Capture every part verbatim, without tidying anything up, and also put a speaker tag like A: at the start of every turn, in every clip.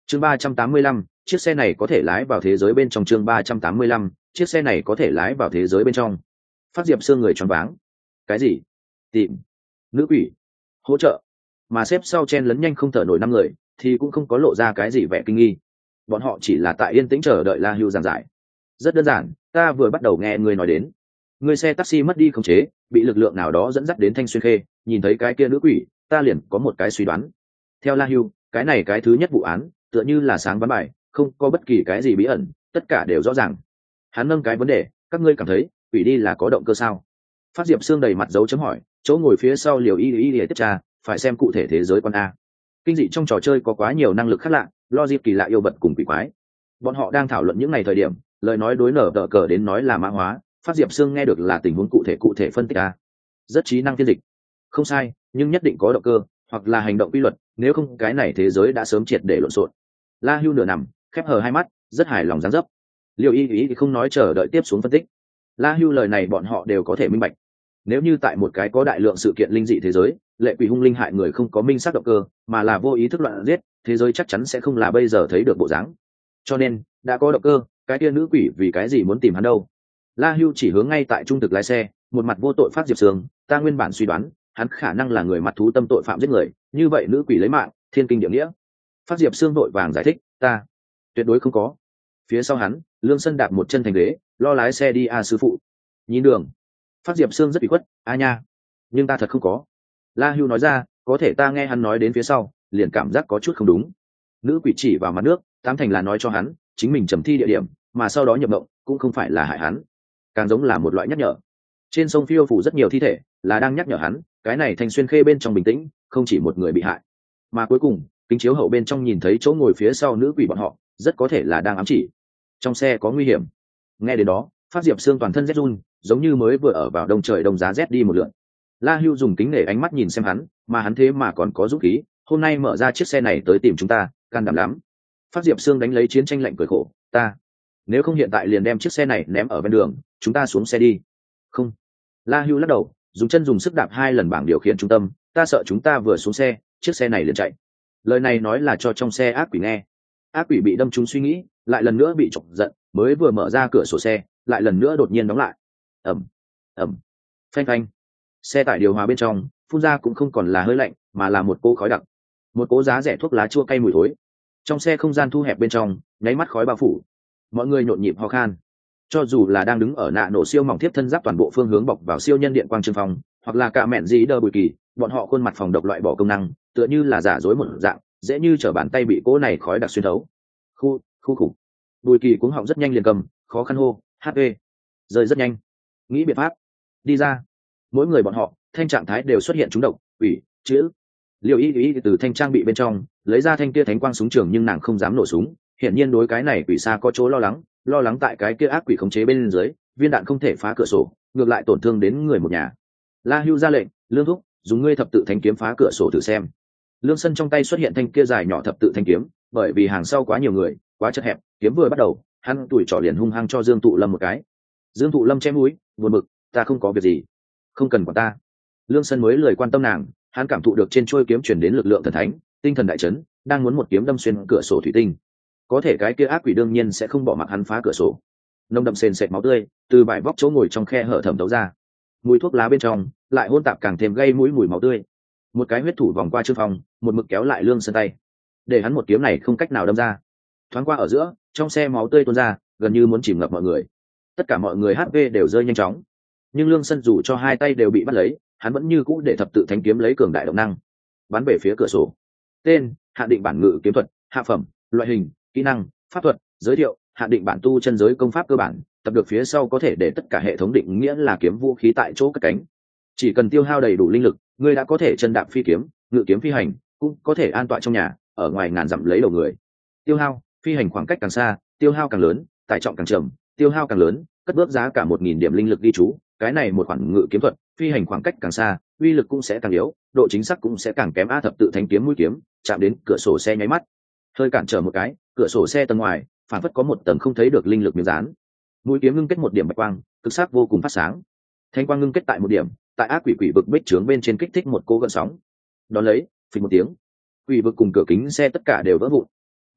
A: chương ba trăm tám mươi lăm, chiếc xe này có thể lái vào thế giới bên trong. Chương ba trăm tám mươi lăm, chiếc xe này có thể lái vào thế giới bên trong. Phát Diệp Sương người choáng váng. Cái gì? Tìm nữ quỷ hỗ trợ? Mà xếp sau chen lấn nhanh không thở nổi năm người thì cũng không có lộ ra cái gì vẻ kinh nghi. Bọn họ chỉ là tại yên tĩnh chờ đợi La Hưu giảng giải. Rất đơn giản, ta vừa bắt đầu nghe người nói đến, người xe taxi mất đi khống chế, bị lực lượng nào đó dẫn dắt đến Thanh Xuyên Khê, nhìn thấy cái kia nữ quỷ, ta liền có một cái suy đoán. Theo La Hưu, cái này cái thứ nhất vụ án tựa như là sáng ván bài, không có bất kỳ cái gì bí ẩn, tất cả đều rõ ràng. Hắn nâng cái vấn đề, các ngươi cảm thấy quỷ đi là có động cơ sao? Phát Diệp Sương đầy mặt dấu chấm hỏi, chỗ ngồi phía sau liều y y để tiếp tra, phải xem cụ thể thế giới con a. Kinh dị trong trò chơi có quá nhiều năng lực khác lạ, logic kỳ lạ yêu vật cùng quỷ quái. Bọn họ đang thảo luận những ngày thời điểm, lời nói đối nở đỡ cờ đến nói là mã hóa, Phát Diệp Sương nghe được là tình huống cụ thể cụ thể phân tích a. Rất trí năng phiên dịch. Không sai, nhưng nhất định có động cơ, hoặc là hành động quy luật, nếu không cái này thế giới đã sớm triệt để lộn xộn. La Hưu nửa nằm, khép hờ hai mắt, rất hài lòng dáng dấp. Liêu y y thì không nói, chờ đợi tiếp xuống phân tích. La Hưu lời này bọn họ đều có thể minh bạch. Nếu như tại một cái có đại lượng sự kiện linh dị thế giới, lệ quỷ hung linh hại người không có minh xác động cơ, mà là vô ý thức loạn giết, thế giới chắc chắn sẽ không là bây giờ thấy được bộ dáng. Cho nên, đã có động cơ, cái kia nữ quỷ vì cái gì muốn tìm hắn đâu? La Hưu chỉ hướng ngay tại trung thực lái xe, một mặt vô tội Phát Diệp Sương, ta nguyên bản suy đoán, hắn khả năng là người mặt thú tâm tội phạm giết người, như vậy nữ quỷ lấy mạng, thiên kinh địa nghĩa. Phát Diệp Sương vội vàng giải thích, ta tuyệt đối không có. Phía sau hắn, Lương Sân đạp một chân thành ghế, lo lái xe đi a sư phụ. Nhìn đường. Phát Diệp Sương rất bị khuất, a nha, nhưng ta thật không có. La Hưu nói ra, có thể ta nghe hắn nói đến phía sau, liền cảm giác có chút không đúng. Nữ quỷ chỉ vào mặt nước, tám thành là nói cho hắn, chính mình trầm thi địa điểm, mà sau đó nhập mộng, cũng không phải là hại hắn, càng giống là một loại nhắc nhở. Trên sông phiêu phủ rất nhiều thi thể, là đang nhắc nhở hắn, cái này Thanh Xuyên Khê bên trong bình tĩnh, không chỉ một người bị hại. Mà cuối cùng, kính chiếu hậu bên trong nhìn thấy chỗ ngồi phía sau nữ quỷ bọn họ, rất có thể là đang ám chỉ trong xe có nguy hiểm. Nghe đến đó, Phát Diệp Sương toàn thân rét run, giống như mới vừa ở vào đông trời đông giá rét đi một lượt. La Hưu dùng kính nể ánh mắt nhìn xem hắn, mà hắn thế mà còn có dũng khí, hôm nay mở ra chiếc xe này tới tìm chúng ta, can đảm lắm. Phát Diệp Sương đánh lấy chiến tranh lạnh cười khổ, ta nếu không hiện tại liền đem chiếc xe này ném ở bên đường, chúng ta xuống xe đi. Không. La Hưu lắc đầu, dùng chân dùng sức đạp hai lần bảng điều khiển trung tâm, ta sợ chúng ta vừa xuống xe, chiếc xe này liền chạy. Lời này nói là cho trong xe ác quỷ nghe. Ác quỷ bị đâm trúng suy nghĩ, lại lần nữa bị chọc giận, mới vừa mở ra cửa sổ xe, lại lần nữa đột nhiên đóng lại. Ầm, ầm, phanh phanh. Xe tải điều hòa bên trong, phun ra cũng không còn là hơi lạnh, mà là một cỗ khói đặc, một cỗ giá rẻ thuốc lá chua cay mùi thối. Trong xe không gian thu hẹp bên trong, nháy mắt khói bao phủ, mọi người nhộn nhịp ho khan. Cho dù là đang đứng ở nạ nổ siêu mỏng tiếp thân giáp toàn bộ phương hướng bọc vào siêu nhân điện quang trương phong, hoặc là cả mẹn gì đơ bùi kỳ, bọn họ khuôn mặt phòng độc loại bỏ công năng, tựa như là giả dối một dạng, dễ như trở bàn tay bị cỗ này khói đặc xuyên thấu. Khu, khu khủng. Bùi kỳ cuống họng rất nhanh liền cầm, khó khăn hô, hát pê. Rơi rất nhanh. Nghĩ biện pháp. Đi ra. Mỗi người bọn họ, thanh trạng thái đều xuất hiện trúng độc, ủy, chữ. Liêu y y từ thanh trang bị bên trong, lấy ra thanh kia thánh quang súng trường, nhưng nàng không dám nổ súng, hiển nhiên đối cái này quỷ xa có chỗ lo lắng, lo lắng tại cái kia ác quỷ khống chế bên dưới, viên đạn không thể phá cửa sổ, ngược lại tổn thương đến người một nhà. La Hưu ra lệnh, Lương thúc, dùng ngươi thập tự thanh kiếm phá cửa sổ thử xem. Lương Sân trong tay xuất hiện thanh kia dài nhỏ thập tự thanh kiếm, bởi vì hàng sau quá nhiều người, quá chật hẹp, kiếm vừa bắt đầu, hắn tuổi trỏ liền hung hăng cho Dương Tụ Lâm một cái. Dương Tụ Lâm chém mũi, buồn bực, ta không có việc gì, không cần quản ta. Lương Sân mới lời quan tâm nàng, hắn cảm thụ được trên trôi kiếm truyền đến lực lượng thần thánh, tinh thần đại chấn, đang muốn một kiếm đâm xuyên cửa sổ thủy tinh. Có thể cái kia ác quỷ đương nhiên sẽ không bỏ mặc hắn phá cửa sổ. Nồng đậm sền sệt máu tươi từ vải vóc chỗ ngồi trong khe hở thẩm thấu ra, mùi thuốc lá bên trong lại hôn tạp càng thêm gây mũi mùi máu tươi. Một cái huyết thủ vòng qua Trương Phong, một mực kéo lại Lương Sân tay, để hắn một kiếm này không cách nào đâm ra. Thoáng qua ở giữa, trong xe máu tươi tuôn ra, gần như muốn chìm ngập mọi người. Tất cả mọi người hát pê đều rơi nhanh chóng, nhưng Lương Sân dù cho hai tay đều bị bắt lấy, hắn vẫn như cũ để thập tự thánh kiếm lấy cường đại động năng bắn về phía cửa sổ. Tên: hạn định bản ngự kiếm thuật, hạ phẩm, loại hình: kỹ năng, pháp thuật. Giới thiệu: hạn định bản tu chân giới công pháp cơ bản, tập được phía sau có thể để tất cả hệ thống định nghĩa là kiếm vũ khí tại chỗ cất cánh. Chỉ cần tiêu hao đầy đủ linh lực, người đã có thể chân đạp phi kiếm, ngự kiếm phi hành, cũng có thể an tọa trong nhà, ở ngoài ngàn dặm lấy đầu người. Tiêu hao: phi hành khoảng cách càng xa, tiêu hao càng lớn, tải trọng càng trầm, tiêu hao càng lớn, cất bước giá cả một nghìn điểm linh lực ghi chú. Cái này một khoản ngự kiếm thuật, phi hành khoảng cách càng xa, uy lực cũng sẽ càng yếu, độ chính xác cũng sẽ càng kém. A thập tự thánh kiếm mũi kiếm chạm đến cửa sổ xe nháy mắt, hơi cản trở một cái, cửa sổ xe tầng ngoài phản phất có một tầng không thấy được linh lực miếng dán. Mũi kiếm ngưng kết một điểm bạch quang, cực sắc vô cùng phát sáng. Thanh quang ngưng kết tại một điểm, tại ác quỷ quỷ vực bích trướng bên trên kích thích một cô gợn sóng. Đón lấy, phình một tiếng, quỷ vực cùng cửa kính xe tất cả đều vỡ vụn.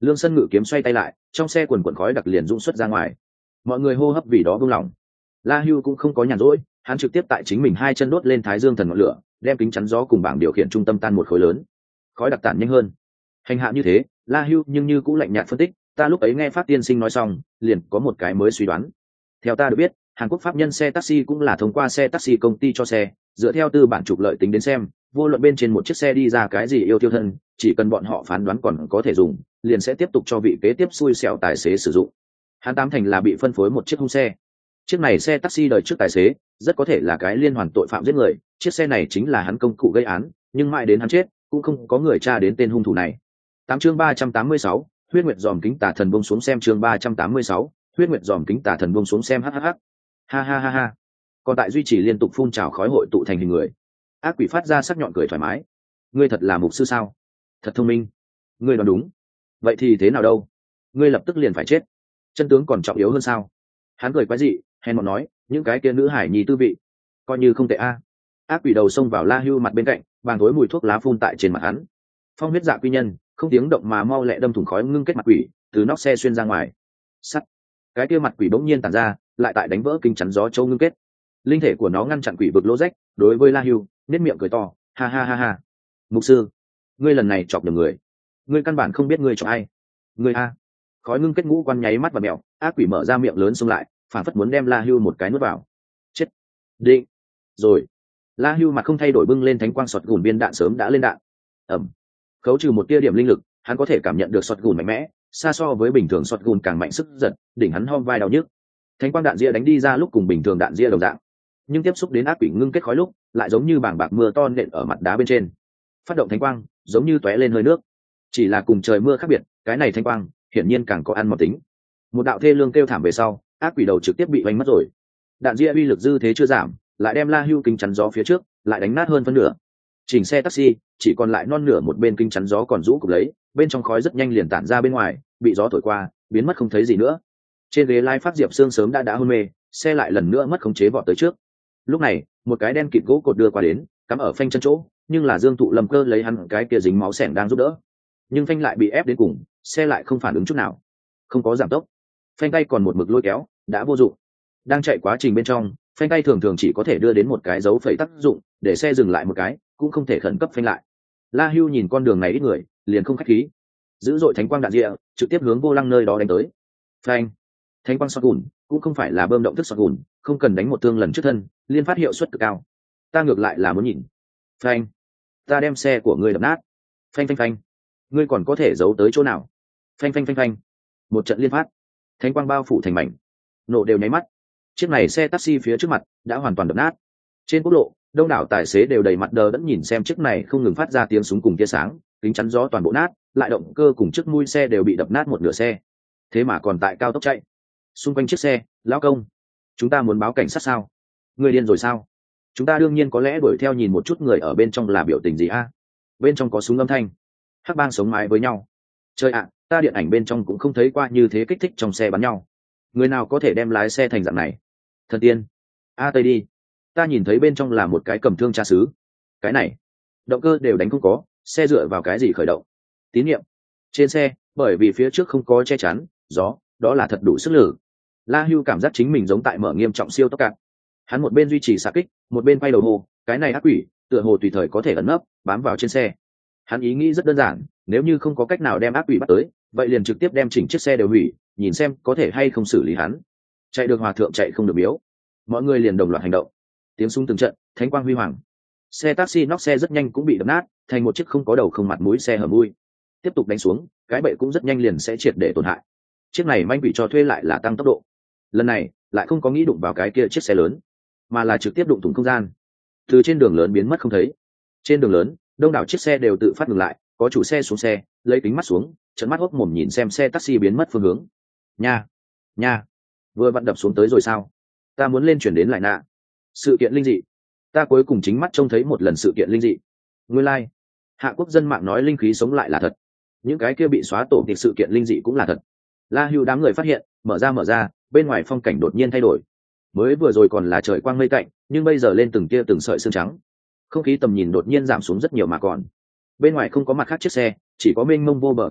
A: Lương Sân ngự kiếm xoay tay lại, trong xe quần quần khói đặc liền rung xuất ra ngoài, mọi người hô hấp vì đó buông lỏng. La Hưu cũng không có nhàn rỗi, hắn trực tiếp tại chính mình hai chân đốt lên Thái Dương thần ngọn lửa, đem kính chắn gió cùng bảng điều khiển trung tâm tan một khối lớn, khói đặc tản nhanh hơn. Hành hạ như thế, La Hưu nhưng như cũng lạnh nhạt phân tích, ta lúc ấy nghe Pháp tiên sinh nói xong, liền có một cái mới suy đoán. Theo ta được biết, Hàn Quốc pháp nhân xe taxi cũng là thông qua xe taxi công ty cho xe, dựa theo tư bản trục lợi tính đến xem, vô luận bên trên một chiếc xe đi ra cái gì yêu tiêu thân, chỉ cần bọn họ phán đoán còn có thể dùng, liền sẽ tiếp tục cho vị kế tiếp xui xẻo tài xế sử dụng. Hắn tám thành là bị phân phối một chiếc hung xe. Chiếc này xe taxi đời trước tài xế, rất có thể là cái liên hoàn tội phạm giết người, chiếc xe này chính là hắn công cụ gây án, nhưng mãi đến hắn chết, cũng không có người tra đến tên hung thủ này. Tám chương ba trăm tám mươi sáu, huyết nguyệt dòm kính tà thần buông xuống xem chương ba trăm tám mươi sáu, huyết nguyệt dòm kính tà thần buông xuống xem hhh. Ha ha ha ha. Còn tại duy trì liên tục phun trào khói hội tụ thành hình người. Ác quỷ phát ra sắc nhọn cười thoải mái. Ngươi thật là mục sư sao? Thật thông minh. Ngươi đoán đúng. Vậy thì thế nào đâu? Ngươi lập tức liền phải chết. Chân tướng còn trọng yếu hơn sao? Hắn cười quái dị, hèn mọn nói, những cái kia nữ hải nhi tư vị, coi như không tệ a. Ác quỷ đầu xông vào La Hưu mặt bên cạnh, vàng thối mùi thuốc lá phun tại trên mặt hắn. Phong huyết dạ quy nhân, không tiếng động mà mau lẹ đâm thủng khói ngưng kết mặt quỷ, từ nóc xe xuyên ra ngoài. Sắt. Cái kia mặt quỷ bỗng nhiên tản ra, lại tại đánh vỡ kính chắn gió châu ngưng kết. Linh thể của nó ngăn chặn quỷ vực lỗ rách, đối với La Hưu, nét miệng cười to, ha ha ha ha. Mục sư, ngươi lần này chọc được người. Ngươi căn bản không biết ngươi chọc ai. Ngươi a. Khói ngưng kết ngũ quan nháy mắt và mèo, ác quỷ mở ra miệng lớn xông lại, phản phất muốn đem La Hưu một cái nuốt vào. Chết. Định. Rồi. La Hưu mặt không thay đổi bưng lên thánh quang sọt gùn viên đạn sớm đã lên đạn. Ẩm. Khấu trừ một tia điểm linh lực, hắn có thể cảm nhận được sọt gùn mạnh mẽ, xa so với bình thường sọt gùn càng mạnh sức giật, đỉnh hắn hom vai đau nhức. Thánh quang đạn ria đánh đi ra lúc cùng bình thường đạn ria đồng dạng, nhưng tiếp xúc đến ác quỷ ngưng kết khói lúc, lại giống như bảng bạc mưa to nện ở mặt đá bên trên. Phát động thánh quang, giống như tóe lên hơi nước. Chỉ là cùng trời mưa khác biệt, cái này thánh quang, hiển nhiên càng có ăn mòn tính. Một đạo thê lương kêu thảm về sau, ác quỷ đầu trực tiếp bị vành mất rồi. Đạn ria uy lực dư thế chưa giảm, lại đem La Hưu kính chắn gió phía trước, lại đánh nát hơn phân nửa. Chỉnh xe taxi, chỉ còn lại non nửa một bên kính chắn gió còn rũ cục lấy, bên trong khói rất nhanh liền tản ra bên ngoài, bị gió thổi qua, biến mất không thấy gì nữa. Trên ghế lái Phát Diệp Sương sớm đã đã hôn mê, xe lại lần nữa mất khống chế vọt tới trước. Lúc này, một cái đen kịt gỗ cột đưa qua đến, cắm ở phanh chân chỗ, nhưng là Dương Thụ Lâm Cơ lấy hắn cái kia dính máu sẻng đang giúp đỡ. Nhưng phanh lại bị ép đến cùng, xe lại không phản ứng chút nào, không có giảm tốc. Phanh tay còn một mực lôi kéo, đã vô dụng. Đang chạy quá trình bên trong, phanh tay thường thường chỉ có thể đưa đến một cái dấu phẩy tác dụng, để xe dừng lại một cái, cũng không thể khẩn cấp phanh lại. La Hưu nhìn con đường này ít người, liền không khách khí, dữ dội thánh quang đạn địa, trực tiếp hướng vô lăng nơi đó đánh tới. Phanh. Thánh quang sọt gùn cũng không phải là bơm động thức sọt gùn, không cần đánh một thương lần trước thân, liên phát hiệu suất cực cao. Ta ngược lại là muốn nhìn. Phanh. Ta đem xe của ngươi đập nát. Phanh phanh phanh. Ngươi còn có thể giấu tới chỗ nào? Phanh phanh phanh phanh. Một trận liên phát, thánh quang bao phủ thành mảnh, nổ đều nháy mắt. Chiếc này xe taxi phía trước mặt đã hoàn toàn đập nát. Trên quốc lộ, đông đảo tài xế đều đầy mặt đờ đẫn nhìn xem chiếc này không ngừng phát ra tiếng súng cùng tia sáng, kính chắn gió toàn bộ nát, lại động cơ cùng chiếc mui xe đều bị đập nát một nửa xe. Thế mà còn tại cao tốc chạy. Xung quanh chiếc xe, lão công, chúng ta muốn báo cảnh sát sao? Người điên rồi sao? Chúng ta đương nhiên có lẽ đuổi theo nhìn một chút người ở bên trong là biểu tình gì a? Bên trong có súng âm thanh, hắc bang sống mái với nhau. Chơi ạ, ta điện ảnh bên trong cũng không thấy qua như thế kích thích trong xe bắn nhau. Người nào có thể đem lái xe thành dạng này? Thần tiên, a tây đi. Ta nhìn thấy bên trong là một cái cầm thương cha xứ. Cái này, động cơ đều đánh không có, xe dựa vào cái gì khởi động? Tín nhiệm. Trên xe, bởi vì phía trước không có che chắn, gió, đó là thật đủ sức lực. La Hưu cảm giác chính mình giống tại mở nghiêm trọng siêu tốc cạn. Hắn một bên duy trì xạ kích, một bên quay đầu hồ, cái này ác quỷ, tựa hồ tùy thời có thể ẩn nấp, bám vào trên xe. Hắn ý nghĩ rất đơn giản, nếu như không có cách nào đem ác quỷ bắt tới, vậy liền trực tiếp đem chỉnh chiếc xe đều hủy, nhìn xem có thể hay không xử lý hắn. Chạy được hòa thượng chạy không được miếu. Mọi người liền đồng loạt hành động. Tiếng súng từng trận, thánh quang huy hoàng. Xe taxi nóc xe rất nhanh cũng bị đập nát, thành một chiếc không có đầu không mặt mũi xe hở mui. Tiếp tục đánh xuống, cái bệ cũng rất nhanh liền sẽ triệt để tổn hại. Chiếc này manh quỷ cho thuê lại là tăng tốc độ. Lần này, lại không có nghĩ đụng vào cái kia chiếc xe lớn, mà là trực tiếp đụng thủng không gian. Từ trên đường lớn biến mất không thấy. Trên đường lớn, đông đảo chiếc xe đều tự phát ngừng lại, có chủ xe xuống xe, lấy kính mắt xuống, trợn mắt hốc mồm nhìn xem xe taxi biến mất phương hướng. Nha, nha, vừa vặn đập xuống tới rồi sao? Ta muốn lên chuyển đến lại nạ. Sự kiện linh dị. Ta cuối cùng chính mắt trông thấy một lần sự kiện linh dị. Nguyên lai, like. Hạ quốc dân mạng nói linh khí sống lại là thật. Những cái kia bị xóa tổ kịch sự kiện linh dị cũng là thật. La Hưu đám người phát hiện, mở ra mở ra, bên ngoài phong cảnh đột nhiên thay đổi. Mới vừa rồi còn là trời quang mây tạnh, nhưng bây giờ lên từng tia từng sợi sương trắng. Không khí tầm nhìn đột nhiên giảm xuống rất nhiều mà còn. Bên ngoài không có mặt khác chiếc xe, chỉ có mênh mông vô bờ quốc lộ,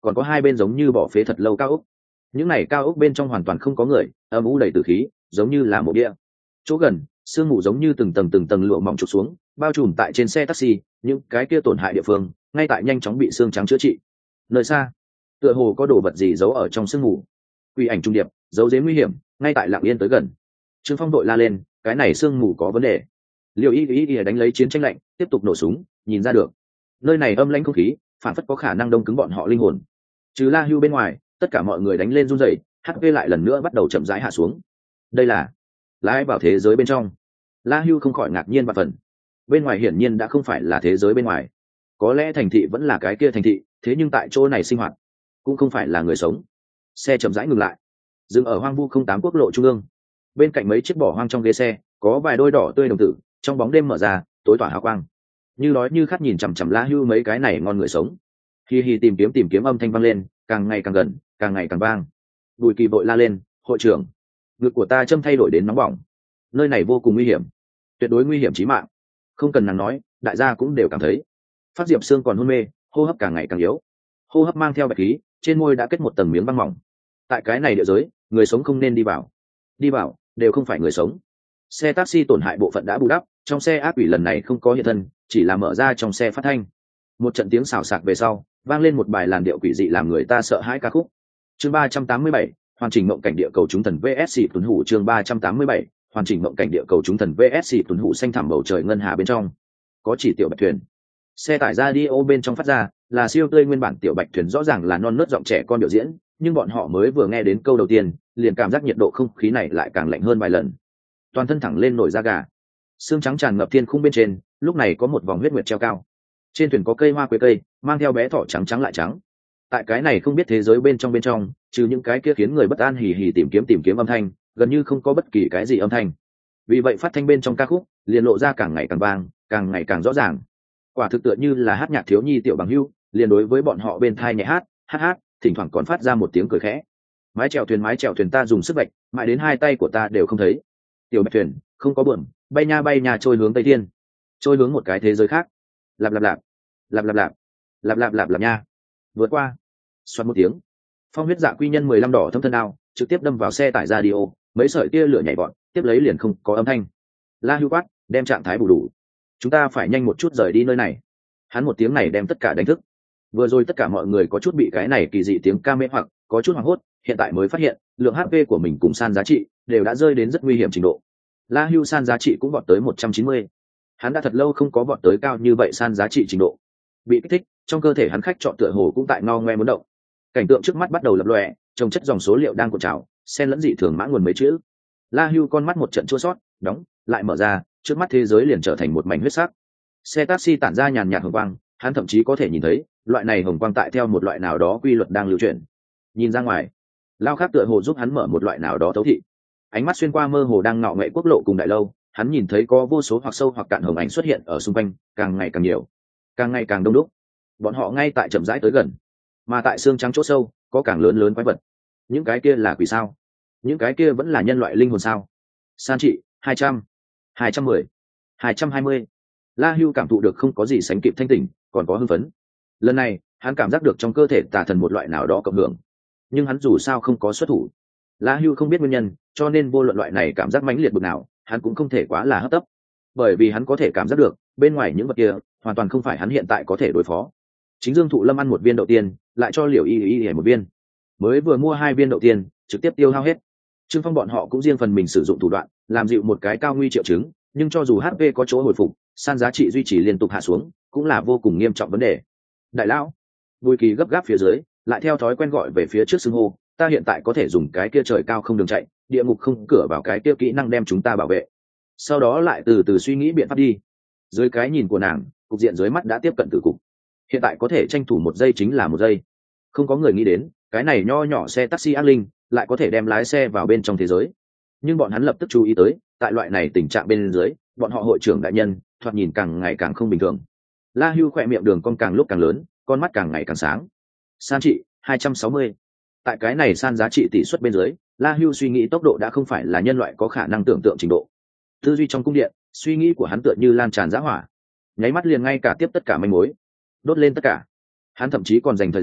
A: còn có hai bên giống như bỏ phế thật lâu cao ốc. Những này cao ốc bên trong hoàn toàn không có người, âm u đầy tử khí, giống như là một địa. Chỗ gần, sương mù giống như từng tầng từng tầng lụa mỏng trục xuống, bao trùm tại trên xe taxi, những cái kia tổn hại địa phương ngay tại nhanh chóng bị xương trắng chữa trị. Nơi xa, tựa hồ có đồ vật gì giấu ở trong sương mù. Quỷ ảnh trung điệp, giấu giếm nguy hiểm, ngay tại lặng yên tới gần. Trương Phong đội la lên, cái này sương mù có vấn đề. Liều y y y đánh lấy chiến tranh lạnh, tiếp tục nổ súng, nhìn ra được nơi này âm lãnh không khí, phản phất có khả năng đông cứng bọn họ linh hồn. Trừ La Hưu bên ngoài, tất cả mọi người đánh lên run rẩy, hát pê lại lần nữa bắt đầu chậm rãi hạ xuống. Đây là lái vào thế giới bên trong. La Hưu không khỏi ngạc nhiên và phần. Bên ngoài hiển nhiên đã không phải là thế giới bên ngoài, có lẽ thành thị vẫn là cái kia thành thị, thế nhưng tại chỗ này sinh hoạt cũng không phải là người sống. Xe chậm rãi ngừng lại, dừng ở hoang vu không tám quốc lộ trung ương. Bên cạnh mấy chiếc bỏ hoang trong ghế xe có vài đôi đỏ tươi đồng tử, trong bóng đêm mở ra, tối tỏa hào quang. Như đói như khát nhìn chằm chằm La Hưu mấy cái này ngon người sống. Hi hi tìm kiếm tìm kiếm âm thanh vang lên, càng ngày càng gần, càng ngày càng vang. Bùi Kỳ vội la lên, hội trưởng, ngực của ta châm thay đổi đến nóng bỏng, nơi này vô cùng nguy hiểm, tuyệt đối nguy hiểm chí mạng. Không cần nàng nói, đại gia cũng đều cảm thấy. Phát Diệp Sương còn hôn mê, hô hấp càng ngày càng yếu, hô hấp mang theo bạch khí, trên môi đã kết một tầng miếng băng mỏng. Tại cái này địa giới, người sống không nên đi vào, đi vào đều không phải người sống. Xe taxi tổn hại bộ phận đã bù đắp, trong xe ác quỷ lần này không có hiện thân, chỉ là mở ra trong xe phát thanh. Một trận tiếng xào xạc về sau, vang lên một bài làn điệu quỷ dị làm người ta sợ hãi ca khúc. Chương ba trăm tám mươi bảy, hoàn chỉnh mộng cảnh địa cầu chúng thần vs xỉ tuấn hủ. Chương ba trăm tám mươi bảy, hoàn chỉnh mộng cảnh địa cầu chúng thần vs xỉ tuấn hủ. Xanh thẳm bầu trời ngân hà bên trong có chỉ tiểu bạch thuyền. Xe tải radio bên trong phát ra là siêu tươi nguyên bản tiểu bạch thuyền, rõ ràng là non nớt giọng trẻ con biểu diễn, nhưng bọn họ mới vừa nghe đến câu đầu tiên, liền cảm giác nhiệt độ không khí này lại càng lạnh hơn vài lần. Toàn thân thẳng lên nổi da gà, xương trắng tràn ngập thiên khung bên trên, lúc này có một vòng huyết nguyệt treo cao. Trên thuyền có cây hoa quế cây, mang theo bé thỏ trắng trắng lại trắng. Tại cái này không biết thế giới bên trong bên trong, trừ những cái kia khiến người bất an hì hì tìm kiếm tìm kiếm âm thanh, gần như không có bất kỳ cái gì âm thanh. Vì vậy phát thanh bên trong ca khúc liền lộ ra càng ngày càng vang, càng ngày càng rõ ràng. Quả thực tựa như là hát nhạc thiếu nhi tiểu bằng hưu, liền đối với bọn họ bên thai nhẹ hát, hát hát, thỉnh thoảng còn phát ra một tiếng cười khẽ. Mái chèo thuyền mái chèo thuyền ta dùng sức vạch, mãi đến hai tay của ta đều không thấy. Tiểu bạch thuyền không có buồm, bay nha bay nha trôi hướng tây thiên, trôi hướng một cái thế giới khác. Lạp lạp lạp, lạp lạp lạp, lạp lạp lạp lạp nha. Vượt qua, xoát một tiếng, phong huyết dạ quy nhân mười lăm đỏ thâm thân đao trực tiếp đâm vào xe tải radio, mấy sợi tia lửa nhảy bọn, tiếp lấy liền không có âm thanh. La Hưu quát, đem trạng thái bù đủ, chúng ta phải nhanh một chút rời đi nơi này. Hắn một tiếng này đem tất cả đánh thức. Vừa rồi tất cả mọi người có chút bị cái này kỳ dị tiếng ca mê hoặc, có chút hoảng hốt, hiện tại mới phát hiện lượng hát pê của mình cùng san giá trị đều đã rơi đến rất nguy hiểm trình độ. La Hưu san giá trị cũng vọt tới một trăm chín mươi. Hắn đã thật lâu không có vọt tới cao như vậy san giá trị trình độ. Bị kích thích, trong cơ thể hắn khách trọ tựa hồ cũng tại ngao ngoe muốn động. Cảnh tượng trước mắt bắt đầu lập lòe, trồng chất dòng số liệu đang cuộn trào, xen lẫn dị thường mã nguồn mấy chữ. La Hưu con mắt một trận chua xót, đóng, lại mở ra, trước mắt thế giới liền trở thành một mảnh huyết sắc. Xe taxi tản ra nhàn nhạt hồng quang, hắn thậm chí có thể nhìn thấy, loại này hồng quang tại theo một loại nào đó quy luật đang lưu chuyển. Nhìn ra ngoài, Lao khác tựa hồ giúp hắn mở một loại nào đó thấu thị. Ánh mắt xuyên qua mơ hồ đang ngọ nghệ quốc lộ cùng đại lâu, hắn nhìn thấy có vô số hoặc sâu hoặc cạn hồng ảnh xuất hiện ở xung quanh, càng ngày càng nhiều, càng ngày càng đông đúc. Bọn họ ngay tại chậm rãi tới gần, mà tại xương trắng chỗ sâu có càng lớn lớn quái vật. Những cái kia là quỷ sao? Những cái kia vẫn là nhân loại linh hồn sao? San trị hai trăm, hai trăm mười, hai trăm hai mươi. La Hưu cảm thụ được không có gì sánh kịp thanh tỉnh, còn có hưng phấn. Lần này hắn cảm giác được trong cơ thể tà thần một loại nào đó cộng hưởng, nhưng hắn dù sao không có xuất thủ. La Hưu không biết nguyên nhân, cho nên vô luận loại này cảm giác mãnh liệt bực nào, hắn cũng không thể quá là hấp tấp, bởi vì hắn có thể cảm giác được bên ngoài những vật kia hoàn toàn không phải hắn hiện tại có thể đối phó. Chính Dương Thụ Lâm ăn một viên đậu tiên, lại cho Liễu Y Y một viên, mới vừa mua hai viên đậu tiên, trực tiếp tiêu hao hết. Trương Phong bọn họ cũng riêng phần mình sử dụng thủ đoạn, làm dịu một cái cao nguy triệu chứng, nhưng cho dù hát pê có chỗ hồi phục, san giá trị duy trì liên tục hạ xuống, cũng là vô cùng nghiêm trọng vấn đề. Đại lão, Bùi Kỳ gấp gáp phía dưới, lại theo thói quen gọi về phía trước xưng hô, ta hiện tại có thể dùng cái kia trời cao không đường chạy, địa ngục không cửa vào cái kia kỹ năng đem chúng ta bảo vệ. Sau đó lại từ từ suy nghĩ biện pháp đi. Dưới cái nhìn của nàng, cục diện dưới mắt đã tiếp cận tử cục. Hiện tại có thể tranh thủ một giây chính là một giây. Không có người nghĩ đến, cái này nho nhỏ xe taxi ác linh lại có thể đem lái xe vào bên trong thế giới. Nhưng bọn hắn lập tức chú ý tới, tại loại này tình trạng bên dưới, bọn họ hội trưởng đại nhân thoạt nhìn càng ngày càng không bình thường. La Hưu khỏe miệng đường cong càng lúc càng lớn, con mắt càng ngày càng sáng. San trị hai trăm sáu mươi. Tại cái này san giá trị tỷ suất bên dưới, La Hưu suy nghĩ tốc độ đã không phải là nhân loại có khả năng tưởng tượng trình độ. Tư duy trong cung điện, suy nghĩ của hắn tựa như lan tràn dã hỏa, nháy mắt liền ngay cả tiếp tất cả manh mối, đốt lên tất cả. Hắn thậm chí còn dành thời gian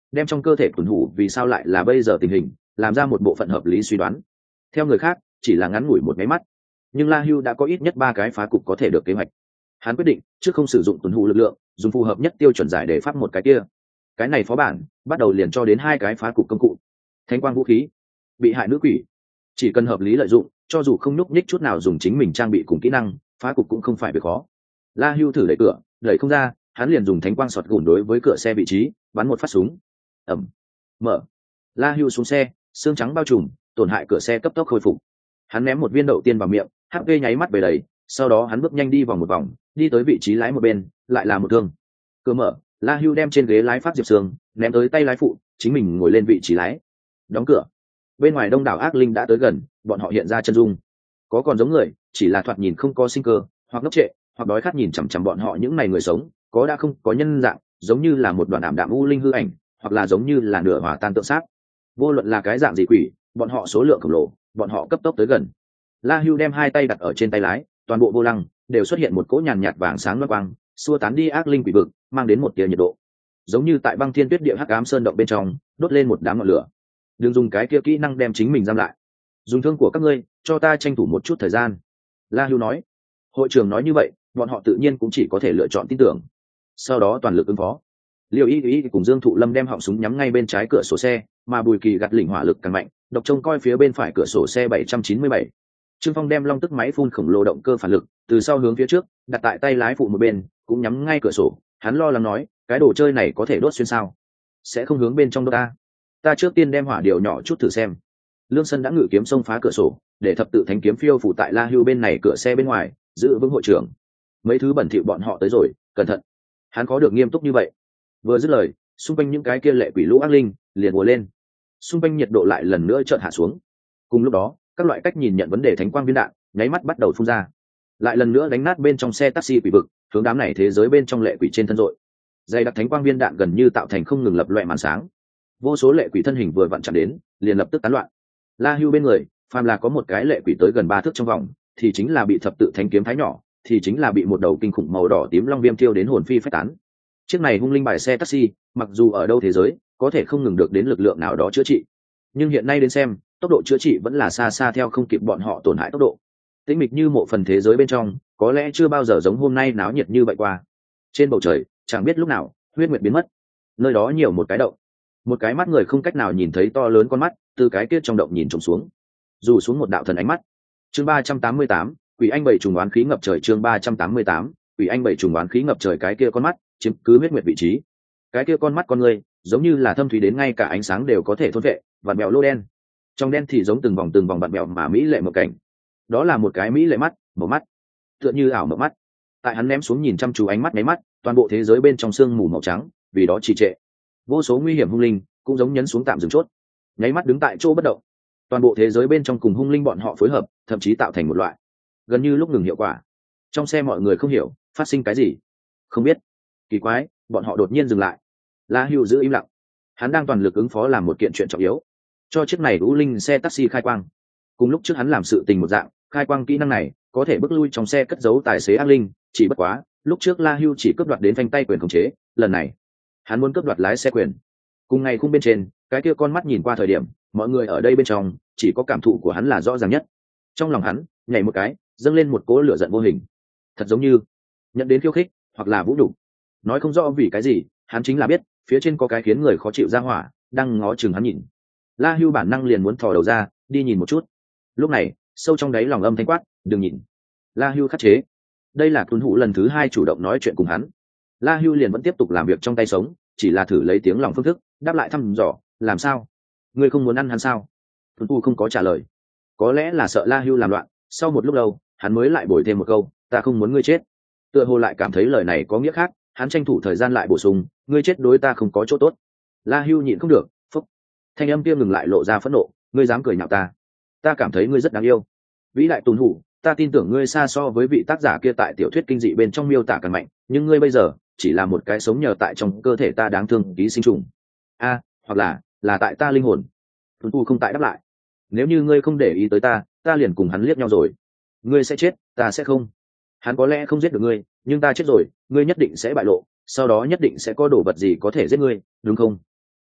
A: đem trong cơ thể tuần hủ vì sao lại là bây giờ tình hình làm ra một bộ phận hợp lý suy đoán. Theo người khác chỉ là ngắn ngủi một máy mắt, nhưng La Hưu đã có ít nhất ba cái phá cục có thể được kế hoạch. Hắn quyết định trước không sử dụng tuần hủ lực lượng, dùng phù hợp nhất tiêu chuẩn giải để pháp một cái kia. Cái này phó bản bắt đầu liền cho đến hai cái phá cục công cụ: thánh quang vũ khí, bị hại nữ quỷ. Chỉ cần hợp lý lợi dụng, cho dù không nhúc nhích chút nào dùng chính mình trang bị cùng kỹ năng, phá cục cũng không phải việc khó. La Hưu thử đẩy cửa, đẩy không ra, hắn liền dùng thánh quang sọt gùn đối với cửa xe vị trí bắn một phát súng. Ẩm, mở. La Hưu xuống xe, xương trắng bao trùm, tổn hại cửa xe cấp tốc khôi phục. Hắn ném một viên đậu tiên vào miệng, hát pê nháy mắt về đầy, sau đó hắn bước nhanh đi vòng một vòng, đi tới vị trí lái một bên, lại là một thương. Cửa mở, La Hưu đem trên ghế lái phát diệp sương ném tới tay lái phụ, chính mình ngồi lên vị trí lái. Đóng cửa. Bên ngoài đông đảo ác linh đã tới gần, bọn họ hiện ra chân dung. Có còn giống người, chỉ là thoạt nhìn không có sinh cơ, hoặc ngốc trệ, hoặc đói khát nhìn chằm chằm bọn họ những này người sống, có đã không có nhân dạng, giống như là một đoàn ảm đạm u linh hư ảnh, hoặc là giống như là nửa hòa tan tượng xác. Vô luận là cái dạng gì quỷ, bọn họ số lượng khổng lồ, bọn họ cấp tốc tới gần. La Hưu đem hai tay đặt ở trên tay lái, toàn bộ vô lăng đều xuất hiện một cỗ nhàn nhạt vàng sáng loát quang, xua tán đi ác linh quỷ vực, mang đến một tia nhiệt độ, giống như tại băng thiên tuyết địa hắc ám sơn động bên trong đốt lên một đám ngọn lửa. Đừng dùng cái kia kỹ năng đem chính mình giam lại, dùng thương của các ngươi cho ta tranh thủ một chút thời gian. La Hưu nói. Hội trưởng nói như vậy, bọn họ tự nhiên cũng chỉ có thể lựa chọn tin tưởng, sau đó toàn lực ứng phó. Liêu Y Y cùng Dương Thụ Lâm đem họng súng nhắm ngay bên trái cửa sổ xe, mà Bùi Kỳ gạt lỉnh hỏa lực càng mạnh, độc trông coi phía bên phải cửa sổ xe bảy trăm chín mươi bảy. Trương Phong đem long tức máy phun khổng lồ động cơ phản lực từ sau hướng phía trước, đặt tại tay lái phụ một bên, cũng nhắm ngay cửa sổ. Hắn lo lắng nói, cái đồ chơi này có thể đốt xuyên sao? Sẽ không hướng bên trong đốt ta. Ta trước tiên đem hỏa điều nhỏ chút thử xem. Lương Sân đã ngự kiếm xông phá cửa sổ, để thập tự thánh kiếm phiêu phủ tại La Hưu bên này cửa xe bên ngoài, giữ vững hội trưởng. Mấy thứ bẩn thỉu bọn họ tới rồi, cẩn thận. Hắn có được nghiêm túc như vậy. Vừa dứt lời, xung quanh những cái kia lệ quỷ lũ ác linh liền ùa lên. Xung quanh nhiệt độ lại lần nữa chợt hạ xuống. Cùng lúc đó, các loại cách nhìn nhận vấn đề thánh quang viên đạn nháy mắt bắt đầu phun ra, lại lần nữa đánh nát bên trong xe taxi quỷ vực, hướng đám này thế giới bên trong lệ quỷ trên thân rội. Dày đặc thánh quang viên đạn gần như tạo thành không ngừng lập loè màn sáng. Vô số lệ quỷ thân hình vừa vặn chạm đến, liền lập tức tán loạn. La Hưu bên người, phàm là có một cái lệ quỷ tới gần ba thước trong vòng, thì chính là bị thập tự thánh kiếm thái nhỏ, thì chính là bị một đầu kinh khủng màu đỏ tím long viêm tiêu đến hồn phi phách tán. Chiếc này hung linh bài xe taxi, mặc dù ở đâu thế giới, có thể không ngừng được đến lực lượng nào đó chữa trị, nhưng hiện nay đến xem, tốc độ chữa trị vẫn là xa xa theo không kịp bọn họ tổn hại tốc độ. Tĩnh mịch như mộ phần thế giới bên trong, có lẽ chưa bao giờ giống hôm nay náo nhiệt như vậy qua. Trên bầu trời, chẳng biết lúc nào, huyết nguyệt biến mất. Nơi đó nhiều một cái động, một cái mắt người không cách nào nhìn thấy to lớn con mắt, từ cái kia trong động nhìn trộm xuống, dù xuống một đạo thần ánh mắt. Chương ba trăm tám mươi tám, quỷ anh bảy trùng oán khí ngập trời. Chương ba trăm tám mươi tám, quỷ anh bảy trùng oán khí ngập trời. Cái kia con mắt chiếm cứ huyết nguyệt vị trí. Cái kia con mắt con người, giống như là thâm thúy đến ngay cả ánh sáng đều có thể thôn vệ, vặn bèo lô đen. Trong đen thì giống từng vòng từng vòng vặn bèo mà mỹ lệ một cảnh. Đó là một cái mỹ lệ mắt, một mắt, tựa như ảo mộng mắt. Tại hắn ném xuống nhìn chăm chú ánh mắt nháy mắt, toàn bộ thế giới bên trong sương mù màu trắng, vì đó trì trệ. Vô số nguy hiểm hung linh cũng giống nhấn xuống tạm dừng chốt, nháy mắt đứng tại chỗ bất động. Toàn bộ thế giới bên trong cùng hung linh bọn họ phối hợp, thậm chí tạo thành một loại gần như lúc ngừng hiệu quả. Trong xe mọi người không hiểu phát sinh cái gì, không biết. Kỳ quái, bọn họ đột nhiên dừng lại. La Hưu giữ im lặng, hắn đang toàn lực ứng phó làm một kiện chuyện trọng yếu, cho chiếc này u linh xe taxi khai quang. Cùng lúc trước hắn làm sự tình một dạng, khai quang kỹ năng này có thể bước lui trong xe cất giấu tài xế ác linh. Chỉ bất quá, lúc trước La Hưu chỉ cướp đoạt đến phanh tay quyền khống chế, lần này hắn muốn cướp đoạt lái xe quyền. Cùng ngày khung bên trên, cái kia con mắt nhìn qua thời điểm, mọi người ở đây bên trong chỉ có cảm thụ của hắn là rõ ràng nhất. Trong lòng hắn nhảy một cái, dâng lên một cỗ lửa giận vô hình, thật giống như nhận đến khiêu khích hoặc là vũ nhục. Nói không rõ vì cái gì, hắn chính là biết phía trên có cái khiến người khó chịu ra hỏa đang ngó chừng hắn nhìn. La Hưu bản năng liền muốn thò đầu ra đi nhìn một chút. Lúc này sâu trong đáy lòng âm thanh quát, đừng nhìn. La Hưu khắc chế. Đây là tuấn hủ lần thứ hai chủ động nói chuyện cùng hắn. La Hưu liền vẫn tiếp tục làm việc trong tay sống, chỉ là thử lấy tiếng lòng phương thức đáp lại thăm dò. Làm sao, ngươi không muốn ăn hắn sao? Tuấn hủ không có trả lời, có lẽ là sợ La Hưu làm loạn. Sau một lúc lâu hắn mới lại bồi thêm một câu, ta không muốn ngươi chết. Tựa hồ lại cảm thấy lời này có nghĩa khác, hắn tranh thủ thời gian lại bổ sung, ngươi chết đối ta không có chỗ tốt. La Hưu nhịn không được, phúc, thanh âm kia ngừng lại lộ ra phẫn nộ, ngươi dám cười nhạo ta? Ta cảm thấy ngươi rất đáng yêu. Vĩ đại tuấn hủ, ta tin tưởng ngươi xa so với vị tác giả kia tại tiểu thuyết kinh dị bên trong miêu tả càng mạnh, nhưng ngươi bây giờ chỉ là một cái sống nhờ tại trong cơ thể ta đáng thương ký sinh trùng. A, à, hoặc là là tại ta linh hồn. Tuấn hủ không tại đáp lại. Nếu như ngươi không để ý tới ta, ta liền cùng hắn liếc nhau rồi. Ngươi sẽ chết, ta sẽ không. Hắn có lẽ không giết được ngươi, nhưng ta chết rồi, ngươi nhất định sẽ bại lộ, sau đó nhất định sẽ có đồ vật gì có thể giết ngươi, đúng không?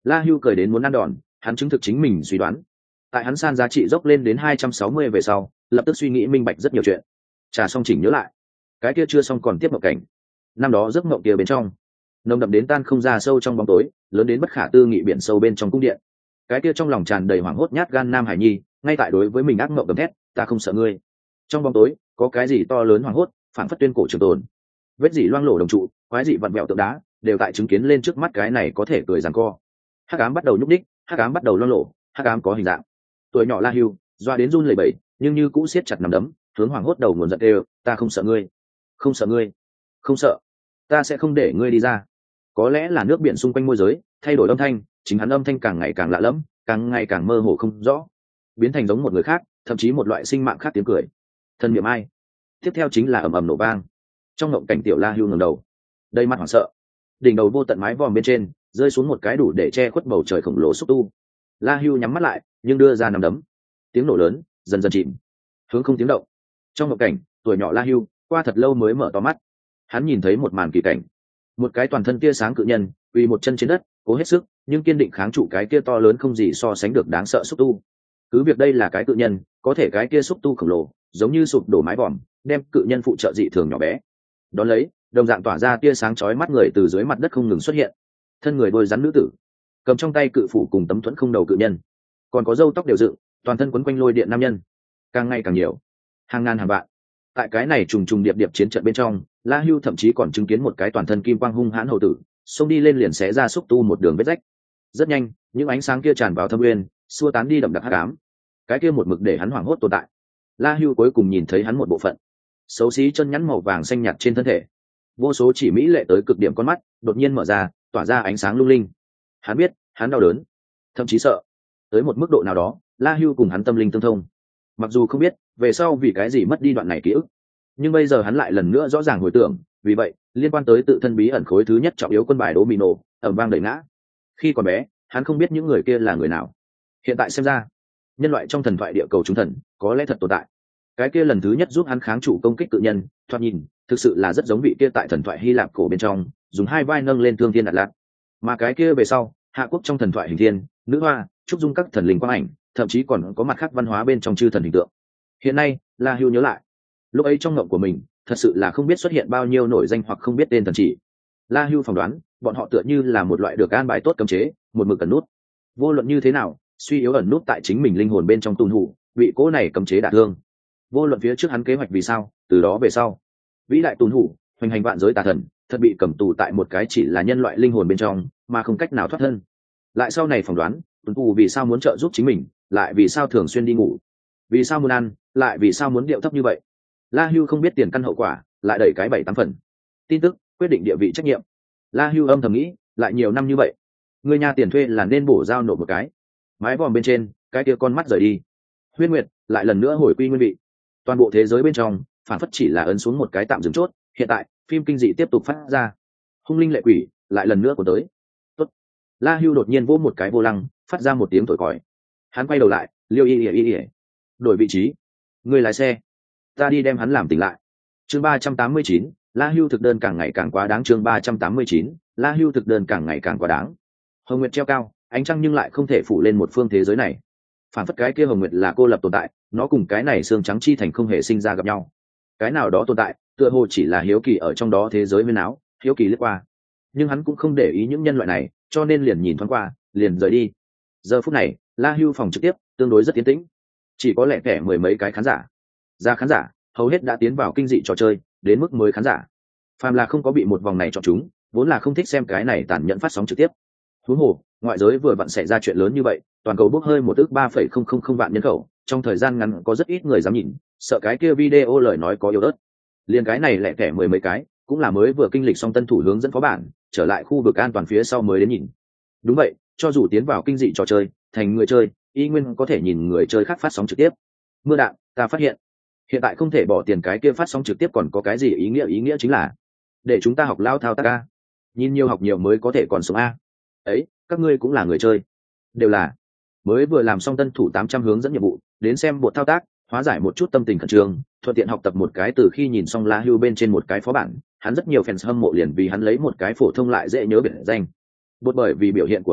A: La Hưu cười đến muốn ăn đòn, hắn chứng thực chính mình suy đoán. Tại hắn san giá trị dốc lên đến hai trăm sáu mươi về sau, lập tức suy nghĩ minh bạch rất nhiều chuyện. Trà xong chỉnh nhớ lại, cái kia chưa xong còn tiếp mộng cảnh. Năm đó giấc mộng kia bên trong, nồng đậm đến tan không ra sâu trong bóng tối, lớn đến bất khả tư nghị biển sâu bên trong cung điện. Cái kia trong lòng tràn đầy hoảng hốt nhát gan Nam Hải Nhi, ngay tại đối với mình ác mộng gầm thét, ta không sợ ngươi. Trong bóng tối, có cái gì to lớn hoảng hốt, phản phất tuyên cổ trường tồn. Vết dị loang lổ đồng trụ, quái dị vặn vẹo tượng đá, đều tại chứng kiến lên trước mắt cái này có thể cười giằng co. Hắc ám bắt đầu nhúc nhích, hắc ám bắt đầu loang lổ, hắc ám có hình dạng. Tuổi nhỏ La Hưu, doa đến run lẩy bẩy, nhưng như cũ siết chặt nắm đấm, hướng hoảng hốt đầu nguồn giận đều, ta không sợ ngươi, không sợ ngươi, không sợ, ta sẽ không để ngươi đi ra. Có lẽ là nước biển xung quanh môi giới thay đổi âm thanh, chính hắn âm thanh càng ngày càng lạ lẫm, càng ngày càng mơ hồ không rõ, biến thành giống một người khác, thậm chí một loại sinh mạng khác tiếng cười. Thân niệm ai? Tiếp theo chính là ầm ầm nổ vang. Trong ngộng cảnh tiểu La Hưu ngẩng đầu, đầy mặt hoảng sợ, đỉnh đầu vô tận mái vòm bên trên rơi xuống một cái đủ để che khuất bầu trời khổng lồ xúc tu. La Hưu nhắm mắt lại, nhưng đưa ra nắm đấm, tiếng nổ lớn dần dần chìm, hướng không tiếng động. Trong ngộng cảnh, tuổi nhỏ La Hưu qua thật lâu mới mở to mắt, hắn nhìn thấy một màn kỳ cảnh, một cái toàn thân tia sáng cự nhân quỳ một chân trên đất, cố hết sức nhưng kiên định kháng trụ cái kia to lớn không gì so sánh được đáng sợ xúc tu. Cứ việc đây là cái cự nhân, có thể cái kia xúc tu khổng lồ giống như sụp đổ mái vòm, đem cự nhân phụ trợ dị thường nhỏ bé. Đón lấy, đồng dạng tỏa ra tia sáng chói mắt người từ dưới mặt đất không ngừng xuất hiện, thân người đôi rắn nữ tử, cầm trong tay cự phủ cùng tấm thuẫn không đầu cự nhân, còn có râu tóc đều dựng, toàn thân quấn quanh lôi điện nam nhân, càng ngày càng nhiều, hàng ngàn hàng vạn. Tại cái này trùng trùng điệp điệp chiến trận bên trong, La Hưu thậm chí còn chứng kiến một cái toàn thân kim quang hung hãn hầu tử xông đi lên liền xé ra xúc tu một đường vết rách. Rất nhanh, những ánh sáng kia tràn vào thâm uyên, xua tán đi đậm đặc hắc ám. Cái kia một mực để hắn hoảng hốt tồn tại, La Hưu cuối cùng nhìn thấy hắn một bộ phận xấu xí chân nhắn màu vàng xanh nhạt trên thân thể, vô số chỉ mỹ lệ tới cực điểm con mắt đột nhiên mở ra, tỏa ra ánh sáng lung linh. Hắn biết, hắn đau đớn, thậm chí sợ. Tới một mức độ nào đó, La Hưu cùng hắn tâm linh tương thông. Mặc dù không biết về sau vì cái gì mất đi đoạn này ký ức, nhưng bây giờ hắn lại lần nữa rõ ràng hồi tưởng, vì vậy liên quan tới tự thân bí ẩn khối thứ nhất trọng yếu quân bài domino ầm vang đẩy ngã. Khi còn bé, hắn không biết những người kia là người nào. Hiện tại xem ra, nhân loại trong thần thoại địa cầu chúng thần có lẽ thật tồn tại. Cái kia lần thứ nhất giúp hắn kháng trụ công kích cự nhân, thoạt nhìn thực sự là rất giống vị kia tại thần thoại Hy Lạp cổ bên trong dùng hai vai nâng lên thương thiên Đạt Lạc. Mà cái kia về sau, hạ quốc trong thần thoại hình thiên, nữ hoa, trúc dung các thần linh quang ảnh, thậm chí còn có mặt khác văn hóa bên trong chư thần hình tượng. Hiện nay, La Hưu nhớ lại, lúc ấy trong ngộng của mình thật sự là không biết xuất hiện bao nhiêu nổi danh hoặc không biết tên thần chỉ. La Hưu phỏng đoán, bọn họ tựa như là một loại được an bài tốt cấm chế, một mực ẩn nút. Vô luận như thế nào, suy yếu ẩn nút tại chính mình linh hồn bên trong tùn hủ, bị cố này cấm chế đả thương. Vô luận phía trước hắn kế hoạch vì sao, từ đó về sau, vĩ đại tùn hủ, hoành hành vạn giới tà thần, thật bị cầm tù tại một cái chỉ là nhân loại linh hồn bên trong, mà không cách nào thoát thân. Lại sau này phỏng đoán, tùn hủ vì sao muốn trợ giúp chính mình, lại vì sao thường xuyên đi ngủ, vì sao muốn ăn, lại vì sao muốn điệu thấp như vậy. La Hưu không biết tiền căn hậu quả, lại đẩy cái bảy tám phần. Tin tức quyết định địa vị trách nhiệm. La Hưu âm thầm nghĩ, lại nhiều năm như vậy, người nhà tiền thuê là nên bổ giao nộp một cái. Mái vòm bên trên, cái kia con mắt rời đi. Huyết Nguyệt lại lần nữa hồi quy nguyên vị. Toàn bộ thế giới bên trong, phản phất chỉ là ấn xuống một cái tạm dừng chốt. Hiện tại, phim kinh dị tiếp tục phát ra. Hung linh lệ quỷ lại lần nữa của tới. Tốt. La Hưu đột nhiên vỗ một cái vô lăng, phát ra một tiếng thổi còi. Hắn quay đầu lại, liêu y y y. Đổi vị trí. Người lái xe, ta đi đem hắn làm tỉnh lại. Chương ba trăm tám mươi chín, La Hưu thực đơn càng ngày càng quá đáng. Chương ba trăm tám mươi chín, La Hưu thực đơn càng ngày càng quá đáng. Hồng Nguyệt treo cao, ánh trăng nhưng lại không thể phủ lên một phương thế giới này. Phản phất cái kia Hồng Nguyệt là cô lập tồn tại, nó cùng cái này xương trắng chi thành không hề sinh ra gặp nhau. Cái nào đó tồn tại, tựa hồ chỉ là hiếu kỳ ở trong đó thế giới nguyên áo, hiếu kỳ lướt qua. Nhưng hắn cũng không để ý những nhân loại này, cho nên liền nhìn thoáng qua, liền rời đi. Giờ phút này, La Hưu phòng trực tiếp tương đối rất tiến tĩnh, chỉ có lẻ tẻ mười mấy cái khán giả. Ra khán giả hầu hết đã tiến vào kinh dị trò chơi, đến mức mới khán giả phàm là không có bị một vòng này chọn chúng, vốn là không thích xem cái này tàn nhẫn phát sóng trực tiếp. Huống hồ ngoại giới vừa vặn xảy ra chuyện lớn như vậy, toàn cầu bốc hơi một ước ba phẩy không không không vạn nhân khẩu, trong thời gian ngắn có rất ít người dám nhìn, sợ cái kia video lời nói có yếu ớt. Liên cái này lẻ tẻ mười mấy cái, cũng là mới vừa kinh lịch xong tân thủ hướng dẫn phó bản, trở lại khu vực an toàn phía sau mới đến nhìn. Đúng vậy, cho dù tiến vào kinh dị trò chơi, thành người chơi, y nguyên có thể nhìn người chơi khác phát sóng trực tiếp. Mưa đạn, ta phát hiện hiện tại không thể bỏ tiền cái kia phát sóng trực tiếp còn có cái gì ý nghĩa ý nghĩa chính là để chúng ta học lao thao tác a, nhìn nhiều học nhiều mới có thể còn sống a. Ấy, các ngươi cũng là người chơi, đều là mới vừa làm xong tân thủ tám trăm hướng dẫn nhiệm vụ, đến xem bộ thao tác, hóa giải một chút tâm tình khẩn trương, thuận tiện học tập một cái. Từ khi nhìn xong La Hưu bên trên một cái phó bản, hắn rất nhiều fans hâm mộ liền vì hắn lấy một cái phổ thông lại dễ nhớ biệt danh. Bột bởi vì biểu hiện của hắn,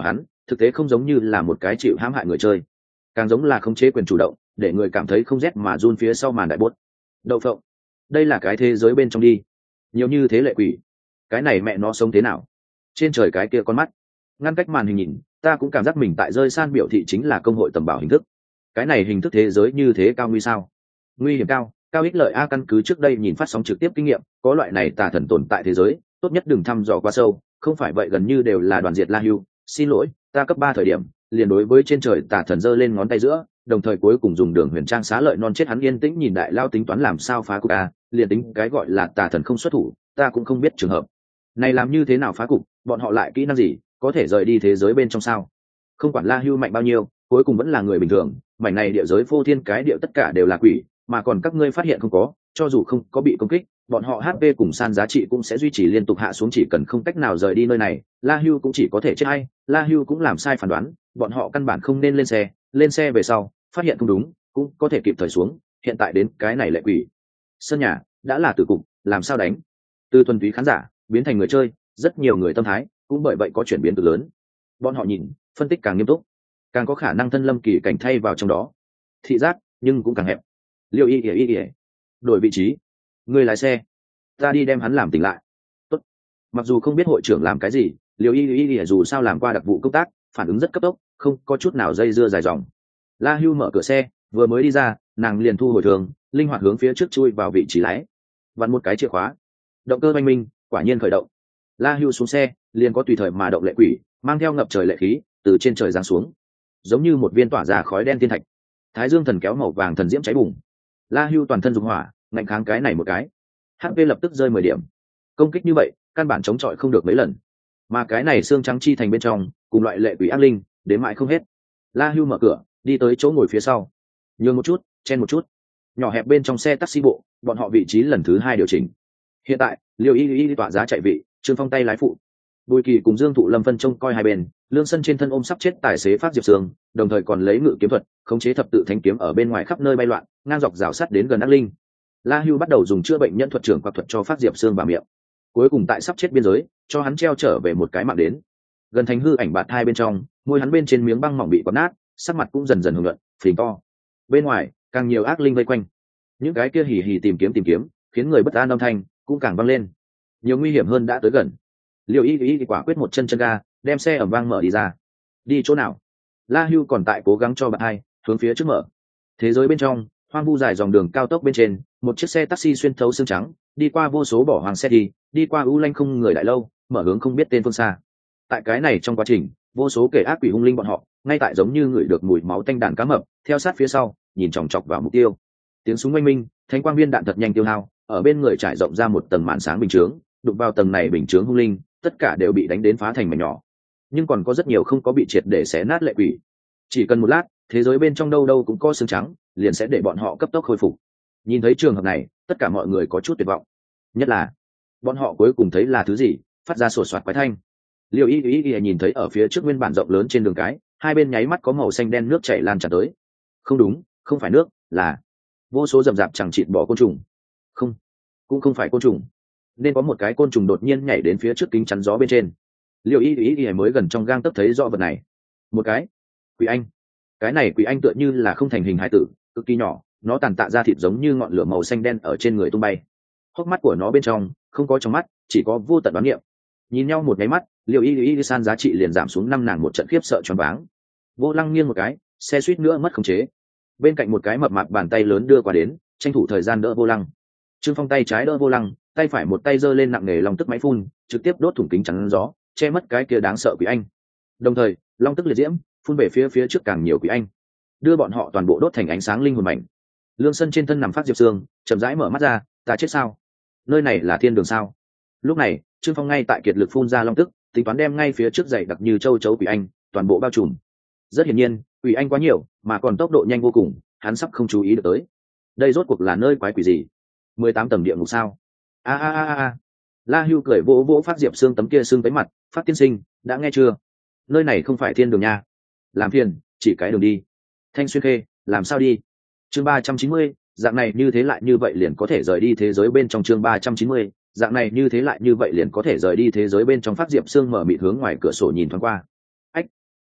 A: thực tế không giống như là một cái chịu hãm hại người chơi, càng giống là khống chế quyền chủ động, để người cảm thấy không rét mà run phía sau màn đại bốt. Đậu phộng, đây là cái thế giới bên trong đi, nhiều như thế lệ quỷ, cái này mẹ nó sống thế nào? Trên trời cái kia con mắt ngăn cách màn hình nhìn, ta cũng cảm giác mình tại rơi san biểu thị chính là công hội tầm bảo hình thức. Cái này hình thức thế giới như thế cao nguy sao? Nguy hiểm cao, cao ích lợi a. Căn cứ trước đây nhìn phát sóng trực tiếp kinh nghiệm, có loại này tà thần tồn tại thế giới, tốt nhất đừng thăm dò quá sâu, không phải vậy gần như đều là đoàn diệt La Hưu. Xin lỗi, ta cấp ba thời điểm liền đối với trên trời tà thần giơ lên ngón tay giữa, đồng thời cuối cùng dùng đường huyền trang xá lợi non chết hắn, yên tĩnh nhìn đại lao tính toán làm sao phá cục a. Liền tính cái gọi là tà thần không xuất thủ, ta cũng không biết trường hợp này làm như thế nào phá cục, bọn họ lại kỹ năng gì, có thể rời đi thế giới bên trong sao? Không quản La Hưu mạnh bao nhiêu, cuối cùng vẫn là người bình thường, mảnh này địa giới phô thiên cái địa tất cả đều là quỷ, mà còn các ngươi phát hiện không có, cho dù không có bị công kích, bọn họ hát pê cùng san giá trị cũng sẽ duy trì liên tục hạ xuống, chỉ cần không cách nào rời đi nơi này, La Hưu cũng chỉ có thể chết. Hay La Hưu cũng làm sai phán đoán, bọn họ căn bản không nên lên xe, lên xe về sau phát hiện không đúng cũng có thể kịp thời xuống, hiện tại đến cái này lệ quỷ sân nhà đã là tử cục, làm sao đánh? Từ thuần túy khán giả biến thành người chơi, rất nhiều người tâm thái cũng bởi vậy có chuyển biến cực lớn. Bọn họ nhìn phân tích càng nghiêm túc, càng có khả năng thân lâm kỳ cảnh thay vào trong đó, thị giác nhưng cũng càng hẹp. Liêu y ỉa y ỉa đổi vị trí, người lái xe, ta đi đem hắn làm tỉnh lại. Tốt. Mặc dù không biết hội trưởng làm cái gì, Liêu y y ỉa dù sao làm qua đặc vụ công tác, phản ứng rất cấp tốc, không có chút nào dây dưa dài dòng. La Hưu mở cửa xe, vừa mới đi ra, nàng liền thu hồi thường, linh hoạt hướng phía trước chui vào vị trí lái, vặn một cái chìa khóa, động cơ oanh minh, quả nhiên khởi động. La Hưu xuống xe, liền có tùy thời mà động lệ quỷ mang theo ngập trời lệ khí từ trên trời giáng xuống, giống như một viên tỏa ra khói đen thiên thạch. Thái dương thần kéo màu vàng thần diễm cháy bùng. La Hưu toàn thân dùng hỏa ngạnh kháng cái này một cái, hát pê lập tức rơi mười điểm. Công kích như vậy căn bản chống chọi không được mấy lần, mà cái này xương trắng chi thành bên trong cùng loại lệ quỷ ác linh đến mãi không hết. La Hưu mở cửa đi tới chỗ ngồi phía sau, nhường một chút, chen một chút, nhỏ hẹp bên trong xe taxi bộ, bọn họ vị trí lần thứ hai điều chỉnh. Hiện tại Liêu y y tọa giá chạy vị, Trương Phong tay lái phụ, Bùi Kỳ cùng Dương Thụ Lâm phân trông coi hai bên, Lương Sân trên thân ôm sắp chết tài xế Phát Diệp Sương, đồng thời còn lấy ngự kiếm thuật khống chế thập tự thanh kiếm ở bên ngoài khắp nơi bay loạn, ngang dọc rào sắt đến gần ác linh. La Hưu bắt đầu dùng chữa bệnh nhân thuật trưởng quạt thuật cho Phát Diệp Sương vào miệng, cuối cùng tại sắp chết biên giới cho hắn treo trở về một cái mạng đến. Gần thành hư ảnh bạt hai bên trong, môi hắn bên trên miếng băng mỏng bị quật nát, sắc mặt cũng dần dần hưởng luận, phình to. Bên ngoài càng nhiều ác linh vây quanh, những cái kia hì hì tìm kiếm tìm kiếm, khiến người bất an âm thanh cũng càng vang lên. Nhiều nguy hiểm hơn đã tới gần. Liêu y y quả quyết một chân chân ga đem xe ẩm vang mở đi ra. Đi chỗ nào? La Hưu còn tại cố gắng cho bạn hai hướng phía trước mở. Thế giới bên trong hoang vu dài dòng đường cao tốc bên trên, một chiếc xe taxi xuyên thấu xương trắng đi qua vô số bỏ hoàng xe đi đi qua u lanh không người đại lâu, mở hướng không biết tên phương xa. Tại cái này trong quá trình, vô số kẻ ác quỷ hung linh bọn họ ngay tại giống như ngửi được mùi máu tanh đàn cá mập, theo sát phía sau nhìn chòng chọc vào mục tiêu. Tiếng súng oanh minh, thanh quang viên đạn thật nhanh tiêu hao, ở bên người trải rộng ra một tầng màn sáng bình chướng, đụng vào tầng này bình chướng hung linh, tất cả đều bị đánh đến phá thành mảnh nhỏ. Nhưng còn có rất nhiều không có bị triệt để xé nát lệ quỷ. Chỉ cần một lát, thế giới bên trong đâu đâu cũng có xương trắng, liền sẽ để bọn họ cấp tốc khôi phục. Nhìn thấy trường hợp này, tất cả mọi người có chút tuyệt vọng. Nhất là, bọn họ cuối cùng thấy là thứ gì? Phát ra sột soạt quái thanh. Liêu y y y nhìn thấy ở phía trước nguyên bản rộng lớn trên đường cái, hai bên nháy mắt có màu xanh đen nước chảy lan tràn tới. Không đúng, không phải nước, là vô số rậm rạp chẳng chịt bỏ côn trùng. Không, cũng không phải côn trùng, nên có một cái côn trùng đột nhiên nhảy đến phía trước kính chắn gió bên trên. Liêu y y y mới gần trong gang tấc thấy rõ vật này. Một cái quỷ anh. Cái này quỷ anh tựa như là không thành hình hải tử, cực kỳ nhỏ, nó tàn tạ ra thịt giống như ngọn lửa màu xanh đen ở trên người tung bay. Hốc mắt của nó bên trong không có trong mắt, chỉ có vô tận đoán niệm. Nhìn nhau một cái mắt, Liêu y y san giá trị liền giảm xuống năm nàng một trận khiếp sợ choáng váng. Vô Lăng nghiêng một cái, xe suýt nữa mất khống chế. Bên cạnh một cái mập mạp bàn tay lớn đưa qua đến, tranh thủ thời gian đỡ Vô Lăng. Trương Phong tay trái đỡ Vô Lăng, tay phải một tay giơ lên nặng nề long tức máy phun, trực tiếp đốt thủng kính chắn gió, che mất cái kia đáng sợ quỷ anh. Đồng thời, long tức liệt diễm phun về phía phía trước càng nhiều quỷ anh, đưa bọn họ toàn bộ đốt thành ánh sáng linh hồn mảnh. Lương Sân trên thân nằm Phát Diệp Sương, chậm rãi mở mắt ra, ta chết sao? Nơi này là thiên đường sao? Lúc này, Trương Phong ngay tại kiệt lực phun ra long tức, tính toán đem ngay phía trước dày đặc như châu chấu quỷ anh toàn bộ bao trùm. Rất hiển nhiên, quỷ anh quá nhiều, mà còn tốc độ nhanh vô cùng, hắn sắp không chú ý được tới. Đây rốt cuộc là nơi quái quỷ gì? mười tám tầng địa ngục sao? A a a a. La Hưu cười vỗ vỗ Phát Diệp Sương tấm kia xương tới mặt, Phát tiên sinh, đã nghe chưa? Nơi này không phải thiên đường nha. Làm phiền, chỉ cái đường đi. Thanh Xuyên Khê, làm sao đi? Chương ba trăm chín mươi, dạng này như thế lại như vậy liền có thể rời đi thế giới bên trong. Chương ba trăm chín mươi, dạng này như thế lại như vậy liền có thể rời đi thế giới bên trong. Phát Diệp Sương mở mịt hướng ngoài cửa sổ nhìn thoáng qua. Ách,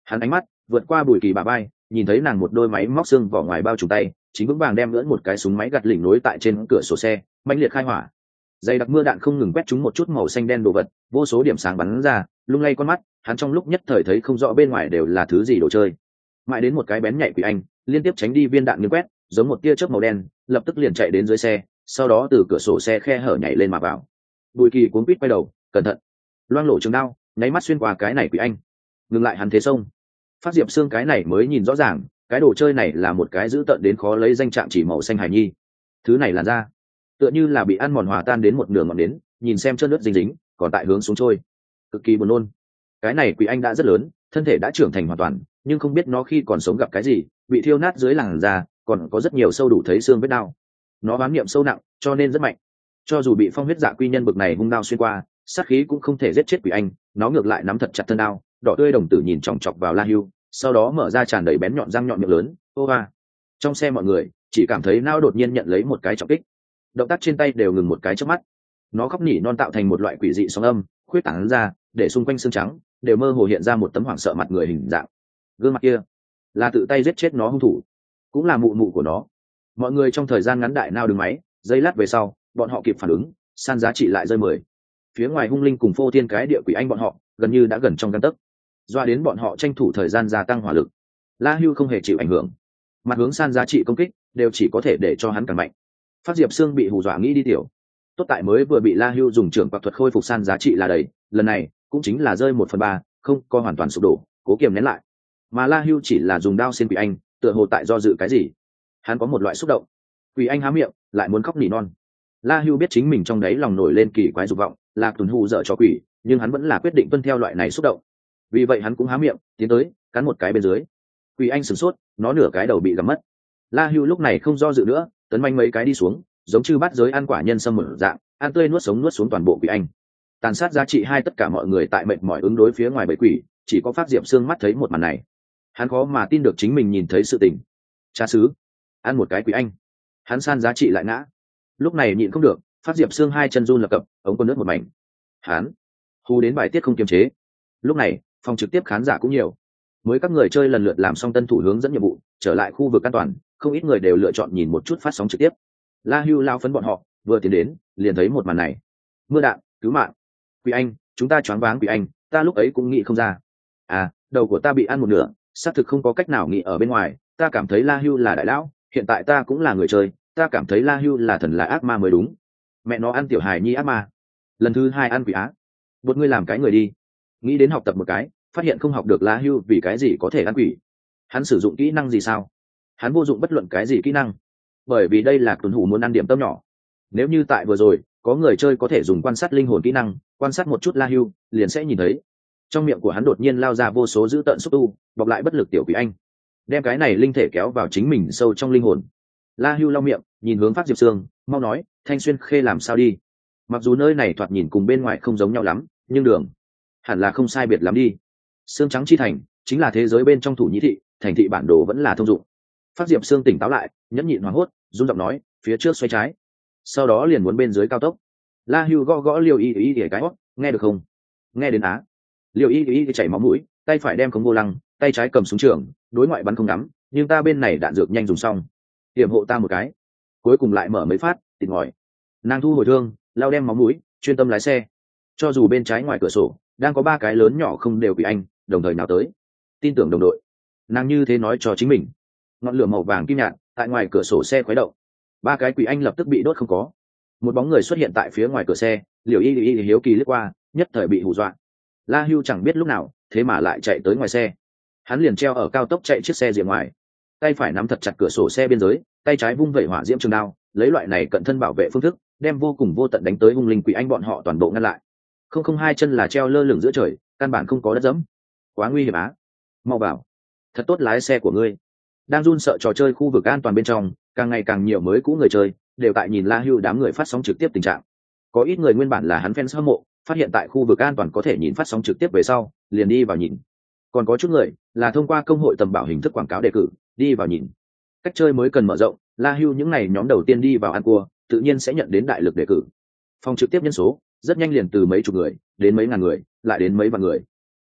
A: Hắn ánh mắt vượt qua Bùi Kỳ bà bay, nhìn thấy nàng một đôi máy móc xương vỏ ngoài bao trùm tay, chính vững vàng đem lưỡn một cái súng máy gạt lỉnh nối tại trên cửa sổ xe, mãnh liệt khai hỏa. Dày đặc mưa đạn không ngừng quét trúng một chút màu xanh đen đồ vật, vô số điểm sáng bắn ra, lung lay con mắt, hắn trong lúc nhất thời thấy không rõ bên ngoài đều là thứ gì đồ chơi. Mãi đến một cái bén nhạy quỷ anh, liên tiếp tránh đi viên đạn nghiêng quét, giống một tia chớp màu đen, lập tức liền chạy đến dưới xe, sau đó từ cửa sổ xe khe hở nhảy lên mà vào. Bùi Kỳ cuống quýt quay đầu, cẩn thận. Loang lổ trường đao, nháy mắt xuyên qua cái này quỷ anh. Ngừng lại hắn thế sông. Phát Diệp Xương cái này mới nhìn rõ ràng, cái đồ chơi này là một cái dữ tợn đến khó lấy danh trạng chỉ màu xanh hải nhi. Thứ này là da, tựa như là bị ăn mòn hòa tan đến một nửa ngọn đến, nhìn xem chân nước dính dính, còn tại hướng xuống trôi, cực kỳ buồn nôn. Cái này quỷ anh đã rất lớn, thân thể đã trưởng thành hoàn toàn, nhưng không biết nó khi còn sống gặp cái gì, bị thiêu nát dưới làn da, còn có rất nhiều sâu đủ thấy xương vết đao. Nó bám niệm sâu nặng, cho nên rất mạnh. Cho dù bị phong huyết dạ quy nhân bực này hung đao xuyên qua, sát khí cũng không thể giết chết quỷ anh, nó ngược lại nắm thật chặt thân đao, đỏ tươi đồng tử nhìn chòng chọc vào La Hưu, sau đó mở ra tràn đầy bén nhọn răng nhọn miệng lớn. Ô va! Trong xe mọi người chỉ cảm thấy não đột nhiên nhận lấy một cái trọng kích, động tác trên tay đều ngừng một cái chớp mắt. Nó khóc nỉ non tạo thành một loại quỷ dị sóng âm, khuyết tán ra, để xung quanh xương trắng đều mơ hồ hiện ra một tấm hoảng sợ mặt người hình dạng. Gương mặt kia là tự tay giết chết nó hung thủ, cũng là mụ mụ của nó. Mọi người trong thời gian ngắn đại nao đứng máy, giây lát về sau, bọn họ kịp phản ứng, san giá trị lại rơi mười. Phía ngoài hung linh cùng phô thiên cái địa quỷ anh bọn họ gần như đã gần trong gang tấc, doa đến bọn họ tranh thủ thời gian gia tăng hỏa lực. La Hưu không hề chịu ảnh hưởng, mặt hướng san giá trị công kích đều chỉ có thể để cho hắn càng mạnh. Phát Diệp Xương bị hù dọa nghĩ đi tiểu, tốt tại mới vừa bị La Hưu dùng trưởng quặc thuật khôi phục san giá trị là đầy, lần này cũng chính là rơi một phần ba, không có hoàn toàn sụp đổ, cố kiềm nén lại. Mà La Hưu chỉ là dùng đao xiên quỷ anh, tựa hồ tại do dự cái gì. Hắn có một loại xúc động, quỷ anh há miệng lại muốn khóc nỉ non. La Hưu biết chính mình trong đáy lòng nổi lên kỳ quái dục vọng, là tuần hù dở cho quỷ, nhưng hắn vẫn là quyết định tuân theo loại này xúc động. Vì vậy hắn cũng há miệng tiến tới cắn một cái bên dưới. Quỷ anh sửng sốt, nó nửa cái đầu bị gặm mất. La Hưu lúc này không do dự nữa, tấn manh mấy cái đi xuống, giống như bắt giới ăn quả nhân sâm một dạng, ăn tươi nuốt sống nuốt xuống toàn bộ quỷ anh. Tàn sát giá trị hai, tất cả mọi người tại mệt mỏi ứng đối phía ngoài bầy quỷ, chỉ có Phát Diệp Xương mắt thấy một màn này, hắn khó mà tin được chính mình nhìn thấy sự tình. Cha xứ, ăn một cái quỷ anh, hắn san giá trị lại ngã. Lúc này nhịn không được, Phát Diệp Xương hai chân run lập cập, ống con nước một mảnh. Hắn hù đến bài tiết không kiềm chế. Lúc này phòng trực tiếp khán giả cũng nhiều, mới các người chơi lần lượt làm xong tân thủ hướng dẫn nhiệm vụ, trở lại khu vực an toàn, không ít người đều lựa chọn nhìn một chút phát sóng trực tiếp. La Hưu lao phấn bọn họ vừa tiến đến liền thấy một màn này. Mưa đạn, cứu mạng, quỷ anh, chúng ta choáng váng quỷ anh, ta lúc ấy cũng nghĩ không ra. À, đầu của ta bị ăn một nửa, xác thực không có cách nào nghĩ ở bên ngoài, ta cảm thấy La Hưu là đại lão, hiện tại ta cũng là người chơi, ta cảm thấy La Hưu là thần là ác ma mới đúng. Mẹ nó ăn tiểu hài nhi ác ma, lần thứ hai ăn quỷ á. Một ngươi làm cái người đi, nghĩ đến học tập một cái, phát hiện không học được La Hưu vì cái gì có thể ăn quỷ. Hắn sử dụng kỹ năng gì sao? Hắn vô dụng bất luận cái gì kỹ năng, bởi vì đây là tuần hủ muốn ăn điểm tâm nhỏ. Nếu như tại vừa rồi có người chơi có thể dùng quan sát linh hồn kỹ năng quan sát một chút La Hưu, liền sẽ nhìn thấy trong miệng của hắn đột nhiên lao ra vô số dữ tợn xúc tu, bọc lại bất lực tiểu quỷ anh, đem cái này linh thể kéo vào chính mình sâu trong linh hồn. La Hưu lau miệng nhìn hướng Phát Diệp Xương, mau nói, Thanh Xuyên Khê làm sao đi? Mặc dù nơi này thoạt nhìn cùng bên ngoài không giống nhau lắm, nhưng đường hẳn là không sai biệt lắm đi. Xương Trắng Chi Thành chính là thế giới bên trong Thủ Nhĩ Thị, thành thị bản đồ vẫn là thông dụng. Phát Diệp Xương tỉnh táo lại, nhẫn nhịn hoảng hốt, run giọng nói, phía trước xoay trái, sau đó liền muốn bên dưới cao tốc. La Hưu gõ gõ Liêu Y Y cái hót, nghe được không? Nghe đến á. Liêu Y Y chảy máu mũi, tay phải đem khống vô lăng, tay trái cầm súng trường, đối ngoại bắn không ngắm, nhưng ta bên này đạn dược nhanh dùng xong, hiểm hộ ta một cái. Cuối cùng lại mở mấy phát, tịt ngòi. Nàng thu hồi thương, lao đem máu mũi, chuyên tâm lái xe. Cho dù bên trái ngoài cửa sổ đang có ba cái lớn nhỏ không đều bị anh đồng thời nào tới, tin tưởng đồng đội, nàng như thế nói cho chính mình. Ngọn lửa màu vàng kim nhạt tại ngoài cửa sổ xe khuấy động, ba cái quỷ anh lập tức bị đốt không có. Một bóng người xuất hiện tại phía ngoài cửa xe, Liều Y Y hiếu kỳ lướt qua, nhất thời bị hù dọa. La Hưu chẳng biết lúc nào thế mà lại chạy tới ngoài xe, hắn liền treo ở cao tốc chạy chiếc xe rìa ngoài, tay phải nắm thật chặt cửa sổ xe biên giới, tay trái vung vẩy hỏa diễm trường đao, lấy loại này cận thân bảo vệ phương thức, đem vô cùng vô tận đánh tới hung linh quỷ anh bọn họ toàn bộ ngăn lại. Không không hai chân là treo lơ lửng giữa trời, căn bản không có đất dẫm, quá nguy hiểm á. Mau vào, thật tốt lái xe của ngươi. Đang run sợ trò chơi khu vực an toàn bên trong, càng ngày càng nhiều mới cũ người chơi đều tại nhìn La Hưu đám người phát sóng trực tiếp tình trạng. Có ít người nguyên bản là hắn fans hâm mộ, phát hiện tại khu vực an toàn có thể nhìn phát sóng trực tiếp về sau, liền đi vào nhìn. Còn có chút người là thông qua công hội tầm bảo hình thức quảng cáo đề cử, đi vào nhìn. Cách chơi mới cần mở rộng, La Hưu những ngày nhóm đầu tiên đi vào ăn cua, tự nhiên sẽ nhận đến đại lực đề cử. Phòng trực tiếp nhân số rất nhanh liền từ mấy chục người đến mấy ngàn người, lại đến mấy vạn người.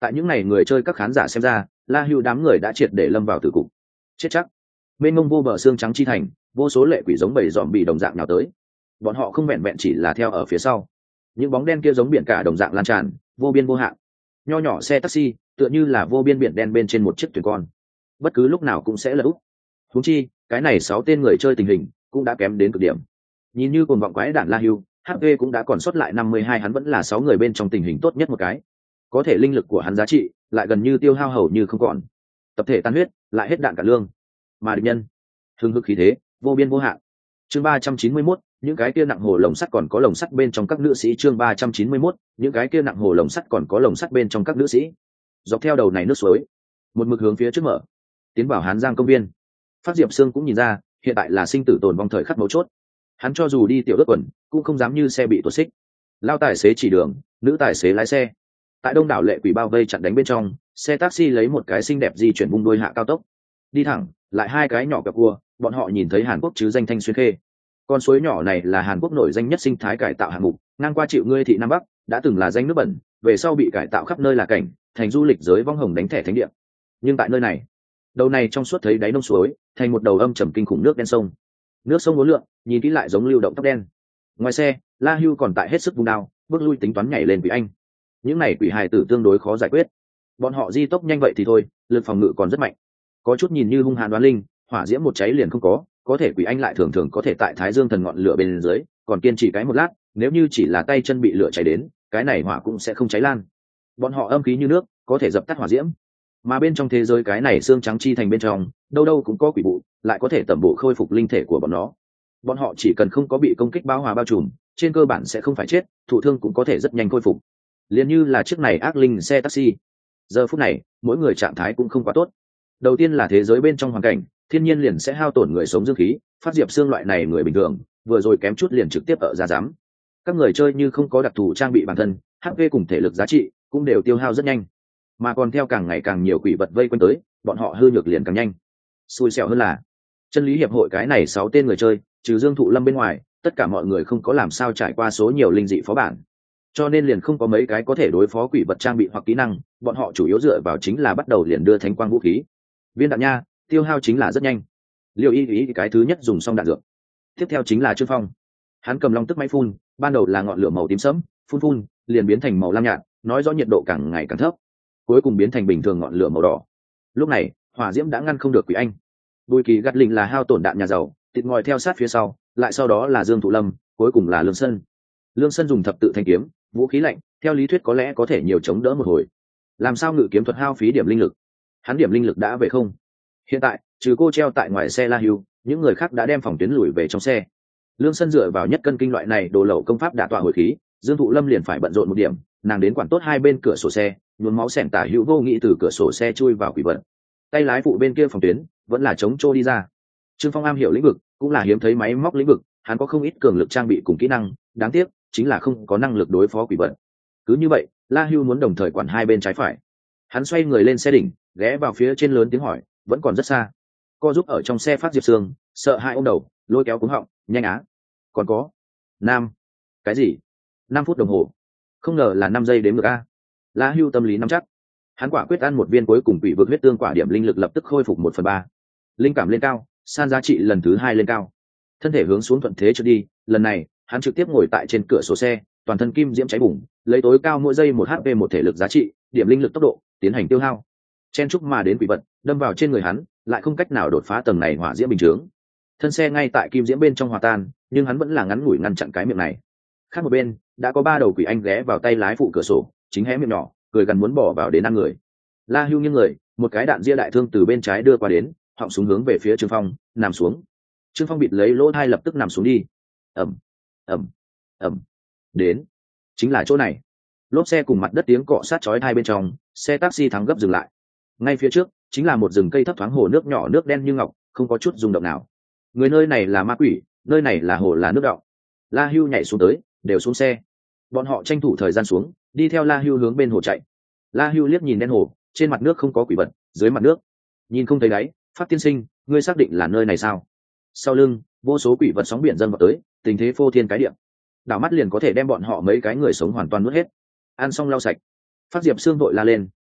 A: Tại những ngày người chơi các khán giả xem ra, La Hưu đám người đã triệt để lâm vào tử cục. Chết chắc. Bên ngông vô bờ xương trắng chi thành, vô số lệ quỷ giống bầy dòm bị đồng dạng nào tới. Bọn họ không vẹn vẹn chỉ là theo ở phía sau. Những bóng đen kia giống biển cả đồng dạng lan tràn, vô biên vô hạn. Nho nhỏ xe taxi, tựa như là vô biên biển đen bên trên một chiếc thuyền con. Bất cứ lúc nào cũng sẽ lật úp. Huống chi, cái này sáu tên người chơi tình hình cũng đã kém đến cực điểm. Nhìn như cuồng vọng quái đản La Hưu, hát pê cũng đã còn sót lại năm mươi hai, hắn vẫn là sáu người bên trong tình hình tốt nhất một cái. Có thể linh lực của hắn giá trị lại gần như tiêu hao hầu như không còn. Tập thể tan huyết, lại hết đạn cả lương. Mà địch nhân, hưng hực khí thế, vô biên vô hạn. Chương ba trăm chín mươi mốt, những cái kia nặng hồ lồng sắt còn có lồng sắt bên trong các nữ sĩ. Chương ba trăm chín mươi mốt, những cái kia nặng hồ lồng sắt còn có lồng sắt bên trong các nữ sĩ. Dọc theo đầu này nước suối, một mực hướng phía trước mở, tiến vào Hán Giang công viên. Phát Diệp Sương cũng nhìn ra, hiện tại là sinh tử tồn vong thời khắc mấu chốt. Hắn cho dù đi tiểu đất quần, cũng không dám như xe bị tuột xích. Lao tài xế chỉ đường, nữ tài xế lái xe. Tại đông đảo lệ quỷ bao vây chặn đánh bên trong, xe taxi lấy một cái xinh đẹp di chuyển vung đuôi hạ cao tốc, đi thẳng, lại hai cái nhỏ cặp cua. Bọn họ nhìn thấy Hàn Quốc chứ danh Thanh Xuyên Khê. Con suối nhỏ này là Hàn Quốc nổi danh nhất sinh thái cải tạo hạng mục, ngang qua Triệu Ngươi thị Nam Bắc, đã từng là danh nước bẩn, về sau bị cải tạo khắp nơi là cảnh, thành du lịch giới vong hồng đánh thẻ thánh địa. Nhưng tại nơi này, đầu này trong suốt thấy đáy nông suối, thành một đầu âm trầm kinh khủng nước đen sông. Nước sông uốn lượn, nhìn kỹ lại giống lưu động tóc đen. Ngoài xe, La Hưu còn tại hết sức vung đao, bước lui tính toán nhảy lên quỷ anh. Những này quỷ hài tử tương đối khó giải quyết. Bọn họ di tốc nhanh vậy thì thôi, lực phòng ngự còn rất mạnh. Có chút nhìn như hung hãn đoán linh, hỏa diễm một cháy liền không có, có thể quỷ anh lại thường thường có thể tại Thái Dương thần ngọn lửa bên dưới, còn kiên trì cái một lát, nếu như chỉ là tay chân bị lửa cháy đến, cái này hỏa cũng sẽ không cháy lan. Bọn họ âm khí như nước, có thể dập tắt hỏa diễm. Mà bên trong thế giới cái này xương trắng chi thành bên trong, đâu đâu cũng có quỷ vụ, lại có thể tẩm bổ khôi phục linh thể của bọn nó. Bọn họ chỉ cần không có bị công kích bao hòa bao trùm, trên cơ bản sẽ không phải chết, thụ thương cũng có thể rất nhanh khôi phục. Liên như là chiếc này ác linh xe taxi. Giờ phút này, mỗi người trạng thái cũng không quá tốt. Đầu tiên là thế giới bên trong hoàn cảnh, thiên nhiên liền sẽ hao tổn người sống dương khí, Phát Diệp Xương loại này người bình thường, vừa rồi kém chút liền trực tiếp ở ra giám. Các người chơi như không có đặc thù trang bị bản thân, hát pê cùng thể lực giá trị cũng đều tiêu hao rất nhanh. Mà còn theo càng ngày càng nhiều quỷ vật vây quanh tới, bọn họ hư nhược liền càng nhanh. Xui xẻo hơn là, chân lý hiệp hội cái này sáu tên người chơi, trừ Dương Thụ Lâm bên ngoài, tất cả mọi người không có làm sao trải qua số nhiều linh dị phó bản, cho nên liền không có mấy cái có thể đối phó quỷ vật trang bị hoặc kỹ năng. Bọn họ chủ yếu dựa vào chính là bắt đầu liền đưa thánh quang vũ khí, viên đạn nha, tiêu hao chính là rất nhanh. Liêu y ý cái thứ nhất dùng xong đạn dược, tiếp theo chính là Trương Phong. Hắn cầm long tức máy phun, ban đầu là ngọn lửa màu tím sẫm, phun phun liền biến thành màu lam nhạt, nói rõ nhiệt độ càng ngày càng thấp, cuối cùng biến thành bình thường ngọn lửa màu đỏ. Lúc này hỏa diễm đã ngăn không được quỷ anh. Bùi Kỳ gắt linh là hao tổn đạn nhà giàu, tịt ngòi theo sát phía sau, lại sau đó là Dương Thụ Lâm, cuối cùng là Lương Sân. Lương Sân dùng thập tự thanh kiếm, vũ khí lạnh, theo lý thuyết có lẽ có thể nhiều chống đỡ một hồi. Làm sao ngự kiếm thuật hao phí điểm linh lực? Hắn điểm linh lực đã về không. Hiện tại trừ cô treo tại ngoài xe La Hưu, những người khác đã đem phòng tuyến lùi về trong xe. Lương Sân dựa vào nhất cân kinh loại này đồ lậu công pháp đả tọa hồi khí, Dương Thụ Lâm liền phải bận rộn một điểm, nàng đến quản tốt hai bên cửa sổ xe, nhuốm máu xẻng tả hữu vô nghĩ từ cửa sổ xe chui vào quỷ vật. Tay lái phụ bên kia phòng tuyến vẫn là chống trô đi ra. Trương Phong am hiểu lĩnh vực, cũng là hiếm thấy máy móc lĩnh vực, hắn có không ít cường lực trang bị cùng kỹ năng, đáng tiếc chính là không có năng lực đối phó quỷ vật. Cứ như vậy, La Hưu muốn đồng thời quản hai bên trái phải. Hắn xoay người lên xe đỉnh, ghé vào phía trên lớn tiếng hỏi, vẫn còn rất xa. Co giúp ở trong xe Phát Diệp Sương, sợ hai ôm đầu, lôi kéo cuống họng, nhanh á. Còn có. Nam. Cái gì? Năm phút đồng hồ. Không ngờ là năm giây đếm ngược a. La Hưu tâm lý nắm chắc. Hắn quả quyết ăn một viên cuối cùng quỷ vực huyết tương quả, điểm linh lực lập tức khôi phục một phần ba. Linh cảm lên cao, san giá trị lần thứ hai lên cao. Thân thể hướng xuống thuận thế trượt đi, lần này hắn trực tiếp ngồi tại trên cửa sổ xe, toàn thân kim diễm cháy bùng, lấy tối cao mỗi giây một hát pê một thể lực giá trị, điểm linh lực tốc độ tiến hành tiêu hao. Chen chúc mà đến quỷ vật đâm vào trên người hắn, lại không cách nào đột phá tầng này hỏa diễm bình chướng. Thân xe ngay tại kim diễm bên trong hòa tan, nhưng hắn vẫn là ngắn ngủi ngăn chặn cái miệng này. Khác một bên đã có ba đầu quỷ anh ghé vào tay lái phụ cửa sổ, chính hé miệng nhỏ, cười gần muốn bỏ vào đến ăn người. La Hưu nghiêng người, một cái đạn ria đại thương từ bên trái đưa qua đến, họng súng hướng về phía Trương Phong, nằm xuống. Trương Phong bịt lấy lỗ thai lập tức nằm xuống đi. Ẩm, ẩm, ẩm. Đến, chính là chỗ này. Lốp xe cùng mặt đất tiếng cọ sát chói tai bên trong, xe taxi thắng gấp dừng lại. Ngay phía trước chính là một rừng cây thấp thoáng, hồ nước nhỏ, nước đen như ngọc, không có chút rung động nào. Người nơi này là ma quỷ, nơi này là hồ là nước đọng. La Hưu nhảy xuống tới, đều xuống xe. Bọn họ tranh thủ thời gian xuống, đi theo La Hưu hướng bên hồ chạy. La Hưu liếc nhìn đen hồ, trên mặt nước không có quỷ vật, dưới mặt nước nhìn không thấy đáy. Phát tiên sinh, ngươi xác định là nơi này sao? Sau lưng vô số quỷ vật sóng biển dâng vào tới, tình thế phô thiên cái địa, đảo mắt liền có thể đem bọn họ mấy cái người sống hoàn toàn nuốt hết. Ăn xong lau sạch, Phát Diệp Sương vội la lên,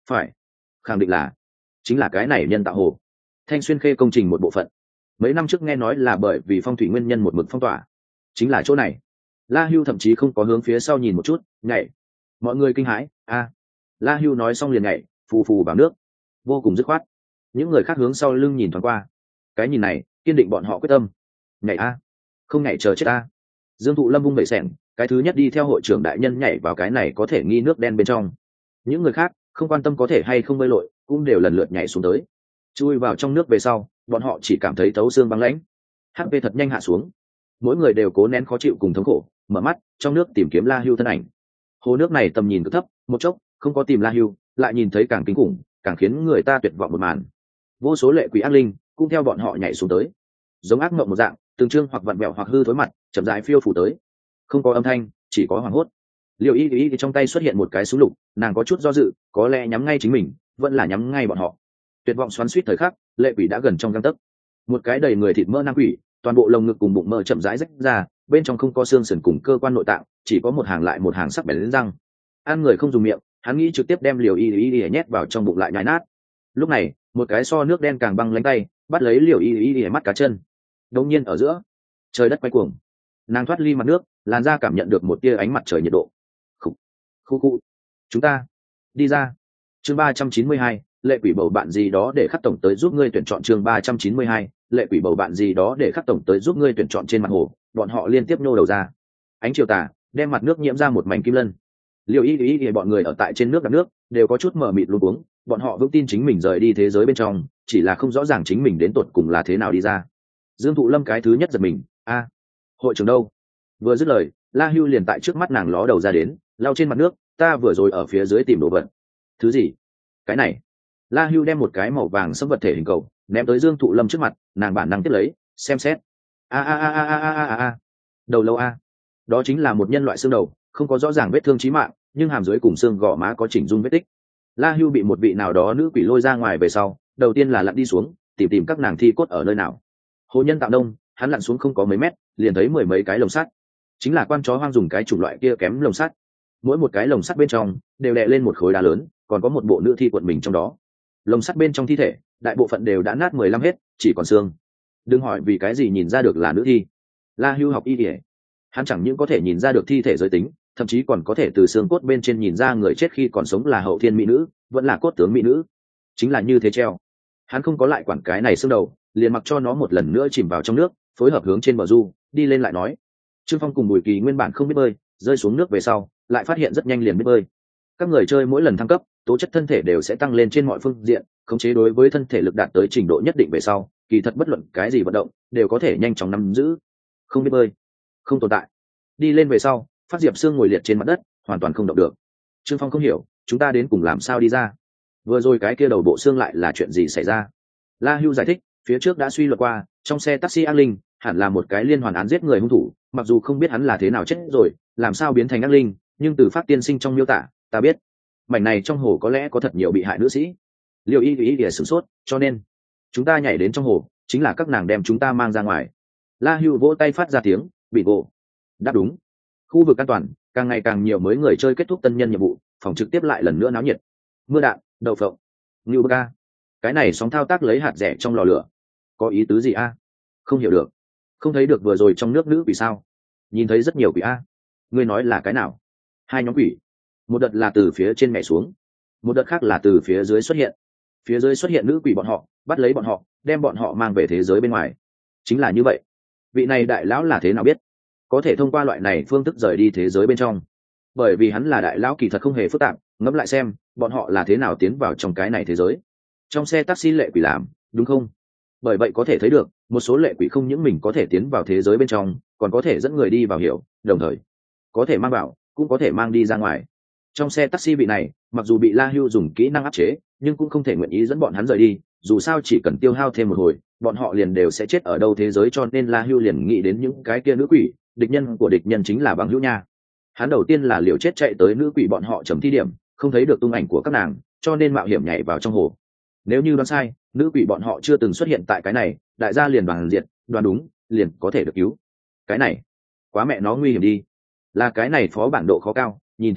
A: phải, khẳng định là chính là cái này nhân tạo hồ, Thanh Xuyên Khê công trình một bộ phận. Mấy năm trước nghe nói là bởi vì phong thủy nguyên nhân một mực phong tỏa, chính là chỗ này. La Hưu thậm chí không có hướng phía sau nhìn một chút, nhảy. Mọi người kinh hãi, a. La Hưu nói xong liền nhảy, phù phù vào nước, vô cùng dứt khoát. Những người khác hướng sau lưng nhìn thoáng qua, cái nhìn này kiên định bọn họ quyết tâm. Nhảy a, không nhảy chờ chết a. Dương Thụ Lâm vung bẩy xẻng, cái thứ nhất đi theo hội trưởng đại nhân nhảy vào cái này có thể nghi nước đen bên trong. Những người khác không quan tâm có thể hay không bơi lội, cũng đều lần lượt nhảy xuống tới. Chui vào trong nước về sau, bọn họ chỉ cảm thấy thấu xương băng lãnh, hát pê thật nhanh hạ xuống. Mỗi người đều cố nén khó chịu cùng thống khổ, mở mắt trong nước tìm kiếm La Hưu thân ảnh. Hồ nước này tầm nhìn cực thấp, một chốc không có tìm La Hưu, lại nhìn thấy càng kinh khủng, càng khiến người ta tuyệt vọng một màn. Vô số lệ quỷ ác linh cũng theo bọn họ nhảy xuống tới, giống ác mộng một dạng, từng trương hoặc vặn vẹo hoặc hư thối mặt chậm rãi phiêu phủ tới. Không có âm thanh, chỉ có hoảng hốt. Liêu Y Y thì trong tay xuất hiện một cái súng lục, nàng có chút do dự, có lẽ nhắm ngay chính mình, vẫn là nhắm ngay bọn họ. Tuyệt vọng xoắn xuýt thời khắc, lệ quỷ đã gần trong gang tấc. Một cái đầy người thịt mỡ nam quỷ, toàn bộ lồng ngực cùng bụng mỡ chậm rãi rách ra, bên trong không có xương sườn cùng cơ quan nội tạng, chỉ có một hàng lại một hàng sắc bén lên răng. Ăn người không dùng miệng, hắn nghĩ trực tiếp đem Liều Y Y nhét vào trong bụng lại nhai nát. Lúc này, một cái so nước đen càng băng lãnh tay, bắt lấy Liều Y Y mắt cá chân. Đột nhiên ở giữa, trời đất quay cuồng. Nàng thoát ly mặt nước, làn da cảm nhận được một tia ánh mặt trời nhiệt độ. Khủ, khu khu, chúng ta đi ra. Chương ba trăm chín mươi hai, lệ quỷ bầu bạn gì đó để khắc tổng tới giúp ngươi tuyển chọn. Chương ba trăm chín mươi hai, lệ quỷ bầu bạn gì đó để khắc tổng tới giúp ngươi tuyển chọn. Trên mặt hồ, bọn họ liên tiếp nhô đầu ra. Ánh chiều tà đem mặt nước nhiễm ra một mảnh kim lân. Liều Y Y Y bọn người ở tại trên nước đạp nước đều có chút mờ mịt luống cuống, bọn họ vững tin chính mình rời đi thế giới bên trong, chỉ là không rõ ràng chính mình đến tột cùng là thế nào đi ra. Dương Thụ Lâm cái thứ nhất giật mình, a, hội trưởng đâu? Vừa dứt lời, La Hưu liền tại trước mắt nàng ló đầu ra đến, lao trên mặt nước, ta vừa rồi ở phía dưới tìm đồ vật. Thứ gì? Cái này. La Hưu đem một cái màu vàng sẫm vật thể hình cầu ném tới Dương Thụ Lâm trước mặt, nàng bản năng tiếp lấy, xem xét. A a a a a a a a. Đầu lâu a. Đó chính là một nhân loại xương đầu, không có rõ ràng vết thương chí mạng, nhưng hàm dưới cùng xương gò má có chỉnh dung vết tích. La Hưu bị một vị nào đó nữ quỷ lôi ra ngoài về sau, đầu tiên là lặn đi xuống, tìm tìm các nàng thi cốt ở nơi nào. Hồ nhân tạo đông, hắn lặn xuống không có mấy mét, liền thấy mười mấy cái lồng sắt, chính là quan chó hoang dùng cái chủng loại kia kém lồng sắt. Mỗi một cái lồng sắt bên trong đều đè lên một khối đá lớn, còn có một bộ nữ thi cuộn mình trong đó. Lồng sắt bên trong thi thể, đại bộ phận đều đã nát mười lăm hết, chỉ còn xương. Đừng hỏi vì cái gì nhìn ra được là nữ thi. La Hưu học y y, hắn chẳng những có thể nhìn ra được thi thể giới tính, thậm chí còn có thể từ xương cốt bên trên nhìn ra người chết khi còn sống là hậu thiên mỹ nữ, vẫn là cốt tướng mỹ nữ. Chính là như thế treo. Hắn không có lại quản cái này xương đầu, liền mặc cho nó một lần nữa chìm vào trong nước, phối hợp hướng trên bờ du đi lên lại nói. Trương Phong cùng Bùi Kỳ nguyên bản không biết bơi, rơi xuống nước về sau lại phát hiện rất nhanh liền biết bơi. Các người chơi mỗi lần thăng cấp, tố chất thân thể đều sẽ tăng lên trên mọi phương diện, khống chế đối với thân thể lực đạt tới trình độ nhất định về sau, kỳ thật bất luận cái gì vận động đều có thể nhanh chóng nắm giữ. Không biết bơi, không tồn tại. Đi lên về sau, Phát Diệp Sương ngồi liệt trên mặt đất, hoàn toàn không động được. Trương Phong không hiểu, chúng ta đến cùng làm sao đi ra? Vừa rồi cái kia đầu bộ xương lại là chuyện gì xảy ra? La Hưu giải thích, phía trước đã suy luận qua, trong xe taxi ác linh hẳn là một cái liên hoàn án giết người hung thủ, mặc dù không biết hắn là thế nào chết rồi, làm sao biến thành ác linh, nhưng từ Phát tiên sinh trong miêu tả, ta biết, mảnh này trong hồ có lẽ có thật nhiều bị hại nữ sĩ. Liêu Y Y Y sửng sốt, cho nên chúng ta nhảy đến trong hồ, chính là các nàng đem chúng ta mang ra ngoài. La Hưu vỗ tay phát ra tiếng, bị gỗ. Đáp đúng. Khu vực an toàn, càng ngày càng nhiều mới người chơi kết thúc tân nhân nhiệm vụ, phòng trực tiếp lại lần nữa náo nhiệt. Mưa đạn, đậu phộng, ngưu bơ ca. Cái này sóng thao tác lấy hạt rẻ trong lò lửa, có ý tứ gì a? Không hiểu được. Không thấy được vừa rồi trong nước nữ quỷ sao? Nhìn thấy rất nhiều quỷ a. Ngươi nói là cái nào? Hai nhóm quỷ, một đợt là từ phía trên nhảy xuống, một đợt khác là từ phía dưới xuất hiện. Phía dưới xuất hiện nữ quỷ bọn họ, bắt lấy bọn họ, đem bọn họ mang về thế giới bên ngoài. Chính là như vậy. Vị này đại lão là thế nào biết có thể thông qua loại này phương thức rời đi thế giới bên trong? Bởi vì hắn là đại lão, kỳ thật không hề phức tạp, ngẫm lại xem bọn họ là thế nào tiến vào trong cái này thế giới. Trong xe taxi lệ quỷ làm, đúng không? Bởi vậy có thể thấy được một số lệ quỷ không những mình có thể tiến vào thế giới bên trong, còn có thể dẫn người đi vào hiểu, đồng thời có thể mang vào, cũng có thể mang đi ra ngoài. Trong xe taxi vị này, mặc dù bị La Hưu dùng kỹ năng áp chế, nhưng cũng không thể nguyện ý dẫn bọn hắn rời đi, dù sao chỉ cần tiêu hao thêm một hồi, bọn họ liền đều sẽ chết ở đâu thế giới, cho nên La Hưu liền nghĩ đến những cái kia nữ quỷ, địch nhân của địch nhân chính là bằng hữu nha. Hắn đầu tiên là liều chết chạy tới nữ quỷ bọn họ chấm thi điểm, không thấy được tung ảnh của các nàng, cho nên mạo hiểm nhảy vào trong hồ. Nếu như đoán sai, nữ quỷ bọn họ chưa từng xuất hiện tại cái này, đại gia liền bằng diệt, đoán đúng, liền có thể được cứu. Cái này, quá mẹ nó nguy hiểm đi. Là cái này phó bản độ khó cao, nhìn thấy đi,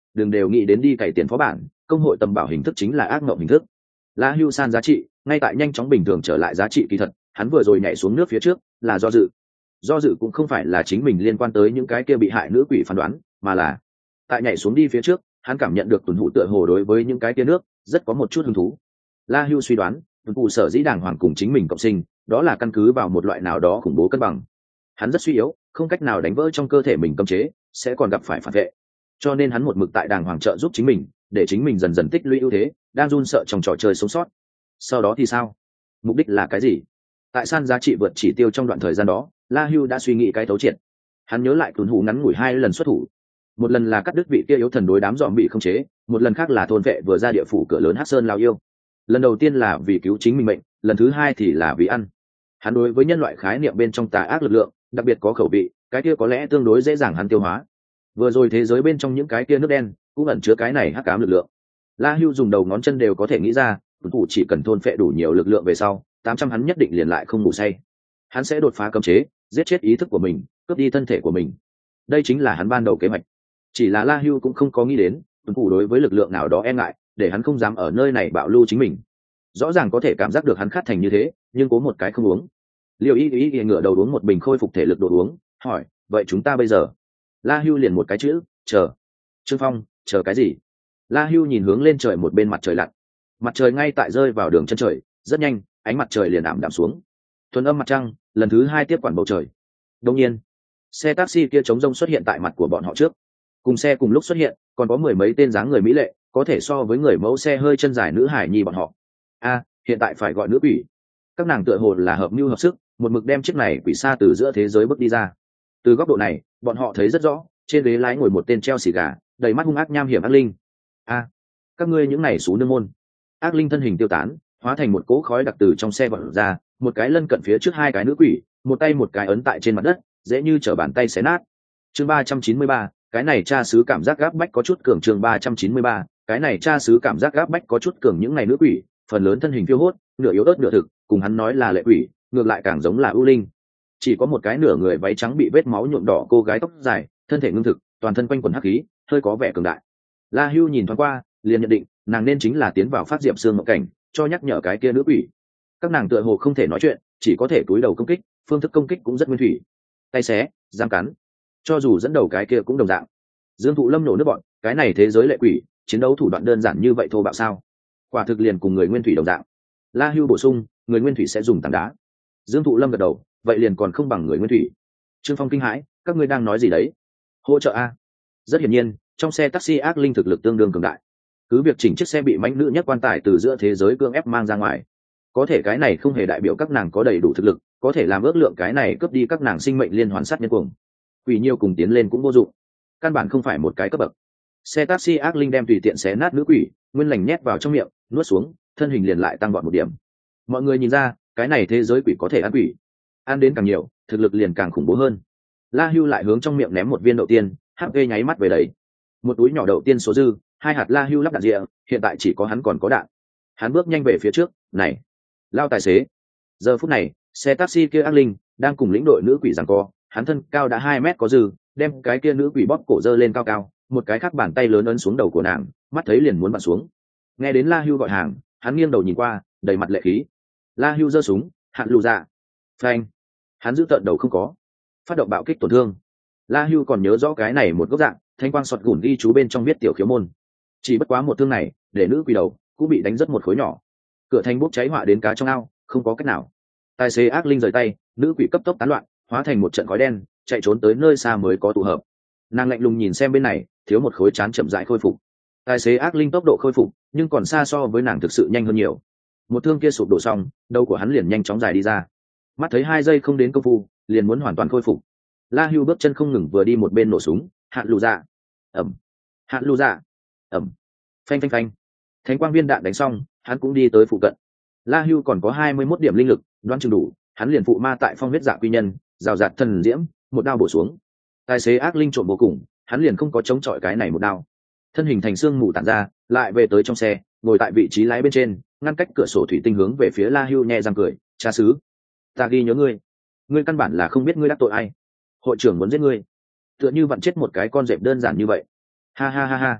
A: đừng đều nghĩ đến đi cày tiền phó bản, công hội tầm bảo hình thức chính là ác mộng hình thức. La Hưu san giá trị ngay tại nhanh chóng bình thường trở lại giá trị kỳ thật, hắn vừa rồi nhảy xuống nước phía trước là do dự. Do dự cũng không phải là chính mình liên quan tới những cái kia bị hại nữ quỷ phán đoán, mà là tại nhảy xuống đi phía trước, hắn cảm nhận được tuần hủ tựa hồ đối với những cái kia nước rất có một chút hứng thú. La Hưu suy đoán, tuần hủ sở dĩ đàng hoàng cùng chính mình cộng sinh, đó là căn cứ vào một loại nào đó khủng bố cân bằng. Hắn rất suy yếu, không cách nào đánh vỡ trong cơ thể mình cấm chế, sẽ còn gặp phải phản vệ. Cho nên hắn một mực tại đàng hoàng trợ giúp chính mình, để chính mình dần dần tích lũy ưu thế, đang run sợ trong trò chơi sống sót. Sau đó thì sao? Mục đích là cái gì? Tại san giá trị vượt chỉ tiêu trong đoạn thời gian đó, La Hưu đã suy nghĩ cái thấu triệt. Hắn nhớ lại tuần hủ ngắn ngủi hai lần xuất thủ. Một lần là cắt đứt vị kia yếu thần đối đám dòm bị không chế, một lần khác là thôn vệ vừa ra địa phủ cửa lớn Hắc Sơn lao yêu. Lần đầu tiên là vì cứu chính mình mệnh, lần thứ hai thì là vì ăn. Hắn đối với nhân loại khái niệm bên trong tà ác lực lượng đặc biệt có khẩu vị, cái kia có lẽ tương đối dễ dàng hắn tiêu hóa. Vừa rồi thế giới bên trong những cái kia nước đen cũng ẩn chứa cái này hắc ám lực lượng. La Hưu dùng đầu ngón chân đều có thể nghĩ ra, tuần thủ chỉ cần thôn phệ đủ nhiều lực lượng về sau, tám trăm hắn nhất định liền lại không ngủ say. Hắn sẽ đột phá cấm chế, giết chết ý thức của mình, cướp đi thân thể của mình. Đây chính là hắn ban đầu kế hoạch. Chỉ là La Hưu cũng không có nghĩ đến, tuần thủ đối với lực lượng nào đó e ngại, để hắn không dám ở nơi này bạo lưu chính mình. Rõ ràng có thể cảm giác được hắn khát thành như thế, nhưng cố một cái không uống. Liêu Y Y Y ngửa đầu uống một bình khôi phục thể lực đồ uống, hỏi, vậy chúng ta bây giờ? La Hưu liền một cái chữ, chờ. Trương Phong, chờ cái gì? La Hưu nhìn hướng lên trời một bên mặt trời lặn. Mặt trời ngay tại rơi vào đường chân trời, rất nhanh, ánh mặt trời liền ảm đạm xuống. Thuần âm mặt trăng, lần thứ hai tiếp quản bầu trời. Đương nhiên, xe taxi kia trống rông xuất hiện tại mặt của bọn họ trước. Cùng xe cùng lúc xuất hiện, còn có mười mấy tên dáng người mỹ lệ, có thể so với người mẫu xe hơi chân dài nữ hải nhi bọn họ. A, hiện tại phải gọi nữ quỷ. Các nàng tựa hồ là hợp mưu hợp sức, một mực đem chiếc này quỷ xa từ giữa thế giới bước đi ra. Từ góc độ này, bọn họ thấy rất rõ, trên ghế lái ngồi một tên treo xì gà, đầy mắt hung ác nham hiểm ác linh. A, các ngươi những này xú nương môn. Ác linh thân hình tiêu tán, hóa thành một cỗ khói đặc từ trong xe vọt ra, một cái lân cận phía trước hai cái nữ quỷ, một tay một cái ấn tại trên mặt đất, dễ như trở bàn tay xé nát. Chương ba trăm chín mươi ba, cái này cha xứ cảm giác gáp bách có chút cường. Chương ba trăm chín mươi ba, cái này cha xứ cảm giác gáp bách có chút cường. Những này nữ quỷ, phần lớn thân hình phiêu hốt, nửa yếu ớt nửa thực, cùng hắn nói là lệ quỷ, ngược lại càng giống là ưu linh. Chỉ có một cái nửa người váy trắng bị vết máu nhuộm đỏ cô gái tóc dài, thân thể ngưng thực, toàn thân quanh quần hắc khí, hơi có vẻ cường đại. La Hưu nhìn thoáng qua, liền nhận định, nàng nên chính là tiến vào phát diệm xương mộng cảnh, cho nhắc nhở cái kia nữ quỷ. Các nàng tựa hồ không thể nói chuyện, chỉ có thể cúi đầu công kích, phương thức công kích cũng rất nguyên thủy. Tay xé, giam cắn. Cho dù dẫn đầu cái kia cũng đồng dạng. Dương Thụ Lâm nổ nước bọn, cái này thế giới lệ quỷ, chiến đấu thủ đoạn đơn giản như vậy thô bạo sao? Quả thực liền cùng người nguyên thủy đồng dạng. La Hưu bổ sung, người nguyên thủy sẽ dùng tảng đá. Dương Thụ Lâm gật đầu, vậy liền còn không bằng người nguyên thủy. Trương Phong kinh hãi, các ngươi đang nói gì đấy? Hỗ trợ a? Rất hiển nhiên, trong xe taxi ác linh thực lực tương đương cường đại. Cứ việc chỉnh chiếc xe bị mãnh nữ nhất quan tài từ giữa thế giới cưỡng ép mang ra ngoài, có thể cái này không hề đại biểu các nàng có đầy đủ thực lực, có thể làm ước lượng cái này cướp đi các nàng sinh mệnh liên hoàn sát nhân cuồng. Quỷ nhiêu cùng tiến lên cũng vô dụng, căn bản không phải một cái cấp bậc. Xe taxi ác linh đem tùy tiện xé nát nữ quỷ, nguyên lành nhét vào trong miệng, nuốt xuống, thân hình liền lại tăng vọt một điểm. Mọi người nhìn ra, cái này thế giới quỷ có thể ăn quỷ, ăn đến càng nhiều, thực lực liền càng khủng bố hơn. La Hưu lại hướng trong miệng ném một viên đậu tiên, hát vê nháy mắt về đấy. Một túi nhỏ đậu tiên số dư, hai hạt La Hưu lắp đạn rịa, hiện tại chỉ có hắn còn có đạn. Hắn bước nhanh về phía trước, này, lao tài xế. Giờ phút này, xe taxi kia ác linh đang cùng lĩnh đội nữ quỷ giằng co, hắn thân cao đã hai mét có dư, đem cái kia nữ quỷ bóp cổ dơ lên cao cao, một cái khác bàn tay lớn ấn xuống đầu của nàng, mắt thấy liền muốn bắn xuống. Nghe đến La Hưu gọi hàng, hắn nghiêng đầu nhìn qua, đầy mặt lệ khí. La Hưu giơ súng, hạn lù ra. Phanh. Hắn giữ tận đầu không có, phát động bạo kích tổn thương. La Hưu còn nhớ rõ cái này một góc dạng, thanh quang sọt gùn ghi chú bên trong viết tiểu khiếu môn. Chỉ bất quá một thương này, để nữ quỷ đầu cũng bị đánh rất một khối nhỏ. Cửa thành bốc cháy họa đến cá trong ao, không có cách nào. Tài xế ác linh rời tay, nữ quỷ cấp tốc tán loạn, hóa thành một trận khói đen, chạy trốn tới nơi xa mới có tụ hợp. Nàng lạnh lùng nhìn xem bên này, thiếu một khối chán chậm rãi khôi phục. Tài xế ác linh tốc độ khôi phục, nhưng còn xa so với nàng thực sự nhanh hơn nhiều. Một thương kia sụp đổ xong, đầu của hắn liền nhanh chóng dài đi ra. Mắt thấy hai giây không đến công phu, liền muốn hoàn toàn khôi phục. La Hưu bước chân không ngừng vừa đi một bên nổ súng, hạn lù dạ, ẩm, hạn lù dạ, ẩm, phanh phanh phanh. Thánh quang viên đạn đánh xong, hắn cũng đi tới phụ cận. La Hưu còn có hai mươi mốt điểm linh lực, đoán chừng đủ, hắn liền phụ ma tại phong huyết dạ quy nhân, rào rạt thần diễm, một đao bổ xuống. Tài xế ác linh trộm vô cùng, hắn liền không có chống chọi cái này một đao. Thân hình thành xương mù tản ra, lại về tới trong xe, ngồi tại vị trí lái bên trên, ngăn cách cửa sổ thủy tinh hướng về phía La Hưu nhẹ răng cười, cha xứ, ta ghi nhớ ngươi, ngươi căn bản là không biết ngươi đắc tội ai, hội trưởng muốn giết ngươi, tựa như vặn chết một cái con dẹp đơn giản như vậy. Ha ha ha ha.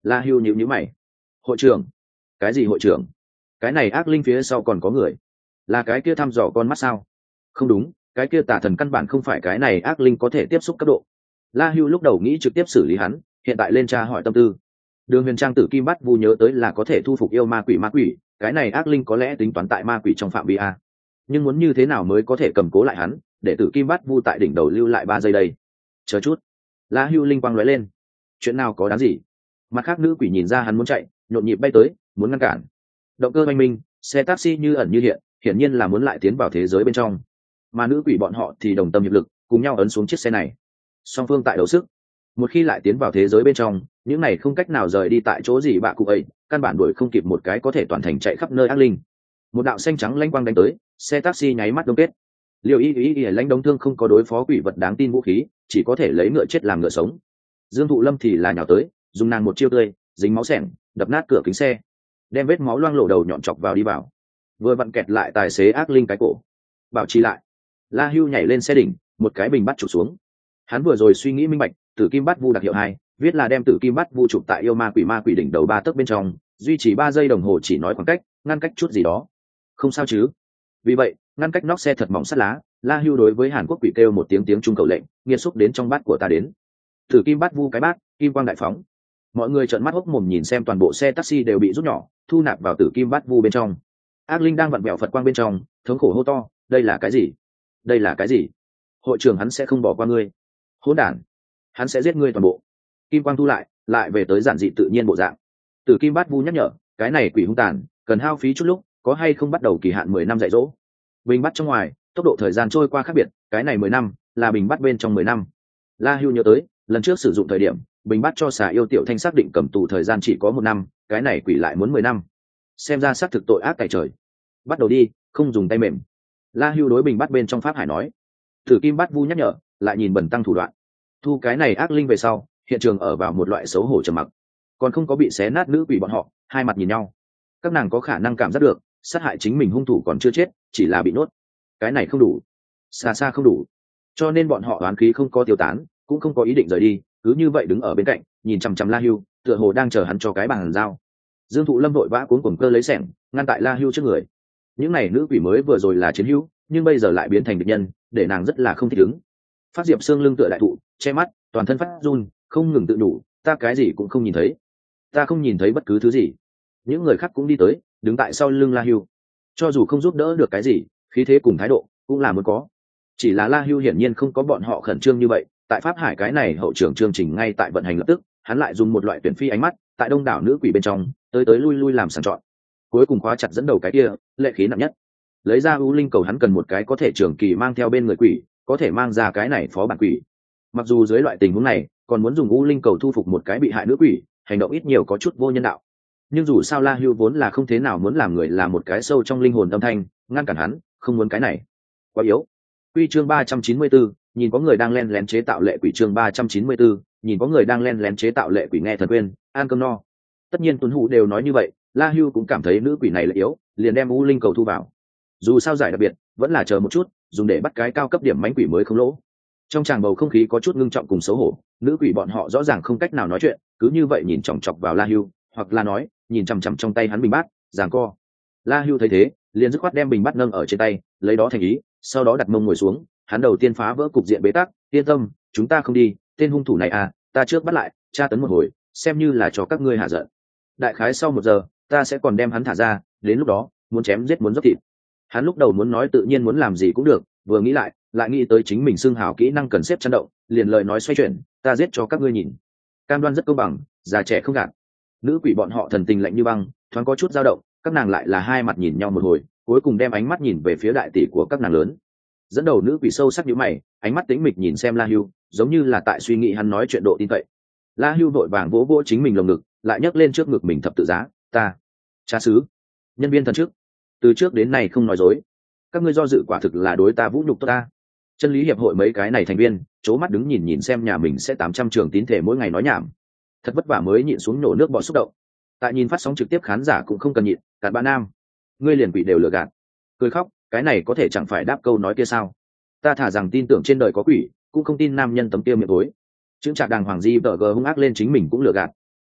A: La Hưu nhíu nhíu mày. Hội trưởng? Cái gì hội trưởng? Cái này ác linh phía sau còn có người? Là cái kia thăm dò con mắt sao? Không đúng, cái kia tà thần căn bản không phải cái này ác linh có thể tiếp xúc cấp độ. La Hưu lúc đầu nghĩ trực tiếp xử lý hắn, hiện tại lên tra hỏi tâm tư. Đường Huyền Trang tử kim bắt vu nhớ tới là có thể thu phục yêu ma quỷ ma quỷ, cái này ác linh có lẽ tính toán tại ma quỷ trong phạm vi a. Nhưng muốn như thế nào mới có thể cầm cố lại hắn, để tử kim bắt vu tại đỉnh đầu lưu lại ba giây đây? Chờ chút. La Hưu linh quang lóe lên. Chuyện nào có đáng gì? Mặt khác nữ quỷ nhìn ra hắn muốn chạy, nhộn nhịp bay tới, muốn ngăn cản. Động cơ oanh minh, xe taxi như ẩn như hiện, hiển nhiên là muốn lại tiến vào thế giới bên trong. Mà nữ quỷ bọn họ thì đồng tâm hiệp lực, cùng nhau ấn xuống chiếc xe này. Song phương tại đấu sức. Một khi lại tiến vào thế giới bên trong, những này không cách nào rời đi tại chỗ gì bạ cụ ấy, căn bản đuổi không kịp một cái có thể toàn thành chạy khắp nơi ác linh. Một đạo xanh trắng lanh quang đánh tới, xe taxi nháy mắt đông kết. Liều y y y lãnh đống thương không có đối phó quỷ vật đáng tin vũ khí, chỉ có thể lấy ngựa chết làm ngựa sống. Dương Thụ Lâm thì là nhào tới, dùng nàng một chiêu tươi, dính máu sẻng, đập nát cửa kính xe, đem vết máu loang lổ đầu nhọn chọc vào đi vào, vừa vặn kẹt lại tài xế ác linh cái cổ. Bảo trì lại. La Hưu nhảy lên xe đỉnh, một cái bình bắt chụp xuống. Hắn vừa rồi suy nghĩ minh bạch, tử kim bắt vu đặc hiệu hai, viết là đem tử kim bắt vu chụp tại yêu ma quỷ ma quỷ đỉnh đầu ba tấc bên trong, duy trì ba giây đồng hồ chỉ nói khoảng cách, ngăn cách chút gì đó. Không sao chứ? Vì vậy, ngăn cách nóc xe thật mỏng sắt lá, La Hưu đối với Hàn Quốc quỷ kêu một tiếng tiếng trung cầu lệnh, nghiệt xúc đến trong bát của ta đến. Tử kim bắt vu cái bát, kim quang đại phóng. Mọi người trợn mắt hốc mồm nhìn xem toàn bộ xe taxi đều bị rút nhỏ, thu nạp vào tử kim bắt vu bên trong. Ác linh đang vặn vẹo Phật quang bên trong, thống khổ hô to, đây là cái gì? Đây là cái gì? Hội trưởng hắn sẽ không bỏ qua ngươi. Hỗn đản, hắn sẽ giết ngươi toàn bộ. Kim quang thu lại, lại về tới giản dị tự nhiên bộ dạng. Tử kim bát vu nhắc nhở, cái này quỷ hung tàn, cần hao phí chút lúc, có hay không bắt đầu kỳ hạn mười năm dạy dỗ. Bình bắt trong ngoài, tốc độ thời gian trôi qua khác biệt, cái này mười năm là bình bắt bên trong mười năm. La Hưu nhớ tới, lần trước sử dụng thời điểm, bình bắt cho xà yêu tiểu thanh xác định cầm tù thời gian chỉ có một năm, cái này quỷ lại muốn mười năm. Xem ra xác thực tội ác tại trời. Bắt đầu đi, không dùng tay mềm. La Hưu đối bình bắt bên trong pháp hải nói. Tử kim bát vu nhắc nhở, lại nhìn bẩn tăng thủ đoạn. Thu cái này ác linh về sau, hiện trường ở vào một loại xấu hổ trầm mặc. Còn không có bị xé nát nữ quỷ bọn họ, hai mặt nhìn nhau. Các nàng có khả năng cảm giác được, sát hại chính mình hung thủ còn chưa chết, chỉ là bị nuốt. Cái này không đủ, xa xa không đủ. Cho nên bọn họ oán khí không có tiêu tán, cũng không có ý định rời đi, cứ như vậy đứng ở bên cạnh, nhìn chằm chằm La Hưu, tựa hồ đang chờ hắn cho cái bàn giao. Dương Thụ Lâm vội vã cuống cuồng cơ lấy xẻng, ngăn tại La Hưu trước người. Những này nữ quỷ mới vừa rồi là chiến hữu, nhưng bây giờ lại biến thành địch nhân, để nàng rất là không thích ứng. Phát Diệp xương lưng tựa đại thụ, che mắt, toàn thân phát run, không ngừng tự đủ, ta cái gì cũng không nhìn thấy, ta không nhìn thấy bất cứ thứ gì. Những người khác cũng đi tới, đứng tại sau lưng La Hưu, cho dù không giúp đỡ được cái gì, khí thế cùng thái độ cũng là muốn có. Chỉ là La Hưu hiển nhiên không có bọn họ khẩn trương như vậy. Tại Pháp Hải cái này hậu trưởng chương trình ngay tại vận hành lập tức, hắn lại dùng một loại tuyển phi ánh mắt, tại đông đảo nữ quỷ bên trong, tới tới lui lui làm sàng chọn. Cuối cùng khóa chặt dẫn đầu cái kia, lệ khí nặng nhất. Lấy ra U Linh cầu hắn cần một cái có thể trường kỳ mang theo bên người quỷ, có thể mang ra cái này phó bản quỷ. Mặc dù dưới loại tình huống này, còn muốn dùng U Linh cầu thu phục một cái bị hại nữ quỷ, hành động ít nhiều có chút vô nhân đạo. Nhưng dù sao La Hưu vốn là không thế nào muốn làm người là một cái sâu trong linh hồn âm thanh, ngăn cản hắn, không muốn cái này. Quá yếu. Quy chương ba trăm chín mươi tư, nhìn có người đang len lén chế tạo lệ quỷ chương ba trăm chín mươi tư, nhìn có người đang len lén chế tạo lệ quỷ nghe thần quên, an cơm no. Tất nhiên Tuấn Hủ đều nói như vậy, La Hưu cũng cảm thấy nữ quỷ này là yếu, liền đem U Linh cầu thu vào. Dù sao giải đặc biệt, vẫn là chờ một chút, dùng để bắt cái cao cấp điểm mánh quỷ mới không lỗ. Trong tràng bầu không khí có chút ngưng trọng cùng xấu hổ, nữ quỷ bọn họ rõ ràng không cách nào nói chuyện, cứ như vậy nhìn chòng chọc vào La Hưu, hoặc là nói, nhìn chằm chằm trong tay hắn bình bát, giằng co. La Hưu thấy thế, liền dứt khoát đem bình bát nâng ở trên tay, lấy đó thành ý, sau đó đặt mông ngồi xuống. Hắn đầu tiên phá vỡ cục diện bế tắc, yên tâm, chúng ta không đi, tên hung thủ này à, ta trước bắt lại, tra tấn một hồi, xem như là cho các ngươi hạ giận. Đại khái sau một giờ, ta sẽ còn đem hắn thả ra, đến lúc đó, muốn chém giết muốn dốc thịt. Hắn lúc đầu muốn nói tự nhiên muốn làm gì cũng được, vừa nghĩ lại, lại nghĩ tới chính mình xưng hào kỹ năng cần xếp chăn động, liền lời nói xoay chuyển, ta giết cho các ngươi nhìn. Cam đoan rất công bằng, già trẻ không gạt. Nữ quỷ bọn họ thần tình lạnh như băng, thoáng có chút dao động, các nàng lại là hai mặt nhìn nhau một hồi, cuối cùng đem ánh mắt nhìn về phía đại tỷ của các nàng lớn. Dẫn đầu nữ quỷ sâu sắc nhíu mày, ánh mắt tĩnh mịch nhìn xem La Hưu, giống như là tại suy nghĩ hắn nói chuyện độ tin cậy. La Hưu vội vàng vỗ vỗ chính mình lồng ngực, lại nhấc lên trước ngực mình thập tự giá, ta, cha xứ, nhân viên thần trước, từ trước đến nay không nói dối. Các ngươi do dự quả thực là đối ta vũ nhục tốt ta. Chân lý hiệp hội mấy cái này thành viên, chố mắt đứng nhìn nhìn xem nhà mình sẽ tám trăm trường tín thể mỗi ngày nói nhảm, thật vất vả mới nhịn xuống nổ nước bọt xúc động. Tại nhìn phát sóng trực tiếp khán giả cũng không cần nhịn, cả ba nam, ngươi liền quỷ đều lừa gạt, cười khóc, cái này có thể chẳng phải đáp câu nói kia sao? Ta thả rằng tin tưởng trên đời có quỷ, cũng không tin nam nhân tấm tiêu miệng tối. Chững chạc đàng hoàng di vợ gờ hung ác lên chính mình cũng lừa gạt.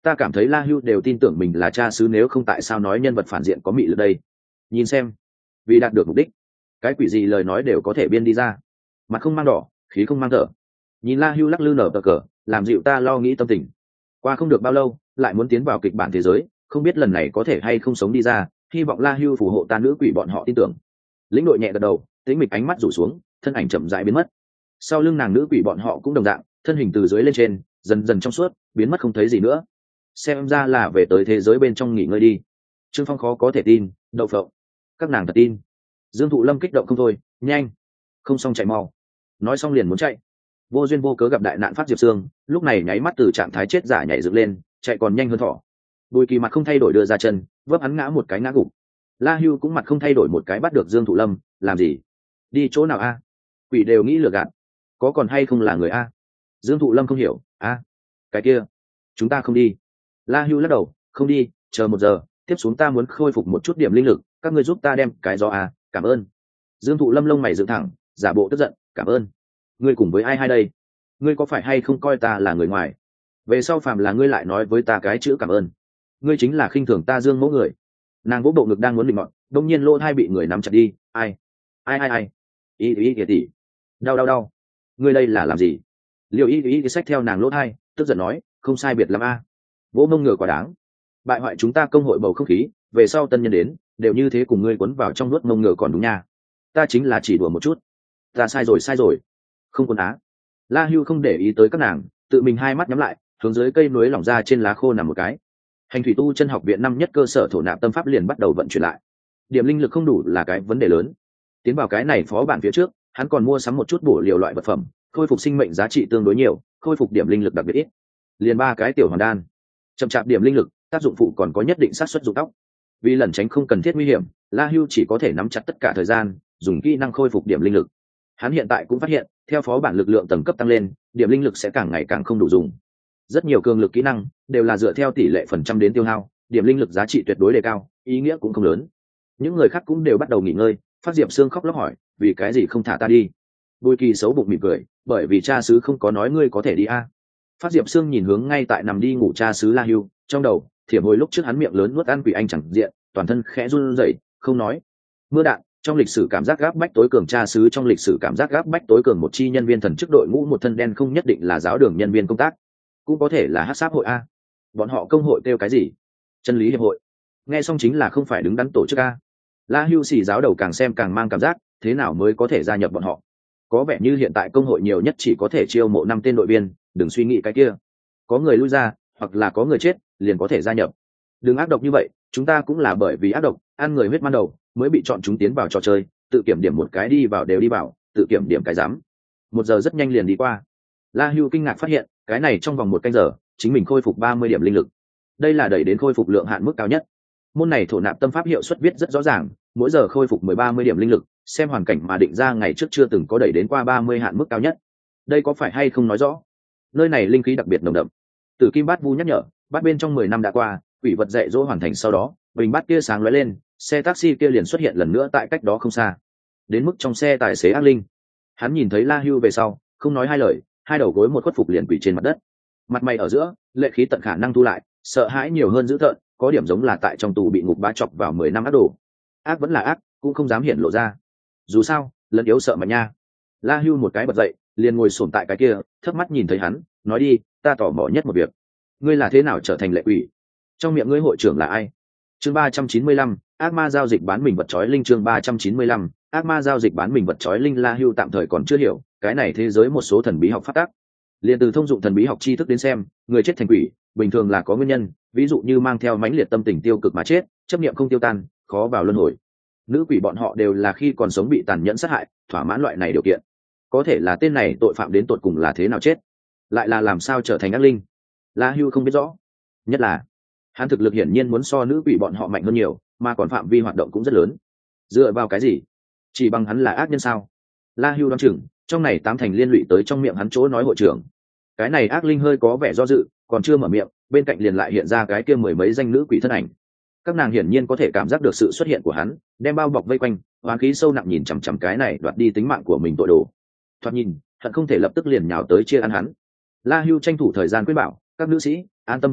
A: Ta cảm thấy La Hưu đều tin tưởng mình là cha xứ, nếu không tại sao nói nhân vật phản diện có mị lực đây. Nhìn xem, vì đạt được mục đích, cái quỷ gì lời nói đều có thể biên đi ra. Mặt không mang đỏ, khí không mang thở. Nhìn La Hưu lắc lư nở bờ cờ, làm dịu ta lo nghĩ tâm tình. Qua không được bao lâu, lại muốn tiến vào kịch bản thế giới, không biết lần này có thể hay không sống đi ra, hy vọng La Hưu phù hộ ta nữ quỷ bọn họ tin tưởng. Lĩnh đội nhẹ gật đầu, tĩnh mịch ánh mắt rủ xuống, thân ảnh chậm rãi biến mất. Sau lưng nàng nữ quỷ bọn họ cũng đồng dạng, thân hình từ dưới lên trên, dần dần trong suốt, biến mất không thấy gì nữa. Xem ra là về tới thế giới bên trong nghỉ ngơi đi. Trương Phong khó có thể tin, đậu phộng. Các nàng thật tin. Dương Thụ Lâm kích động không thôi, nhanh, không xong chạy mau. Nói xong liền muốn chạy. Vô duyên vô cớ gặp đại nạn phát Diệp Sương, lúc này nháy mắt từ trạng thái chết giả nhảy dựng lên, chạy còn nhanh hơn thỏ. Bùi Kỳ mặt không thay đổi đưa ra chân, vấp hắn ngã một cái ngã gục. La Hưu cũng mặt không thay đổi một cái bắt được Dương Thụ Lâm, làm gì? Đi chỗ nào a? Quỷ đều nghĩ lừa gạt, có còn hay không là người a? Dương Thụ Lâm không hiểu, a, cái kia, chúng ta không đi. La Hưu lắc đầu, không đi, chờ một giờ, tiếp xuống ta muốn khôi phục một chút điểm linh lực, các ngươi giúp ta đem cái gió a, cảm ơn. Dương Thụ Lâm lông mày dựng thẳng, giả bộ tức giận, cảm ơn. Ngươi cùng với ai hai đây? Ngươi có phải hay không coi ta là người ngoài? Về sau phàm là ngươi lại nói với ta cái chữ cảm ơn, ngươi chính là khinh thường ta Dương mẫu người. Nàng vỗ bộ ngực đang muốn định mọn, đông nhiên lỗ hai bị người nắm chặt đi, ai, ai ai ai, ý ý ý tỉ, đau đau đau, ngươi đây là làm gì? Liệu ý ý xách theo nàng lỗ hai, tức giận nói, không sai biệt lắm a, vỗ mông ngựa quả đáng, bại hoại chúng ta công hội bầu không khí, về sau tân nhân đến đều như thế cùng ngươi quấn vào trong nuốt mông ngựa còn đúng nha. Ta chính là chỉ đùa một chút, ta sai rồi sai rồi, không quấn á. La Hưu không để ý tới các nàng, tự mình hai mắt nhắm lại, hướng dưới cây núi lỏng ra trên lá khô nằm một cái. Hành thủy tu chân học viện năm nhất cơ sở thổ nạp tâm pháp liền bắt đầu vận chuyển lại. Điểm linh lực không đủ là cái vấn đề lớn. Tiến vào cái này phó bản phía trước, hắn còn mua sắm một chút bổ liều loại vật phẩm, khôi phục sinh mệnh giá trị tương đối nhiều, khôi phục điểm linh lực đặc biệt ít. Liền ba cái tiểu hoàn đan. Chậm chạp điểm linh lực, tác dụng phụ còn có nhất định xác suất rụng tóc. Vì lẩn tránh không cần thiết nguy hiểm, La Hưu chỉ có thể nắm chặt tất cả thời gian, dùng kỹ năng khôi phục điểm linh lực. Hắn hiện tại cũng phát hiện, theo phó bản lực lượng tầng cấp tăng lên, điểm linh lực sẽ càng ngày càng không đủ dùng. Rất nhiều cường lực kỹ năng đều là dựa theo tỷ lệ phần trăm đến tiêu hao, điểm linh lực giá trị tuyệt đối đề cao, ý nghĩa cũng không lớn. Những người khác cũng đều bắt đầu nghỉ ngơi. Phát Diệp Sương khóc lóc hỏi, vì cái gì không thả ta đi? Bùi Kỳ xấu bụng mỉm cười, bởi vì cha xứ không có nói ngươi có thể đi a. À. Phát Diệp Sương nhìn hướng ngay tại nằm đi ngủ cha xứ La Hưu, trong đầu thiểm hồi lúc trước hắn miệng lớn nuốt ăn quỷ anh chẳng diện, toàn thân khẽ run rẩy, không nói. Mưa đạn trong lịch sử cảm giác gáp bách tối cường cha xứ, trong lịch sử cảm giác gáp bách tối cường một chi nhân viên thần chức đội ngũ, một thân đen không nhất định là giáo đường nhân viên công tác, cũng có thể là hát sáp hội a. Bọn họ công hội kêu cái gì? Chân lý hiệp hội. Nghe xong chính là không phải đứng đắn tổ chức a. La Hưu xì giáo đầu càng xem càng mang cảm giác, thế nào mới có thể gia nhập bọn họ? Có vẻ như hiện tại công hội nhiều nhất chỉ có thể chiêu mộ năm tên đội viên, đừng suy nghĩ cái kia. Có người lui ra, hoặc là có người chết, liền có thể gia nhập. Đừng ác độc như vậy, chúng ta cũng là bởi vì ác độc, ăn người huyết man đầu, mới bị chọn chúng tiến vào trò chơi, tự kiểm điểm một cái đi vào đều đi vào, tự kiểm điểm cái dám. Một giờ rất nhanh liền đi qua. La Hưu kinh ngạc phát hiện, cái này trong vòng một canh giờ, chính mình khôi phục ba mươi điểm linh lực. Đây là đẩy đến khôi phục lượng hạn mức cao nhất. Môn này thổ nạp tâm pháp hiệu suất viết rất rõ ràng, mỗi giờ khôi phục mười ba mươi điểm linh lực, xem hoàn cảnh mà định ra ngày trước chưa từng có đẩy đến qua ba mươi hạn mức cao nhất. Đây có phải hay không nói rõ? Nơi này linh khí đặc biệt nồng đậm. Tử Kim Bát Vu nhắc nhở, bát bên trong mười năm đã qua, quỷ vật dạy dỗ hoàn thành sau đó, bình bát kia sáng lóe lên, xe taxi kia liền xuất hiện lần nữa tại cách đó không xa. Đến mức trong xe tài xế ác linh. Hắn nhìn thấy La Hưu về sau, không nói hai lời, hai đầu gối một khuất phục liền quỳ trên mặt đất. Mặt mày ở giữa, lệ khí tận khả năng thu lại, sợ hãi nhiều hơn dữ tợn, có điểm giống là tại trong tù bị ngục bá chọc vào mười năm ác đồ. Ác vẫn là ác, cũng không dám hiện lộ ra. Dù sao, lẫn yếu sợ mà nha. La Hưu một cái bật dậy, liền ngồi xổm tại cái kia, thấp mắt nhìn thấy hắn, nói đi, ta tò mò nhất một việc. Ngươi là thế nào trở thành lệ quỷ? Trong miệng ngươi hội trưởng là ai? Chương ba trăm chín mươi lăm, ác ma giao dịch bán mình vật chói linh. Chương ba trăm chín mươi lăm, ác ma giao dịch bán mình vật chói linh. La Hưu tạm thời còn chưa hiểu, cái này thế giới một số thần bí học phát tác. Liên từ thông dụng thần bí học tri thức đến xem, người chết thành quỷ, bình thường là có nguyên nhân, ví dụ như mang theo mãnh liệt tâm tình tiêu cực mà chết, chấp niệm không tiêu tan, khó vào luân hồi. Nữ quỷ bọn họ đều là khi còn sống bị tàn nhẫn sát hại, thỏa mãn loại này điều kiện. Có thể là tên này tội phạm đến tột cùng là thế nào chết, lại là làm sao trở thành ác linh, La Hưu không biết rõ. Nhất là hắn thực lực hiển nhiên muốn so nữ quỷ bọn họ mạnh hơn nhiều, mà còn phạm vi hoạt động cũng rất lớn. Dựa vào cái gì? Chỉ bằng hắn là ác nhân sao? La Hưu đoán chừng trong này tám thành liên lụy tới trong miệng hắn chỗ nói hội trưởng. Cái này ác linh hơi có vẻ do dự, còn chưa mở miệng, bên cạnh liền lại hiện ra cái kia mười mấy danh nữ quỷ thân ảnh. Các nàng hiển nhiên có thể cảm giác được sự xuất hiện của hắn, đem bao bọc vây quanh, oán khí sâu nặng nhìn chằm chằm cái này đoạt đi tính mạng của mình tội đồ. Thoạt nhìn, hận không thể lập tức liền nhào tới chia ăn hắn. La Hưu tranh thủ thời gian quyết bảo, các nữ sĩ an tâm chớ đội,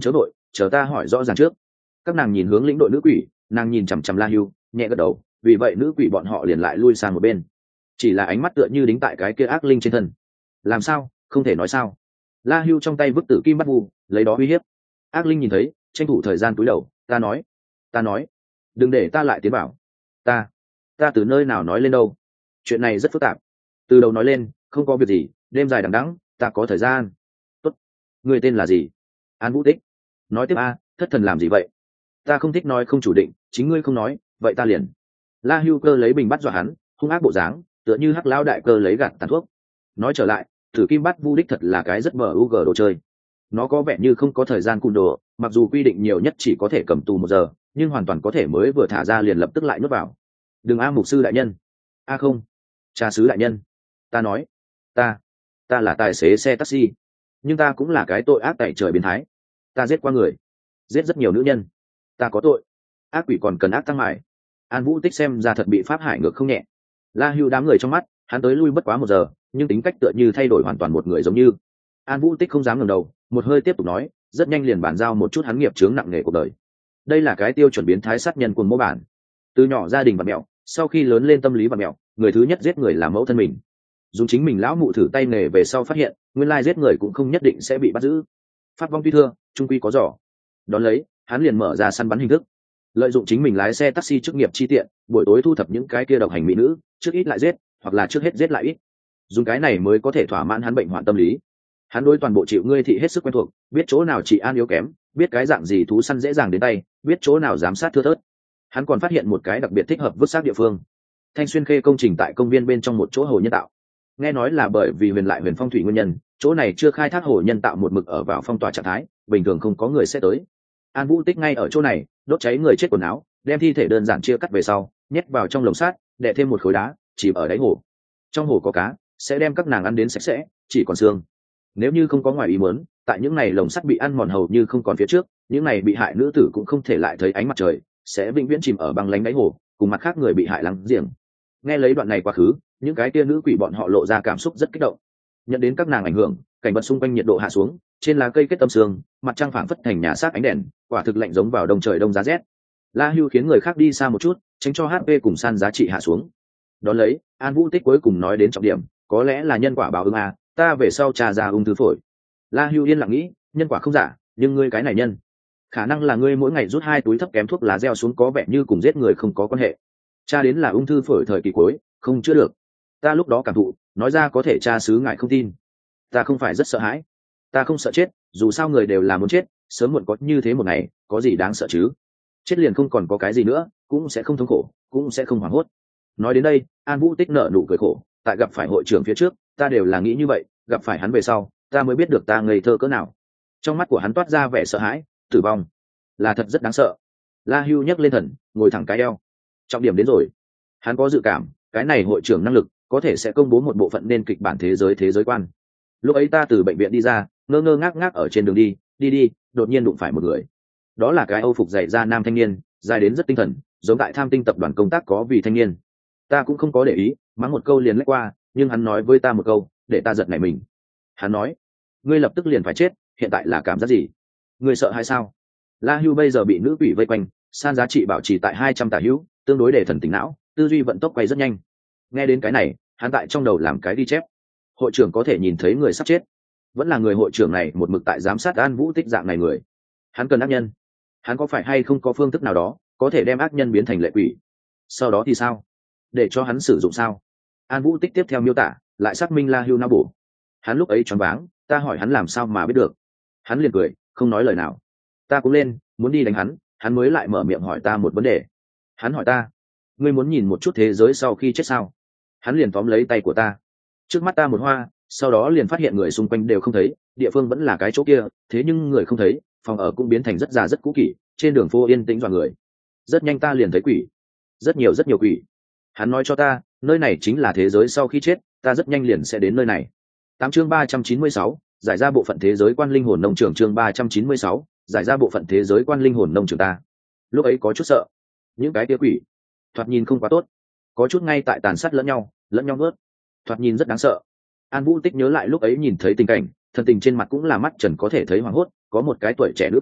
A: chờ ta hỏi rõ ràng trước. Các nàng nhìn hướng lĩnh đội nữ quỷ, nàng nhìn chằm chằm La Hưu, nhẹ gật đầu, vì vậy nữ quỷ bọn họ liền lại lui sang một bên, chỉ là ánh mắt tựa như đính tại cái kia ác linh trên thân. Làm sao, không thể nói sao? La Hưu trong tay vứt tử kim bắt vu, lấy đó uy hiếp. Ác linh nhìn thấy, tranh thủ thời gian cúi đầu, ta nói, ta nói, đừng để ta lại tiến bảo. Ta, ta từ nơi nào nói lên đâu? Chuyện này rất phức tạp. Từ đầu nói lên, không có việc gì, đêm dài đằng đẵng, ta có thời gian. Tốt. Người tên là gì? An Vũ Tích. Nói tiếp a, thất thần làm gì vậy? Ta không thích nói không chủ định, chính ngươi không nói, vậy ta liền. La Hưu cơ lấy bình bắt dọa hắn, hung ác bộ dáng, tựa như hắc lão đại cơ lấy gạt tàn thuốc. Nói trở lại, thử kim bắt vu đích thật là cái rất bờ u g đồ chơi. Nó có vẻ như không có thời gian cung đồ, mặc dù quy định nhiều nhất chỉ có thể cầm tù một giờ, nhưng hoàn toàn có thể mới vừa thả ra liền lập tức lại nuốt vào. Đừng a mục sư đại nhân. A không, cha sứ đại nhân. Ta nói, ta, ta là tài xế xe taxi, nhưng ta cũng là cái tội ác tại trời biến thái. Ta giết qua người, giết rất nhiều nữ nhân. Ta có tội. Ác quỷ còn cần ác tăng mại. An Vũ Tích xem ra thật bị pháp hải ngược không nhẹ. La Hưu đám người trong mắt, hắn tới lui bất quá một giờ, nhưng tính cách tựa như thay đổi hoàn toàn một người giống như. An Vũ Tích không dám ngẩng đầu, một hơi tiếp tục nói, rất nhanh liền bàn giao một chút hắn nghiệp chướng nặng nề cuộc đời. Đây là cái tiêu chuẩn biến thái sát nhân cuồng mô bản. Từ nhỏ gia đình vặn mẹo, sau khi lớn lên tâm lý vặn mẹo, người thứ nhất giết người là mẫu thân mình. Dùng chính mình lão mụ thử tay nghề về sau phát hiện, nguyên lai giết người cũng không nhất định sẽ bị bắt giữ. Pháp vong tuy thưa, trung quy có giỏ. Đón lấy, hắn liền mở ra săn bắn hình thức, lợi dụng chính mình lái xe taxi chức nghiệp chi tiện, buổi tối thu thập những cái kia độc hành mỹ nữ, trước ít lại giết, hoặc là trước hết giết lại ít. Dùng cái này mới có thể thỏa mãn hắn bệnh hoạn tâm lý. Hắn đối toàn bộ chịu ngươi thị hết sức quen thuộc, biết chỗ nào trị an yếu kém, biết cái dạng gì thú săn dễ dàng đến tay, biết chỗ nào giám sát thưa thớt. Hắn còn phát hiện một cái đặc biệt thích hợp vứt xác địa phương. Thanh Xuyên Khê công trình tại công viên bên trong một chỗ hồ nhân tạo. Nghe nói là bởi vì huyền lại huyền phong thủy nguyên nhân, chỗ này chưa khai thác hồ nhân tạo một mực ở vào phong tỏa trạng thái, bình thường không có người sẽ tới. An Vũ Tích ngay ở chỗ này, đốt cháy người chết quần áo, đem thi thể đơn giản chia cắt về sau, nhét vào trong lồng sắt, đè thêm một khối đá, chìm ở đáy hồ. Trong hồ có cá, sẽ đem các nàng ăn đến sạch sẽ, chỉ còn xương. Nếu như không có ngoài ý muốn, tại những này lồng sắt bị ăn mòn hầu như không còn phía trước, những này bị hại nữ tử cũng không thể lại thấy ánh mặt trời, sẽ vĩnh viễn chìm ở băng lánh đáy hồ, cùng mặt khác người bị hại lắng giềng. Nghe lấy đoạn này quá khứ, những cái tia nữ quỷ bọn họ lộ ra cảm xúc rất kích động. Nhận đến các nàng ảnh hưởng, cảnh vật xung quanh nhiệt độ hạ xuống, trên lá cây kết tâm sương, mặt trăng phảng phất thành nhà xác ánh đèn, quả thực lạnh giống vào đông trời đông giá rét. La Hưu khiến người khác đi xa một chút, tránh cho hát pê cùng san giá trị hạ xuống. Đón lấy, An Vũ Tích cuối cùng nói đến trọng điểm, có lẽ là nhân quả báo ứng à, ta về sau trà ra ung thư phổi. La Hưu yên lặng nghĩ, nhân quả không giả, nhưng ngươi cái này nhân, khả năng là ngươi mỗi ngày rút hai túi thấp kém thuốc lá gieo xuống có vẻ như cùng giết người không có quan hệ. Cha đến là ung thư phổi thời kỳ cuối, không chữa được. Ta lúc đó cảm thụ, nói ra có thể cha xứ ngại không tin. Ta không phải rất sợ hãi, ta không sợ chết, dù sao người đều là muốn chết, sớm muộn có như thế một ngày, có gì đáng sợ chứ? Chết liền không còn có cái gì nữa, cũng sẽ không thống khổ, cũng sẽ không hoảng hốt. Nói đến đây, An Vũ Tích nở nụ cười khổ, tại gặp phải hội trưởng phía trước, ta đều là nghĩ như vậy, gặp phải hắn về sau, ta mới biết được ta ngây thơ cỡ nào. Trong mắt của hắn toát ra vẻ sợ hãi, tử vong là thật rất đáng sợ. La Hưu nhấc lên thần, ngồi thẳng cái eo. Trọng điểm đến rồi. Hắn có dự cảm, cái này hội trưởng năng lực có thể sẽ công bố một bộ phận nên kịch bản thế giới thế giới quan. Lúc ấy ta từ bệnh viện đi ra, ngơ ngơ ngác ngác ở trên đường đi, đi đi, đột nhiên đụng phải một người. Đó là cái Âu phục dày da nam thanh niên, dài đến rất tinh thần, giống tại Tham Tinh tập đoàn công tác có vì thanh niên. Ta cũng không có để ý, mắng một câu liền lách qua, nhưng hắn nói với ta một câu, để ta giật nảy mình. Hắn nói, ngươi lập tức liền phải chết, hiện tại là cảm giác gì? Ngươi sợ hay sao? La Hưu bây giờ bị nữ quỷ vây quanh, san giá trị bảo trì tại hai trăm tả hữu, tương đối để thần tỉnh não, tư duy vận tốc quay rất nhanh. Nghe đến cái này, hắn tại trong đầu làm cái ghi chép. Hội trưởng có thể nhìn thấy người sắp chết, vẫn là người hội trưởng này một mực tại giám sát An Vũ Tích dạng này người. Hắn cần ác nhân, hắn có phải hay không có phương thức nào đó có thể đem ác nhân biến thành lệ quỷ? Sau đó thì sao? Để cho hắn sử dụng sao? An Vũ Tích tiếp theo miêu tả, lại xác minh La Hưu não bổ. Hắn lúc ấy choáng váng, ta hỏi hắn làm sao mà biết được. Hắn liền cười, không nói lời nào. Ta cũng lên, muốn đi đánh hắn, hắn mới lại mở miệng hỏi ta một vấn đề. Hắn hỏi ta, ngươi muốn nhìn một chút thế giới sau khi chết sao? Hắn liền tóm lấy tay của ta. Trước mắt ta một hoa, sau đó liền phát hiện người xung quanh đều không thấy, địa phương vẫn là cái chỗ kia, thế nhưng người không thấy, phòng ở cũng biến thành rất già rất cũ kỹ, trên đường phố yên tĩnh dọa người. Rất nhanh ta liền thấy quỷ, rất nhiều rất nhiều quỷ. Hắn nói cho ta, nơi này chính là thế giới sau khi chết, ta rất nhanh liền sẽ đến nơi này. Tám chương ba trăm chín mươi sáu, giải ra bộ phận thế giới quan linh hồn nông trường. Chương ba trăm chín mươi sáu, giải ra bộ phận thế giới quan linh hồn nông trường. Ta lúc ấy có chút sợ, những cái tia quỷ thoạt nhìn không quá tốt, có chút ngay tại tàn sát lẫn nhau, lẫn nhau nuốt, thoạt nhìn rất đáng sợ. An Vũ Tích nhớ lại lúc ấy nhìn thấy tình cảnh, thần tình trên mặt cũng là mắt trần có thể thấy hoảng hốt, có một cái tuổi trẻ nữ quỷ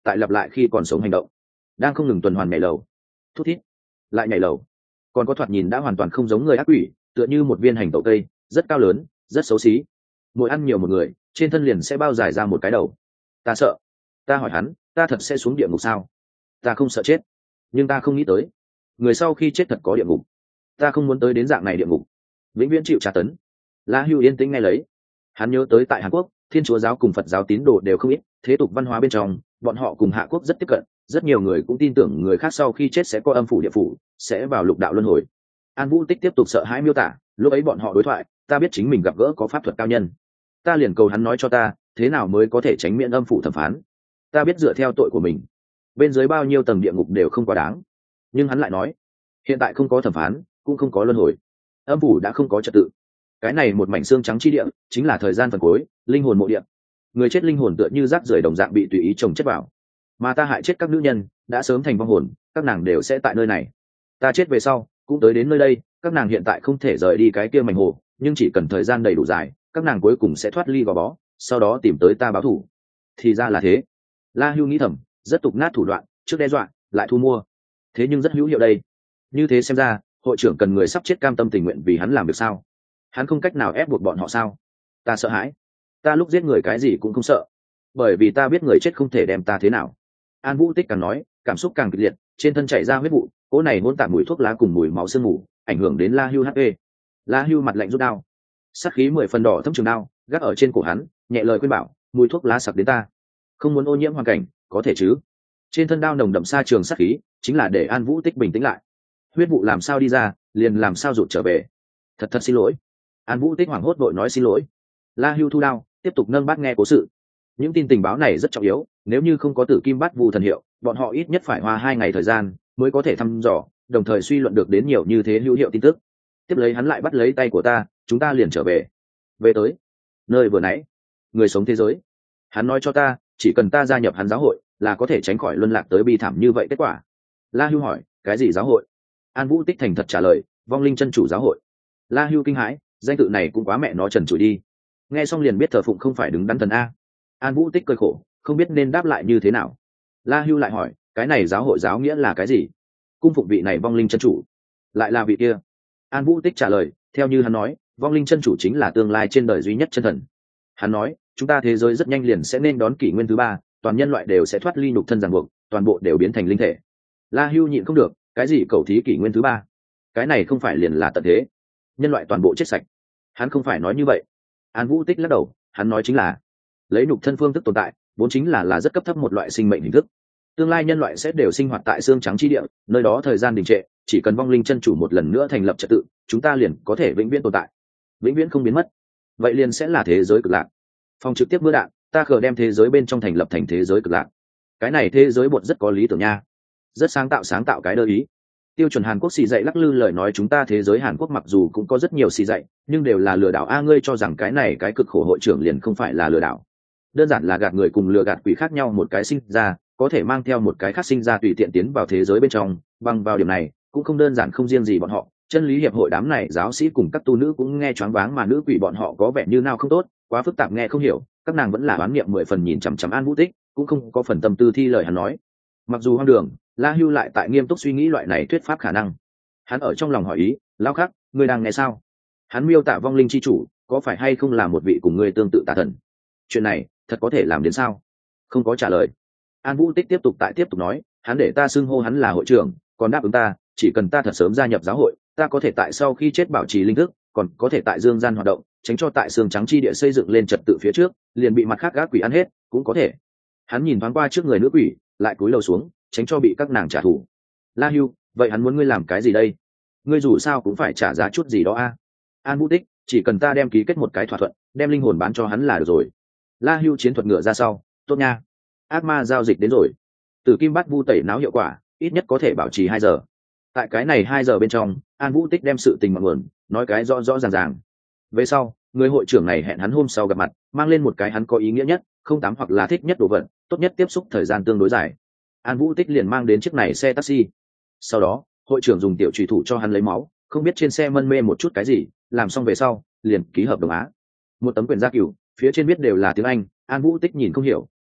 A: tại lặp lại khi còn sống hành động, đang không ngừng tuần hoàn nhảy lầu, thút thít lại nhảy lầu. Còn có thoạt nhìn đã hoàn toàn không giống người ác quỷ, tựa như một viên hành tẩu cây, rất cao lớn, rất xấu xí. Mỗi ăn nhiều một người, trên thân liền sẽ bao giải ra một cái đầu. Ta sợ. Ta hỏi hắn, ta thật sẽ xuống địa ngục sao? Ta không sợ chết, nhưng ta không nghĩ tới, người sau khi chết thật có địa ngục. Ta không muốn tới đến dạng này địa ngục, vĩnh viễn chịu tra tấn. La Hưu yên tĩnh nghe lấy. Hắn nhớ tới tại Hàn Quốc, Thiên Chúa giáo cùng Phật giáo tín đồ đều không ít, thế tục văn hóa bên trong, bọn họ cùng Hạ Quốc rất tiếp cận, rất nhiều người cũng tin tưởng người khác sau khi chết sẽ có âm phủ địa phủ, sẽ vào lục đạo luân hồi. An Vũ Tích tiếp tục sợ hãi miêu tả, lúc ấy bọn họ đối thoại, ta biết chính mình gặp gỡ có pháp thuật cao nhân, ta liền cầu hắn nói cho ta, thế nào mới có thể tránh miễn âm phủ thẩm phán. Ta biết dựa theo tội của mình, bên dưới bao nhiêu tầng địa ngục đều không quá đáng, nhưng hắn lại nói, hiện tại không có thẩm phán, cũng không có luân hồi, âm phủ đã không có trật tự. Cái này một mảnh xương trắng chi địa, chính là thời gian phần cuối, linh hồn mộ địa. Người chết linh hồn tựa như rác rưởi đồng dạng bị tùy ý chồng chất vào, mà ta hại chết các nữ nhân đã sớm thành vong hồn, các nàng đều sẽ tại nơi này. Ta chết về sau cũng tới đến nơi đây, các nàng hiện tại không thể rời đi cái kia mảnh hồ, nhưng chỉ cần thời gian đầy đủ dài, các nàng cuối cùng sẽ thoát ly gò bó, sau đó tìm tới ta báo thù. Thì ra là thế. La Hưu nghĩ thầm, rất tục nát thủ đoạn, trước đe dọa, lại thu mua, thế nhưng rất hữu hiệu đây. Như thế xem ra, hội trưởng cần người sắp chết cam tâm tình nguyện vì hắn làm việc sao? Hắn không cách nào ép buộc bọn họ sao? Ta sợ hãi. Ta lúc giết người cái gì cũng không sợ, bởi vì ta biết người chết không thể đem ta thế nào. An Vũ Tích càng nói, cảm xúc càng kịch liệt, trên thân chảy ra huyết vụ, cỗ này hỗn tạp mùi thuốc lá cùng mùi máu sương mù, ảnh hưởng đến La Hưu hát pê. La Hưu mặt lạnh rút đao, sát khí mười phần đỏ thấm trường đao gác ở trên cổ hắn, nhẹ lời khuyên bảo, mùi thuốc lá sặc đến ta, không muốn ô nhiễm hoàn cảnh, có thể chứ? Trên thân đao nồng đậm xa trường sát khí, chính là để An Vũ Tích bình tĩnh lại. Huyết vụ làm sao đi ra, liền làm sao rụt trở về. Thật thật xin lỗi. An Vũ Tích hoảng hốt vội nói xin lỗi. La Hưu thu đao, tiếp tục nâng bát nghe cố sự. Những tin tình báo này rất trọng yếu, nếu như không có Tử Kim Bát Vu thần hiệu, bọn họ ít nhất phải hoa hai ngày thời gian mới có thể thăm dò, đồng thời suy luận được đến nhiều như thế hữu hiệu tin tức. Tiếp lấy hắn lại bắt lấy tay của ta, chúng ta liền trở về. Về tới nơi vừa nãy, người sống thế giới. Hắn nói cho ta, chỉ cần ta gia nhập hắn giáo hội, là có thể tránh khỏi luân lạc tới bi thảm như vậy kết quả. La Hưu hỏi, cái gì giáo hội? An Vũ Tích thành thật trả lời, Vong Linh Chân Chủ giáo hội. La Hưu kinh hãi, danh tự này cũng quá mẹ nó trần trụi đi. Nghe xong liền biết thờ phụng không phải đứng đắn thần a. An Vũ Tích cười khổ, không biết nên đáp lại như thế nào. La Hưu lại hỏi, cái này giáo hội giáo nghĩa là cái gì? Cung phụng vị này Vong Linh Chân Chủ, lại là vị kia. An Vũ Tích trả lời, theo như hắn nói, Vong Linh Chân Chủ chính là tương lai trên đời duy nhất chân thần. Hắn nói, chúng ta thế giới rất nhanh liền sẽ nên đón kỷ nguyên thứ ba, toàn nhân loại đều sẽ thoát ly nhục thân ràng buộc, toàn bộ đều biến thành linh thể. La Hưu nhịn không được, cái gì cầu thí kỷ nguyên thứ ba? Cái này không phải liền là tận thế, nhân loại toàn bộ chết sạch? Hắn không phải nói như vậy. An Vũ Tích lắc đầu, hắn nói chính là lấy nhục thân phương thức tồn tại, vốn chính là là rất cấp thấp một loại sinh mệnh hình thức. Tương lai nhân loại sẽ đều sinh hoạt tại xương trắng chi địa, nơi đó thời gian đình trệ, chỉ cần Vong Linh Chân Chủ một lần nữa thành lập trật tự, chúng ta liền có thể vĩnh viễn tồn tại, vĩnh viễn không biến mất. Vậy liền sẽ là thế giới cực lạc. Phòng trực tiếp mưa đạn, ta khờ đem thế giới bên trong thành lập thành thế giới cực lạc. Cái này thế giới bột rất có lý tưởng nha, rất sáng tạo sáng tạo cái đơ ý. Tiêu chuẩn Hàn Quốc xì dạy lắc lư lời nói, chúng ta thế giới Hàn Quốc mặc dù cũng có rất nhiều xì dạy, nhưng đều là lừa đảo. A, ngươi cho rằng cái này cái cực khổ hội trưởng liền không phải là lừa đảo? Đơn giản là gạt người cùng lừa gạt quỷ khác nhau, một cái sinh ra có thể mang theo một cái khác sinh ra tùy tiện tiến vào thế giới bên trong. Bằng vào điểm này cũng không đơn giản, không riêng gì bọn họ, chân lý hiệp hội đám này giáo sĩ cùng các tu nữ cũng nghe choáng váng, mà nữ quỷ bọn họ có vẻ như nào không tốt, quá phức tạp nghe không hiểu, các nàng vẫn là oán niệm mười phần nhìn chằm chằm An Vũ Tích, cũng không có phần tâm tư thi lời hắn nói. Mặc dù hoang đường, La Hưu lại tại nghiêm túc suy nghĩ loại này thuyết pháp khả năng. Hắn ở trong lòng hỏi ý, lão khắc, ngươi đang nghe sao? Hắn miêu tả vong linh chi chủ có phải hay không là một vị cùng ngươi tương tự tà thần? Chuyện này thật có thể làm đến sao? Không có trả lời. An Vũ Tích tiếp tục tại tiếp tục nói, hắn để ta xưng hô hắn là hội trưởng, còn đáp ứng ta, chỉ cần ta thật sớm gia nhập giáo hội, ta có thể tại sau khi chết bảo trì linh thức, còn có thể tại dương gian hoạt động, tránh cho tại xương trắng chi địa xây dựng lên trật tự phía trước liền bị mặt khác gác quỷ ăn hết, cũng có thể. Hắn nhìn thoáng qua trước người nữ quỷ, lại cúi đầu xuống, tránh cho bị các nàng trả thù. La Hưu, vậy hắn muốn ngươi làm cái gì đây? Ngươi dù sao cũng phải trả giá chút gì đó a. An Vũ Tích, chỉ cần ta đem ký kết một cái thỏa thuận, đem linh hồn bán cho hắn là được rồi. La Hưu chiến thuật ngựa ra sau, tốt nha. Ác ma giao dịch đến rồi. Tử Kim Bát Vu tẩy não hiệu quả, ít nhất có thể bảo trì hai giờ. Tại cái này hai giờ bên trong, An Vũ Tích đem sự tình mọi nguồn nói cái rõ rõ ràng ràng. Về sau, người hội trưởng này hẹn hắn hôm sau gặp mặt, mang lên một cái hắn có ý nghĩa nhất, không tám hoặc là thích nhất đồ vật, tốt nhất tiếp xúc thời gian tương đối dài. An Vũ Tích liền mang đến chiếc này xe taxi. Sau đó, hội trưởng dùng tiểu trùy thủ cho hắn lấy máu, không biết trên xe mân mê một chút cái gì, làm xong về sau, liền ký hợp đồng á. Một tấm quyển gia cửu, phía trên viết đều là tiếng Anh, An Vũ Tích nhìn không hiểu,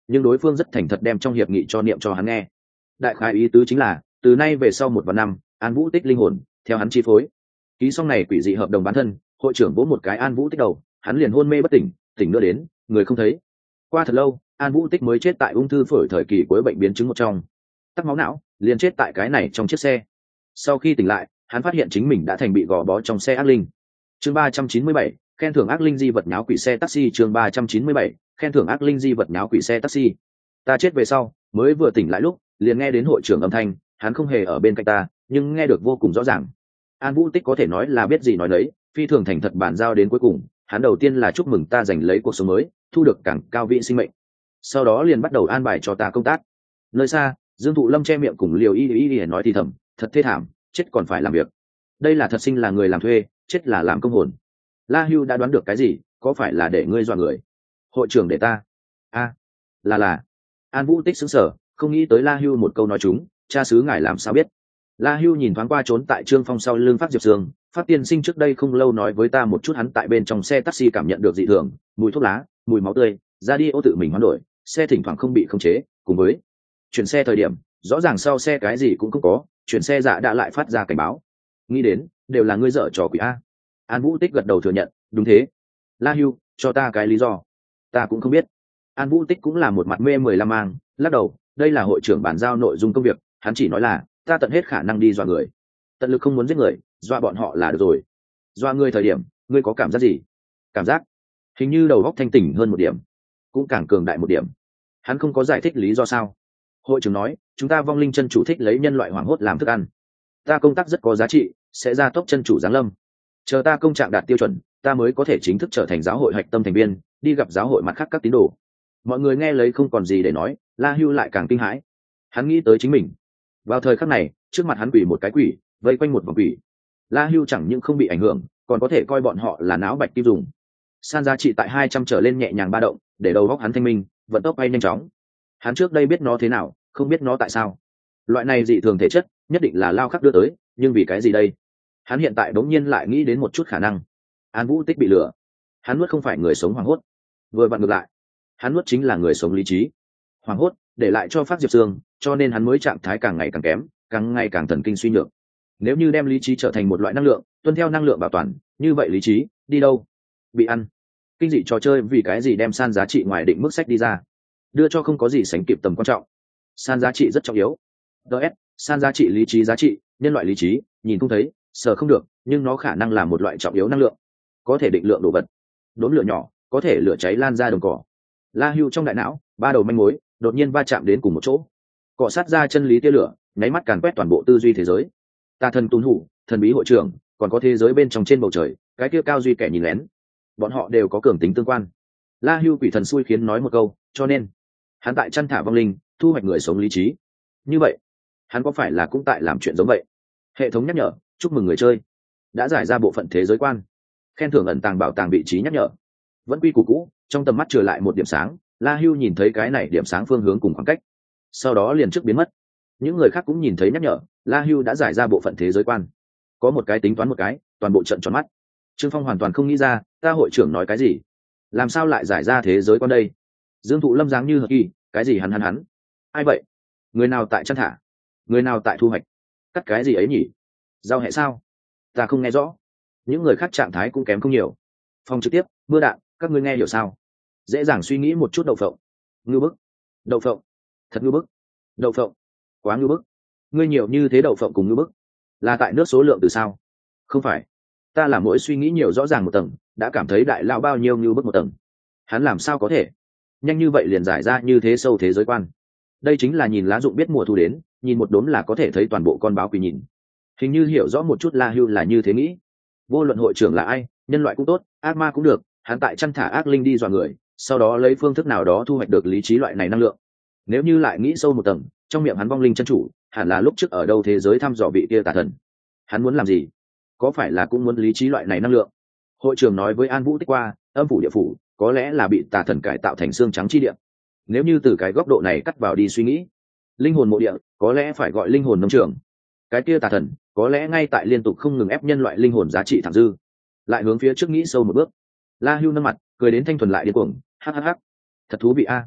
A: nhưng đối phương rất thành thật đem trong hiệp nghị cho niệm cho hắn nghe. Đại khái ý tứ chính là từ nay về sau một vạn năm, An Vũ Tích linh hồn theo hắn chi phối. Ký xong này quỷ dị hợp đồng bán thân, hội trưởng vỗ một cái An Vũ Tích đầu, hắn liền hôn mê bất tỉnh, tỉnh nữa đến người không thấy. Qua thật lâu, An Vũ Tích mới chết tại ung thư phổi thời kỳ cuối bệnh biến chứng một trong, tắc máu não, liền chết tại cái này trong chiếc xe. Sau khi tỉnh lại, hắn phát hiện chính mình đã thành bị gò bó trong xe ác linh. Chương ba trăm chín mươi bảy, khen thưởng ác linh di vật nháo quỷ xe taxi. Chương ba trăm chín mươi bảy, khen thưởng ác linh di vật nháo quỷ xe taxi. Ta chết về sau, mới vừa tỉnh lại lúc, liền nghe đến hội trưởng âm thanh, hắn không hề ở bên cạnh ta, nhưng nghe được vô cùng rõ ràng. An Vũ Tích có thể nói là biết gì nói đấy, phi thường thành thật bàn giao đến cuối cùng, hắn đầu tiên là chúc mừng ta giành lấy cuộc sống mới, thu được càng cao vị sinh mệnh. Sau đó liền bắt đầu an bài cho ta công tác. Nơi xa, Dương Thụ Lâm che miệng cùng Liều Y Y Y nói thì thầm, thật thê thảm, chết còn phải làm việc. Đây là thật sinh là người làm thuê, chết là làm công hồn. La Hưu đã đoán được cái gì, có phải là để ngươi dọa người? Hội trưởng để ta. A, là là. An Vũ Tích sững sờ, không nghĩ tới La Hưu một câu nói chúng, cha xứ ngài làm sao biết? La Hưu nhìn thoáng qua trốn tại Trương Phong sau lưng Phát Diệp Sương, Phát tiên sinh trước đây không lâu nói với ta một chút hắn tại bên trong xe taxi cảm nhận được dị thường, mùi thuốc lá, mùi máu tươi, ra đi ô tự mình hoán đổi, xe thỉnh thoảng không bị khống chế, cùng với chuyển xe thời điểm, rõ ràng sau xe cái gì cũng không có, chuyển xe giả đã lại phát ra cảnh báo. Nghĩ đến, đều là ngươi dở trò quỷ a. An Vũ Tích gật đầu thừa nhận, đúng thế. La Hưu, cho ta cái lý do. Ta cũng không biết. An Vũ Tích cũng là một mặt mê mười lăm mang, lắc đầu, đây là hội trưởng bàn giao nội dung công việc, hắn chỉ nói là ta tận hết khả năng đi dọa người, tận lực không muốn giết người, dọa bọn họ là được rồi. Dọa người thời điểm, ngươi có cảm giác gì? Cảm giác hình như đầu óc thanh tỉnh hơn một điểm, cũng càng cường đại một điểm. Hắn không có giải thích lý do sao. Hội trưởng nói, chúng ta vong linh chân chủ thích lấy nhân loại hoảng hốt làm thức ăn, ta công tác rất có giá trị, sẽ ra tốc chân chủ giáng lâm, chờ ta công trạng đạt tiêu chuẩn, ta mới có thể chính thức trở thành giáo hội hạch tâm thành viên, đi gặp giáo hội mặt khác các tín đồ. Mọi người nghe lấy không còn gì để nói, La Hưu lại càng kinh hãi. Hắn nghĩ tới chính mình. Vào thời khắc này, trước mặt hắn quỷ một cái quỷ, vây quanh một vòng quỷ. La Hưu chẳng những không bị ảnh hưởng, còn có thể coi bọn họ là não bạch kim dùng. San giá trị tại hai trăm trở lên nhẹ nhàng ba động, để đầu óc hắn thanh minh, vận tốc bay nhanh chóng. Hắn trước đây biết nó thế nào, không biết nó tại sao. Loại này dị thường thể chất, nhất định là Lao Khắc đưa tới, nhưng vì cái gì đây? Hắn hiện tại đống nhiên lại nghĩ đến một chút khả năng. An Vũ Tích bị lừa. Hắn nuốt không phải người sống hoảng hốt, vừa vặn ngược lại, hắn nuốt chính là người sống lý trí. Hoảng hốt để lại cho Phát Diệp Sương, cho nên hắn mới trạng thái càng ngày càng kém, càng ngày càng thần kinh suy nhược. Nếu như đem lý trí trở thành một loại năng lượng, tuân theo năng lượng bảo toàn, như vậy lý trí đi đâu? Bị ăn. Kinh dị trò chơi vì cái gì đem san giá trị ngoài định mức sách đi ra, đưa cho không có gì sánh kịp tầm quan trọng. San giá trị rất trọng yếu. ds san giá trị lý trí giá trị, nhân loại lý trí nhìn không thấy, sờ không được, nhưng nó khả năng là một loại trọng yếu năng lượng, có thể định lượng đồ vật. Đốm lửa nhỏ có thể lửa cháy lan ra đồng cỏ. La Hưu trong đại não, ba đầu manh mối đột nhiên va chạm đến cùng một chỗ, cọ sát ra chân lý tia lửa, nháy mắt càn quét toàn bộ tư duy thế giới. Tà thần tuân hủ, thần bí hội trưởng, còn có thế giới bên trong trên bầu trời, cái kia cao duy kẻ nhìn lén, bọn họ đều có cường tính tương quan. La Hưu quỷ thần xui khiến nói một câu, cho nên hắn tại chăn thả vong linh, thu hoạch người sống lý trí. Như vậy hắn có phải là cũng tại làm chuyện giống vậy? Hệ thống nhắc nhở, chúc mừng người chơi đã giải ra bộ phận thế giới quan, khen thưởng ẩn tàng bảo tàng vị trí nhắc nhở. Vẫn quy củ cũ, trong tầm mắt trở lại một điểm sáng. La Hưu nhìn thấy cái này điểm sáng phương hướng cùng khoảng cách, sau đó liền trước biến mất. Những người khác cũng nhìn thấy nhắc nhở, La Hưu đã giải ra bộ phận thế giới quan. Có một cái tính toán một cái, toàn bộ trận tròn mắt. Trương Phong hoàn toàn không nghĩ ra, ta hội trưởng nói cái gì, làm sao lại giải ra thế giới quan đây? Dương Thụ Lâm dáng như hợp kỳ, cái gì hắn hắn hắn ai vậy? Người nào tại chăn thả, người nào tại thu hoạch, cắt cái gì ấy nhỉ? Giao hệ sao? Ta không nghe rõ. Những người khác trạng thái cũng kém không nhiều. Phòng trực tiếp, mưa đạn, các ngươi nghe hiểu sao? Dễ dàng suy nghĩ một chút. Đậu phộng, ngư bức. Đậu phộng, thật ngư bức. Đậu phộng, quá ngư bức. Ngươi nhiều như thế đậu phộng cùng ngư bức, là tại nước số lượng từ sao? Không phải, ta là mỗi suy nghĩ nhiều rõ ràng một tầng, đã cảm thấy đại lao bao nhiêu ngư bức một tầng. Hắn làm sao có thể nhanh như vậy liền giải ra như thế sâu thế giới quan? Đây chính là nhìn lá dụng biết mùa thu đến, nhìn một đốm là có thể thấy toàn bộ con báo quỳ nhìn. Hình như hiểu rõ một chút La Hưu là như thế nghĩ. Vô luận hội trưởng là ai, nhân loại cũng tốt, ác ma cũng được, hắn tại chăn thả ác linh đi dọa người, sau đó lấy phương thức nào đó thu hoạch được lý trí loại này năng lượng. Nếu như lại nghĩ sâu một tầng, trong miệng hắn vong linh chân chủ hẳn là lúc trước ở đâu thế giới thăm dò vị kia tà thần. Hắn muốn làm gì? Có phải là cũng muốn lý trí loại này năng lượng? Hội trưởng nói với An Vũ Tích qua, âm phủ địa phủ có lẽ là bị tà thần cải tạo thành xương trắng chi địa. Nếu như từ cái góc độ này cắt vào đi suy nghĩ, linh hồn mộ địa có lẽ phải gọi linh hồn nông trường. Cái kia tà thần có lẽ ngay tại liên tục không ngừng ép nhân loại linh hồn giá trị thẳng dư. Lại hướng phía trước nghĩ sâu một bước. La Hưu nâng mặt cười đến thanh thuần lại điên cuồng, hắc hắc hắc, thật thú vị a.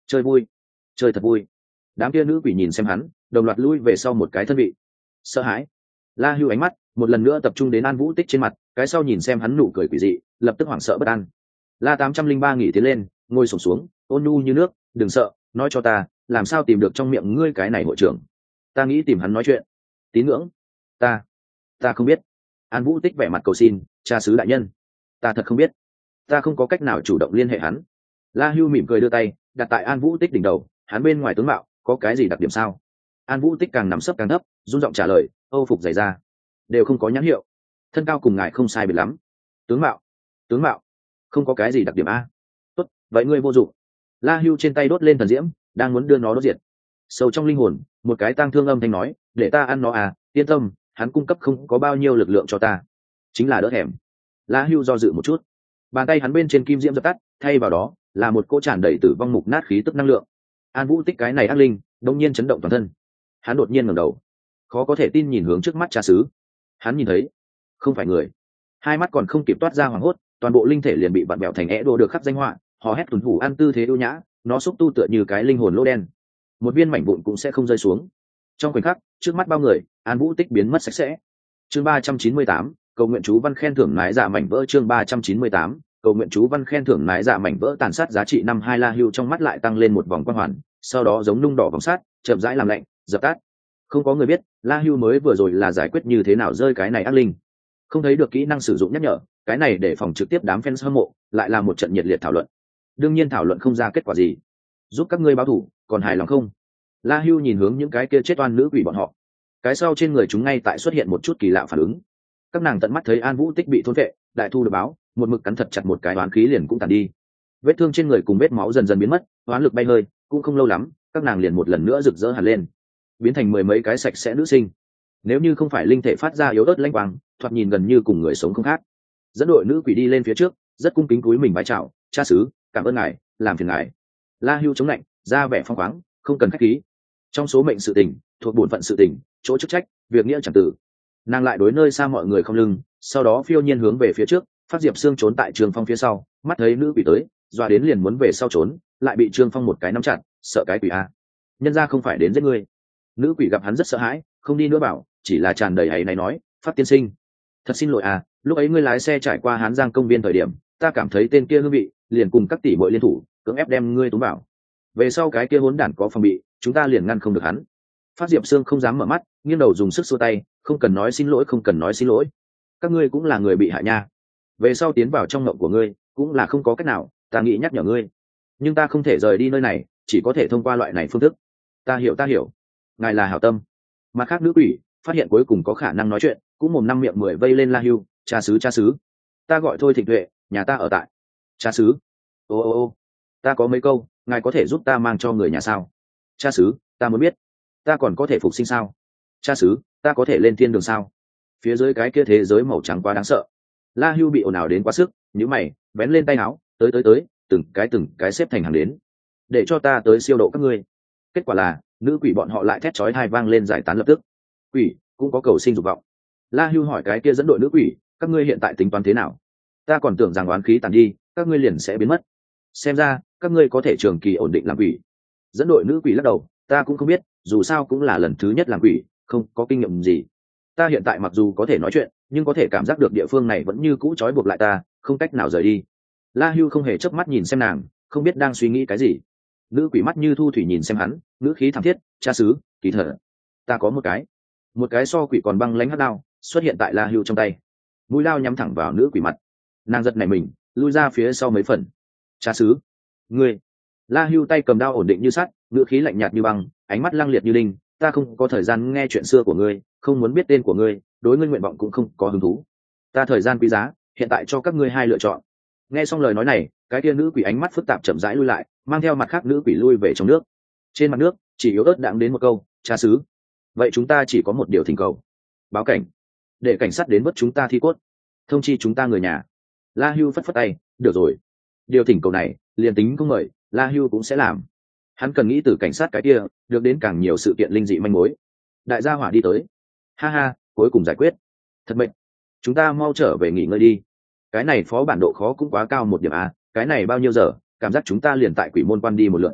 A: chơi vui, chơi thật vui. Đám kia nữ quỷ nhìn xem hắn, đồng loạt lui về sau một cái thân vị. Sợ hãi. La Hưu ánh mắt một lần nữa tập trung đến An Vũ Tích trên mặt, cái sau nhìn xem hắn nụ cười quỷ dị, lập tức hoảng sợ bất an. La tám trăm linh ba nghỉ tiến lên, ngồi xổm xuống, ôn nhu như nước, đừng sợ, nói cho ta, làm sao tìm được trong miệng ngươi cái này hội trưởng? Ta nghĩ tìm hắn nói chuyện. Tín ngưỡng? Ta, ta không biết. An Vũ Tích vẻ mặt cầu xin, cha xứ đại nhân, ta thật không biết, ta không có cách nào chủ động liên hệ hắn. La Hưu mỉm cười đưa tay đặt tại An Vũ Tích đỉnh đầu, hắn bên ngoài tướng mạo có cái gì đặc điểm sao? An Vũ Tích càng nằm sấp càng thấp, run giọng trả lời, âu phục dày da, đều không có nhãn hiệu, thân cao cùng ngài không sai biệt lắm. Tướng mạo? Tướng mạo không có cái gì đặc điểm a? Tốt, vậy ngươi vô dụng. La Hưu trên tay đốt lên thần diễm, đang muốn đưa nó đốt diệt. Sâu trong linh hồn, một cái tang thương âm thanh nói, để ta ăn nó à, yên tâm, hắn cung cấp không có bao nhiêu lực lượng cho ta, chính là đỡ thèm. La Hưu do dự một chút, bàn tay hắn bên trên kim diễm dập tắt, thay vào đó là một cỗ tràn đầy tử vong mục nát khí tức năng lượng. An Vũ Tích cái này ác linh đông nhiên chấn động toàn thân, hắn đột nhiên ngẩng đầu, khó có thể tin nhìn hướng trước mắt cha xứ. Hắn nhìn thấy không phải người, hai mắt còn không kịp toát ra hoảng hốt, toàn bộ linh thể liền bị vặn bẹo thành é đồ được khắc danh họa, hò hét tuấn thủ ăn tư thế ưu nhã, nó xúc tu tựa như cái linh hồn lỗ đen, một viên mảnh vụn cũng sẽ không rơi xuống. Trong khoảnh khắc, trước mắt bao người, An Vũ Tích biến mất sạch sẽ. Chương ba trăm chín mươi tám, cầu nguyện chú văn khen thưởng nái dạ mảnh vỡ. Chương ba trăm chín mươi tám, cầu nguyện chú văn khen thưởng nái dạ mảnh vỡ. Tàn sát giá trị năm hai. La Hưu trong mắt lại tăng lên một vòng quang hoàn, sau đó giống nung đỏ vòng sát, chậm rãi làm lạnh, dập tắt. Không có người biết, La Hưu mới vừa rồi là giải quyết như thế nào rơi cái này ác linh. Không thấy được kỹ năng sử dụng nhắc nhở, cái này để phòng trực tiếp đám fans hâm mộ, lại là một trận nhiệt liệt thảo luận. Đương nhiên thảo luận không ra kết quả gì. Giúp các ngươi báo thủ, còn hài lòng không? La Hưu nhìn hướng những cái kia chết oan nữ quỷ bọn họ, cái sau trên người chúng ngay tại xuất hiện một chút kỳ lạ phản ứng. Các nàng tận mắt thấy An Vũ Tích bị thôn vệ, đại thu được báo, một mực cắn thật chặt một cái oán khí liền cũng tàn đi. Vết thương trên người cùng vết máu dần dần biến mất, oán lực bay hơi, cũng không lâu lắm, các nàng liền một lần nữa rực rỡ hẳn lên, biến thành mười mấy cái sạch sẽ nữ sinh. Nếu như không phải linh thể phát ra yếu ớt lanh quang, thoạt nhìn gần như cùng người sống không khác. Dẫn đội nữ quỷ đi lên phía trước, rất cung kính cúi mình bái chào, cha xứ, cảm ơn ngài, làm phiền ngài. La Hưu chống lạnh, ra vẻ phong khoáng, không cần khách khí. Trong số mệnh sự tình, thuộc bổn phận sự tình, chỗ chức trách, việc nghĩa chẳng tử. Nàng lại đối nơi xa mọi người không lưng, sau đó phiêu nhiên hướng về phía trước. Phát Diệp Sương trốn tại Trường Phong phía sau, mắt thấy nữ quỷ tới, doa đến liền muốn về sau trốn, lại bị Trương Phong một cái nắm chặt, sợ cái quỷ a, nhân ra không phải đến giết ngươi. Nữ quỷ gặp hắn rất sợ hãi, không đi nữa bảo, chỉ là tràn đầy áy náy nói, Phát tiên sinh, thật xin lỗi à, lúc ấy ngươi lái xe trải qua Hán Giang công viên thời điểm, ta cảm thấy tên kia hương vị, liền cùng các tỷ muội liên thủ, cưỡng ép đem ngươi túm vào. Về sau cái kia hỗn đản có phòng bị, chúng ta liền ngăn không được hắn. Phát Diệp Sương không dám mở mắt, nghiêng đầu dùng sức xua tay, không cần nói xin lỗi, không cần nói xin lỗi, các ngươi cũng là người bị hại nha. Về sau tiến vào trong ngộng của ngươi, cũng là không có cách nào, ta nghĩ nhắc nhở ngươi, nhưng ta không thể rời đi nơi này, chỉ có thể thông qua loại này phương thức. Ta hiểu, ta hiểu, ngài là hảo tâm. Mặt khác nữ quỷ phát hiện cuối cùng có khả năng nói chuyện, cũng mồm năm miệng mười vây lên La Hưu, cha xứ, cha xứ, ta gọi thôi Thịnh Tuệ, nhà ta ở tại. Cha xứ, ô ô ô, ta có mấy câu, ngài có thể giúp ta mang cho người nhà sao? Cha xứ, ta muốn biết, ta còn có thể phục sinh sao? Cha xứ, ta có thể lên thiên đường sao? Phía dưới cái kia thế giới màu trắng quá đáng sợ. La Hưu bị ồn ào đến quá sức, nhíu mày, vén lên tay áo, tới tới tới, từng cái từng cái xếp thành hàng đến, để cho ta tới siêu độ các ngươi. Kết quả là nữ quỷ bọn họ lại thét chói tai vang lên giải tán lập tức. Quỷ cũng có cầu sinh dục vọng. La Hưu hỏi cái kia dẫn đội nữ quỷ, các ngươi hiện tại tính toán thế nào? Ta còn tưởng rằng oán khí tàn đi, các ngươi liền sẽ biến mất. Xem ra các ngươi có thể trường kỳ ổn định làm quỷ. Dẫn đội nữ quỷ lắc đầu, ta cũng không biết, dù sao cũng là lần thứ nhất làm quỷ, không có kinh nghiệm gì. Ta hiện tại mặc dù có thể nói chuyện, nhưng có thể cảm giác được địa phương này vẫn như cũ trói buộc lại ta, không cách nào rời đi. La Hưu không hề chớp mắt nhìn xem nàng, không biết đang suy nghĩ cái gì. Nữ quỷ mắt như thu thủy nhìn xem hắn, ngữ khí thảm thiết, cha xứ, kỳ thật, ta có một cái, một cái so quỷ còn băng lãnh hắc đao xuất hiện tại La Hưu trong tay, mũi đao nhắm thẳng vào nữ quỷ mặt. Nàng giật nảy mình, lui ra phía sau mấy phần. Cha xứ, ngươi. La Hưu tay cầm đao ổn định như sắt, ngữ khí lạnh nhạt như băng, ánh mắt lăng liệt như linh. Ta không có thời gian nghe chuyện xưa của ngươi, không muốn biết tên của ngươi, đối ngươi nguyện vọng cũng không có hứng thú. Ta thời gian quý giá, hiện tại cho các ngươi hai lựa chọn. Nghe xong lời nói này, cái kia nữ quỷ ánh mắt phức tạp chậm rãi lui lại, mang theo mặt khác nữ quỷ lui về trong nước. Trên mặt nước chỉ yếu ớt đãng đến một câu, cha xứ. Vậy chúng ta chỉ có một điều thỉnh cầu, báo cảnh, để cảnh sát đến vớt chúng ta thi cốt, thông chi chúng ta người nhà. La Hưu phất phất tay, được rồi, điều thỉnh cầu này liền tính không mời, La Hưu cũng sẽ làm. Hắn cần nghĩ từ cảnh sát cái kia được đến càng nhiều sự kiện linh dị manh mối. Đại gia hỏa đi tới, ha ha, cuối cùng giải quyết. Thật mệt, chúng ta mau trở về nghỉ ngơi đi. Cái này phó bản độ khó cũng quá cao một điểm à, cái này bao nhiêu giờ, cảm giác chúng ta liền tại quỷ môn quan đi một lượt.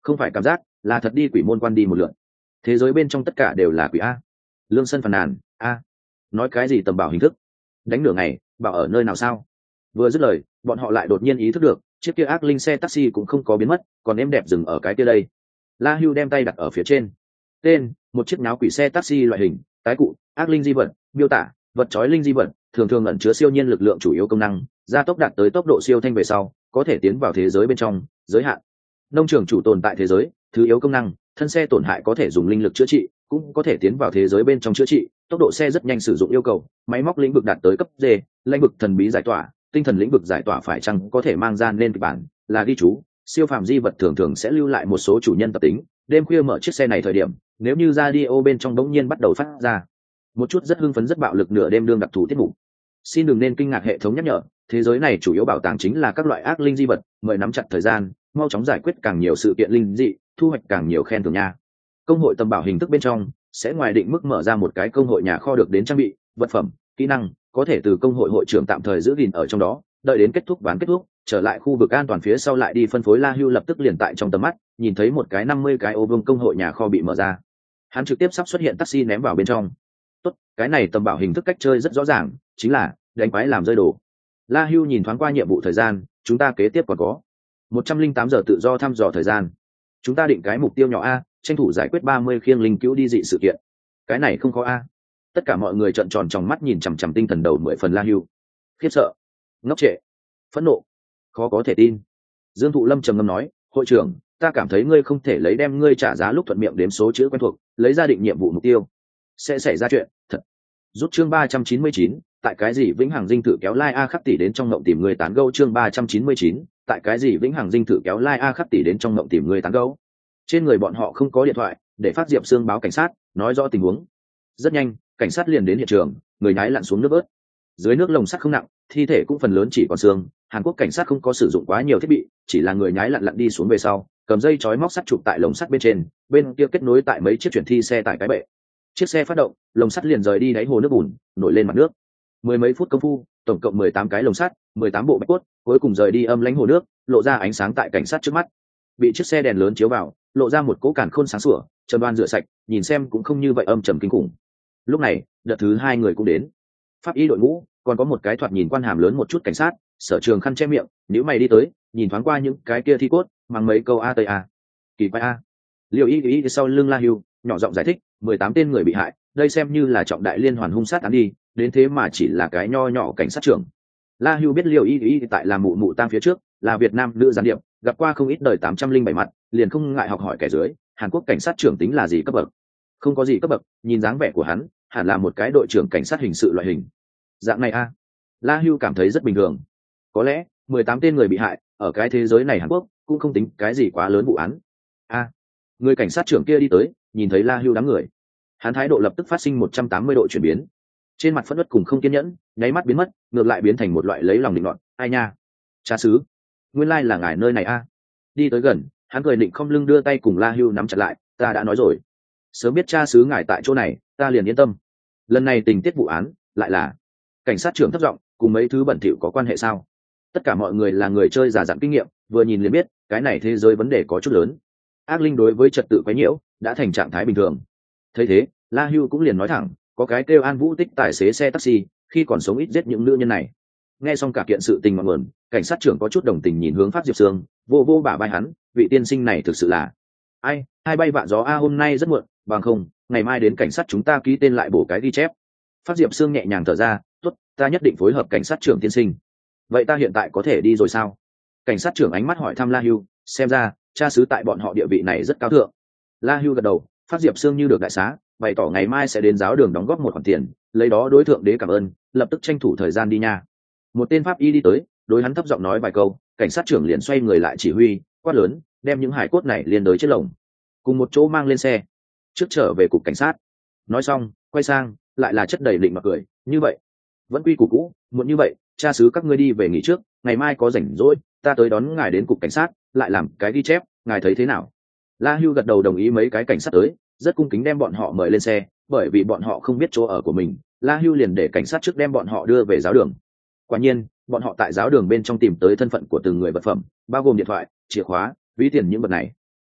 A: Không phải cảm giác, là thật đi quỷ môn quan đi một lượt. Thế giới bên trong tất cả đều là quỷ a. Lương Sân phàn nàn, a, nói cái gì tầm bảo hình thức? Đánh nửa ngày, bảo ở nơi nào sao? Vừa dứt lời, bọn họ lại đột nhiên ý thức được, chiếc kia ác linh xe taxi cũng không có biến mất, còn em đẹp dừng ở cái kia đây. La Hưu đem tay đặt ở phía trên. Tên: một chiếc náo quỷ xe taxi loại hình, tái cụ, ác linh di vật, miêu tả: vật chói linh di vật, thường thường ẩn chứa siêu nhiên lực lượng, chủ yếu công năng gia tốc đạt tới tốc độ siêu thanh về sau, có thể tiến vào thế giới bên trong, giới hạn. Nông trường chủ tồn tại thế giới, thứ yếu công năng, thân xe tổn hại có thể dùng linh lực chữa trị, cũng có thể tiến vào thế giới bên trong chữa trị, tốc độ xe rất nhanh, sử dụng yêu cầu, máy móc lĩnh vực đạt tới cấp D, lĩnh vực thần bí giải tỏa, tinh thần lĩnh vực giải tỏa phải chăng có thể mang ra nên kịch bản, là ghi chú, siêu phàm di vật thường thường sẽ lưu lại một số chủ nhân tập tính, đêm khuya mở chiếc xe này thời điểm, nếu như radio bên trong đống nhiên bắt đầu phát ra một chút rất hưng phấn rất bạo lực nửa đêm đương đặc thù tiết mục. Xin đừng nên kinh ngạc, hệ thống nhắc nhở, thế giới này chủ yếu bảo tàng chính là các loại ác linh di vật, mời nắm chặt thời gian, mau chóng giải quyết càng nhiều sự kiện linh dị, thu hoạch càng nhiều khen thưởng nha. Công hội tầm bảo hình thức bên trong sẽ ngoài định mức mở ra một cái công hội nhà kho được đến trang bị, vật phẩm, kỹ năng, có thể từ công hội hội trưởng tạm thời giữ gìn ở trong đó, đợi đến kết thúc ván kết thúc, trở lại khu vực an toàn phía sau lại đi phân phối. La Hưu lập tức liền tại trong tầm mắt nhìn thấy một cái năm mươi cái ô vuông công hội nhà kho bị mở ra, hắn trực tiếp sắp xuất hiện taxi ném vào bên trong. Tốt, cái này tầm bảo hình thức cách chơi rất rõ ràng, chính là đánh quái làm rơi đồ. La Hưu nhìn thoáng qua nhiệm vụ thời gian, chúng ta kế tiếp còn có một trăm linh tám giờ tự do thăm dò thời gian. Chúng ta định cái mục tiêu nhỏ a, tranh thủ giải quyết ba mươi khiêng linh cứu đi dị sự kiện. Cái này không khó a. Tất cả mọi người trợn tròn trong mắt nhìn chằm chằm tinh thần đầu mười phần La Hưu. Khiếp sợ, ngốc trệ, phẫn nộ, khó có thể tin. Dương Thụ Lâm trầm ngâm nói, hội trưởng, ta cảm thấy ngươi không thể lấy đem ngươi trả giá lúc thuận miệng đếm số chữ quen thuộc, lấy ra định nhiệm vụ mục tiêu, sẽ xảy ra chuyện thật. Rút chương ba trăm chín mươi chín, tại cái gì vĩnh hằng dinh thự kéo lai a khắc tỷ đến trong ngộng tìm người tán gẫu. Chương ba trăm chín mươi chín, tại cái gì vĩnh hằng dinh thự kéo lai a khắc tỷ đến trong ngộng tìm người tán gẫu. Trên người bọn họ không có điện thoại, để phát Diệp Sương báo cảnh sát, nói rõ tình huống. Rất nhanh, cảnh sát liền đến hiện trường, người nhái lặn xuống nước bớt. Dưới nước lồng sắt không nặng, thi thể cũng phần lớn chỉ còn xương. Hàn Quốc cảnh sát không có sử dụng quá nhiều thiết bị, chỉ là người nhái lặn lặn đi xuống về sau, cầm dây chói móc sắt chụp tại lồng sắt bên trên, bên kia kết nối tại mấy chiếc chuyển thi xe tại cái bệ. Chiếc xe phát động, lồng sắt liền rời đi đáy hồ nước bùn, nổi lên mặt nước. Mười mấy phút công phu, tổng cộng mười tám cái lồng sắt, mười tám bộ bạch cốt, cuối cùng rời đi âm lãnh hồ nước, lộ ra ánh sáng tại cảnh sát trước mắt. Bị chiếc xe đèn lớn chiếu vào, lộ ra một cỗ càn khôn sáng sủa, trần đoan rửa sạch, nhìn xem cũng không như vậy âm trầm kinh khủng. Lúc này, đợt thứ hai người cũng đến. Pháp y đội ngũ, còn có một cái thoạt nhìn quan hàm lớn một chút cảnh sát, Sở Trường khăn che miệng, nếu mày đi tới, nhìn thoáng qua những cái kia thi cốt, mang mấy câu a tây a. Kỳ quái a. Liêu Y Y sau lưng La Hưu, nhỏ giọng giải thích, mười tám tên người bị hại, đây xem như là trọng đại liên hoàn hung sát án đi, đến thế mà chỉ là cái nho nhỏ cảnh sát trưởng. La Hưu biết Liêu Y Y tại làm mụ mụ tang phía trước, là Việt Nam nữ gián điệp, gặp qua không ít đời tám trăm linh bảy mặt, liền không ngại học hỏi kẻ dưới, Hàn Quốc cảnh sát trưởng tính là gì cấp bậc? Không có gì cấp bậc, nhìn dáng vẻ của hắn, hẳn là một cái đội trưởng cảnh sát hình sự loại hình. Dạng này a. La Hưu cảm thấy rất bình thường. Có lẽ, mười tám tên người bị hại, ở cái thế giới này Hàn Quốc cũng không tính cái gì quá lớn vụ án. A. Người cảnh sát trưởng kia đi tới, nhìn thấy La Hưu đám người, hắn thái độ lập tức phát sinh một trăm tám mươi độ chuyển biến. Trên mặt phẫn uất cùng không kiên nhẫn, nháy mắt biến mất, ngược lại biến thành một loại lấy lòng định nọt, ai nha, cha xứ, nguyên lai là ngài nơi này a. Đi tới gần, hắn cười định không lưng đưa tay cùng La Hưu nắm chặt lại, ta đã nói rồi, sớm biết cha xứ ngài tại chỗ này, ta liền yên tâm. Lần này tình tiết vụ án lại là cảnh sát trưởng thấp giọng, cùng mấy thứ bẩn thỉu có quan hệ sao? Tất cả mọi người là người chơi già dặn kinh nghiệm, vừa nhìn liền biết cái này thế giới vấn đề có chút lớn. Ác linh đối với trật tự quấy nhiễu đã thành trạng thái bình thường. Thấy thế, La Hưu cũng liền nói thẳng, có cái kêu An Vũ Tích tài xế xe taxi, khi còn sống ít giết những nữ nhân này. Nghe xong cả kiện sự tình ngọn nguồn, cảnh sát trưởng có chút đồng tình nhìn hướng Pháp Diệp Sương, vô vô bả vai hắn, vị tiên sinh này thực sự là ai, hai bay vạ gió a, hôm nay rất muộn, bằng không ngày mai đến cảnh sát chúng ta ký tên lại bổ cái ghi chép. Pháp Diệp Sương nhẹ nhàng thở ra, tốt, ta nhất định phối hợp cảnh sát trưởng tiên sinh. Vậy ta hiện tại có thể đi rồi sao? Cảnh sát trưởng ánh mắt hỏi thăm La Hưu, xem ra cha xứ tại bọn họ địa vị này rất cao thượng. La Hưu gật đầu, Pháp Diệp Sương như được đại xá, bày tỏ ngày mai sẽ đến giáo đường đóng góp một khoản tiền, lấy đó đối thượng đế cảm ơn, lập tức tranh thủ thời gian đi nha. Một tên pháp y đi tới, đối hắn thấp giọng nói vài câu, cảnh sát trưởng liền xoay người lại chỉ huy, quát lớn, đem những hải cốt này liền tới chiếc lồng, cùng một chỗ mang lên xe, trước trở về cục cảnh sát. Nói xong, quay sang, lại là chất đầy định mà cười, như vậy, vẫn quy củ cũ, muộn như vậy, cha xứ các ngươi đi về nghỉ trước, ngày mai có rảnh rỗi, ta tới đón ngài đến cục cảnh sát, lại làm cái ghi chép, ngài thấy thế nào? La Hưu gật đầu đồng ý, mấy cái cảnh sát tới, rất cung kính đem bọn họ mời lên xe, bởi vì bọn họ không biết chỗ ở của mình, La Hưu liền để cảnh sát trước đem bọn họ đưa về giáo đường. Quả nhiên, bọn họ tại giáo đường bên trong tìm tới thân phận của từng người vật phẩm, bao gồm điện thoại, chìa khóa, ví tiền những vật này.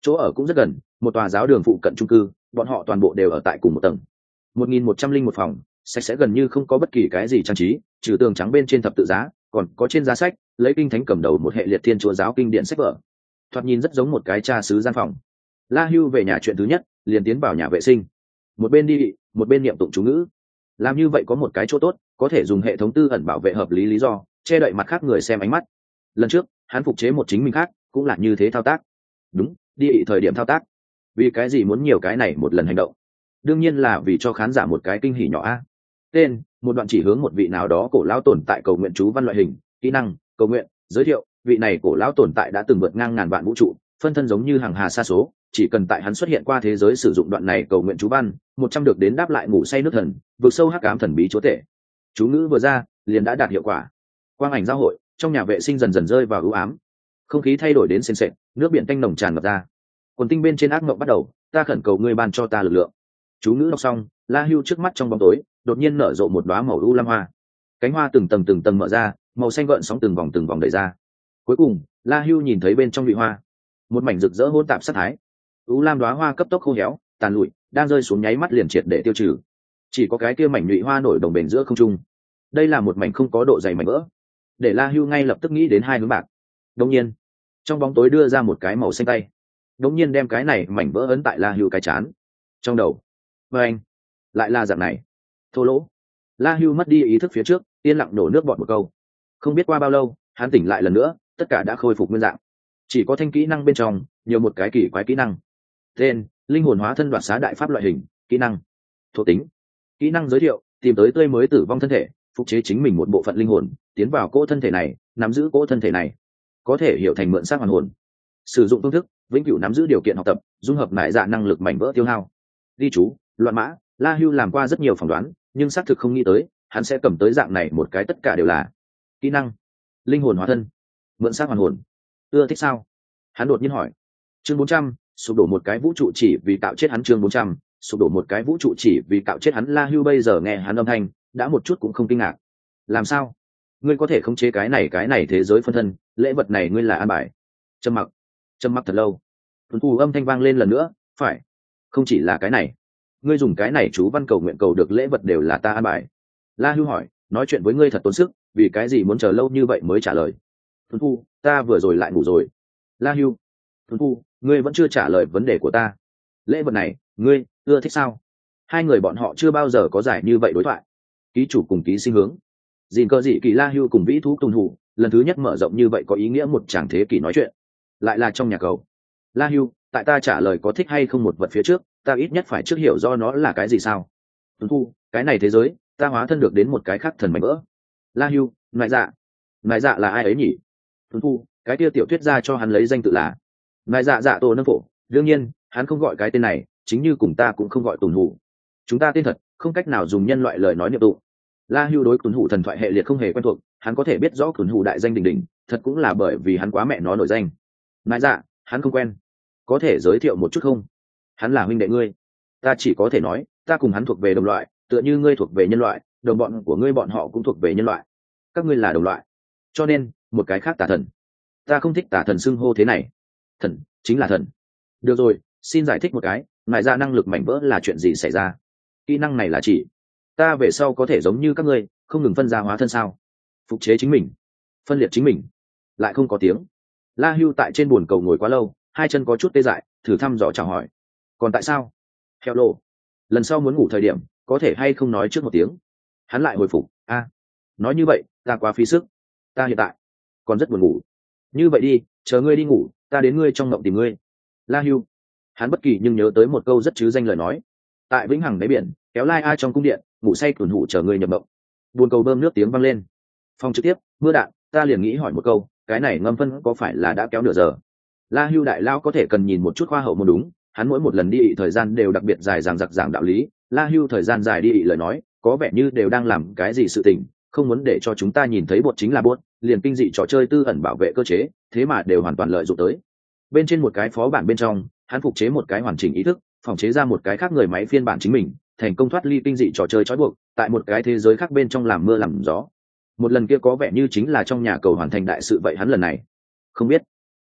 A: chỗ ở cũng rất gần, một tòa giáo đường phụ cận chung cư, bọn họ toàn bộ đều ở tại cùng một tầng. Một nghìn một trăm linh một phòng, sạch sẽ gần như không có bất kỳ cái gì trang trí, trừ tường trắng bên trên thập tự giá, còn có trên giá sách lấy kinh thánh cầm đầu một hệ liệt thiên chúa giáo kinh điển sách vở, thoạt nhìn rất giống một cái cha xứ gian phòng. La Hưu về nhà chuyện thứ nhất liền tiến vào nhà vệ sinh, một bên đi một bên niệm tụng chú ngữ. Làm như vậy có một cái chỗ tốt, có thể dùng hệ thống tư ẩn bảo vệ hợp lý lý do che đậy mặt khác người xem ánh mắt. Lần trước hắn phục chế một chính mình khác cũng là như thế thao tác. Đúng, đi thời điểm thao tác. Vì cái gì muốn nhiều cái này một lần hành động? Đương nhiên là vì cho khán giả một cái kinh hỉ nhỏ a. Tên, một đoạn chỉ hướng một vị nào đó cổ lão tồn tại cầu nguyện chú văn loại hình, kỹ năng, cầu nguyện, giới thiệu, vị này cổ lão tồn tại đã từng vượt ngang ngàn vạn vũ trụ, phân thân giống như hàng hà sa số, chỉ cần tại hắn xuất hiện qua thế giới sử dụng đoạn này cầu nguyện chú văn, một trăm được đến đáp lại ngủ say nước thần, vượt sâu hắc ám thần bí chúa tể. Chú ngữ vừa ra, liền đã đạt hiệu quả. Quang ảnh giao hội, trong nhà vệ sinh dần dần rơi vào u ám. Không khí thay đổi đến sền sệt, nước biển tanh nồng tràn ngập ra. Quần tinh bên trên ác mộng bắt đầu, ta khẩn cầu ngươi ban cho ta lực lượng. Chú ngữ đọc xong, La Hưu trước mắt trong bóng tối, đột nhiên nở rộ một đóa màu u lam hoa. Cánh hoa từng tầng từng tầng mở ra, màu xanh gợn sóng từng vòng từng vòng đẩy ra. Cuối cùng, La Hưu nhìn thấy bên trong nhụy hoa, một mảnh rực rỡ hỗn tạp sắc thái. U lam đóa hoa cấp tốc khô héo, tàn lụi, đang rơi xuống nháy mắt liền triệt để tiêu trừ. Chỉ có cái kia mảnh nhụy hoa nổi đồng bền giữa không trung. Đây là một mảnh không có độ dày mảnh vỡ. Để La Hưu ngay lập tức nghĩ đến hai hướng bạc. Đột nhiên, trong bóng tối đưa ra một cái màu xanh tay. Đột nhiên đem cái này mảnh vỡ ấn tại La Hưu cái chán. Trong đầu, với anh, lại là dạng này. Thô lỗ. La Hưu mất đi ý thức phía trước, yên lặng đổ nước bọt một câu. Không biết qua bao lâu, hắn tỉnh lại lần nữa, tất cả đã khôi phục nguyên dạng. Chỉ có thanh kỹ năng bên trong, nhiều một cái kỳ quái kỹ năng. Tên, linh hồn hóa thân đoạt xá đại pháp loại hình, kỹ năng. Thuộc tính. Kỹ năng giới thiệu, tìm tới tươi mới tử vong thân thể, phục chế chính mình một bộ phận linh hồn, tiến vào cỗ thân thể này, nắm giữ cỗ thân thể này. Có thể hiểu thành mượn xác hoàn hồn. Sử dụng phương thức, vĩnh cửu nắm giữ điều kiện học tập, dung hợp nải dạ năng lực mảnh vỡ tiêu hao. Ghi chú, loạn mã. La Hưu làm qua rất nhiều phỏng đoán, nhưng xác thực không nghĩ tới hắn sẽ cầm tới dạng này một cái tất cả đều là kỹ năng linh hồn hóa thân, mượn xác hoàn hồn. Ưa thích sao? Hắn đột nhiên hỏi. Chương bốn trăm, sụp đổ một cái vũ trụ chỉ vì tạo chết hắn. Chương bốn trăm, sụp đổ một cái vũ trụ chỉ vì tạo chết hắn. La Hưu bây giờ nghe hắn âm thanh đã một chút cũng không kinh ngạc. Làm sao? Ngươi có thể khống chế cái này cái này thế giới phân thân, lễ vật này ngươi là an bài. Trầm mặc, trầm mặc thật lâu. Tuấn phù âm thanh vang lên lần nữa. Phải, không chỉ là cái này, ngươi dùng cái này chú văn cầu nguyện cầu được lễ vật đều là ta an bài. La Hưu hỏi, nói chuyện với ngươi thật tốn sức, vì cái gì muốn chờ lâu như vậy mới trả lời? Tuấn Phu, ta vừa rồi lại ngủ rồi. La Hưu, Tuấn Phu, ngươi vẫn chưa trả lời vấn đề của ta. Lễ vật này, ngươi ưa thích sao? Hai người bọn họ chưa bao giờ có giải như vậy đối thoại. Ký chủ cùng ký sinh hướng, dìn cơ dị kỳ La Hưu cùng vĩ thú tuần hủ, lần thứ nhất mở rộng như vậy có ý nghĩa một chàng thế kỷ nói chuyện, lại là trong nhà cầu. La Hưu, tại ta trả lời có thích hay không một vật phía trước, ta ít nhất phải trước hiểu do nó là cái gì sao? Tuấn Thu, cái này thế giới, ta hóa thân được đến một cái khác thần mảnh vỡ. La Hưu, nại dạ. Nại dạ là ai ấy nhỉ? Tuấn Thu, cái kia tiểu thuyết ra cho hắn lấy danh tự là nại dạ dạ tổ nâng phổ. Đương nhiên, hắn không gọi cái tên này, chính như cùng ta cũng không gọi Tuấn Hủ. Chúng ta tên thật, không cách nào dùng nhân loại lời nói niệm tụng. La Hưu đối Tuấn Hủ thần thoại hệ liệt không hề quen thuộc, hắn có thể biết rõ Tuấn Hủ đại danh đỉnh đỉnh, thật cũng là bởi vì hắn quá mẹ nó nổi danh. Nại dạ, hắn không quen. Có thể giới thiệu một chút không? Hắn là huynh đệ ngươi. Ta chỉ có thể nói, ta cùng hắn thuộc về đồng loại, tựa như ngươi thuộc về nhân loại, đồng bọn của ngươi bọn họ cũng thuộc về nhân loại. Các ngươi là đồng loại. Cho nên, một cái khác tà thần. Ta không thích tà thần xưng hô thế này. Thần, chính là thần. Được rồi, xin giải thích một cái, ngại ra năng lực mảnh vỡ là chuyện gì xảy ra? Kỹ năng này là chỉ, ta về sau có thể giống như các ngươi, không ngừng phân ra hóa thân sao? Phục chế chính mình, phân liệt chính mình. Lại không có tiếng. La Hưu tại trên buồn cầu ngồi quá lâu, hai chân có chút tê dại, thử thăm dò chào hỏi. Còn tại sao? Heo lô, lần sau muốn ngủ thời điểm có thể hay không nói trước một tiếng? Hắn lại hồi phục. A, nói như vậy ta quá phí sức, ta hiện tại còn rất buồn ngủ. Như vậy đi, chờ ngươi đi ngủ, ta đến ngươi trong mộng tìm ngươi. La Hưu, hắn bất kỳ nhưng nhớ tới một câu rất chứ danh lời nói. Tại vĩnh hằng đáy biển, kéo lai ai trong cung điện, ngủ say tuần hủ chờ ngươi nhập mộng. Buồn cầu bơm nước tiếng vang lên. Phòng trực tiếp, mưa đạn, ta liền nghĩ hỏi một câu, cái này ngâm phân có phải là đã kéo nửa giờ? La Hưu đại lao có thể cần nhìn một chút khoa hậu một đúng, hắn mỗi một lần đi ị thời gian đều đặc biệt dài dằng dặc giảng đạo lý. La Hưu thời gian dài đi ị lời nói, có vẻ như đều đang làm cái gì sự tình, không muốn để cho chúng ta nhìn thấy bột chính là bột, liền kinh dị trò chơi tư ẩn bảo vệ cơ chế, thế mà đều hoàn toàn lợi dụng tới. Bên trên một cái phó bản bên trong, hắn phục chế một cái hoàn chỉnh ý thức, phòng chế ra một cái khác người máy phiên bản chính mình, thành công thoát ly kinh dị trò chơi trói buộc, tại một cái thế giới khác bên trong làm mưa làm gió. Một lần kia có vẻ như chính là trong nhà cầu hoàn thành đại sự vậy hắn lần này không biết.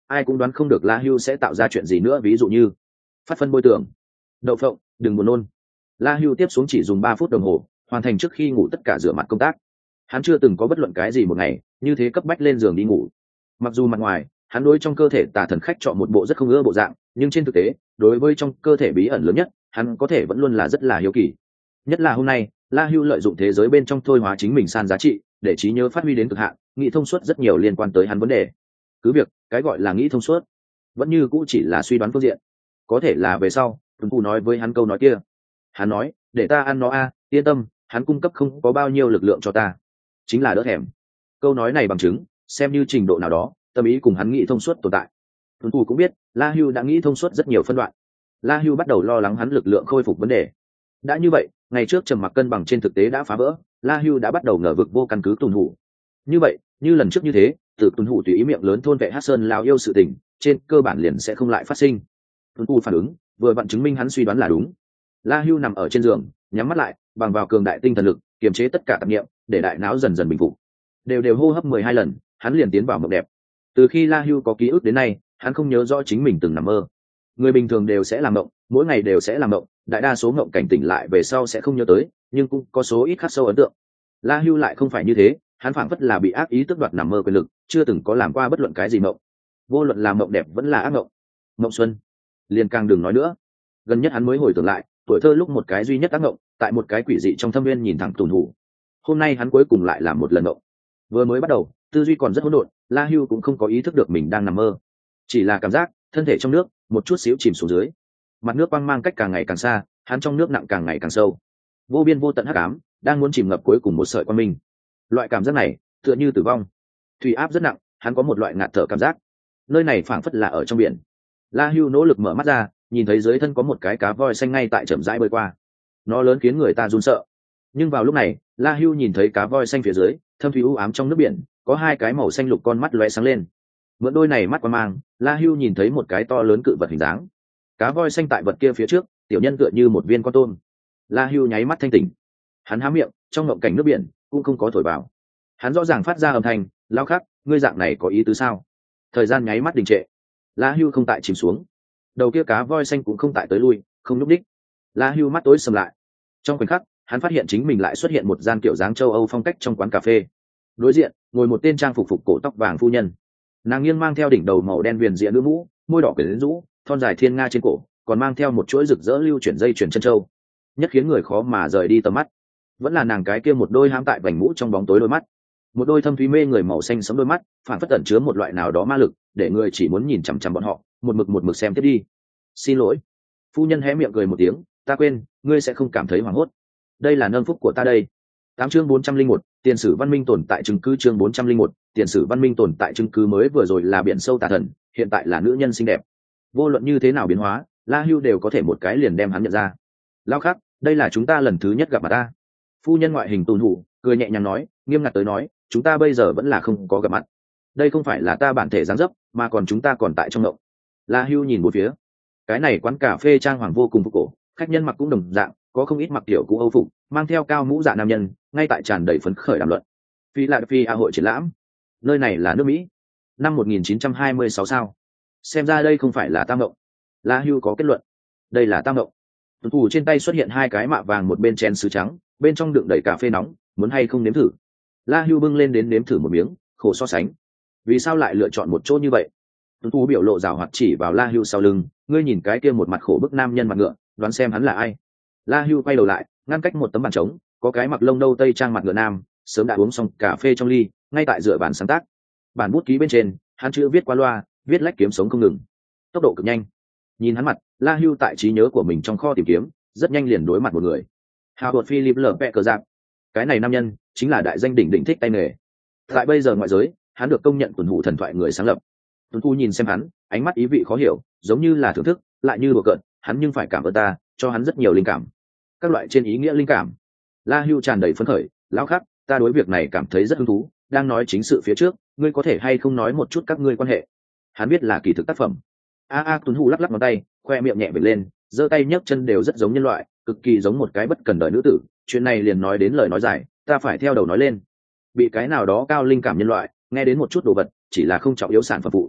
A: ai cũng đoán không được La Hưu sẽ tạo ra chuyện gì nữa, ví dụ như phát phân bôi tường. Đậu phộng, đừng buồn nôn. La Hưu tiếp xuống chỉ dùng ba phút đồng hồ hoàn thành trước khi ngủ tất cả rửa mặt công tác. Hắn chưa từng có bất luận cái gì một ngày như thế cấp bách lên giường đi ngủ. Mặc dù mặt ngoài hắn đối trong cơ thể tà thần khách chọn một bộ rất không ưa bộ dạng, nhưng trên thực tế đối với trong cơ thể bí ẩn lớn nhất hắn có thể vẫn luôn là rất là hiếu kỳ. Nhất là hôm nay La Hưu lợi dụng thế giới bên trong thôi hóa chính mình san giá trị để trí nhớ phát huy đến cực hạn, nghĩ thông suốt rất nhiều liên quan tới hắn vấn đề. Cứ việc cái gọi là nghĩ thông suốt vẫn như cũ chỉ là suy đoán phương diện, có thể là về sau tuần phụ nói với hắn câu nói kia. Hắn nói để ta ăn nó a, yên tâm, hắn cung cấp không có bao nhiêu lực lượng cho ta, chính là đỡ thèm. Câu nói này bằng chứng xem như trình độ nào đó tâm ý cùng hắn nghĩ thông suốt tồn tại. Tuần phụ cũng biết La Hưu đã nghĩ thông suốt rất nhiều phân đoạn. La Hưu bắt đầu lo lắng hắn lực lượng khôi phục vấn đề. Đã như vậy, ngày trước trầm mặc cân bằng trên thực tế đã phá vỡ, La Hưu đã bắt đầu ngờ vực vô căn cứ tuần hủ. Như vậy, như lần trước như thế, từ tuần hủ tùy ý miệng lớn thôn vệ Hắc Sơn lão yêu sự tình, trên cơ bản liền sẽ không lại phát sinh. Tuần hủ phản ứng, vừa vặn chứng minh hắn suy đoán là đúng. La Hưu nằm ở trên giường, nhắm mắt lại, bằng vào cường đại tinh thần lực, kiềm chế tất cả tạp niệm, để đại não dần dần bình phục. Đều đều hô hấp mười hai lần, hắn liền tiến vào mộng đẹp. Từ khi La Hưu có ký ức đến nay, hắn không nhớ rõ chính mình từng nằm mơ. Người bình thường đều sẽ làm mộng, mỗi ngày đều sẽ làm mộng, đại đa số mộng cảnh tỉnh lại về sau sẽ không nhớ tới, nhưng cũng có số ít khắc sâu ấn tượng. La Hưu lại không phải như thế, hắn phảng phất là bị ác ý tước đoạt nằm mơ quyền lực, chưa từng có làm qua bất luận cái gì mộng. Vô luận là mộng đẹp vẫn là ác mộng. Mộng xuân, liền càng đừng nói nữa. Gần nhất hắn mới hồi tưởng lại, tuổi thơ lúc một cái duy nhất ác mộng, tại một cái quỷ dị trong thâm viên nhìn thẳng Tùn Hủ. Hôm nay hắn cuối cùng lại làm một lần mộng. Vừa mới bắt đầu, tư duy còn rất hỗn độn, La Hưu cũng không có ý thức được mình đang nằm mơ, chỉ là cảm giác thân thể trong nước một chút xíu chìm xuống dưới, mặt nước quang mang cách càng ngày càng xa, hắn trong nước nặng càng ngày càng sâu, vô biên vô tận hắc ám đang muốn chìm ngập cuối cùng một sợi quang minh. Loại cảm giác này tựa như tử vong, thủy áp rất nặng, hắn có một loại ngạt thở cảm giác. Nơi này phảng phất là ở trong biển. La Hưu nỗ lực mở mắt ra, nhìn thấy dưới thân có một cái cá voi xanh ngay tại chậm rãi bơi qua, nó lớn khiến người ta run sợ. Nhưng vào lúc này, La Hưu nhìn thấy cá voi xanh phía dưới thâm thúy u ám trong nước biển có hai cái màu xanh lục con mắt lóe sáng lên. Mượn đôi này mắt qua mang, La Hưu nhìn thấy một cái to lớn cự vật hình dáng. Cá voi xanh tại vật kia phía trước, tiểu nhân tựa như một viên con tôm. La Hưu nháy mắt thanh tỉnh, hắn há miệng, trong ngộng cảnh nước biển cũng không có thổi vào. Hắn rõ ràng phát ra âm thanh, lao khắc, ngươi dạng này có ý tứ sao? Thời gian nháy mắt đình trệ. La Hưu không tại chìm xuống, đầu kia cá voi xanh cũng không tại tới lui, không nhúc đích. La Hưu mắt tối sầm lại. Trong khoảnh khắc, hắn phát hiện chính mình lại xuất hiện một gian kiểu dáng châu Âu phong cách trong quán cà phê. Đối diện ngồi một tên trang phục phục cổ tóc vàng phu nhân, nàng nghiêng mang theo đỉnh đầu màu đen viền diện nữ mũ, môi đỏ quyến rũ, thon dài thiên nga trên cổ, còn mang theo một chuỗi rực rỡ lưu chuyển dây chuyển chân châu. Nhất khiến người khó mà rời đi tầm mắt vẫn là nàng cái kia một đôi hãm tại vành mũ trong bóng tối đôi mắt, một đôi thâm thúy mê người màu xanh sẫm đôi mắt phản phất ẩn chứa một loại nào đó ma lực, để người chỉ muốn nhìn chằm chằm bọn họ, một mực một mực xem tiếp đi. Xin lỗi. Phu nhân hé miệng cười một tiếng, ta quên, ngươi sẽ không cảm thấy hoảng hốt. Đây là nâng phúc của ta đây. Tám chương bốn trăm linh một, tiền sử văn minh tồn tại chứng cứ. Chương bốn trăm linh một, tiền sử văn minh tồn tại chứng cứ. Mới vừa rồi là biển sâu tà thần, hiện tại là nữ nhân xinh đẹp. Vô luận như thế nào biến hóa, La Hưu đều có thể một cái liền đem hắn nhận ra. Lao khắc, đây là chúng ta lần thứ nhất gặp mặt ta. Phu nhân ngoại hình Tùn Hủ cười nhẹ nhàng nói, nghiêm ngặt tới nói, chúng ta bây giờ vẫn là không có gặp mặt. Đây không phải là ta bản thể dáng dấp, mà còn chúng ta còn tại trong ngộng. La Hưu nhìn một phía, cái này quán cà phê trang hoàng vô cùng phục cổ, khách nhân mặc cũng đồng dạng, có không ít mặc tiểu cũ Âu phục, mang theo cao mũ dạ nam nhân, ngay tại tràn đầy phấn khởi đàm luận. Phi là phi a hội triển lãm, nơi này là nước Mỹ, năm một nghìn chín trăm hai mươi sáu sao? Xem ra đây không phải là tam ngộng. La Hưu có kết luận, đây là tam ngộng. Tuần thủ trên tay xuất hiện hai cái mạ vàng, một bên chén sứ trắng, bên trong đựng đầy cà phê nóng, muốn hay không nếm thử? La Hưu bưng lên đến nếm thử một miếng, khổ so sánh. Vì sao lại lựa chọn một chỗ như vậy? Tuần thủ biểu lộ rào hoạt chỉ vào La Hưu sau lưng, ngươi nhìn cái kia một mặt khổ bức nam nhân mặt ngựa, đoán xem hắn là ai? La Hưu quay đầu lại, ngăn cách một tấm bàn trống, có cái mặc lông nâu tây trang mặt ngựa nam, sớm đã uống xong cà phê trong ly, ngay tại dựa bàn sáng tác. Bản bút ký bên trên, hắn chữ viết qua loa, viết lách kiếm sống không ngừng, tốc độ cực nhanh. Nhìn hắn mặt, La Hưu tại trí nhớ của mình trong kho tìm kiếm, rất nhanh liền đối mặt một người. Howard Philip Lpe cờ giặc. Cái này nam nhân chính là đại danh đỉnh đỉnh thích tay nghề. Tại bây giờ ngoại giới, hắn được công nhận tuần hủ thần thoại người sáng lập. Tuần Thu nhìn xem hắn, ánh mắt ý vị khó hiểu, giống như là thưởng thức, lại như đùa cợt, hắn nhưng phải cảm ơn ta, cho hắn rất nhiều linh cảm. Các loại trên ý nghĩa linh cảm. La Hưu tràn đầy phấn khởi, lão khắc, ta đối việc này cảm thấy rất hứng thú, đang nói chính sự phía trước, ngươi có thể hay không nói một chút các ngươi quan hệ? Hắn biết là kỳ thực tác phẩm. A a, Tuấn Hủ lắc lắc ngón tay, khoe miệng nhẹ vểnh lên, giơ tay nhấc chân đều rất giống nhân loại, cực kỳ giống một cái bất cần đời nữ tử. Chuyện này liền nói đến lời nói dài, ta phải theo đầu nói lên. Bị cái nào đó cao linh cảm nhân loại, nghe đến một chút đồ vật, chỉ là không trọng yếu sản phẩm phụ.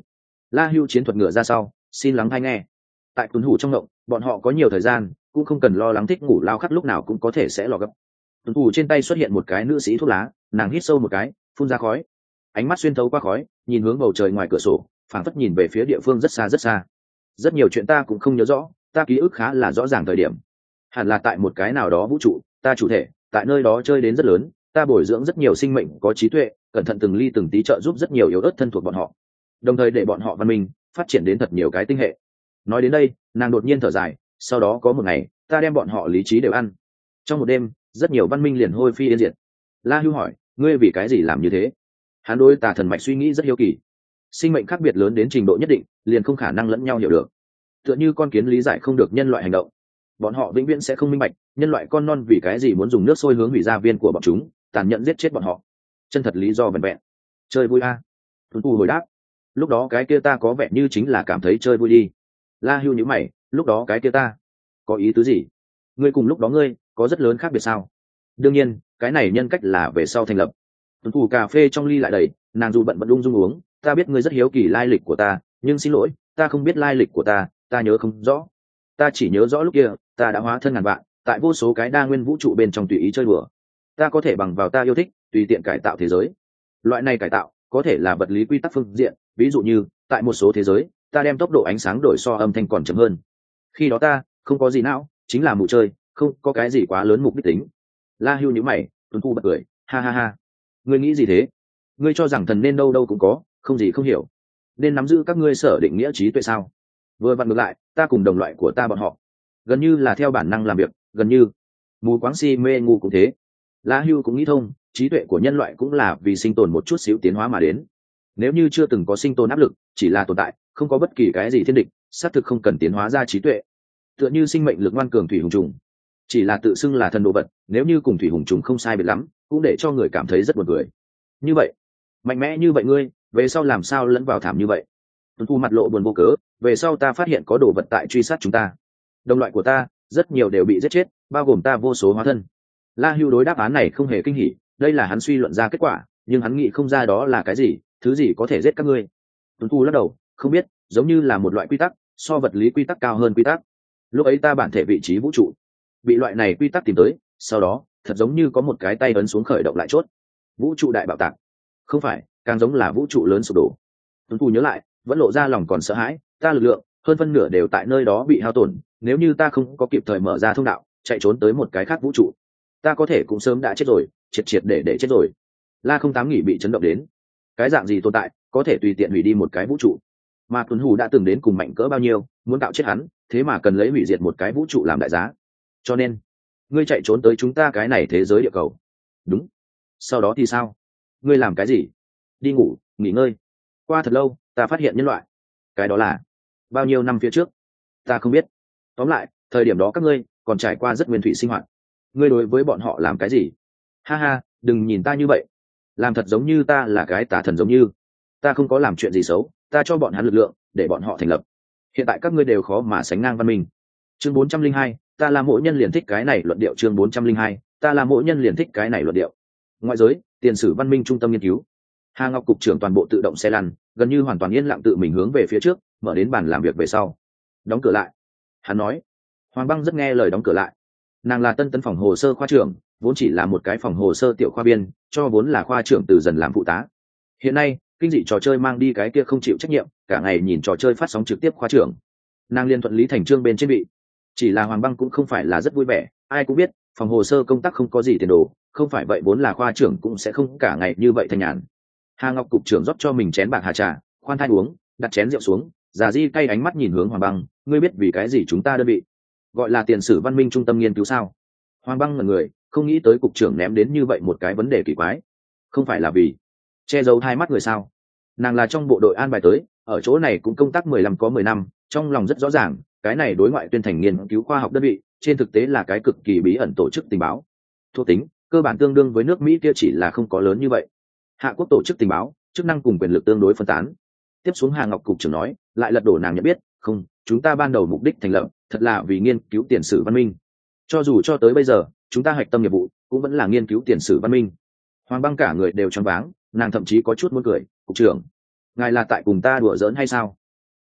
A: La Hưu chiến thuật ngựa ra sau, xin lắng hay nghe. Tại tuần hủ trong ngộng, bọn họ có nhiều thời gian, cũng không cần lo lắng thích ngủ lao khắc lúc nào cũng có thể sẽ lò gấp. Tuần hủ trên tay xuất hiện một cái nữ sĩ thuốc lá, nàng hít sâu một cái, phun ra khói. Ánh mắt xuyên thấu qua khói, nhìn hướng bầu trời ngoài cửa sổ, phảng phất nhìn về phía địa phương rất xa rất xa. Rất nhiều chuyện ta cũng không nhớ rõ, ta ký ức khá là rõ ràng thời điểm. Hẳn là tại một cái nào đó vũ trụ, ta chủ thể, tại nơi đó chơi đến rất lớn, ta bồi dưỡng rất nhiều sinh mệnh có trí tuệ, cẩn thận từng ly từng tí trợ giúp rất nhiều yếu ớt thân thuộc bọn họ, đồng thời để bọn họ văn minh phát triển đến thật nhiều cái tinh hệ. Nói đến đây, nàng đột nhiên thở dài, sau đó có một ngày, ta đem bọn họ lý trí đều ăn. Trong một đêm, rất nhiều văn minh liền hôi phi yên diệt. La Hưu hỏi, ngươi vì cái gì làm như thế? Hắn đối Tà Thần mạch suy nghĩ rất hiếu kỳ. Sinh mệnh khác biệt lớn đến trình độ nhất định, liền không khả năng lẫn nhau hiểu được. Tựa như con kiến lý giải không được nhân loại hành động, bọn họ vĩnh viễn sẽ không minh bạch nhân loại con non vì cái gì muốn dùng nước sôi hướng hủy gia viên của bọn chúng, tàn nhẫn giết chết bọn họ. Chân thật lý do vẹn vẹn chơi vui a. À. Tuấn Tu hồi đáp, lúc đó cái kia ta có vẻ như chính là cảm thấy chơi vui đi. La Hưu nhíu mày, lúc đó cái kia ta có ý tứ gì? Ngươi cùng lúc đó ngươi có rất lớn khác biệt sao? Đương nhiên, cái này nhân cách là về sau thành lập. Tuấn Tu cà phê trong ly lại đầy, nàng dù bận bận lung dung uống, ta biết ngươi rất hiếu kỳ lai lịch của ta, nhưng xin lỗi, ta không biết lai lịch của ta, ta nhớ không rõ. Ta chỉ nhớ rõ lúc kia, ta đã hóa thân ngàn vạn, tại vô số cái đa nguyên vũ trụ bên trong tùy ý chơi đùa. Ta có thể bằng vào ta yêu thích, tùy tiện cải tạo thế giới. Loại này cải tạo có thể là vật lý quy tắc phương diện, ví dụ như tại một số thế giới, ta đem tốc độ ánh sáng đổi so âm thanh còn chậm hơn. Khi đó ta không có gì não, chính là mù chơi, không có cái gì quá lớn mục đích tính. La Hưu nhíu mày, Tuấn Tu bật cười, ha ha ha. Ngươi nghĩ gì thế? Ngươi cho rằng thần nên đâu đâu cũng có, không gì không hiểu. Nên nắm giữ các ngươi sở định nghĩa trí tuệ sao? Vừa vặn ngược lại, ta cùng đồng loại của ta bọn họ gần như là theo bản năng làm việc, gần như mù quáng si mê ngu cũng thế. La Hưu cũng nghĩ thông, trí tuệ của nhân loại cũng là vì sinh tồn một chút xíu tiến hóa mà đến. Nếu như chưa từng có sinh tồn áp lực, chỉ là tồn tại, không có bất kỳ cái gì thiên địch, xác thực không cần tiến hóa ra trí tuệ. Tựa như sinh mệnh lực ngoan cường thủy hùng trùng, chỉ là tự xưng là thần đồ vật, nếu như cùng thủy hùng trùng không sai biệt lắm, cũng để cho người cảm thấy rất buồn cười. Như vậy, mạnh mẽ như vậy ngươi, về sau làm sao lẫn vào thảm như vậy? Tuấn Tu mặt lộ buồn vô cớ, về sau ta phát hiện có đồ vật tại truy sát chúng ta. Đồng loại của ta, rất nhiều đều bị giết chết, bao gồm ta vô số hóa thân. La Hưu đối đáp án này không hề kinh hỉ, đây là hắn suy luận ra kết quả, nhưng hắn nghĩ không ra đó là cái gì, thứ gì có thể giết các ngươi. Tuấn Tu lắc đầu, không biết, giống như là một loại quy tắc, so vật lý quy tắc cao hơn quy tắc. Lúc ấy ta bản thể vị trí vũ trụ, bị loại này quy tắc tìm tới, sau đó, thật giống như có một cái tay ấn xuống khởi động lại chốt. Vũ trụ đại bạo tạc. Không phải, càng giống là vũ trụ lớn sụp đổ. Tuấn Tu nhớ lại, vẫn lộ ra lòng còn sợ hãi, ta lực lượng hơn phân nửa đều tại nơi đó bị hao tổn, nếu như ta không có kịp thời mở ra thông đạo, chạy trốn tới một cái khác vũ trụ, ta có thể cũng sớm đã chết rồi, triệt triệt để để chết rồi. La không tám nghỉ bị chấn động đến, cái dạng gì tồn tại có thể tùy tiện hủy đi một cái vũ trụ? Mà Tuấn Hủ đã từng đến cùng mạnh cỡ bao nhiêu, muốn tạo chết hắn, thế mà cần lấy hủy diệt một cái vũ trụ làm đại giá. Cho nên, ngươi chạy trốn tới chúng ta cái này thế giới địa cầu. Đúng. Sau đó thì sao? Ngươi làm cái gì? Đi ngủ, nghỉ ngơi. Qua thật lâu, ta phát hiện nhân loại. Cái đó là bao nhiêu năm phía trước? Ta không biết. Tóm lại, thời điểm đó các ngươi còn trải qua rất nguyên thủy sinh hoạt. Ngươi đối với bọn họ làm cái gì? Ha ha, đừng nhìn ta như vậy. Làm thật giống như ta là cái tà thần giống như. Ta không có làm chuyện gì xấu, ta cho bọn hắn lực lượng, để bọn họ thành lập. Hiện tại các ngươi đều khó mà sánh ngang văn minh. Chương bốn trăm linh hai, ta là mỗi nhân liền thích cái này luận điệu. Chương bốn trăm linh hai, ta là mỗi nhân liền thích cái này luận điệu. Ngoại giới, tiền sử văn minh trung tâm nghiên cứu. Hà Ngọc cục trưởng toàn bộ tự động xe lăn, gần như hoàn toàn yên lặng tự mình hướng về phía trước, mở đến bàn làm việc về sau. Đóng cửa lại. Hắn nói. Hoàng Băng rất nghe lời đóng cửa lại. Nàng là tân tấn phòng hồ sơ khoa trưởng, vốn chỉ là một cái phòng hồ sơ tiểu khoa biên, cho vốn là khoa trưởng từ dần làm phụ tá. Hiện nay, kinh dị trò chơi mang đi cái kia không chịu trách nhiệm, cả ngày nhìn trò chơi phát sóng trực tiếp khoa trưởng. Nàng liên thuận lý thành trương bên trên vị. Chỉ là Hoàng Băng cũng không phải là rất vui vẻ, ai cũng biết, phòng hồ sơ công tác không có gì tiền đồ, không phải vậy vốn là khoa trưởng cũng sẽ không cả ngày như vậy thanh nhàn. Hà Ngọc cục trưởng rót cho mình chén bạc hà trà, khoan thai uống, đặt chén rượu xuống, già di cay ánh mắt nhìn hướng Hoàng Băng, ngươi biết vì cái gì chúng ta đơn vị gọi là tiền sử văn minh trung tâm nghiên cứu sao? Hoàng Băng ngẩn người, không nghĩ tới cục trưởng ném đến như vậy một cái vấn đề kỳ quái. Không phải là vì che giấu hai mắt người sao? Nàng là trong bộ đội an bài tới, ở chỗ này cũng công tác mười lăm có mười năm, trong lòng rất rõ ràng, cái này đối ngoại tuyên thành nghiên cứu khoa học đơn vị, trên thực tế là cái cực kỳ bí ẩn tổ chức tình báo. Thuộc tính, cơ bản tương đương với nước Mỹ kia, chỉ là không có lớn như vậy. Hạ quốc tổ chức tình báo, chức năng cùng quyền lực tương đối phân tán. Tiếp xuống Hà Ngọc cục trưởng nói, lại lật đổ nàng nhận biết, không, chúng ta ban đầu mục đích thành lập, thật là vì nghiên cứu tiền sử văn minh. Cho dù cho tới bây giờ, chúng ta hạch tâm nghiệp vụ cũng vẫn là nghiên cứu tiền sử văn minh. Hoàng Băng cả người đều choáng váng, nàng thậm chí có chút muốn cười, cục trưởng, ngài là tại cùng ta đùa giỡn hay sao?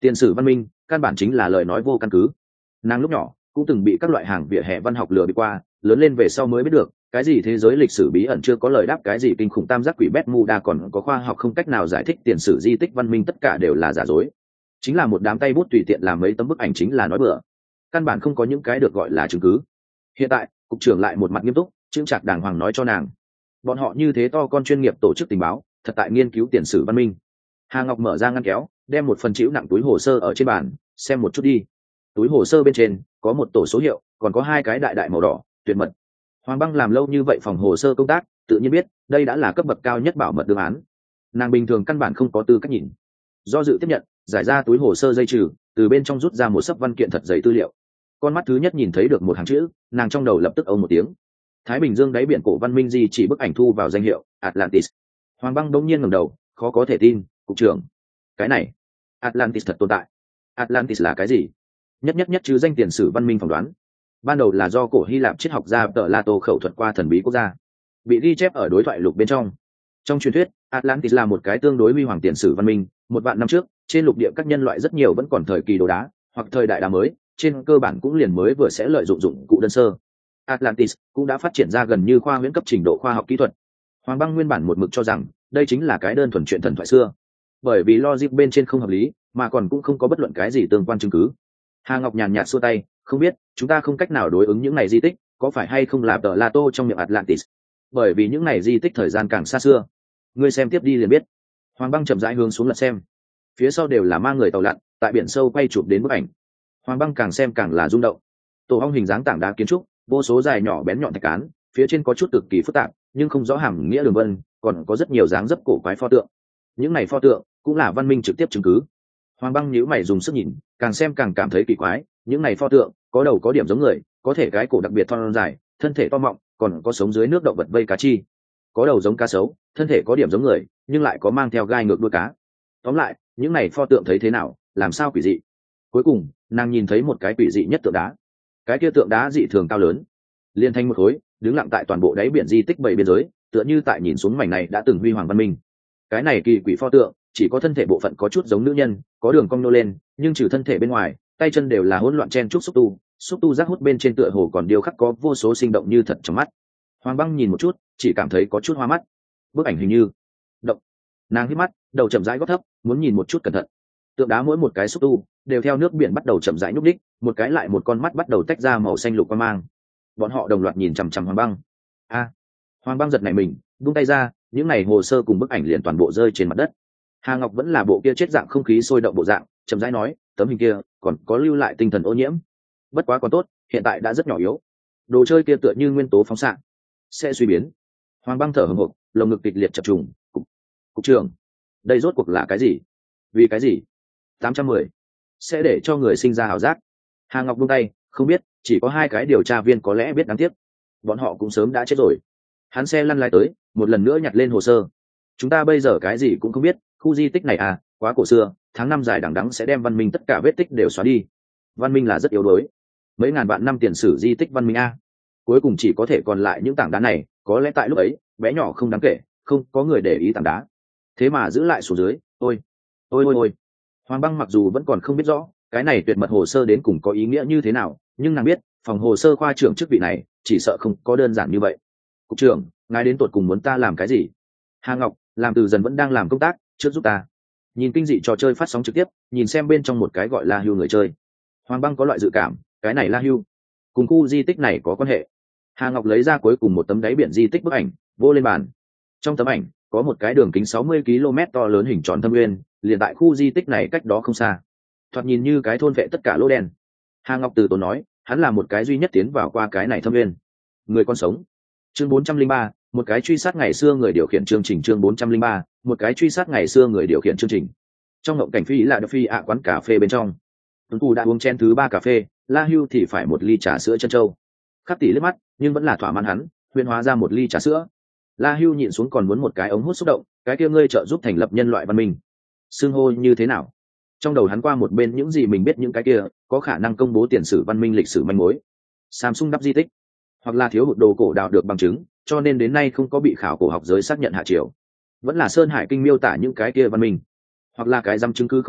A: Tiền sử văn minh căn bản chính là lời nói vô căn cứ. Nàng lúc nhỏ cũng từng bị các loại hàng vỉa hè văn học lừa bị qua, lớn lên về sau mới biết được cái gì thế giới lịch sử bí ẩn chưa có lời đáp, cái gì kinh khủng tam giác quỷ Bermuda còn có khoa học không cách nào giải thích tiền sử di tích văn minh, tất cả đều là giả dối. Chính là một đám tay bút tùy tiện làm mấy tấm bức ảnh, chính là nói bừa, căn bản không có những cái được gọi là chứng cứ. Hiện tại cục trưởng lại một mặt nghiêm túc chững chạc đàng hoàng nói cho nàng, bọn họ như thế to con chuyên nghiệp tổ chức tình báo thật tại nghiên cứu tiền sử văn minh. Hà Ngọc mở ra ngăn kéo, đem một phần chịu nặng túi hồ sơ ở trên bàn, xem một chút đi. Túi hồ sơ bên trên có một tổ số hiệu, còn có hai cái đại đại màu đỏ tuyệt mật. Hoàng Băng làm lâu như vậy phòng hồ sơ công tác, tự nhiên biết đây đã là cấp bậc cao nhất bảo mật đương án. Nàng bình thường căn bản không có tư cách nhìn. Do dự tiếp nhận, giải ra túi hồ sơ dây trừ, từ bên trong rút ra một sấp văn kiện thật dày tư liệu. Con mắt thứ nhất nhìn thấy được một hàng chữ, nàng trong đầu lập tức ông một tiếng. Thái Bình Dương đáy biển cổ văn minh di chỉ bức ảnh thu vào danh hiệu Atlantis. Hoàng Băng đống nhiên ngẩng đầu, khó có thể tin, cục trưởng, cái này Atlantis thật tồn tại. Atlantis là cái gì? Nhất nhất nhất chứ danh tiền sử văn minh phỏng đoán, ban đầu là do cổ Hy Lạp triết học gia Tợ La Tô khẩu thuật qua thần bí quốc gia, bị ghi chép ở đối thoại lục bên trong. Trong truyền thuyết, Atlantis là một cái tương đối huy hoàng tiền sử văn minh, một vạn năm trước, trên lục địa các nhân loại rất nhiều vẫn còn thời kỳ đồ đá, hoặc thời đại đá mới, trên cơ bản cũng liền mới vừa sẽ lợi dụng dụng cụ đơn sơ. Atlantis cũng đã phát triển ra gần như khoa huyễn cấp trình độ khoa học kỹ thuật. Hoàng Băng nguyên bản một mực cho rằng đây chính là cái đơn thuần chuyện thần thoại xưa, bởi vì logic bên trên không hợp lý, mà còn cũng không có bất luận cái gì tương quan chứng cứ. Hà Ngọc nhàn nhạt xua tay, không biết, chúng ta không cách nào đối ứng những này di tích, có phải hay không là Tợ La Tô trong miệng Atlantis, bởi vì những này di tích thời gian càng xa xưa. Ngươi xem tiếp đi liền biết. Hoàng Băng chậm rãi hướng xuống lật xem, phía sau đều là mang người tàu lặn tại biển sâu quay chụp đến bức ảnh. Hoàng Băng càng xem càng là rung động. Tổ ong hình dáng tảng đá kiến trúc, vô số dài nhỏ bén nhọn thạch cán, phía trên có chút cực kỳ phức tạp nhưng không rõ hàm nghĩa đường vân, còn có rất nhiều dáng dấp cổ quái pho tượng. Những này pho tượng cũng là văn minh trực tiếp chứng cứ. Hoàng Băng nhíu mày dùng sức nhìn, càng xem càng cảm thấy kỳ quái. Những này pho tượng có đầu có điểm giống người, có thể cái cổ đặc biệt thon dài, thân thể to mọng, còn có sống dưới nước động vật vây cá chi. Có đầu giống cá sấu, thân thể có điểm giống người, nhưng lại có mang theo gai ngược đuôi cá. Tóm lại, những này pho tượng thấy thế nào, làm sao quỷ dị. Cuối cùng, nàng nhìn thấy một cái quỷ dị nhất tượng đá. Cái kia tượng đá dị thường cao lớn, liên thành một khối, đứng lặng tại toàn bộ đáy biển di tích bảy biên giới, tựa như tại nhìn xuống mảnh này đã từng huy hoàng văn minh. Cái này kỳ quỷ pho tượng chỉ có thân thể bộ phận có chút giống nữ nhân, có đường cong nô lên, nhưng trừ thân thể bên ngoài, tay chân đều là hỗn loạn chen trúc xúc tu, xúc tu rác hút bên trên tựa hồ còn điêu khắc có vô số sinh động như thật trong mắt. Hoàng Băng nhìn một chút, chỉ cảm thấy có chút hoa mắt. Bức ảnh hình như động. Nàng hít mắt, đầu chậm rãi gót thấp, muốn nhìn một chút cẩn thận. Tượng đá mỗi một cái xúc tu đều theo nước biển bắt đầu chậm rãi nhúc đích, một cái lại một con mắt bắt đầu tách ra màu xanh lục quang mang. Bọn họ đồng loạt nhìn chằm chằm Hoàng Băng. A! Hoàng Băng giật nảy mình, buông tay ra, những này hồ sơ cùng bức ảnh liền toàn bộ rơi trên mặt đất. Hà Ngọc vẫn là bộ kia chết dạng không khí sôi động bộ dạng, chậm rãi nói, tấm hình kia còn có lưu lại tinh thần ô nhiễm, bất quá còn tốt, hiện tại đã rất nhỏ yếu. Đồ chơi kia tựa như nguyên tố phóng xạ, sẽ suy biến. Hoàng Băng thở hổn hộc, lồng ngực kịch liệt chập trùng. Cục, cục trưởng, đây rốt cuộc là cái gì? Vì cái gì? tám trăm mười sẽ để cho người sinh ra ảo giác. Hà Ngọc buông tay, không biết, chỉ có hai cái điều tra viên có lẽ biết, đáng tiếc bọn họ cũng sớm đã chết rồi. Hắn xe lăn lái tới, một lần nữa nhặt lên hồ sơ. Chúng ta bây giờ cái gì cũng không biết, khu di tích này à, quá cổ xưa, tháng năm dài đằng đẵng sẽ đem văn minh tất cả vết tích đều xóa đi. Văn minh là rất yếu đuối, mấy ngàn vạn năm tiền sử di tích văn minh a, cuối cùng chỉ có thể còn lại những tảng đá này. Có lẽ tại lúc ấy bé nhỏ không đáng kể, không có người để ý tảng đá, thế mà giữ lại xuống dưới. Ôi ôi ôi ôi Hoàng Băng mặc dù vẫn còn không biết rõ cái này tuyệt mật hồ sơ đến cùng có ý nghĩa như thế nào, nhưng nàng biết phòng hồ sơ khoa trưởng chức vị này chỉ sợ không có đơn giản như vậy. Cục trưởng, ngài đến tột cùng muốn ta làm cái gì? Hà Ngọc làm từ dần vẫn đang làm công tác, trước giúp ta nhìn kinh dị trò chơi phát sóng trực tiếp, nhìn xem bên trong một cái gọi La Hưu người chơi. Hoàng Băng có loại dự cảm cái này La Hưu cùng khu di tích này có quan hệ. Hà Ngọc lấy ra cuối cùng một tấm đáy biển di tích bức ảnh, vô lên bàn. Trong tấm ảnh có một cái đường kính sáu mươi ki lô mét to lớn hình tròn thâm uyên, liền tại khu di tích này cách đó không xa, thoạt nhìn như cái thôn vệ tất cả lỗ đen. Hà Ngọc từ tốn nói, hắn là một cái duy nhất tiến vào qua cái này thâm uyên người còn sống. Chương bốn trăm linh ba, một cái truy sát ngày xưa người điều khiển chương trình. Chương bốn trăm linh ba, một cái truy sát ngày xưa người điều khiển chương trình. Trong ngộng cảnh phi là đập phi ạ quán cà phê bên trong, Tuấn Cù đã uống chén thứ ba cà phê, La Hưu thì phải một ly trà sữa chân trâu. Khắc Tỷ liếc mắt, nhưng vẫn là thỏa mãn hắn, huyên hóa ra một ly trà sữa. La Hưu nhịn xuống còn muốn một cái ống hút xúc động, cái kia ngươi trợ giúp thành lập nhân loại văn minh, xưng hô như thế nào? Trong đầu hắn qua một bên những gì mình biết, những cái kia có khả năng công bố tiền sử văn minh lịch sử manh mối. Samsung đắp di tích, hoặc là thiếu hụt đồ cổ đào được bằng chứng, cho nên đến nay không có bị khảo cổ học giới xác nhận hạ triều. Vẫn là Sơn Hải Kinh miêu tả những cái kia văn minh, hoặc là cái dăm chứng cứ không có,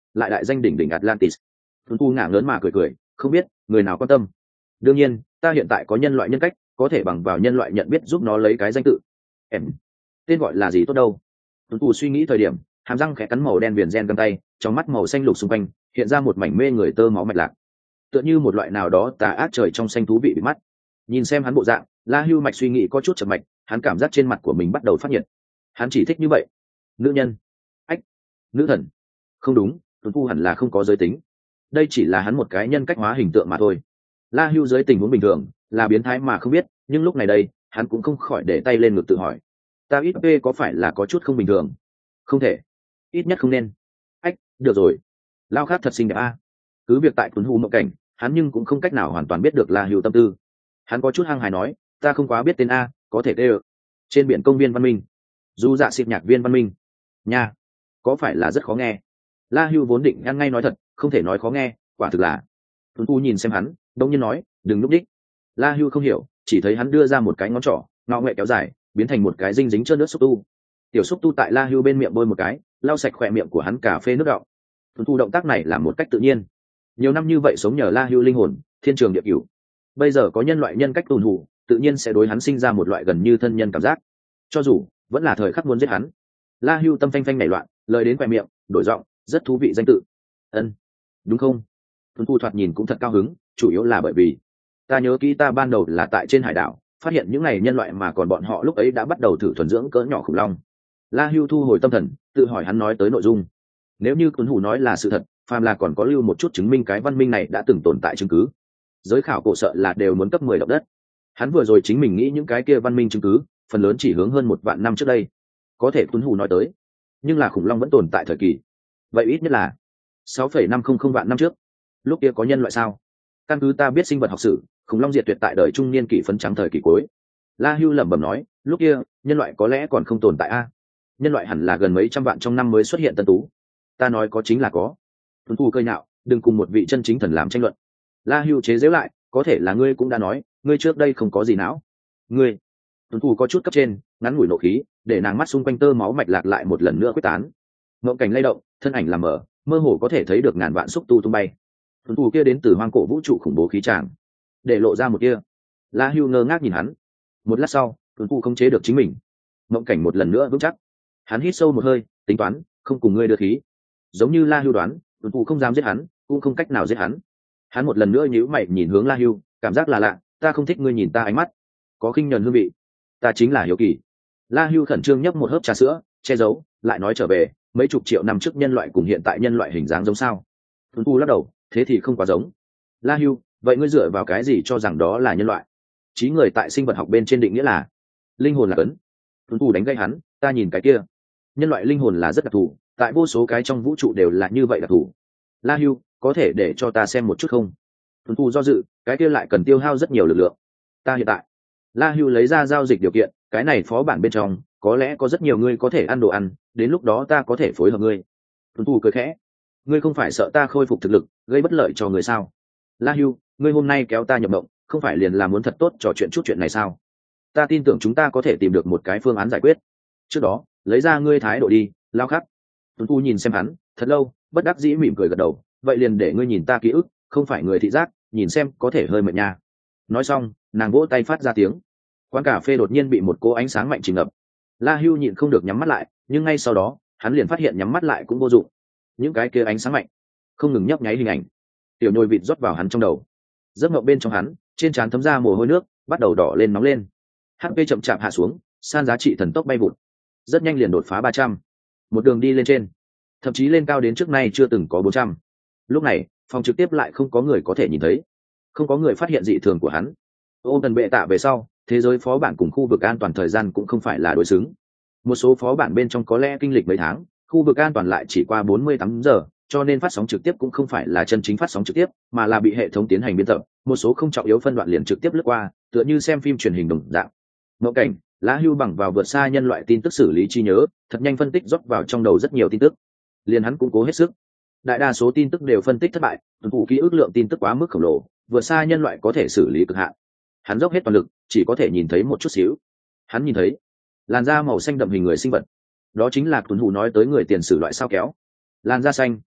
A: lại đại danh đỉnh đỉnh Atlantis. Tuấn Tu ngả ngớn mà cười cười, không biết người nào quan tâm. Đương nhiên ta hiện tại có nhân loại nhân cách, có thể bằng vào nhân loại nhận biết giúp nó lấy cái danh tự. Em tên gọi là gì tốt đâu? Tuấn Tu suy nghĩ thời điểm, hàm răng khẽ cắn màu đen viền gen găng tay, trong mắt màu xanh lục xung quanh hiện ra một mảnh mê người tơ máu mạch lạc, tựa như một loại nào đó tà ác trời trong xanh thú vị bị mắt. Nhìn xem hắn bộ dạng, La Hưu mạch suy nghĩ có chút chậm mạch, hắn cảm giác trên mặt của mình bắt đầu phát nhiệt. Hắn chỉ thích như vậy. Nữ nhân, ách, nữ thần, không đúng, Tuấn Tu hẳn là không có giới tính. Đây chỉ là hắn một cái nhân cách hóa hình tượng mà thôi. La Hưu dưới tình huống bình thường là biến thái mà không biết, nhưng lúc này đây hắn cũng không khỏi để tay lên ngực tự hỏi, ta ít p có phải là có chút không bình thường? Không thể, ít nhất không nên. Ách, được rồi, lao khát thật xinh đẹp a. Cứ việc tại Tuấn Hu mộng cảnh, hắn nhưng cũng không cách nào hoàn toàn biết được La Hưu tâm tư. Hắn có chút hăng hài nói, ta không quá biết tên a, có thể tê ơ. Trên biển công viên văn minh, du dạ xịt nhạc viên văn minh nha, có phải là rất khó nghe? La Hưu vốn định ăn ngay nói thật, không thể nói khó nghe, quả thực là. Tuấn Tu nhìn xem hắn, đông nhiên nói, đừng núp đích. La Hưu không hiểu, chỉ thấy hắn đưa ra một cái ngón trỏ, ngọ nghệ kéo dài, biến thành một cái dinh dính trơn nước xúc tu. Tiểu xúc tu tại La Hưu bên miệng bôi một cái, lau sạch khỏe miệng của hắn cà phê nước đọng. Tuấn Tu động tác này là một cách tự nhiên. Nhiều năm như vậy sống nhờ La Hưu linh hồn, thiên trường địa cửu. Bây giờ có nhân loại nhân cách Tuấn Hủ, tự nhiên sẽ đối hắn sinh ra một loại gần như thân nhân cảm giác. Cho dù vẫn là thời khắc muốn giết hắn. La Hưu tâm phanh phanh nảy loạn, lời đến khỏe miệng, đổi giọng, rất thú vị danh tự. Ân, đúng không? Tuấn Tu thoạt nhìn cũng thật cao hứng, chủ yếu là bởi vì ta nhớ kỹ ta ban đầu là tại trên hải đảo phát hiện những này nhân loại mà còn bọn họ lúc ấy đã bắt đầu thử thuần dưỡng cỡ nhỏ khủng long. La Hưu thu hồi tâm thần, tự hỏi hắn nói tới nội dung. Nếu như Tuấn Hủ nói là sự thật, phàm là còn có lưu một chút chứng minh cái văn minh này đã từng tồn tại chứng cứ, giới khảo cổ sợ là đều muốn cấp mười động đất. Hắn vừa rồi chính mình nghĩ những cái kia văn minh chứng cứ, phần lớn chỉ hướng hơn một vạn năm trước đây. Có thể Tuấn Hủ nói tới, nhưng là khủng long vẫn tồn tại thời kỳ. Vậy ít nhất là sáu phẩy năm không không vạn năm trước. Lúc kia có nhân loại sao? Căn cứ ta biết sinh vật học sử, khủng long diệt tuyệt tại đời trung niên kỷ phấn trắng thời kỳ cuối. La Hưu lẩm bẩm nói, lúc kia nhân loại có lẽ còn không tồn tại a. Nhân loại hẳn là gần mấy trăm vạn trong năm mới xuất hiện tân tú. Ta nói có chính là có. Tuấn Tu cơi nhạo, đừng cùng một vị chân chính thần làm tranh luận. La Hưu chế giễu lại, có thể là ngươi cũng đã nói, ngươi trước đây không có gì não. Ngươi. Tuấn Tu có chút cấp trên, ngắn ngủi nộ khí, để nàng mắt xung quanh tơ máu mạch lạc lại một lần nữa quyết tán. Ngộng cảnh lay động, thân ảnh làm mờ, mơ hồ có thể thấy được ngàn vạn xúc tu tung bay. Tuấn Tu kia đến từ hoang cổ vũ trụ khủng bố khí tràng, để lộ ra một kia. La Hưu ngơ ngác nhìn hắn. Một lát sau, Tuấn Tu không chế được chính mình, ngộng cảnh một lần nữa vững chắc. Hắn hít sâu một hơi, tính toán, không cùng ngươi đưa khí. Giống như La Hưu đoán, Tuấn Tu không dám giết hắn, cũng không cách nào giết hắn. Hắn một lần nữa nhíu mày nhìn hướng La Hưu, cảm giác là lạ, ta không thích ngươi nhìn ta ánh mắt, có khinh nhẫn hương vị. Ta chính là hiếu kỳ. La Hưu khẩn trương nhấp một hớp trà sữa, che giấu, lại nói trở về, mấy chục triệu năm trước nhân loại cùng hiện tại nhân loại hình dáng giống sao? Tuấn Tu lắc đầu, thế thì không quá giống. La Hưu, vậy ngươi dựa vào cái gì cho rằng đó là nhân loại? Trí người tại sinh vật học bên trên định nghĩa là linh hồn là cấn. Tuấn Tu đánh gây hắn, ta nhìn cái kia, nhân loại linh hồn là rất đặc thù, tại vô số cái trong vũ trụ đều là như vậy đặc thù. La Hưu, có thể để cho ta xem một chút không? Tuấn Tu do dự, cái kia lại cần tiêu hao rất nhiều lực lượng. Ta hiện tại. La Hưu lấy ra giao dịch điều kiện, cái này phó bản bên trong có lẽ có rất nhiều ngươi có thể ăn đồ ăn, đến lúc đó ta có thể phối hợp ngươi. Tuấn Tu cười khẽ, ngươi không phải sợ ta khôi phục thực lực gây bất lợi cho người sao? La Hưu, ngươi hôm nay kéo ta nhập mộng, không phải liền là muốn thật tốt trò chuyện chút chuyện này sao? Ta tin tưởng chúng ta có thể tìm được một cái phương án giải quyết. Trước đó lấy ra ngươi thái độ đi, lao khắc. Tuấn Tu nhìn xem hắn thật lâu, bất đắc dĩ mỉm cười gật đầu, vậy liền để ngươi nhìn ta ký ức, không phải người thị giác, nhìn xem có thể hơi mệt nha. Nói xong, nàng vỗ tay phát ra tiếng. Quán cà phê đột nhiên bị một cỗ ánh sáng mạnh chìm ngập. La Hưu nhịn không được nhắm mắt lại, nhưng ngay sau đó hắn liền phát hiện nhắm mắt lại cũng vô dụng. Những cái kia ánh sáng mạnh không ngừng nhấp nháy hình ảnh, tiểu nhồi vịt rót vào hắn trong đầu. Giấc mộng bên trong hắn, trên trán thấm ra mồ hôi nước, bắt đầu đỏ lên nóng lên. hát pê chậm chạp hạ xuống, san giá trị thần tốc bay vụt, rất nhanh liền đột phá ba trăm, một đường đi lên trên, thậm chí lên cao đến trước nay chưa từng có bốn trăm. Lúc này phòng trực tiếp lại không có người có thể nhìn thấy, không có người phát hiện dị thường của hắn. Ôm tần bệ tạ về sau, thế giới phó bản cùng khu vực an toàn thời gian cũng không phải là đối xứng. Một số phó bản bên trong có lẽ kinh lịch mấy tháng, khu vực an toàn lại chỉ qua bốn mươi tám giờ, cho nên phát sóng trực tiếp cũng không phải là chân chính phát sóng trực tiếp, mà là bị hệ thống tiến hành biên tập, một số không trọng yếu phân đoạn liền trực tiếp lướt qua, tựa như xem phim truyền hình đồng dạng. Ngộ cảnh, La Hưu bằng vào vượt xa nhân loại tin tức xử lý trí nhớ, thật nhanh phân tích rót vào trong đầu rất nhiều tin tức. Liền hắn cũng cố hết sức. Đại đa số tin tức đều phân tích thất bại, tuân thủ ký ức lượng tin tức quá mức khổng lồ, vượt xa nhân loại có thể xử lý cực hạn. Hắn dốc hết toàn lực, chỉ có thể nhìn thấy một chút xíu. Hắn nhìn thấy làn da màu xanh đậm hình người sinh vật, đó chính là tuấn hủ nói tới người tiền sử loại sao kéo. Làn da xanh,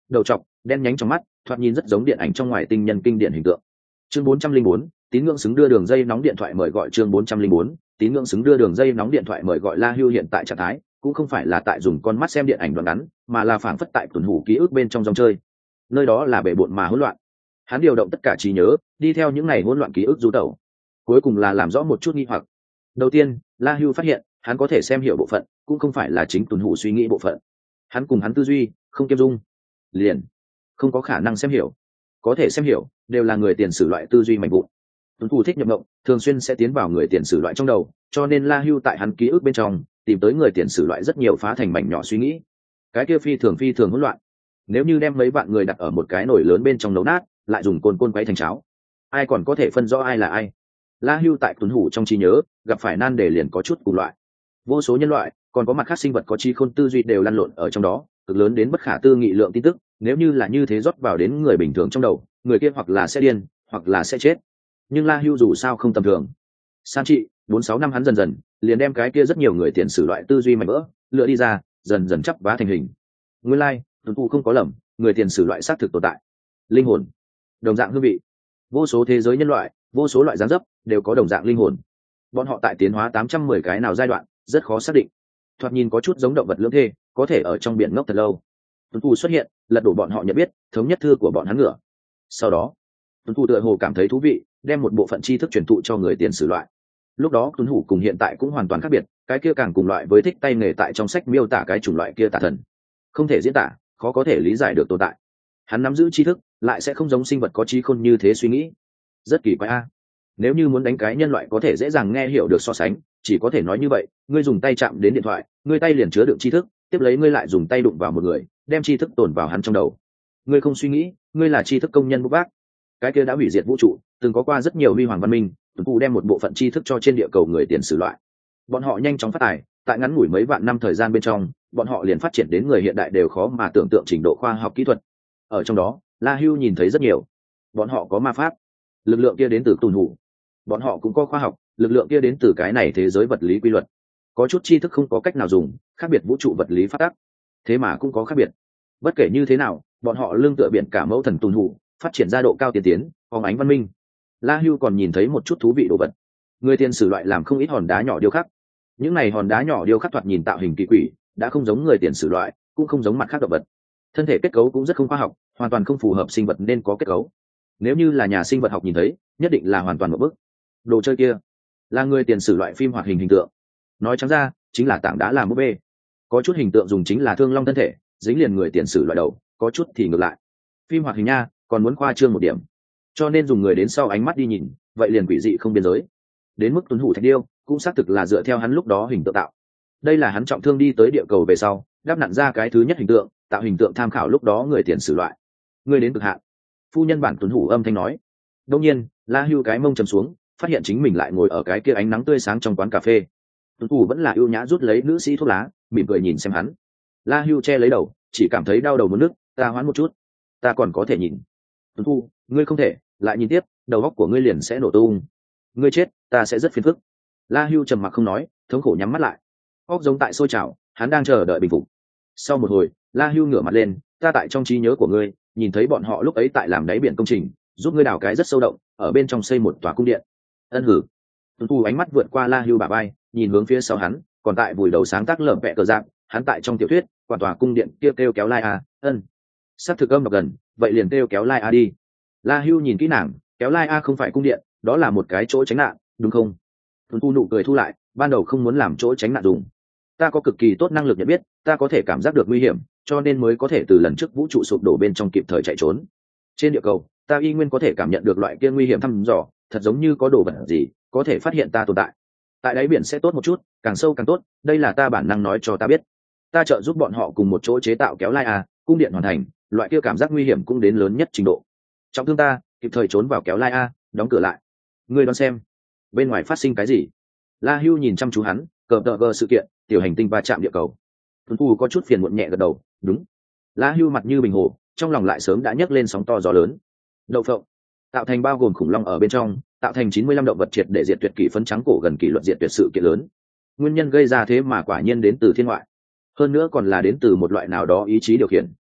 A: đầu trọc, đen nhánh trong mắt, thoạt nhìn rất giống điện ảnh trong ngoài tinh nhân kinh điển hình tượng. Chương bốn trăm linh bốn, tín ngưỡng xứng đưa đường dây nóng điện thoại mời gọi. Chương bốn trăm linh bốn, tín ngưỡng xứng đưa đường dây nóng điện thoại mời gọi. La Hưu hiện tại trạng thái cũng không phải là tại dùng con mắt xem điện ảnh đoạn ngắn, mà là phảng phất tại tuần hủ ký ức bên trong dòng chơi. Nơi đó là bể bộn mà hỗn loạn. Hắn điều động tất cả trí nhớ, đi theo những ngày hỗn loạn ký ức du tẩu. Cuối cùng là làm rõ một chút nghi hoặc. Đầu tiên, La Hưu phát hiện, hắn có thể xem hiểu bộ phận, cũng không phải là chính tuần hủ suy nghĩ bộ phận. Hắn cùng hắn tư duy không kiêm dung, liền không có khả năng xem hiểu. Có thể xem hiểu đều là người tiền sử loại tư duy mạnh vụn. Tuần hủ thích nhập mộng, thường xuyên sẽ tiến vào người tiền sử loại trong đầu, cho nên La Hưu tại hắn ký ức bên trong tìm tới người tiền sử loại rất nhiều phá thành mảnh nhỏ suy nghĩ. Cái kia phi thường phi thường hỗn loạn. Nếu như đem mấy vạn người đặt ở một cái nồi lớn bên trong nấu nát, lại dùng cồn côn quấy thành cháo, ai còn có thể phân rõ ai là ai? La Hưu tại tuần hủ trong trí nhớ gặp phải nan đề liền có chút cùng loại. Vô số nhân loại, còn có mặt khác sinh vật có trí khôn tư duy đều lăn lộn ở trong đó, cực lớn đến bất khả tư nghị lượng tin tức, nếu như là như thế rót vào đến người bình thường trong đầu, người kia hoặc là sẽ điên, hoặc là sẽ chết. Nhưng La Hưu dù sao không tầm thường. San trị, bốn sáu năm hắn dần dần liền đem cái kia rất nhiều người tiền sử loại tư duy mạnh vỡ, lựa đi ra, dần dần chắp vá thành hình. Nguyên lai, like, tuần hủ không có lầm, người tiền sử loại xác thực tồn tại. Linh hồn, đồng dạng hương vị. Vô số thế giới nhân loại, vô số loại dáng dấp đều có đồng dạng linh hồn. Bọn họ tại tiến hóa tám trăm mười cái nào giai đoạn, rất khó xác định. Thoạt nhìn có chút giống động vật lưỡng thê, có thể ở trong biển ngốc thật lâu. Tuần hủ xuất hiện, lật đổ bọn họ nhận biết, thống nhất thư của bọn hắn ngựa. Sau đó, tuần hủ tựa hồ cảm thấy thú vị, đem một bộ phận tri thức truyền thụ cho người tiền sử loại. Lúc đó tuần hủ cùng hiện tại cũng hoàn toàn khác biệt, cái kia càng cùng loại với thích tay nghề tại trong sách miêu tả cái chủng loại kia tà thần, không thể diễn tả, khó có thể lý giải được tồn tại. Hắn nắm giữ tri thức, lại sẽ không giống sinh vật có trí khôn như thế suy nghĩ. Rất kỳ quái a. Nếu như muốn đánh cái nhân loại có thể dễ dàng nghe hiểu được so sánh, chỉ có thể nói như vậy, ngươi dùng tay chạm đến điện thoại, ngươi tay liền chứa đựng tri thức, tiếp lấy ngươi lại dùng tay đụng vào một người, đem tri thức tồn vào hắn trong đầu. Ngươi không suy nghĩ, ngươi là tri thức công nhân bốc vác. Cái kia đã hủy diệt vũ trụ, từng có qua rất nhiều huy hoàng văn minh, tuần hủ đem một bộ phận tri thức cho trên địa cầu người tiền sử loại. Bọn họ nhanh chóng phát tài, tại ngắn ngủi mấy vạn năm thời gian bên trong, bọn họ liền phát triển đến người hiện đại đều khó mà tưởng tượng trình độ khoa học kỹ thuật. Ở trong đó, La Hưu nhìn thấy rất nhiều. Bọn họ có ma pháp, lực lượng kia đến từ tuần hủ. Bọn họ cũng có khoa học, lực lượng kia đến từ cái này thế giới vật lý quy luật. Có chút tri thức không có cách nào dùng, khác biệt vũ trụ vật lý phát tắc. Thế mà cũng có khác biệt. Bất kể như thế nào, bọn họ lương tựa biển cả mẫu thần tuần hủ, phát triển ra độ cao tiên tiến, phóng ánh văn minh. La Hưu còn nhìn thấy một chút thú vị đồ vật. Người tiền sử loại làm không ít hòn đá nhỏ điêu khắc. Những này hòn đá nhỏ điêu khắc thoạt nhìn tạo hình kỳ quỷ, đã không giống người tiền sử loại, cũng không giống mặt khác động vật. Thân thể kết cấu cũng rất không khoa học, hoàn toàn không phù hợp sinh vật nên có kết cấu. Nếu như là nhà sinh vật học nhìn thấy, nhất định là hoàn toàn một bức. Đồ chơi kia là người tiền sử loại phim hoạt hình hình tượng. Nói trắng ra, chính là tảng đá làm búp bê. Có chút hình tượng dùng chính là thương long thân thể, dính liền người tiền sử loại đầu, có chút thì ngược lại. Phim hoạt hình nha, còn muốn khoa trương một điểm, cho nên dùng người đến sau ánh mắt đi nhìn, vậy liền quỷ dị không biên giới. Đến mức tuấn hủ thạch điêu cũng xác thực là dựa theo hắn lúc đó hình tượng tạo. Đây là hắn trọng thương đi tới địa cầu về sau đáp nặn ra cái thứ nhất hình tượng, tạo hình tượng tham khảo lúc đó người tiền sử loại. Người đến cực hạn. Phu nhân bản tuấn hủ âm thanh nói. Đông nhiên, La Hưu cái mông trầm xuống, phát hiện chính mình lại ngồi ở cái kia ánh nắng tươi sáng trong quán cà phê. Tuấn hủ vẫn là ưu nhã rút lấy nữ sĩ thuốc lá, mỉm cười nhìn xem hắn. La Hưu che lấy đầu, chỉ cảm thấy đau đầu muốn nức, ta hoán một chút, ta còn có thể nhìn. Tuấn hủ, ngươi không thể, lại nhìn tiếp, đầu óc của ngươi liền sẽ nổ tung. Ngươi chết, ta sẽ rất phiền phức. La Hưu trầm mặc không nói, thống khổ nhắm mắt lại. Óc giống tại sôi trào, hắn đang chờ đợi bình phục. Sau một hồi, La Hưu ngửa mặt lên, ta tại trong trí nhớ của ngươi, nhìn thấy bọn họ lúc ấy tại làm đáy biển công trình, giúp ngươi đào cái rất sâu động, ở bên trong xây một tòa cung điện. Ân hử. Tuấn Thu ánh mắt vượt qua La Hưu bả vai, nhìn hướng phía sau hắn, còn tại vùi đầu sáng tác lởm vẹ cờ dạng, hắn tại trong tiểu thuyết, quả tòa cung điện kia kêu kéo lai a, ân. Sắp thực âm đọc gần, vậy liền kêu kéo lai a đi. La Hưu nhìn kỹ nàng, kéo lai a không phải cung điện, đó là một cái chỗ tránh nạn, đúng không? Tuấn Thu nụ cười thu lại, ban đầu không muốn làm chỗ tránh nạn dùng. Ta có cực kỳ tốt năng lực nhận biết, ta có thể cảm giác được nguy hiểm, cho nên mới có thể từ lần trước vũ trụ sụp đổ bên trong kịp thời chạy trốn. Trên địa cầu, ta y nguyên có thể cảm nhận được loại kia nguy hiểm thăm dò, thật giống như có đồ vật gì có thể phát hiện ta tồn tại. Tại đáy biển sẽ tốt một chút, càng sâu càng tốt, đây là ta bản năng nói cho ta biết. Ta trợ giúp bọn họ cùng một chỗ chế tạo kéo lai a, cung điện hoàn thành, loại kia cảm giác nguy hiểm cũng đến lớn nhất trình độ. Trọng thương ta, kịp thời trốn vào kéo lai a, đóng cửa lại. Ngươi đoán xem, bên ngoài phát sinh cái gì? La Hưu nhìn chăm chú hắn, cờ tờ gờ sự kiện, tiểu hành tinh va chạm địa cầu. Tuấn Thu có chút phiền muộn nhẹ gật đầu, đúng. La Hưu mặt như bình hồ, trong lòng lại sớm đã nhấc lên sóng to gió lớn. Đậu phộng tạo thành bao gồm khủng long ở bên trong, tạo thành chín mươi lăm động vật triệt để diệt tuyệt kỷ phấn trắng cổ gần kỷ luật diệt tuyệt sự kiện lớn. Nguyên nhân gây ra thế mà quả nhiên đến từ thiên ngoại, hơn nữa còn là đến từ một loại nào đó ý chí điều khiển.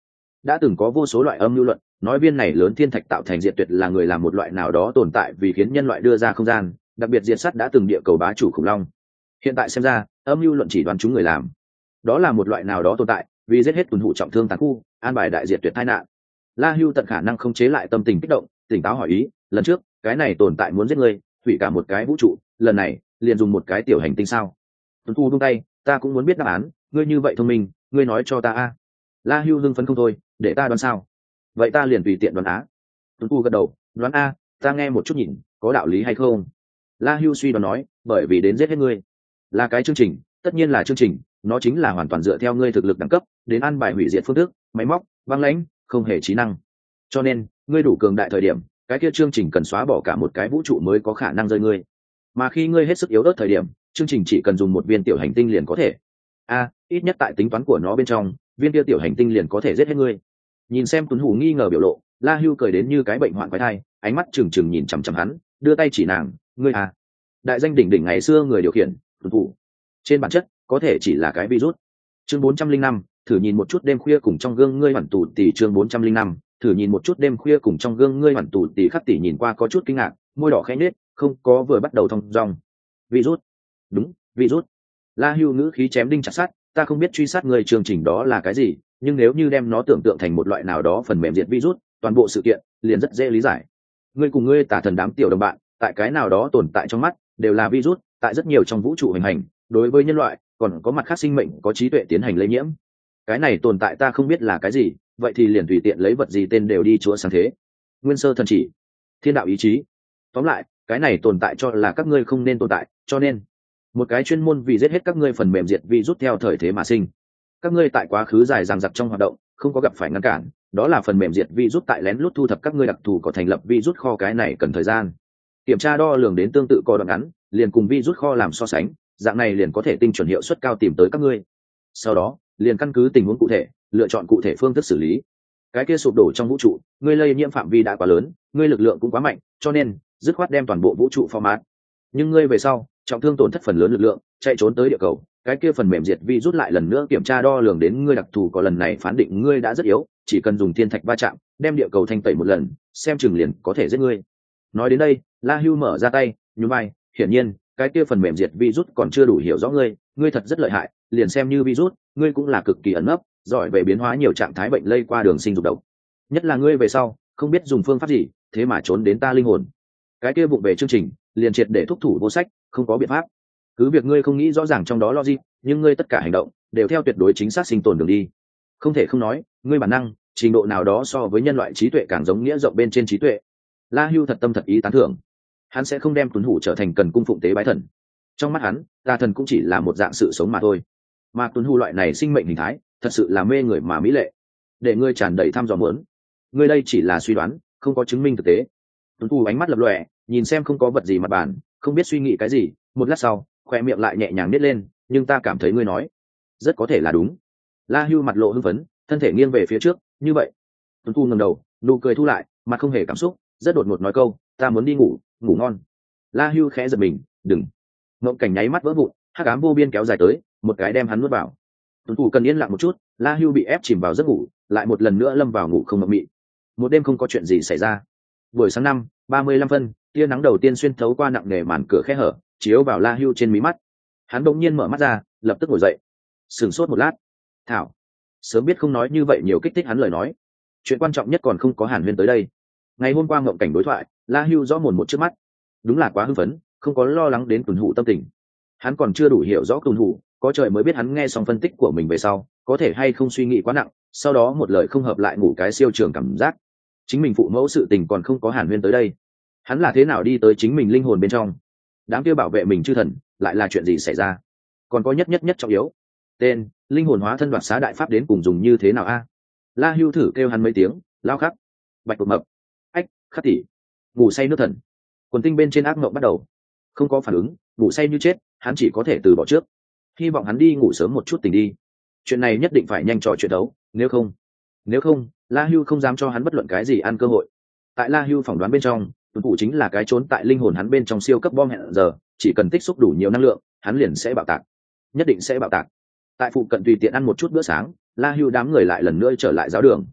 A: đã từng có vô số loại âm lưu luận nói viên này lớn thiên thạch tạo thành diệt tuyệt là người làm một loại nào đó tồn tại vì khiến nhân loại đưa ra không gian, đặc biệt diệt sắt đã từng địa cầu bá chủ khủng long. Hiện tại xem ra âm lưu luận chỉ đoán chúng người làm, đó là một loại nào đó tồn tại vì giết hết tuần hụ trọng thương tàn khu, an bài đại diệt tuyệt tai nạn. La Hưu tận khả năng không chế lại tâm tình kích động, tỉnh táo hỏi ý, lần trước cái này tồn tại muốn giết ngươi, hủy cả một cái vũ trụ, lần này liền dùng một cái tiểu hành tinh sao? Tuấn Thu buông tay, ta cũng muốn biết đáp án, ngươi như vậy thông minh, ngươi nói cho ta a. La Hưu hưng phấn không thôi, để ta đoán sao? Vậy ta liền tùy tiện đoán á. Tuấn Thu gật đầu, đoán a, ta nghe một chút nhìn, có đạo lý hay không? La Hưu suy đoán nói, bởi vì đến giết hết ngươi, là cái chương trình, tất nhiên là chương trình, nó chính là hoàn toàn dựa theo ngươi thực lực đẳng cấp, đến ăn bài hủy diệt phương thức, máy móc, băng lãnh, không hề trí năng. Cho nên, ngươi đủ cường đại thời điểm, cái kia chương trình cần xóa bỏ cả một cái vũ trụ mới có khả năng rơi ngươi. Mà khi ngươi hết sức yếu ớt thời điểm, chương trình chỉ cần dùng một viên tiểu hành tinh liền có thể. A, ít nhất tại tính toán của nó bên trong, viên kia tiểu hành tinh liền có thể giết hết ngươi. Nhìn xem Tuấn Hủ nghi ngờ biểu lộ, La Hưu cười đến như cái bệnh hoạn quái thai, ánh mắt trừng trừng nhìn chằm chằm hắn, đưa tay chỉ nàng, ngươi à, đại danh đỉnh đỉnh ngày xưa người điều khiển, Tuấn Hủ. Trên bản chất, có thể chỉ là cái virus. Chương bốn trăm linh năm, thử nhìn một chút đêm khuya cùng trong gương ngươi hoàn tù tỷ. Chương bốn trăm linh năm, thử nhìn một chút đêm khuya cùng trong gương ngươi hoàn tù tỷ. Khắc tỷ nhìn qua có chút kinh ngạc, môi đỏ khẽ nhếch, không có vừa bắt đầu thông dong. Virus? Đúng, virus. La Hưu ngữ khí chém đinh chặt sắt, ta không biết truy sát người chương trình đó là cái gì, nhưng nếu như đem nó tưởng tượng thành một loại nào đó phần mềm diệt virus, toàn bộ sự kiện liền rất dễ lý giải. Ngươi cùng ngươi tả thần đám tiểu đồng bạn, tại cái nào đó tồn tại trong mắt, đều là virus, tại rất nhiều trong vũ trụ hành hành, đối với nhân loại, còn có mặt khác sinh mệnh có trí tuệ tiến hành lây nhiễm. Cái này tồn tại ta không biết là cái gì, vậy thì liền tùy tiện lấy vật gì tên đều đi chúa sáng thế. Nguyên sơ thần chỉ, thiên đạo ý chí. Tóm lại, cái này tồn tại cho là các ngươi không nên tồn tại, cho nên một cái chuyên môn vì giết hết các ngươi phần mềm diệt virus theo thời thế mà sinh. Các ngươi tại quá khứ dài dằng dặc trong hoạt động, không có gặp phải ngăn cản, đó là phần mềm diệt virus tại lén lút thu thập các ngươi đặc thù có thành lập virus kho, cái này cần thời gian. Kiểm tra đo lường đến tương tự co đoạn ngắn, liền cùng virus kho làm so sánh, dạng này liền có thể tinh chuẩn hiệu suất cao tìm tới các ngươi. Sau đó, liền căn cứ tình huống cụ thể, lựa chọn cụ thể phương thức xử lý. Cái kia sụp đổ trong vũ trụ, ngươi lây nhiễm phạm vi đã quá lớn, ngươi lực lượng cũng quá mạnh, cho nên dứt khoát đem toàn bộ vũ trụ format. Nhưng ngươi về sau, trọng thương tổn thất phần lớn lực lượng, chạy trốn tới địa cầu, cái kia phần mềm diệt vi rút lại lần nữa kiểm tra đo lường đến ngươi đặc thù, có lần này phán định ngươi đã rất yếu, chỉ cần dùng thiên thạch va chạm, đem địa cầu thanh tẩy một lần, xem chừng liền có thể giết ngươi. Nói đến đây, La Hưu mở ra tay, nhún vai, hiển nhiên, cái kia phần mềm diệt virus còn chưa đủ hiểu rõ ngươi, ngươi thật rất lợi hại, liền xem như virus, ngươi cũng là cực kỳ ẩn nấp, giỏi về biến hóa nhiều trạng thái bệnh lây qua đường sinh dục độc. Nhất là ngươi về sau, không biết dùng phương pháp gì, thế mà trốn đến ta linh hồn. Cái kia vụng về chương trình, liền triệt để thúc thủ vô sách, không có biện pháp. Cứ việc ngươi không nghĩ rõ ràng trong đó logic, nhưng ngươi tất cả hành động đều theo tuyệt đối chính xác sinh tồn đường đi. Không thể không nói, ngươi bản năng, trình độ nào đó so với nhân loại trí tuệ càng giống nghĩa rộng bên trên trí tuệ. La Hưu thật tâm thật ý tán thưởng. Hắn sẽ không đem Tuấn Hủ trở thành cần cung phụng tế bái thần. Trong mắt hắn, tà thần cũng chỉ là một dạng sự sống mà thôi. Mà Tuấn Hủ loại này sinh mệnh hình thái, thật sự là mê người mà mỹ lệ. Để ngươi tràn đầy tham dò muốn. Ngươi đây chỉ là suy đoán, không có chứng minh thực tế. Tuấn Hủ ánh mắt lập lòe, nhìn xem không có vật gì mặt bàn, không biết suy nghĩ cái gì, một lát sau, khoe miệng lại nhẹ nhàng nít lên, nhưng ta cảm thấy ngươi nói, rất có thể là đúng. La Hưu mặt lộ hưng phấn, thân thể nghiêng về phía trước, như vậy. Tuấn Hủ ngẩng đầu, nụ cười thu lại, mặt không hề cảm xúc, rất đột ngột nói câu, ta muốn đi ngủ, ngủ ngon. La Hưu khẽ giật mình, đừng. Mộng cảnh nháy mắt vỡ vụn, hắc ám vô biên kéo dài tới, một cái đem hắn nuốt vào. Tuấn Hủ cần yên lặng một chút, La Hưu bị ép chìm vào giấc ngủ, lại một lần nữa lâm vào ngủ không mộng mị. Một đêm không có chuyện gì xảy ra. Buổi sáng năm ba mươi lăm phân, tia nắng đầu tiên xuyên thấu qua nặng nề màn cửa khe hở, chiếu vào La Hưu trên mí mắt. Hắn bỗng nhiên mở mắt ra, lập tức ngồi dậy. Sửng sốt một lát. Thảo, sớm biết không nói như vậy nhiều kích thích hắn lời nói. Chuyện quan trọng nhất còn không có Hàn Huyên tới đây. Ngày hôm qua ngộng cảnh đối thoại, La Hưu rõ mồn một trước mắt. Đúng là quá hưng phấn, không có lo lắng đến Tuấn Hủ tâm tình. Hắn còn chưa đủ hiểu rõ Tuấn Hủ, có trời mới biết hắn nghe xong phân tích của mình về sau, có thể hay không suy nghĩ quá nặng, sau đó một lời không hợp lại ngủ cái siêu trường cảm giác. Chính mình phụ mẫu sự tình còn không có Hàn Huyên tới đây. Hắn là thế nào đi tới chính mình linh hồn bên trong? Đám kia bảo vệ mình chư thần, lại là chuyện gì xảy ra? Còn có nhất nhất nhất trọng yếu. Tên, linh hồn hóa thân đoạt xá đại pháp đến cùng dùng như thế nào a? La Hưu thử kêu hắn mấy tiếng, lao khắc, bạch tuộc mập, ách, khắc tỉ, ngủ say nước thần. Quần tinh bên trên ác mộng bắt đầu. Không có phản ứng, ngủ say như chết, hắn chỉ có thể từ bỏ trước. Hy vọng hắn đi ngủ sớm một chút tỉnh đi. Chuyện này nhất định phải nhanh trò chuyện đấu, nếu không, nếu không, La Hưu không dám cho hắn bất luận cái gì ăn cơ hội. Tại La Hưu phỏng đoán bên trong, Tuấn Hủ chính là cái trốn tại linh hồn hắn bên trong siêu cấp bom hẹn giờ, chỉ cần tích xúc đủ nhiều năng lượng, hắn liền sẽ bạo tạc, nhất định sẽ bạo tạc. Tại phụ cận tùy tiện ăn một chút bữa sáng, La Hưu đám người lại lần nữa trở lại giáo đường.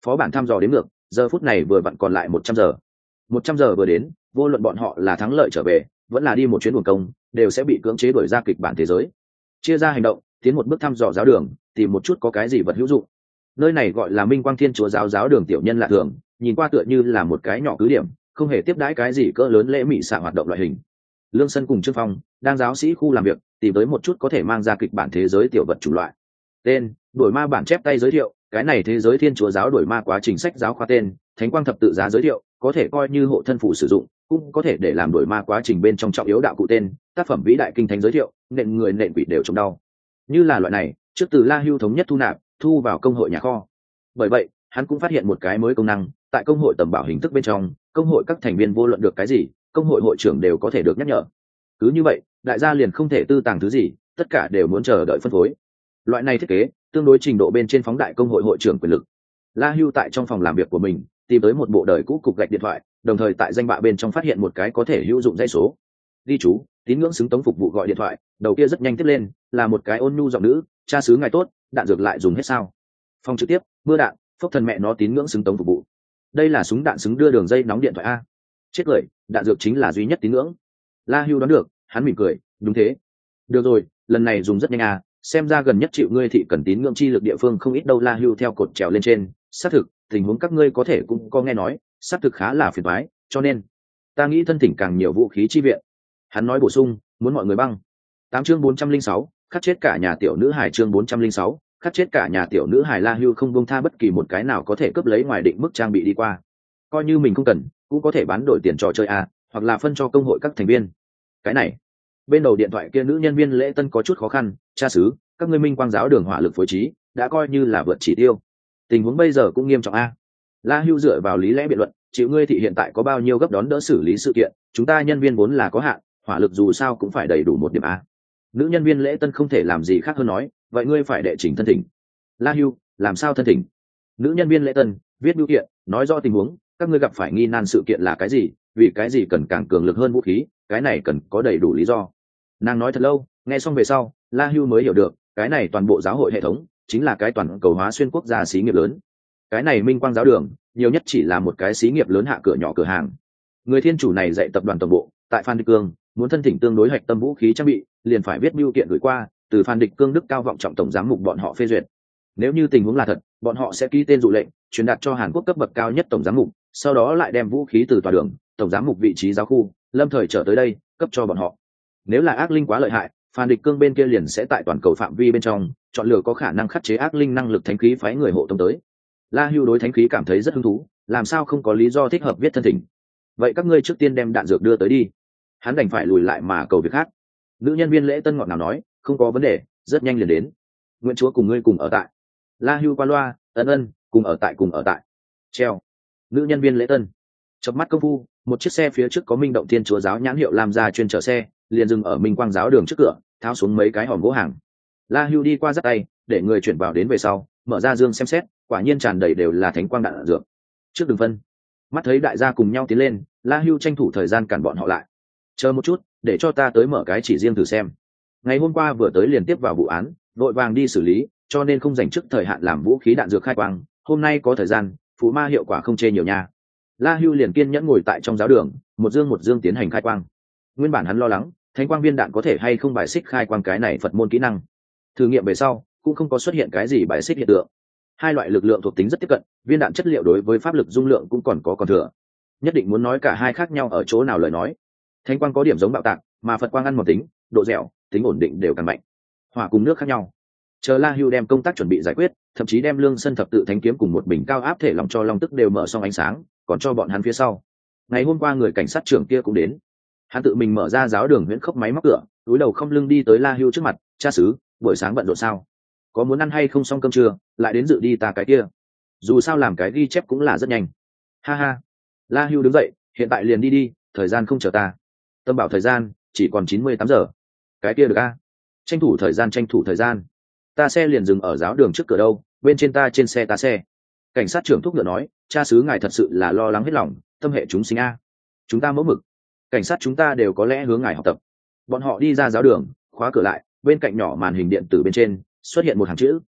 A: Phó bản thăm dò đến ngược, giờ phút này vừa vặn còn lại một trăm giờ. Một trăm giờ vừa đến, vô luận bọn họ là thắng lợi trở về, vẫn là đi một chuyến buồn công, đều sẽ bị cưỡng chế đuổi ra kịch bản thế giới. Chia ra hành động, tiến một bước thăm dò giáo đường, tìm một chút có cái gì vật hữu dụng. Nơi này gọi là Minh Quang Thiên Chúa giáo giáo đường tiểu nhân lạ thường, nhìn qua tựa như là một cái nhỏ cứ điểm, không hề tiếp đãi cái gì cỡ lớn lễ mị xạ hoạt động loại hình. Lương Sân cùng Trương Phong đang giáo sĩ khu làm việc, tìm tới một chút có thể mang ra kịch bản thế giới tiểu vật chủng loại. Tên: đổi ma bản chép tay giới thiệu, cái này thế giới Thiên Chúa giáo đổi ma quá trình sách giáo khoa tên, Thánh Quang thập tự giá giới thiệu, có thể coi như hộ thân phụ sử dụng, cũng có thể để làm đổi ma quá trình bên trong trọng yếu đạo cụ tên, tác phẩm vĩ đại kinh thánh giới thiệu, nện người nện quỷ đều trông đau. Như là loại này, trước từ La Hưu thống nhất thu nạp, thu vào công hội nhà kho. Bởi vậy, hắn cũng phát hiện một cái mới công năng, tại công hội tầm bảo hình thức bên trong, công hội các thành viên vô luận được cái gì, công hội hội trưởng đều có thể được nhắc nhở. Cứ như vậy, đại gia liền không thể tư tàng thứ gì, tất cả đều muốn chờ đợi phân phối. Loại này thiết kế tương đối trình độ bên trên phóng đại công hội hội trưởng quyền lực. La Hưu tại trong phòng làm việc của mình tìm tới một bộ đời cũ cục gạch điện thoại, đồng thời tại danh bạ bên trong phát hiện một cái có thể hữu dụng dây số. Ghi chú: tín ngưỡng xứng tống phục vụ gọi điện thoại. Đầu kia rất nhanh tiếp lên, là một cái ôn nhu giọng nữ: cha xứ ngài tốt, đạn dược lại dùng hết sao? Phòng trực tiếp: mưa đạn, phốc thần mẹ nó tín ngưỡng xứng tống phục vụ. Đây là súng đạn xứng đưa đường dây nóng điện thoại a. Chết cười, đạn dược chính là duy nhất tín ngưỡng. La Hưu đoán được, hắn mỉm cười: đúng thế. Được rồi, lần này dùng rất nhanh à, xem ra gần nhất chịu ngươi thị cần tín ngưỡng chi lực địa phương không ít đâu. La Hưu theo cột trèo lên trên: xác thực, tình huống các ngươi có thể cũng có nghe nói, xác thực khá là phiền toái, cho nên ta nghĩ thân thỉnh càng nhiều vũ khí chi viện. Hắn nói bổ sung: muốn mọi người băng. Tám chương bốn trăm linh sáu, khắc chết cả nhà tiểu nữ hài. Chương bốn trăm linh sáu, khắc chết cả nhà tiểu nữ hài. La Hưu không buông tha bất kỳ một cái nào có thể cướp lấy ngoài định mức trang bị đi qua, coi như mình không cần cũng có thể bán đổi tiền trò chơi à, hoặc là phân cho công hội các thành viên. Cái này, bên đầu điện thoại kia nữ nhân viên lễ tân có chút khó khăn: cha xứ, các ngươi Minh Quang giáo đường hỏa lực phối trí đã coi như là vượt chỉ tiêu, tình huống bây giờ cũng nghiêm trọng a. La Hưu dựa vào lý lẽ biện luận: chịu ngươi thị hiện tại có bao nhiêu gấp đón đỡ xử lý sự kiện, chúng ta nhân viên vốn là có hạn, hỏa lực dù sao cũng phải đầy đủ một điểm a. Nữ nhân viên lễ tân không thể làm gì khác hơn nói: vậy ngươi phải đệ trình thân thỉnh. La Hưu: làm sao thân thỉnh? Nữ nhân viên lễ tân viết biểu kiện, nói rõ tình huống, các ngươi gặp phải nghi nan sự kiện là cái gì, vì cái gì cần càng cường lực hơn vũ khí, cái này cần có đầy đủ lý do. Nàng nói thật lâu, nghe xong về sau, La Hưu mới hiểu được, cái này toàn bộ giáo hội hệ thống chính là cái toàn cầu hóa xuyên quốc gia xí nghiệp lớn. Cái này Minh Quang giáo đường nhiều nhất chỉ là một cái xí nghiệp lớn hạ cửa nhỏ cửa hàng. Người thiên chủ này dạy tập đoàn tổng bộ tại Phan Địch Cương, muốn thân thỉnh tương đối hạch tâm vũ khí trang bị, liền phải viết bưu kiện gửi qua, từ Phan Địch Cương đức cao vọng trọng tổng giám mục bọn họ phê duyệt. Nếu như tình huống là thật, bọn họ sẽ ký tên dụ lệnh, truyền đạt cho Hàn Quốc cấp bậc cao nhất tổng giám mục, sau đó lại đem vũ khí từ tòa đường, tổng giám mục vị trí giáo khu, lâm thời trở tới đây, cấp cho bọn họ. Nếu là ác linh quá lợi hại, Phan Địch Cương bên kia liền sẽ tại toàn cầu phạm vi bên trong chọn lựa có khả năng khắc chế ác linh năng lực thánh khí phái người hộ tống tới. La Hưu đối thánh khí cảm thấy rất hứng thú, làm sao không có lý do thích hợp viết thân thỉnh. Vậy các ngươi trước tiên đem đạn dược đưa tới đi. Hắn đành phải lùi lại mà cầu việc khác. Nữ nhân viên lễ tân ngọt ngào nói: không có vấn đề, rất nhanh liền đến. Nguyện Chúa cùng ngươi cùng ở tại. La Hưu qua loa: ân ân, cùng ở tại cùng ở tại. Treo. Nữ nhân viên lễ tân chớp mắt công phu, một chiếc xe phía trước có Minh Động Thiên Chúa giáo nhãn hiệu làm ra chuyên chở xe, liền dừng ở Minh Quang giáo đường trước cửa, tháo xuống mấy cái hòm gỗ hàng. La Hưu đi qua dắt tay, để người chuyển vào đến về sau, mở ra dương xem xét, quả nhiên tràn đầy đều là thánh quang đạn dược. Trước đường phân, mắt thấy đại gia cùng nhau tiến lên, La Hưu tranh thủ thời gian cản bọn họ lại. Chờ một chút, để cho ta tới mở cái chỉ riêng thử xem. Ngày hôm qua vừa tới liền tiếp vào vụ án, vội vàng đi xử lý, cho nên không dành trước thời hạn làm vũ khí đạn dược khai quang. Hôm nay có thời gian, phù ma hiệu quả không chê nhiều nha. La Hưu liền kiên nhẫn ngồi tại trong giáo đường, một dương một dương tiến hành khai quang. Nguyên bản hắn lo lắng, thánh quang viên đạn có thể hay không bài xích khai quang cái này Phật môn kỹ năng. Thử nghiệm về sau, cũng không có xuất hiện cái gì bài xích hiện tượng. Hai loại lực lượng thuộc tính rất tiếp cận, viên đạn chất liệu đối với pháp lực dung lượng cũng còn có còn thừa. Nhất định muốn nói cả hai khác nhau ở chỗ nào lời nói. Thánh quang có điểm giống bạo tạc, mà Phật quang ăn một tính, độ dẻo, tính ổn định đều càng mạnh. Hỏa cùng nước khác nhau. Chờ La Hưu đem công tác chuẩn bị giải quyết, thậm chí đem Lương Sân thập tự thánh kiếm cùng một bình cao áp thể lòng cho long tức đều mở xong ánh sáng, còn cho bọn hắn phía sau. Ngày hôm qua người cảnh sát trưởng kia cũng đến, hắn tự mình mở ra giáo đường huyễn khốc máy móc cửa, túi đầu không lưng đi tới La Hưu trước mặt: cha xứ, buổi sáng bận rộn sao? Có muốn ăn hay không xong cơm trưa, lại đến dự đi ta cái kia. Dù sao làm cái ghi chép cũng là rất nhanh. Ha ha. La Hưu đứng dậy: hiện tại liền đi đi, thời gian không chờ ta. Tâm bảo thời gian chỉ còn chín mươi tám giờ. Cái kia được a? Tranh thủ thời gian, tranh thủ thời gian. Ta xe liền dừng ở giáo đường trước cửa đâu, bên trên ta trên xe ta xe. Cảnh sát trưởng thúc ngựa nói: cha xứ ngài thật sự là lo lắng hết lòng, tâm hệ chúng sinh a. Chúng ta mẫu mực, cảnh sát chúng ta đều có lẽ hướng ngài học tập. Bọn họ đi ra giáo đường, khóa cửa lại, bên cạnh nhỏ màn hình điện tử bên trên xuất hiện một hàng chữ: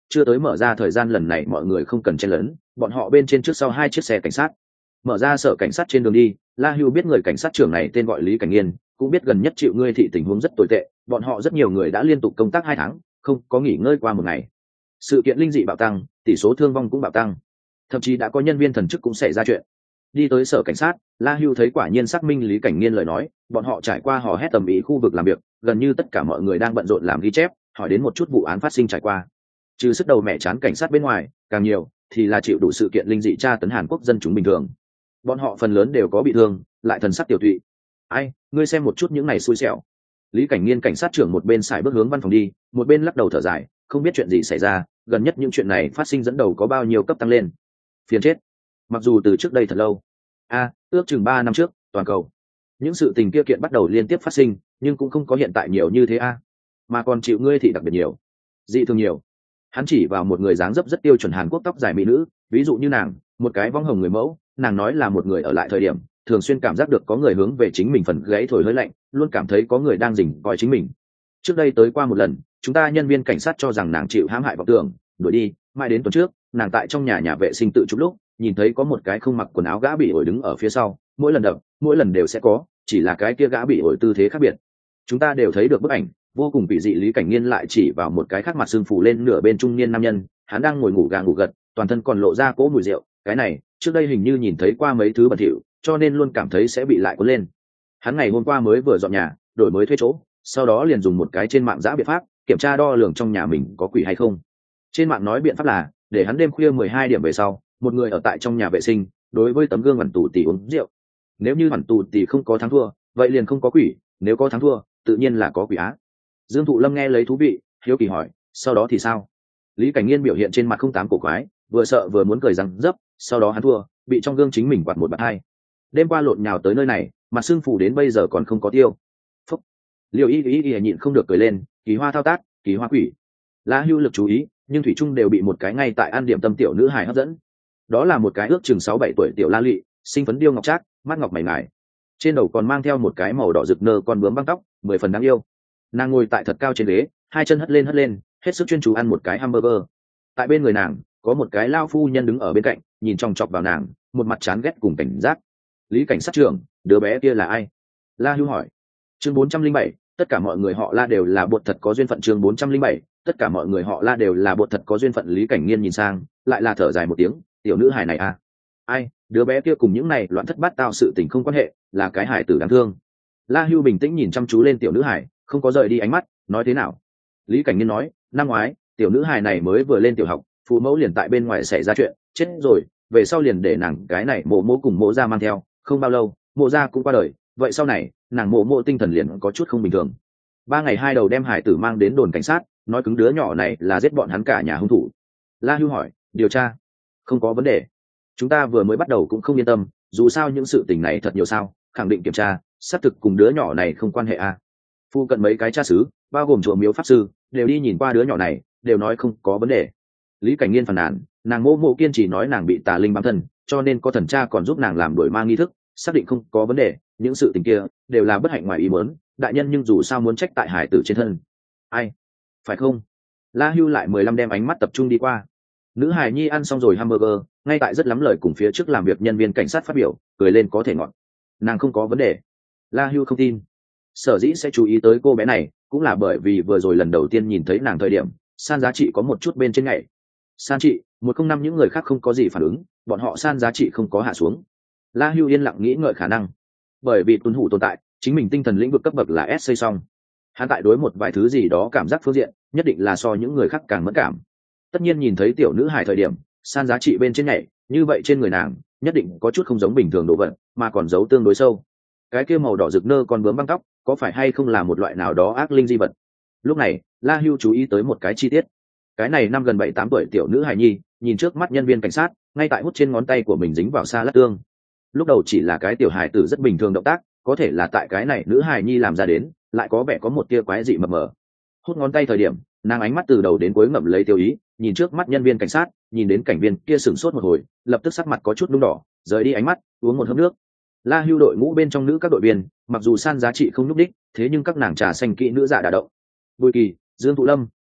A: chưa tới mở ra thời gian lần này mọi người không cần chen lấn, bọn họ bên trên trước sau hai chiếc xe cảnh sát. Mở ra sở cảnh sát trên đường đi, La Hưu biết người cảnh sát trưởng này tên gọi Lý Cảnh Nghiên, cũng biết gần nhất chịu ngươi thị tình huống rất tồi tệ, bọn họ rất nhiều người đã liên tục công tác hai tháng, không có nghỉ ngơi qua một ngày. Sự kiện linh dị bạo tăng, tỷ số thương vong cũng bạo tăng, thậm chí đã có nhân viên thần chức cũng xảy ra chuyện. Đi tới sở cảnh sát, La Hưu thấy quả nhiên xác minh Lý Cảnh Nghiên lời nói, bọn họ trải qua hò hét tầm ý khu vực làm việc, gần như tất cả mọi người đang bận rộn làm ghi chép, hỏi đến một chút vụ án phát sinh trải qua. Trừ sức đầu mẹ chán cảnh sát bên ngoài, càng nhiều thì là chịu đủ sự kiện linh dị tra tấn Hàn Quốc dân chúng bình thường. Bọn họ phần lớn đều có bị thương, lại thần sắc tiểu tụy. Ai, ngươi xem một chút những này xui xẻo. Lý Cảnh Nghiên cảnh sát trưởng một bên xài bước hướng văn phòng đi, một bên lắc đầu thở dài, không biết chuyện gì xảy ra, gần nhất những chuyện này phát sinh dẫn đầu có bao nhiêu cấp tăng lên. Phiền chết. Mặc dù từ trước đây thật lâu, a à, ước chừng ba năm trước, toàn cầu những sự tình kia kiện bắt đầu liên tiếp phát sinh, nhưng cũng không có hiện tại nhiều như thế a à. Mà còn chịu ngươi thì đặc biệt nhiều, dị thường nhiều. Hắn chỉ vào một người dáng dấp rất tiêu chuẩn Hàn Quốc tóc dài mỹ nữ, ví dụ như nàng, một cái vong hồng người mẫu, nàng nói là một người ở lại thời điểm thường xuyên cảm giác được có người hướng về chính mình phần gáy thổi hơi lạnh, luôn cảm thấy có người đang rình coi chính mình. Trước đây tới qua một lần, chúng ta nhân viên cảnh sát cho rằng nàng chịu hãm hại vọng tưởng, đuổi đi, mãi đến tuần trước nàng tại trong nhà nhà vệ sinh tự chụp lúc nhìn thấy có một cái không mặc quần áo gã bị ổi đứng ở phía sau, mỗi lần đập mỗi lần đều sẽ có, chỉ là cái kia gã bị ổi tư thế khác biệt. Chúng ta đều thấy được bức ảnh vô cùng kỳ dị. Lý Cảnh Nghiên lại chỉ vào một cái khác mặt xương phủ lên nửa bên trung niên nam nhân, hắn đang ngồi ngủ gà ngủ gật, toàn thân còn lộ ra cỗ mùi rượu, cái này trước đây hình như nhìn thấy qua mấy thứ bẩn thỉu, cho nên luôn cảm thấy sẽ bị lại cuốn lên. Hắn ngày hôm qua mới vừa dọn nhà, đổi mới thuê chỗ, sau đó liền dùng một cái trên mạng giã biện pháp kiểm tra đo lường trong nhà mình có quỷ hay không. Trên mạng nói biện pháp là để hắn đêm khuya mười hai điểm về sau, một người ở tại trong nhà vệ sinh, đối với tấm gương ẩn tù tì uống rượu. Nếu như ẩn tù tì không có thắng thua, vậy liền không có quỷ, nếu có thắng thua, tự nhiên là có quỷ á. Dương Thụ Lâm nghe lấy thú vị, hiếu kỳ hỏi, sau đó thì sao? Lý Cảnh Nghiên biểu hiện trên mặt không tám cổ quái, vừa sợ vừa muốn cười răng dấp, sau đó hắn thua, bị trong gương chính mình quạt một bạt hai. Đêm qua lộn nhào tới nơi này, mặt xương phủ đến bây giờ còn không có tiêu. Phúc. Liêu Y Y Y nhịn không được cười lên, kỳ hoa thao tác, kỳ hoa quỷ. La Hưu lực chú ý, nhưng thủy trung đều bị một cái ngay tại ăn điểm tâm tiểu nữ hài hấp dẫn. Đó là một cái ước chừng sáu bảy tuổi tiểu la lị, sinh phấn điêu ngọc trác, mắt ngọc mày ngài, trên đầu còn mang theo một cái màu đỏ rực nơ con bướm băng tóc, mười phần đáng yêu. Nàng ngồi tại thật cao trên ghế, hai chân hất lên hất lên, hết sức chuyên chú ăn một cái hamburger. Tại bên người nàng có một cái lao phu nhân đứng ở bên cạnh, nhìn chòng chọc vào nàng, một mặt chán ghét cùng cảnh giác. Lý cảnh sát trưởng, đứa bé kia là ai? La Hưu hỏi. Chương bốn trăm linh bảy, tất cả mọi người họ La đều là bột thật có duyên phận. Chương bốn trăm linh bảy, tất cả mọi người họ La đều là bột thật có duyên phận. Lý Cảnh Nghiên nhìn sang, lại là thở dài một tiếng, tiểu nữ hài này à? Ai, đứa bé kia cùng những này loạn thất bát tao sự tình không quan hệ, là cái hài tử đáng thương. La Hưu bình tĩnh nhìn chăm chú lên tiểu nữ hài, không có rời đi ánh mắt, nói thế nào? Lý Cảnh Nghiên nói, năm ngoái, tiểu nữ hài này mới vừa lên tiểu học, phụ mẫu liền tại bên ngoài xảy ra chuyện, chết rồi, về sau liền để nàng cái này mộ mộ cùng mộ gia mang theo, không bao lâu, mộ gia cũng qua đời, vậy sau này, nàng mộ mộ tinh thần liền có chút không bình thường. Ba ngày hai đầu đem hải tử mang đến đồn cảnh sát, nói cứng đứa nhỏ này là giết bọn hắn cả nhà hung thủ. La Hưu hỏi, điều tra? Không có vấn đề. Chúng ta vừa mới bắt đầu cũng không yên tâm, dù sao những sự tình này thật nhiều sao, khẳng định kiểm tra, xác thực cùng đứa nhỏ này không quan hệ à. Phu cận mấy cái cha xứ, bao gồm chùa miếu pháp sư, đều đi nhìn qua đứa nhỏ này, đều nói không có vấn đề. Lý Cảnh Nghiên phàn nàn, nàng mộ mộ kiên trì nói nàng bị tà linh bám thân, cho nên có thần cha còn giúp nàng làm đổi ma nghi thức, xác định không có vấn đề, những sự tình kia đều là bất hạnh ngoài ý muốn, đại nhân nhưng dù sao muốn trách tại hải tử trên thân. Ai? Phải không? La Hưu lại mười lăm đem ánh mắt tập trung đi qua. Nữ hài nhi ăn xong rồi hamburger, ngay tại rất lắm lời cùng phía trước làm việc nhân viên cảnh sát phát biểu, cười lên có thể ngọn. Nàng không có vấn đề. La Hưu không tin. Sở dĩ sẽ chú ý tới cô bé này, cũng là bởi vì vừa rồi lần đầu tiên nhìn thấy nàng thời điểm, san giá trị có một chút bên trên ngày. San trị, một không năm những người khác không có gì phản ứng, bọn họ san giá trị không có hạ xuống. La Hưu yên lặng nghĩ ngợi khả năng. Bởi vì tuân hủ tồn tại, chính mình tinh thần lĩnh vực cấp bậc là S xây xong. Hắn tại đối một vài thứ gì đó cảm giác phương diện, nhất định là so những người khác càng mẫn cảm. Tất nhiên nhìn thấy tiểu nữ hài thời điểm, san giá trị bên trên nhảy, như vậy trên người nàng, nhất định có chút không giống bình thường đồ vật, mà còn giấu tương đối sâu. Cái kia màu đỏ rực nơ con bướm băng tóc, có phải hay không là một loại nào đó ác linh di vật? Lúc này, La Hưu chú ý tới một cái chi tiết. Cái này năm gần bảy tám tuổi tiểu nữ hài nhi, nhìn trước mắt nhân viên cảnh sát, ngay tại hút trên ngón tay của mình dính vào sa lát tương. Lúc đầu chỉ là cái tiểu hài tử rất bình thường động tác, có thể là tại cái này nữ hài nhi làm ra đến, lại có vẻ có một tia quái dị mập mờ. Hút ngón tay thời điểm, nàng ánh mắt từ đầu đến cuối ngậm lấy tiêu ý, nhìn trước mắt nhân viên cảnh sát, nhìn đến cảnh viên kia sửng sốt một hồi, lập tức sắc mặt có chút nung đỏ, rời đi ánh mắt, uống một hớp nước. La Hưu đội ngũ bên trong nữ các đội viên, mặc dù san giá trị không nhúc đích, thế nhưng các nàng trà xanh kỹ nữ dạ đả động. Bùi Kỳ, Dương Thụ Lâm,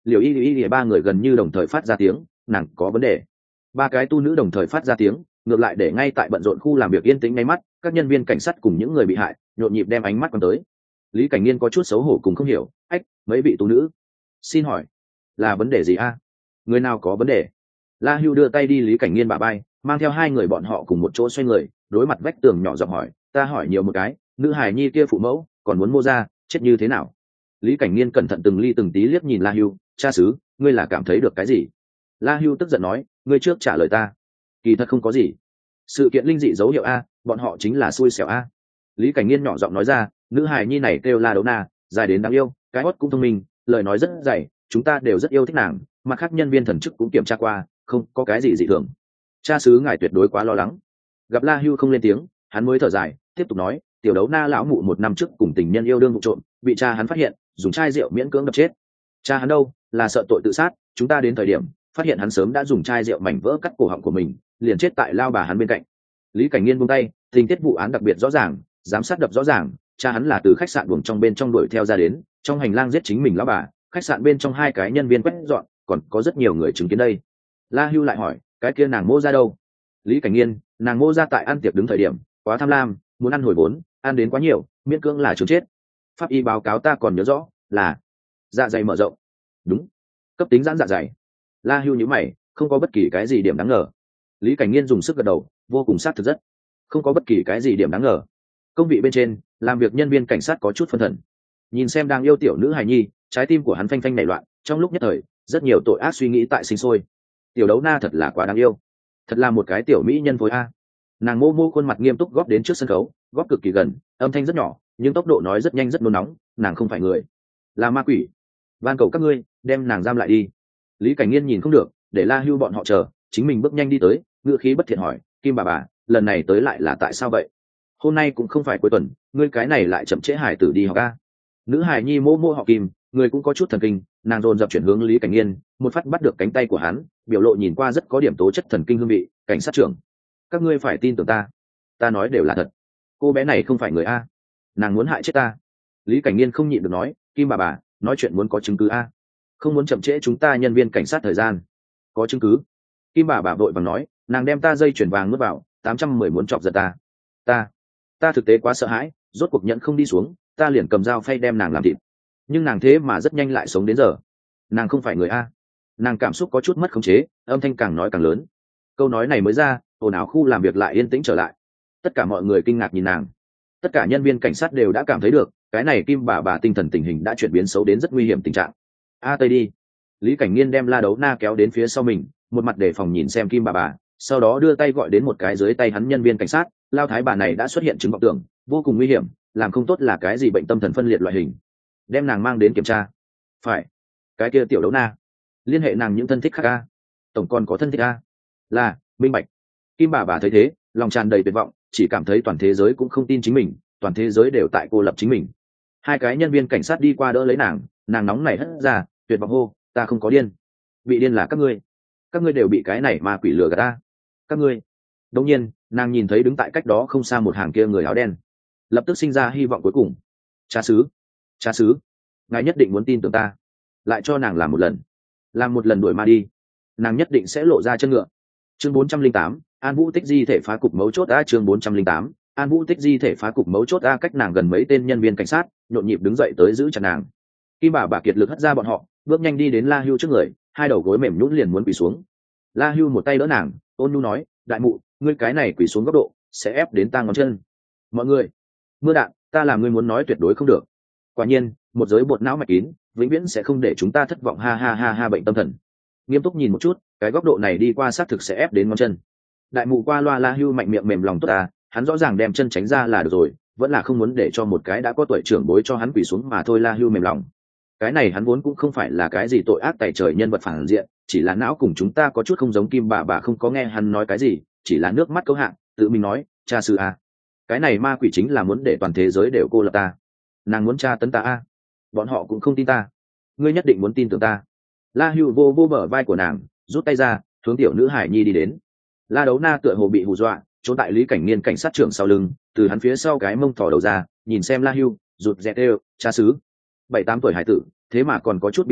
A: Liều y y y ba người gần như đồng thời phát ra tiếng, nàng có vấn đề. Ba cái tu nữ đồng thời phát ra tiếng, ngược lại để ngay tại bận rộn khu làm việc yên tĩnh ngay mắt, các nhân viên cảnh sát cùng những người bị hại nhộn nhịp đem ánh mắt quan tới. Lý Cảnh Nghiên có chút xấu hổ cùng không hiểu, ách, mấy vị tu nữ, xin hỏi là vấn đề gì a? Người nào có vấn đề? La Hưu đưa tay đi Lý Cảnh Nghiên bả vai, mang theo hai người bọn họ cùng một chỗ xoay người, đối mặt vách tường nhỏ giọng hỏi, ta hỏi nhiều một cái, nữ hài nhi kia phụ mẫu còn muốn mua ra, chết như thế nào? Lý Cảnh Nghiên cẩn thận từng ly từng tí liếc nhìn La Hưu, cha xứ, ngươi là cảm thấy được cái gì? La Hưu tức giận nói, ngươi trước trả lời ta. Kỳ thật không có gì. Sự kiện linh dị dấu hiệu a, bọn họ chính là xui xẻo a. Lý Cảnh Nghiên nhỏ giọng nói ra, nữ hài nhi này kêu La Đấu Na, dài đến đáng yêu, cái hót cũng thông minh, lời nói rất dày, chúng ta đều rất yêu thích nàng, mặt khác nhân viên thần chức cũng kiểm tra qua, không có cái gì dị thường. Cha xứ ngài tuyệt đối quá lo lắng. Gặp La Hưu không lên tiếng, hắn mới thở dài, tiếp tục nói, tiểu Đấu Na lão mụ một năm trước cùng tình nhân yêu đương vụ trộm, bị cha hắn phát hiện, dùng chai rượu miễn cưỡng đập chết. Cha hắn đâu, là sợ tội tự sát, chúng ta đến thời điểm phát hiện hắn sớm đã dùng chai rượu mảnh vỡ cắt cổ họng của mình, liền chết tại lao bà hắn bên cạnh. Lý Cảnh Nghiên buông tay, tình tiết vụ án đặc biệt rõ ràng, giám sát đập rõ ràng, cha hắn là từ khách sạn buồng trong bên trong đuổi theo ra đến, trong hành lang giết chính mình lão bà, khách sạn bên trong hai cái nhân viên quét dọn, còn có rất nhiều người chứng kiến đây. La Hưu lại hỏi, cái kia nàng Mô ra đâu? Lý Cảnh Nghiên, nàng Mô ra tại ăn tiệc đứng thời điểm, quá tham lam, muốn ăn hồi vốn, ăn đến quá nhiều, miễn cưỡng là chứng chết. Pháp y báo cáo ta còn nhớ rõ, là dạ dày mở rộng. Đúng, cấp tính giãn dạ dày. La Hưu nhíu mày, không có bất kỳ cái gì điểm đáng ngờ. Lý Cảnh Nghiên dùng sức gật đầu, vô cùng xác thực rất, không có bất kỳ cái gì điểm đáng ngờ. Công vị bên trên, làm việc nhân viên cảnh sát có chút phân thần. Nhìn xem đang yêu tiểu nữ hài nhi, trái tim của hắn phanh phanh nảy loạn, trong lúc nhất thời, rất nhiều tội ác suy nghĩ tại sinh sôi. Tiểu Đấu Na thật là quá đáng yêu, thật là một cái tiểu mỹ nhân phối a. Nàng Mô Mô khuôn mặt nghiêm túc góp đến trước sân khấu, góp cực kỳ gần, âm thanh rất nhỏ, nhưng tốc độ nói rất nhanh rất nôn nóng, nàng không phải người, là ma quỷ. Van cầu các ngươi đem nàng giam lại đi. Lý Cảnh Nghiên nhìn không được, để La Hưu bọn họ chờ, chính mình bước nhanh đi tới, ngựa khí bất thiện hỏi, Kim bà bà, lần này tới lại là tại sao vậy? Hôm nay cũng không phải cuối tuần, ngươi cái này lại chậm trễ hải tử đi học a. Nữ hài nhi Mô Mô họ Kim, người cũng có chút thần kinh, nàng dồn dập chuyển hướng Lý Cảnh Nghiên, một phát bắt được cánh tay của hắn, biểu lộ nhìn qua rất có điểm tố chất thần kinh hương vị, cảnh sát trưởng, các ngươi phải tin tưởng ta, ta nói đều là thật, cô bé này không phải người a, nàng muốn hại chết ta. Lý Cảnh Nghiên không nhịn được nói, Kim bà bà, nói chuyện muốn có chứng cứ a, không muốn chậm trễ chúng ta nhân viên cảnh sát thời gian. Có chứng cứ? Kim bà bà vội vàng nói, nàng đem ta dây chuyển vàng nuốt vào, tám trăm mười muốn chọc giật ta, ta, ta thực tế quá sợ hãi, rốt cuộc nhận không đi xuống, ta liền cầm dao phay đem nàng làm thịt, nhưng nàng thế mà rất nhanh lại sống đến giờ. Nàng không phải người a. Nàng cảm xúc có chút mất khống chế, âm thanh càng nói càng lớn. Câu nói này mới ra, ồn ào khu làm việc lại yên tĩnh trở lại. Tất cả mọi người kinh ngạc nhìn nàng, tất cả nhân viên cảnh sát đều đã cảm thấy được cái này Kim bà bà tinh thần tình hình đã chuyển biến xấu đến rất nguy hiểm tình trạng. A tây đi. Lý Cảnh Nghiên đem La Đấu Na kéo đến phía sau mình, một mặt đề phòng nhìn xem Kim bà bà, sau đó đưa tay gọi đến một cái dưới tay hắn nhân viên cảnh sát. Lao thái bà này đã xuất hiện chứng vọng tưởng, vô cùng nguy hiểm, làm không tốt là cái gì bệnh tâm thần phân liệt loại hình, đem nàng mang đến kiểm tra. Phải, cái kia tiểu Đấu Na, liên hệ nàng những thân thích khác a, tổng còn có thân thích a. Là minh bạch. Kim bà bà thấy thế, lòng tràn đầy tuyệt vọng, chỉ cảm thấy toàn thế giới cũng không tin chính mình, toàn thế giới đều tại cô lập chính mình. Hai cái nhân viên cảnh sát đi qua đỡ lấy nàng, nàng nóng nảy hất ra, tuyệt vọng hô, ta không có điên, bị điên là các ngươi, các ngươi đều bị cái này ma quỷ lừa gạt ta, các ngươi. Đột nhiên, nàng nhìn thấy đứng tại cách đó không xa một hàng kia người áo đen, lập tức sinh ra hy vọng cuối cùng. Cha xứ, cha xứ, ngài nhất định muốn tin tưởng ta, lại cho nàng làm một lần, làm một lần đuổi ma đi, nàng nhất định sẽ lộ ra chân ngựa. Chương bốn trăm linh tám, An Vũ tích di thể phá cục mấu chốt a. Chương bốn trăm linh tám, An Vũ tích di thể phá cục mấu chốt a. Cách nàng gần mấy tên nhân viên cảnh sát nhộn nhịp đứng dậy tới giữ chặt nàng. Kim bà bà kiệt lực hất ra bọn họ, bước nhanh đi đến La Hưu trước người, hai đầu gối mềm nhũn liền muốn quỳ xuống. La Hưu một tay đỡ nàng, ôn nhu nói, đại mụ, ngươi cái này quỳ xuống góc độ sẽ ép đến tang ngón chân. Mọi người, mưa đạn, ta làm ngươi muốn nói tuyệt đối không được. Quả nhiên, một giới bột não mạch kín, vĩnh viễn sẽ không để chúng ta thất vọng, ha ha ha ha. Bệnh tâm thần. Nghiêm túc nhìn một chút, cái góc độ này đi qua xác thực sẽ ép đến ngón chân. Đại mụ qua loa. La Hưu mạnh miệng mềm lòng tốt ta, hắn rõ ràng đem chân tránh ra là được rồi, vẫn là không muốn để cho một cái đã có tuổi trưởng bối cho hắn quỳ xuống mà thôi. La Hưu mềm lòng, cái này hắn vốn cũng không phải là cái gì tội ác tày trời nhân vật phản diện, chỉ là não cùng chúng ta có chút không giống. Kim bà bà không có nghe hắn nói cái gì, chỉ là nước mắt câu hạn, tự mình nói, cha sư a, cái này ma quỷ chính là muốn để toàn thế giới đều cô lập ta, nàng muốn tra tấn ta a, bọn họ cũng không tin ta, ngươi nhất định muốn tin tưởng ta. La Hưu vô vô bờ vai của nàng, rút tay ra, hướng tiểu nữ hải nhi đi đến. La Đấu Na tựa hồ bị hù dọa, trốn tại Lý Cảnh Niên cảnh sát trưởng sau lưng, từ hắn phía sau cái mông thò đầu ra, nhìn xem La Hưu, rụt rè kêu, cha xứ, bảy tám tuổi hải tử, thế mà còn có chút bi bô,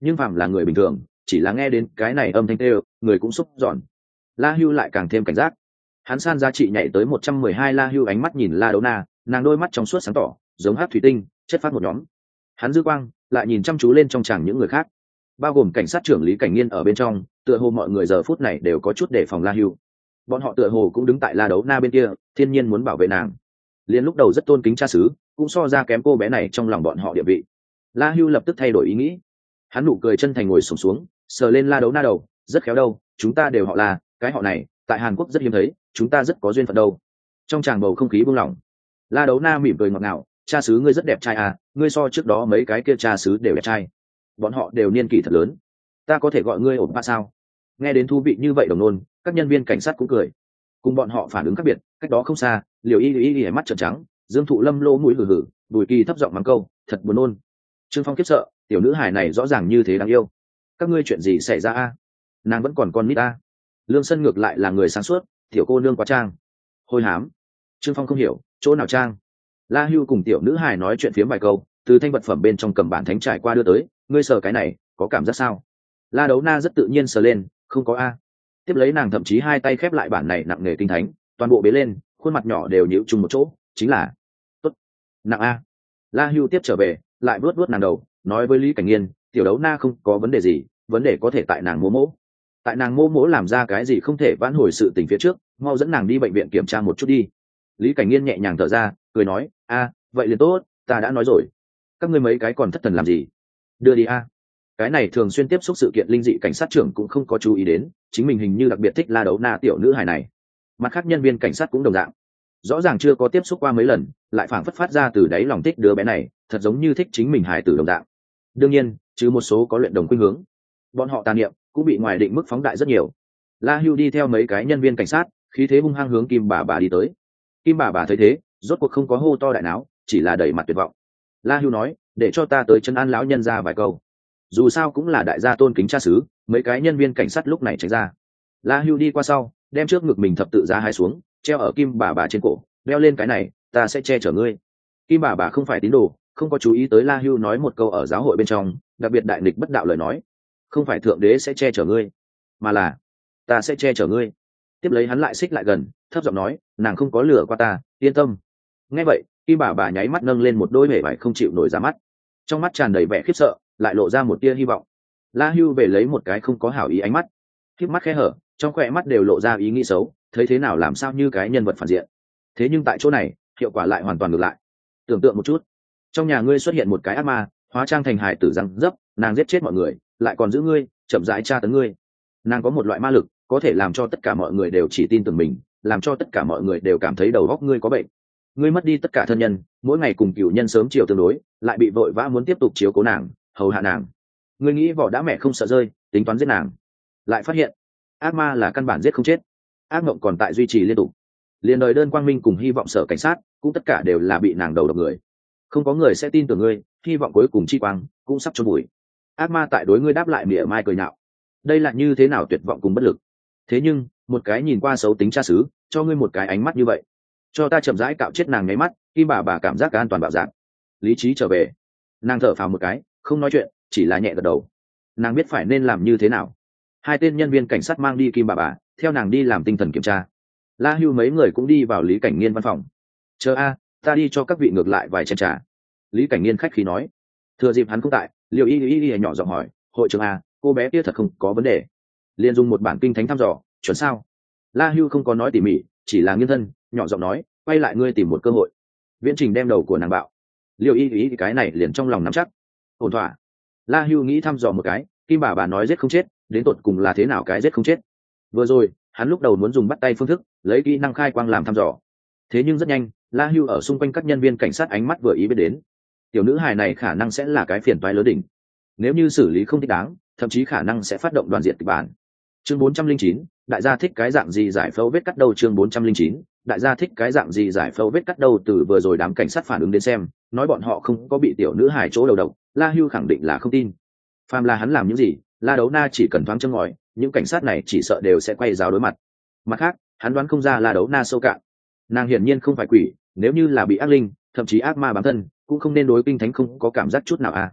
A: nhưng phạm là người bình thường chỉ là nghe đến cái này âm thanh tê người cũng xúc giòn. La Hưu lại càng thêm cảnh giác. Hắn san giá trị nhảy tới một trăm mười hai. La Hưu ánh mắt nhìn La Đấu Na, nàng đôi mắt trong suốt sáng tỏ giống hát thủy tinh chất phát một nhóm. Hắn dư quang lại nhìn chăm chú lên trong chàng những người khác, bao gồm cảnh sát trưởng Lý Cảnh Nghiên ở bên trong. Tựa hồ mọi người giờ phút này đều có chút đề phòng La Hưu. Bọn họ tựa hồ cũng đứng tại La Đấu Na bên kia, thiên nhiên muốn bảo vệ nàng. Liên lúc đầu rất tôn kính cha xứ cũng so ra kém cô bé này trong lòng bọn họ địa vị. La Hưu lập tức thay đổi ý nghĩ. Hắn nụ cười chân thành ngồi xổm xuống, sờ lên La Đấu Na đầu, rất khéo đâu, chúng ta đều họ là cái họ này tại Hàn Quốc rất hiếm thấy, chúng ta rất có duyên phận đâu. Trong tràng bầu không khí buông lỏng. La Đấu Na mỉm cười ngọt ngào, cha xứ ngươi rất đẹp trai à, ngươi so trước đó mấy cái kia cha xứ đều đẹp trai. Bọn họ đều niên kỷ thật lớn, ta có thể gọi ngươi ổn ba sao? Nghe đến thú vị như vậy đồng nôn, các nhân viên cảnh sát cũng cười. Cùng bọn họ phản ứng khác biệt, cách đó không xa, Liều Y Y Y mắt trợn trắng, Dương Thụ Lâm lỗ mũi hừ hừ, Bùi Kỳ thấp giọng mắng câu, thật buồn nôn. Trương Phong khiếp sợ, tiểu nữ hài này rõ ràng như thế đáng yêu. Các ngươi chuyện gì xảy ra a? Nàng vẫn còn con nít a. Lương Sân ngược lại là người sáng suốt, tiểu cô nương quá trang. Hôi hám. Trương Phong không hiểu, chỗ nào trang? La Hưu cùng tiểu nữ hài nói chuyện phiếm vài câu, từ thanh vật phẩm bên trong cầm bản thánh trải qua đưa tới, ngươi sờ cái này, có cảm giác sao? La Đấu Na rất tự nhiên sờ lên, không có a. Tiếp lấy nàng thậm chí hai tay khép lại bản này nặng nề kinh thánh, toàn bộ bế lên, khuôn mặt nhỏ đều nhíu chung một chỗ, chính là tốt nặng a. La Hưu tiếp trở về, lại vuốt vuốt nàng đầu, nói với Lý Cảnh Nghiên, tiểu Đấu Na không có vấn đề gì, vấn đề có thể tại nàng mô mỗ. Tại nàng mô mỗ làm ra cái gì không thể vãn hồi sự tình phía trước, mau dẫn nàng đi bệnh viện kiểm tra một chút đi. Lý Cảnh Nghiên nhẹ nhàng thở ra, cười nói, a, vậy liền tốt, ta đã nói rồi. Các ngươi mấy cái còn thất thần làm gì? Đưa đi a. Cái này thường xuyên tiếp xúc sự kiện linh dị cảnh sát trưởng cũng không có chú ý đến, chính mình hình như đặc biệt thích La Đấu Na tiểu nữ hài này. Mặt khác nhân viên cảnh sát cũng đồng dạng, rõ ràng chưa có tiếp xúc qua mấy lần, lại phảng phất phát ra từ đáy lòng thích đứa bé này, thật giống như thích chính mình hài tử đồng dạng. Đương nhiên, trừ một số có luyện đồng khuynh hướng, bọn họ tà niệm cũng bị ngoài định mức phóng đại rất nhiều. La Hưu đi theo mấy cái nhân viên cảnh sát, khí thế hung hăng hướng Kim bà bà đi tới. Kim bà bà thấy thế, rốt cuộc không có hô to đại náo, chỉ là đẩy mặt tuyệt vọng. La Hưu nói, để cho ta tới chân an lão nhân ra vài câu. Dù sao cũng là đại gia tôn kính cha xứ, mấy cái nhân viên cảnh sát lúc này tránh ra. La Hưu đi qua sau, đem trước ngực mình thập tự giá hai xuống, treo ở Kim bà bà trên cổ, đeo lên cái này, ta sẽ che chở ngươi. Kim bà bà không phải tín đồ, không có chú ý tới La Hưu nói một câu ở giáo hội bên trong, đặc biệt đại nghịch bất đạo lời nói, không phải thượng đế sẽ che chở ngươi, mà là ta sẽ che chở ngươi. Tiếp lấy hắn lại xích lại gần, thấp giọng nói, nàng không có lừa qua ta, yên tâm. Nghe vậy, Kim bà bà nháy mắt nâng lên một đôi hề vải không chịu nổi ra mắt, trong mắt tràn đầy vẻ khiếp sợ, lại lộ ra một tia hy vọng. La Hưu về lấy một cái không có hảo ý ánh mắt, khiếp mắt khẽ hở, trong khỏe mắt đều lộ ra ý nghĩ xấu, thấy thế nào làm sao như cái nhân vật phản diện. Thế nhưng tại chỗ này, hiệu quả lại hoàn toàn ngược lại. Tưởng tượng một chút, trong nhà ngươi xuất hiện một cái ác ma, hóa trang thành hài tử răng dấp, nàng giết chết mọi người, lại còn giữ ngươi, chậm rãi tra tấn ngươi. Nàng có một loại ma lực, có thể làm cho tất cả mọi người đều chỉ tin tưởng mình, làm cho tất cả mọi người đều cảm thấy đầu óc ngươi có bệnh. Ngươi mất đi tất cả thân nhân, mỗi ngày cùng cửu nhân sớm chiều tương đối, lại bị vội vã muốn tiếp tục chiếu cố nàng, hầu hạ nàng. Ngươi nghĩ vỏ đã mẹ không sợ rơi, tính toán giết nàng, lại phát hiện ác ma là căn bản giết không chết, ác mộng còn tại duy trì liên tục. Liên đời đơn quang minh cùng hy vọng sở cảnh sát cũng tất cả đều là bị nàng đầu độc người. Không có người sẽ tin tưởng ngươi, hy vọng cuối cùng chi quang cũng sắp chôn bụi. Ác ma tại đối ngươi đáp lại mỉa mai cười nhạo. Đây là như thế nào tuyệt vọng cùng bất lực. Thế nhưng một cái nhìn qua xấu tính cha xứ, cho ngươi một cái ánh mắt như vậy, cho ta chậm rãi cạo chết nàng nháy mắt. Kim bà bà cảm giác an toàn bạo dạng, lý trí trở về. Nàng thở phào một cái, không nói chuyện, chỉ là nhẹ gật đầu. Nàng biết phải nên làm như thế nào. Hai tên nhân viên cảnh sát mang đi Kim bà bà, theo nàng đi làm tinh thần kiểm tra. La Hưu mấy người cũng đi vào Lý Cảnh Nghiên văn phòng. Chờ a, ta đi cho các vị ngược lại vài chén trà. Lý Cảnh Nghiên khách khí nói. Thừa dịp hắn không tại, Liêu Y Y Y nhỏ giọng hỏi, hội trưởng a, cô bé kia thật không có vấn đề? Liên dùng một bản kinh thánh thăm dò, chuẩn sao? La Hưu không có nói tỉ mỉ, chỉ là nghiêng thân, nhỏ giọng nói, quay lại ngươi tìm một cơ hội. Viễn Trình đem đầu của nàng bạo. Liêu Y Y cái này liền trong lòng nắm chắc. Ổn thỏa. La Hưu nghĩ thăm dò một cái, Kim bà bà nói giết không chết, đến tột cùng là thế nào cái giết không chết? Vừa rồi, hắn lúc đầu muốn dùng bắt tay phương thức, lấy kỹ năng khai quang làm thăm dò. Thế nhưng rất nhanh, La Hưu ở xung quanh các nhân viên cảnh sát ánh mắt vừa ý biết đến. Tiểu nữ hài này khả năng sẽ là cái phiền toái lớn đỉnh. Nếu như xử lý không thích đáng, thậm chí khả năng sẽ phát động đoàn diệt kịch bản. Chương bốn trăm linh chín, đại gia thích cái dạng gì giải phẫu vết cắt đầu. Chương bốn trăm linh chín, đại gia thích cái dạng gì giải phẫu vết cắt đầu. Từ vừa rồi đám cảnh sát phản ứng đến xem, nói bọn họ không có bị tiểu nữ hài chỗ đầu độc, La Hưu khẳng định là không tin. Phàm là hắn làm những gì, La Đấu Na chỉ cần thoáng châm ngòi, những cảnh sát này chỉ sợ đều sẽ quay giáo đối mặt. Mặt khác, hắn đoán không ra La Đấu Na sâu cạn. Nàng hiển nhiên không phải quỷ, nếu như là bị ác linh, thậm chí ác ma bám thân, cũng không nên đối kinh thánh không có cảm giác chút nào à.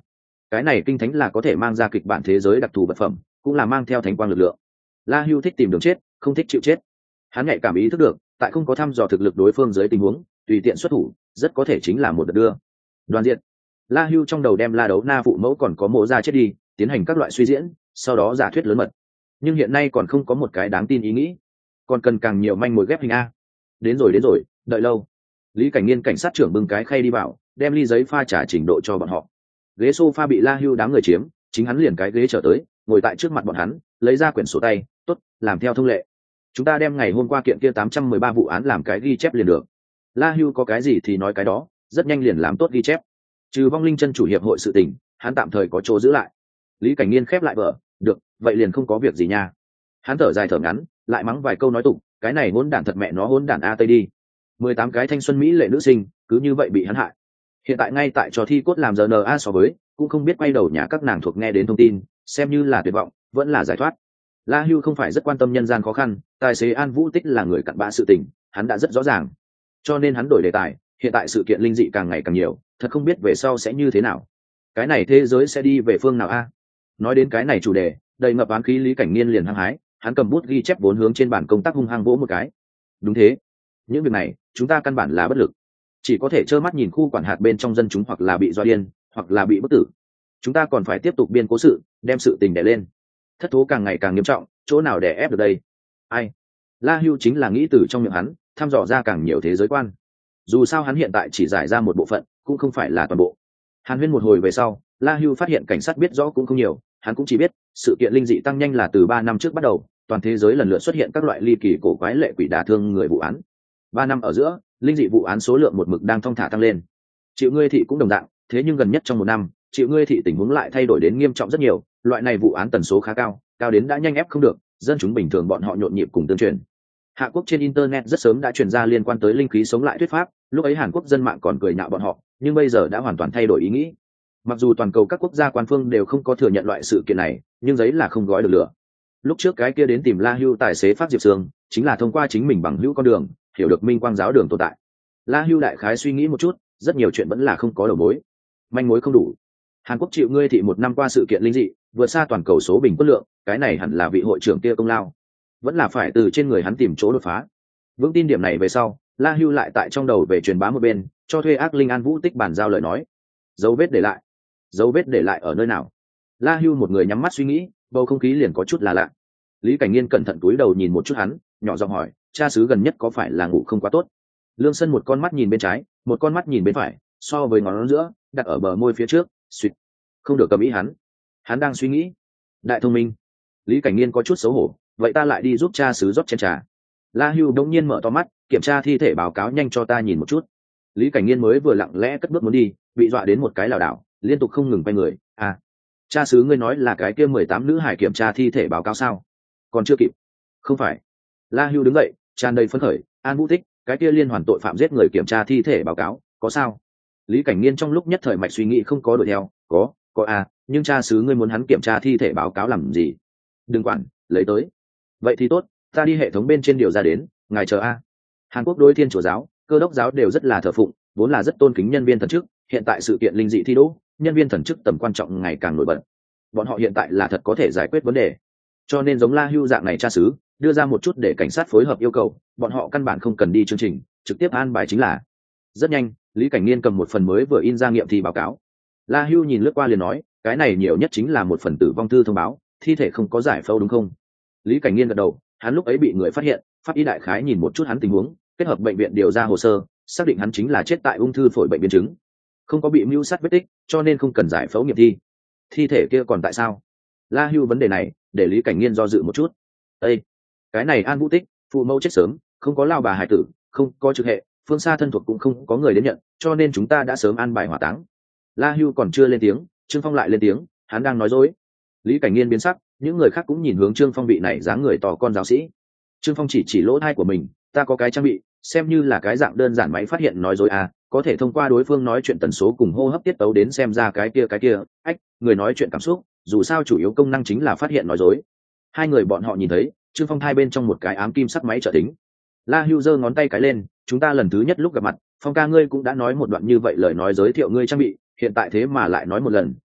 A: cái này kinh thánh là có thể mang ra kịch bản thế giới đặc thù vật phẩm, cũng là mang theo thánh quang lực lượng. La Hưu thích tìm đường chết, không thích chịu chết. Hắn nhạy cảm ý thức được, tại không có thăm dò thực lực đối phương dưới tình huống, tùy tiện xuất thủ, rất có thể chính là một đợt đưa. Đoàn diện. La Hưu trong đầu đem La Đấu Na phụ mẫu còn có mộ ra chết đi, tiến hành các loại suy diễn, sau đó giả thuyết lớn mật. Nhưng hiện nay còn không có một cái đáng tin ý nghĩ, còn cần càng nhiều manh mối ghép hình a. Đến rồi đến rồi, đợi lâu. Lý Cảnh Nghiên cảnh sát trưởng bưng cái khay đi vào, đem ly giấy pha trà trình độ cho bọn họ. Ghế sofa bị La Hưu đám người chiếm, chính hắn liền cái ghế trở tới, ngồi tại trước mặt bọn hắn, lấy ra quyển sổ tay, tốt, làm theo thông lệ. Chúng ta đem ngày hôm qua kiện kia tám trăm mười ba vụ án làm cái ghi chép liền được. La Hưu có cái gì thì nói cái đó, rất nhanh liền làm tốt ghi chép. Trừ vong linh chân chủ hiệp hội sự tình, hắn tạm thời có chỗ giữ lại. Lý Cảnh Nghiên khép lại vở, được, vậy liền không có việc gì nha. Hắn thở dài thở ngắn, lại mắng vài câu nói tục, cái này hỗn đản thật mẹ nó hỗn đản a tây đi. mười tám cái thanh xuân mỹ lệ nữ sinh, cứ như vậy bị hắn hại. Hiện tại ngay tại trò thi cốt làm rờ en a so với, cũng không biết quay đầu nhà các nàng thuộc nghe đến thông tin, xem như là tuyệt vọng, vẫn là giải thoát. La Hưu không phải rất quan tâm nhân gian khó khăn, tài xế An Vũ Tích là người cặn bã sự tình, hắn đã rất rõ ràng. Cho nên hắn đổi đề tài, hiện tại sự kiện linh dị càng ngày càng nhiều, thật không biết về sau sẽ như thế nào. Cái này thế giới sẽ đi về phương nào a? Nói đến cái này chủ đề, đầy ngập oán khí Lý Cảnh Nghiên liền hăng hái, hắn cầm bút ghi chép vốn hướng trên bàn công tác hung hăng vỗ một cái. Đúng thế, những việc này, chúng ta căn bản là bất lực, chỉ có thể trơ mắt nhìn khu quản hạt bên trong dân chúng hoặc là bị doa điên, hoặc là bị bức tử. Chúng ta còn phải tiếp tục biên cố sự, đem sự tình đè lên. Thất thố càng ngày càng nghiêm trọng, chỗ nào đè ép được đây? Ai? La Hưu chính là nghĩ từ trong miệng hắn, thăm dò ra càng nhiều thế giới quan. Dù sao hắn hiện tại chỉ giải ra một bộ phận, cũng không phải là toàn bộ. Hàn Huyên một hồi về sau, La Hưu phát hiện cảnh sát biết rõ cũng không nhiều, hắn cũng chỉ biết sự kiện linh dị tăng nhanh là từ ba năm trước bắt đầu, toàn thế giới lần lượt xuất hiện các loại ly kỳ cổ quái lệ quỷ đả thương người vụ án. Ba năm ở giữa, linh dị vụ án số lượng một mực đang thong thả tăng lên. Chịu ngươi thị cũng đồng dạng, thế nhưng gần nhất trong một năm, chịu ngươi thị tình huống lại thay đổi đến nghiêm trọng rất nhiều, loại này vụ án tần số khá cao, cao đến đã nhanh ép không được, dân chúng bình thường bọn họ nhộn nhịp cùng tương truyền. Hạ Quốc trên internet rất sớm đã truyền ra liên quan tới linh khí sống lại thuyết pháp, lúc ấy Hàn Quốc dân mạng còn cười nhạo bọn họ, nhưng bây giờ đã hoàn toàn thay đổi ý nghĩ. Mặc dù toàn cầu các quốc gia quan phương đều không có thừa nhận loại sự kiện này, nhưng giấy là không gói được lửa. Lúc trước cái kia đến tìm La Hưu tài xế Phát Diệp Sương, chính là thông qua chính mình bằng hữu con đường, hiểu được Minh Quang giáo đường tồn tại. La Hưu đại khái suy nghĩ một chút, rất nhiều chuyện vẫn là không có đầu mối, manh mối không đủ. Hàn Quốc chịu ngươi thị một năm qua sự kiện linh dị, vượt xa toàn cầu số bình quân lượng, cái này hẳn là vị hội trưởng kia công lao, vẫn là phải từ trên người hắn tìm chỗ đột phá. Vững tin điểm này về sau, La Hưu lại tại trong đầu về truyền bá một bên, cho thuê ác linh An Vũ Tích bản giao lời nói. Dấu vết để lại, dấu vết để lại ở nơi nào? La Hưu một người nhắm mắt suy nghĩ, bầu không khí liền có chút là lạ. Lý Cảnh Nghiên cẩn thận cúi đầu nhìn một chút hắn, nhỏ giọng hỏi, cha xứ gần nhất có phải là ngủ không quá tốt? Lương Sân một con mắt nhìn bên trái, một con mắt nhìn bên phải, so với ngón giữa đặt ở bờ môi phía trước, suýt, không được cầm ý hắn. Hắn đang suy nghĩ. Đại thông minh. Lý Cảnh Nghiên có chút xấu hổ, vậy ta lại đi giúp cha xứ rót chén trà. La Hưu đống nhiên mở to mắt, kiểm tra thi thể báo cáo nhanh cho ta nhìn một chút. Lý Cảnh Nghiên mới vừa lặng lẽ cất bước muốn đi, bị dọa đến một cái lảo đảo, liên tục không ngừng quay người. À, cha xứ ngươi nói là cái kia mười tám nữ hải kiểm tra thi thể báo cáo sao? Còn chưa kịp. Không phải. La Hưu đứng dậy, tràn đầy phấn khởi, An Vũ Tích, cái kia liên hoàn tội phạm giết người kiểm tra thi thể báo cáo, có sao? Lý Cảnh Nghiên trong lúc nhất thời mạch suy nghĩ không có đuổi theo, có, có à, nhưng cha xứ ngươi muốn hắn kiểm tra thi thể báo cáo làm gì? Đừng quản, lấy tới. Vậy thì tốt, ta đi hệ thống bên trên điều ra đến, ngài chờ a. Hàn Quốc đối Thiên Chúa giáo, Cơ đốc giáo đều rất là thờ phụng, vốn là rất tôn kính nhân viên thần chức, hiện tại sự kiện linh dị thi đỗ, nhân viên thần chức tầm quan trọng ngày càng nổi bật. Bọn họ hiện tại là thật có thể giải quyết vấn đề. Cho nên giống La Hưu dạng này cha xứ, đưa ra một chút để cảnh sát phối hợp yêu cầu, bọn họ căn bản không cần đi chương trình, trực tiếp an bài chính là. Rất nhanh, Lý Cảnh Nghiên cầm một phần mới vừa in ra nghiệm thi báo cáo. La Hưu nhìn lướt qua liền nói, cái này nhiều nhất chính là một phần tử vong thư thông báo, thi thể không có giải phẫu đúng không? Lý Cảnh Nghiên gật đầu, hắn lúc ấy bị người phát hiện, pháp y đại khái nhìn một chút hắn tình huống, kết hợp bệnh viện điều ra hồ sơ, xác định hắn chính là chết tại ung thư phổi bệnh biến chứng, không có bị mưu sát vết tích, cho nên không cần giải phẫu nghiệm thi. Thi thể kia còn tại sao? La Hưu vấn đề này để Lý Cảnh Nghiên do dự một chút. Ê, cái này An Vũ Tích, phụ mẫu chết sớm, không có lao bà hải tử, không có trực hệ, phương xa thân thuộc cũng không có người đến nhận, cho nên chúng ta đã sớm an bài hỏa táng. La Hưu còn chưa lên tiếng, Trương Phong lại lên tiếng, hắn đang nói dối. Lý Cảnh Nghiên biến sắc, những người khác cũng nhìn hướng Trương Phong vị này dáng người to con giáo sĩ. Trương Phong chỉ chỉ lỗ thai của mình, ta có cái trang bị, xem như là cái dạng đơn giản máy phát hiện nói dối à, có thể thông qua đối phương nói chuyện tần số cùng hô hấp tiết tấu đến xem ra cái kia cái kia, ách, người nói chuyện cảm xúc, dù sao chủ yếu công năng chính là phát hiện nói dối. Hai người bọn họ nhìn thấy, Trương Phong hai bên trong một cái ám kim sắc máy trợ tính. La Hưu giơ ngón tay cái lên, chúng ta lần thứ nhất lúc gặp mặt, Phong ca ngươi cũng đã nói một đoạn như vậy lời nói giới thiệu ngươi trang bị, hiện tại thế mà lại nói một lần,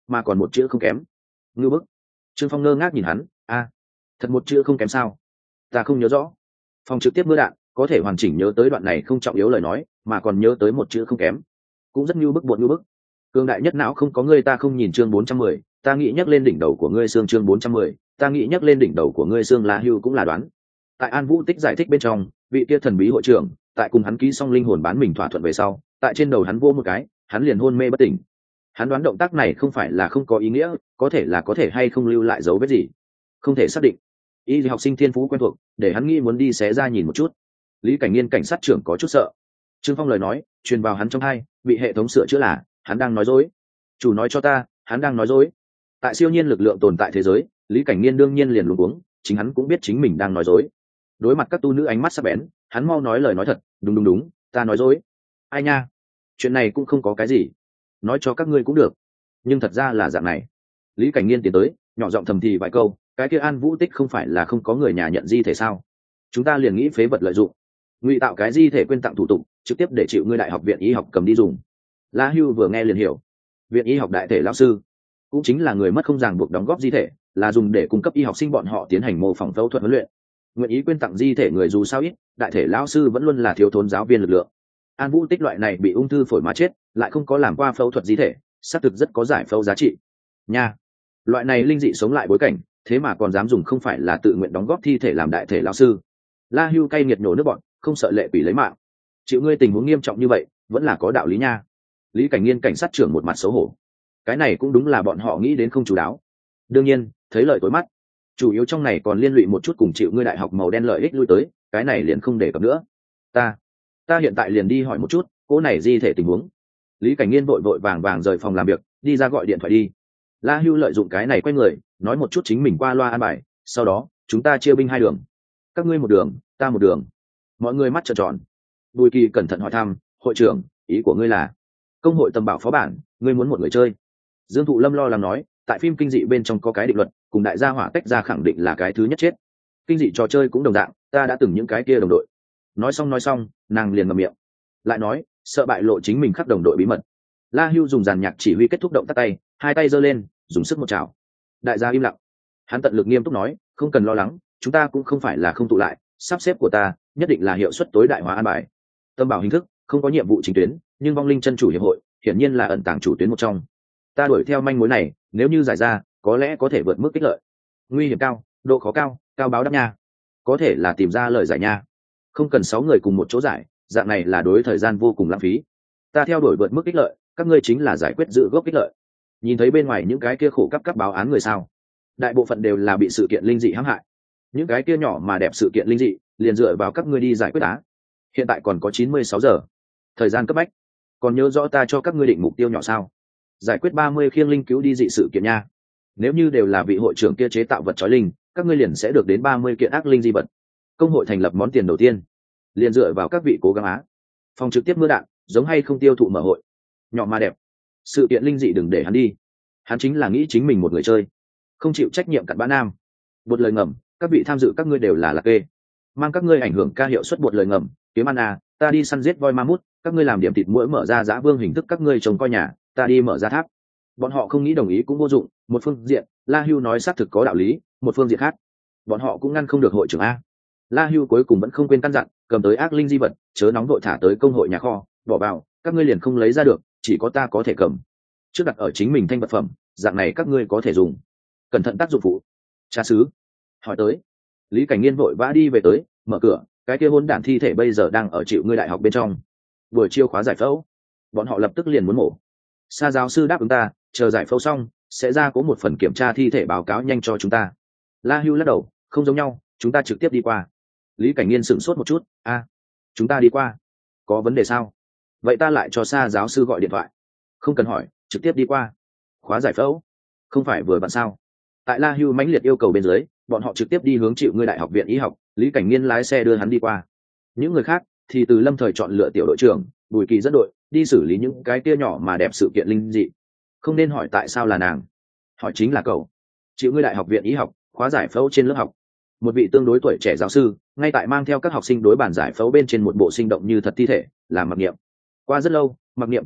A: mà còn một chữ không kém. Ngưu bức. Trương Phong ngơ ngác nhìn hắn. A, thật một chữ không kém sao? Ta không nhớ rõ. Phòng trực tiếp mưa đạn có thể hoàn chỉnh nhớ tới đoạn này không trọng yếu lời nói, mà còn nhớ tới một chữ không kém, cũng rất ngưu bức, buồn ngưu bức. Cương đại nhất não không có ngươi ta không nhìn. Chương bốn trăm mười, ta nghĩ nhắc lên đỉnh đầu của ngươi xương. Chương bốn trăm mười, ta nghĩ nhắc lên đỉnh đầu của ngươi xương. La Hưu cũng là đoán. Tại An Vũ Tích giải thích bên trong, vị kia thần bí hội trưởng tại cùng hắn ký xong linh hồn bán mình thỏa thuận về sau, tại trên đầu hắn vô một cái, hắn liền hôn mê bất tỉnh. Hắn đoán động tác này không phải là không có ý nghĩa, có thể là có thể hay không lưu lại dấu vết gì, không thể xác định. Y học sinh thiên phú quen thuộc, để hắn nghĩ muốn đi xé ra nhìn một chút. Lý Cảnh Nghiên cảnh sát trưởng có chút sợ. Trương Phong lời nói truyền vào hắn trong tai, bị hệ thống sửa chữa là hắn đang nói dối. Chủ nói cho ta, hắn đang nói dối. Tại siêu nhiên lực lượng tồn tại thế giới, Lý Cảnh Nghiên đương nhiên liền luống cuống, chính hắn cũng biết chính mình đang nói dối. Đối mặt các tu nữ ánh mắt sắc bén, hắn mau nói lời nói thật. Đúng đúng đúng, ta nói dối. Ai nha, chuyện này cũng không có cái gì, nói cho các ngươi cũng được, nhưng thật ra là dạng này. Lý Cảnh Nghiên tiến tới, nhỏ giọng thầm thì vài câu. Cái kia An Vũ Tích không phải là không có người nhà nhận di thể sao? Chúng ta liền nghĩ phế vật lợi dụng, ngụy tạo cái di thể quyên tặng thủ tục, trực tiếp để chịu ngươi đại học viện y học cầm đi dùng. La Hưu vừa nghe liền hiểu, viện y học đại thể lão sư cũng chính là người mất không ràng buộc đóng góp di thể, là dùng để cung cấp y học sinh bọn họ tiến hành mô phỏng phẫu thuật huấn luyện. Nguyện ý quyên tặng di thể người dù sao ít, đại thể lão sư vẫn luôn là thiếu thốn giáo viên lực lượng. An Vũ Tích loại này bị ung thư phổi mà chết, lại không có làm qua phẫu thuật di thể, xác thực rất có giải phẫu giá trị. Nha, loại này linh dị sống lại bối cảnh, thế mà còn dám dùng không phải là tự nguyện đóng góp thi thể làm đại thể lão sư. La Hưu cay nghiệt nổ nước bọn, không sợ lệ quỷ lấy mạng. Chịu ngươi tình huống nghiêm trọng như vậy, vẫn là có đạo lý nha. Lý Cảnh Nghiên cảnh sát trưởng một mặt xấu hổ. Cái này cũng đúng là bọn họ nghĩ đến không chú đáo. Đương nhiên, thấy lợi tối mắt. Chủ yếu trong này còn liên lụy một chút cùng chịu ngươi đại học màu đen lợi ích lui tới, cái này liền không để cập nữa. Ta, ta hiện tại liền đi hỏi một chút, cô này di thể tình huống. Lý Cảnh Nghiên vội vội vàng vàng rời phòng làm việc, đi ra gọi điện thoại đi. La Hưu lợi dụng cái này quay người, nói một chút chính mình qua loa an bài, sau đó chúng ta chia binh hai đường, các ngươi một đường, ta một đường. Mọi người mắt trợn tròn. Bùi Kỳ cẩn thận hỏi thăm, hội trưởng, ý của ngươi là? Công hội tầm bảo phó bản, ngươi muốn một người chơi? Dương Thụ Lâm lo lắng nói, tại phim kinh dị bên trong có cái định luật, cùng đại gia hỏa tách ra khẳng định là cái thứ nhất chết. Kinh dị trò chơi cũng đồng dạng, ta đã từng những cái kia đồng đội. Nói xong nói xong, nàng liền ngậm miệng. Lại nói, sợ bại lộ chính mình khắc đồng đội bí mật. La Hưu dùng dàn nhạc chỉ huy kết thúc động tác tay, hai tay giơ lên, dùng sức một chảo. Đại gia im lặng. Hắn tận lực nghiêm túc nói, không cần lo lắng, chúng ta cũng không phải là không tụ lại, sắp xếp của ta nhất định là hiệu suất tối đại hóa an bài. Tâm bảo hình thức không có nhiệm vụ chính tuyến, nhưng vong linh chân chủ hiệp hội hiển nhiên là ẩn tàng chủ tuyến một trong. Ta đuổi theo manh mối này, nếu như giải ra, có lẽ có thể vượt mức kích lợi. Nguy hiểm cao, độ khó cao, cao báo đáp nha. Có thể là tìm ra lời giải nha. Không cần sáu người cùng một chỗ giải, dạng này là đối thời gian vô cùng lãng phí. Ta theo đuổi vượt mức kích lợi, các ngươi chính là giải quyết giữ gốc kích lợi. Nhìn thấy bên ngoài những cái kia khổ cấp cấp báo án người sao? Đại bộ phận đều là bị sự kiện linh dị hãm hại. Những cái kia nhỏ mà đẹp sự kiện linh dị, liền dựa vào các ngươi đi giải quyết á. Hiện tại còn có chín mươi sáu giờ, thời gian cấp bách. Còn nhớ rõ ta cho các ngươi định mục tiêu nhỏ sao? Giải quyết ba mươi khiêng linh cứu đi dị sự kiện nha. Nếu như đều là vị hội trưởng kia chế tạo vật chói linh, các ngươi liền sẽ được đến ba mươi kiện ác linh di vật. Công hội thành lập món tiền đầu tiên, liền dựa vào các vị cố gắng á. Phòng trực tiếp mưa đạn, giống hay không tiêu thụ mở hội. Nhỏ mà đẹp, sự kiện linh dị đừng để hắn đi. Hắn chính là nghĩ chính mình một người chơi, không chịu trách nhiệm cặn bã nam. Bột lời ngầm, các vị tham dự các ngươi đều là lạc kê, mang các ngươi ảnh hưởng ca hiệu suất bột lời ngầm. Kiếm ăn à, ta đi săn giết voi ma mút, các ngươi làm điểm thịt mũi mở ra giã vương hình thức, các ngươi trông coi nhà, ta đi mở ra tháp. Bọn họ không nghĩ đồng ý cũng vô dụng. Một phương diện, La Hưu nói xác thực có đạo lý, một phương diện khác, bọn họ cũng ngăn không được hội trưởng a. La Hưu cuối cùng vẫn không quên căn dặn, cầm tới ác linh di vật, chớ nóng đội thả tới công hội nhà kho, bỏ vào, các ngươi liền không lấy ra được, chỉ có ta có thể cầm. Trước đặt ở chính mình thanh vật phẩm, dạng này các ngươi có thể dùng. Cẩn thận tác dụng phụ. Cha xứ. Hỏi tới. Lý Cảnh Nghiên vội vã đi về tới, mở cửa, cái kia hôn đản thi thể bây giờ đang ở chịu ngươi đại học bên trong. Buổi chiều khóa giải phẫu, bọn họ lập tức liền muốn mổ. Sa giáo sư đáp ứng ta, chờ giải phẫu xong, sẽ ra có một phần kiểm tra thi thể báo cáo nhanh cho chúng ta. La Hưu lắc đầu, không giống nhau, chúng ta trực tiếp đi qua. Lý Cảnh Nghiên sửng sốt một chút, a, chúng ta đi qua, có vấn đề sao? Vậy ta lại cho Sa giáo sư gọi điện thoại. Không cần hỏi, trực tiếp đi qua. Khóa giải phẫu, không phải vừa bạn sao? Tại La Hưu mãnh liệt yêu cầu bên dưới, bọn họ trực tiếp đi hướng chịu ngươi đại học viện y học. Lý Cảnh Nghiên lái xe đưa hắn đi qua. Những người khác thì từ Lâm Thời chọn lựa tiểu đội trưởng Bùi Kỳ dẫn đội đi xử lý những cái kia nhỏ mà đẹp sự kiện linh dị. Không nên hỏi tại sao là nàng, hỏi chính là cậu. Chịu ngươi đại học viện y học, khóa giải phẫu trên lớp học, một vị tương đối tuổi trẻ giáo sư ngay tại mang theo các học sinh đối bản giải phẫu bên trên một bộ sinh động như thật thi thể làm mặc niệm. Qua rất lâu, mặc niệm kết thúc,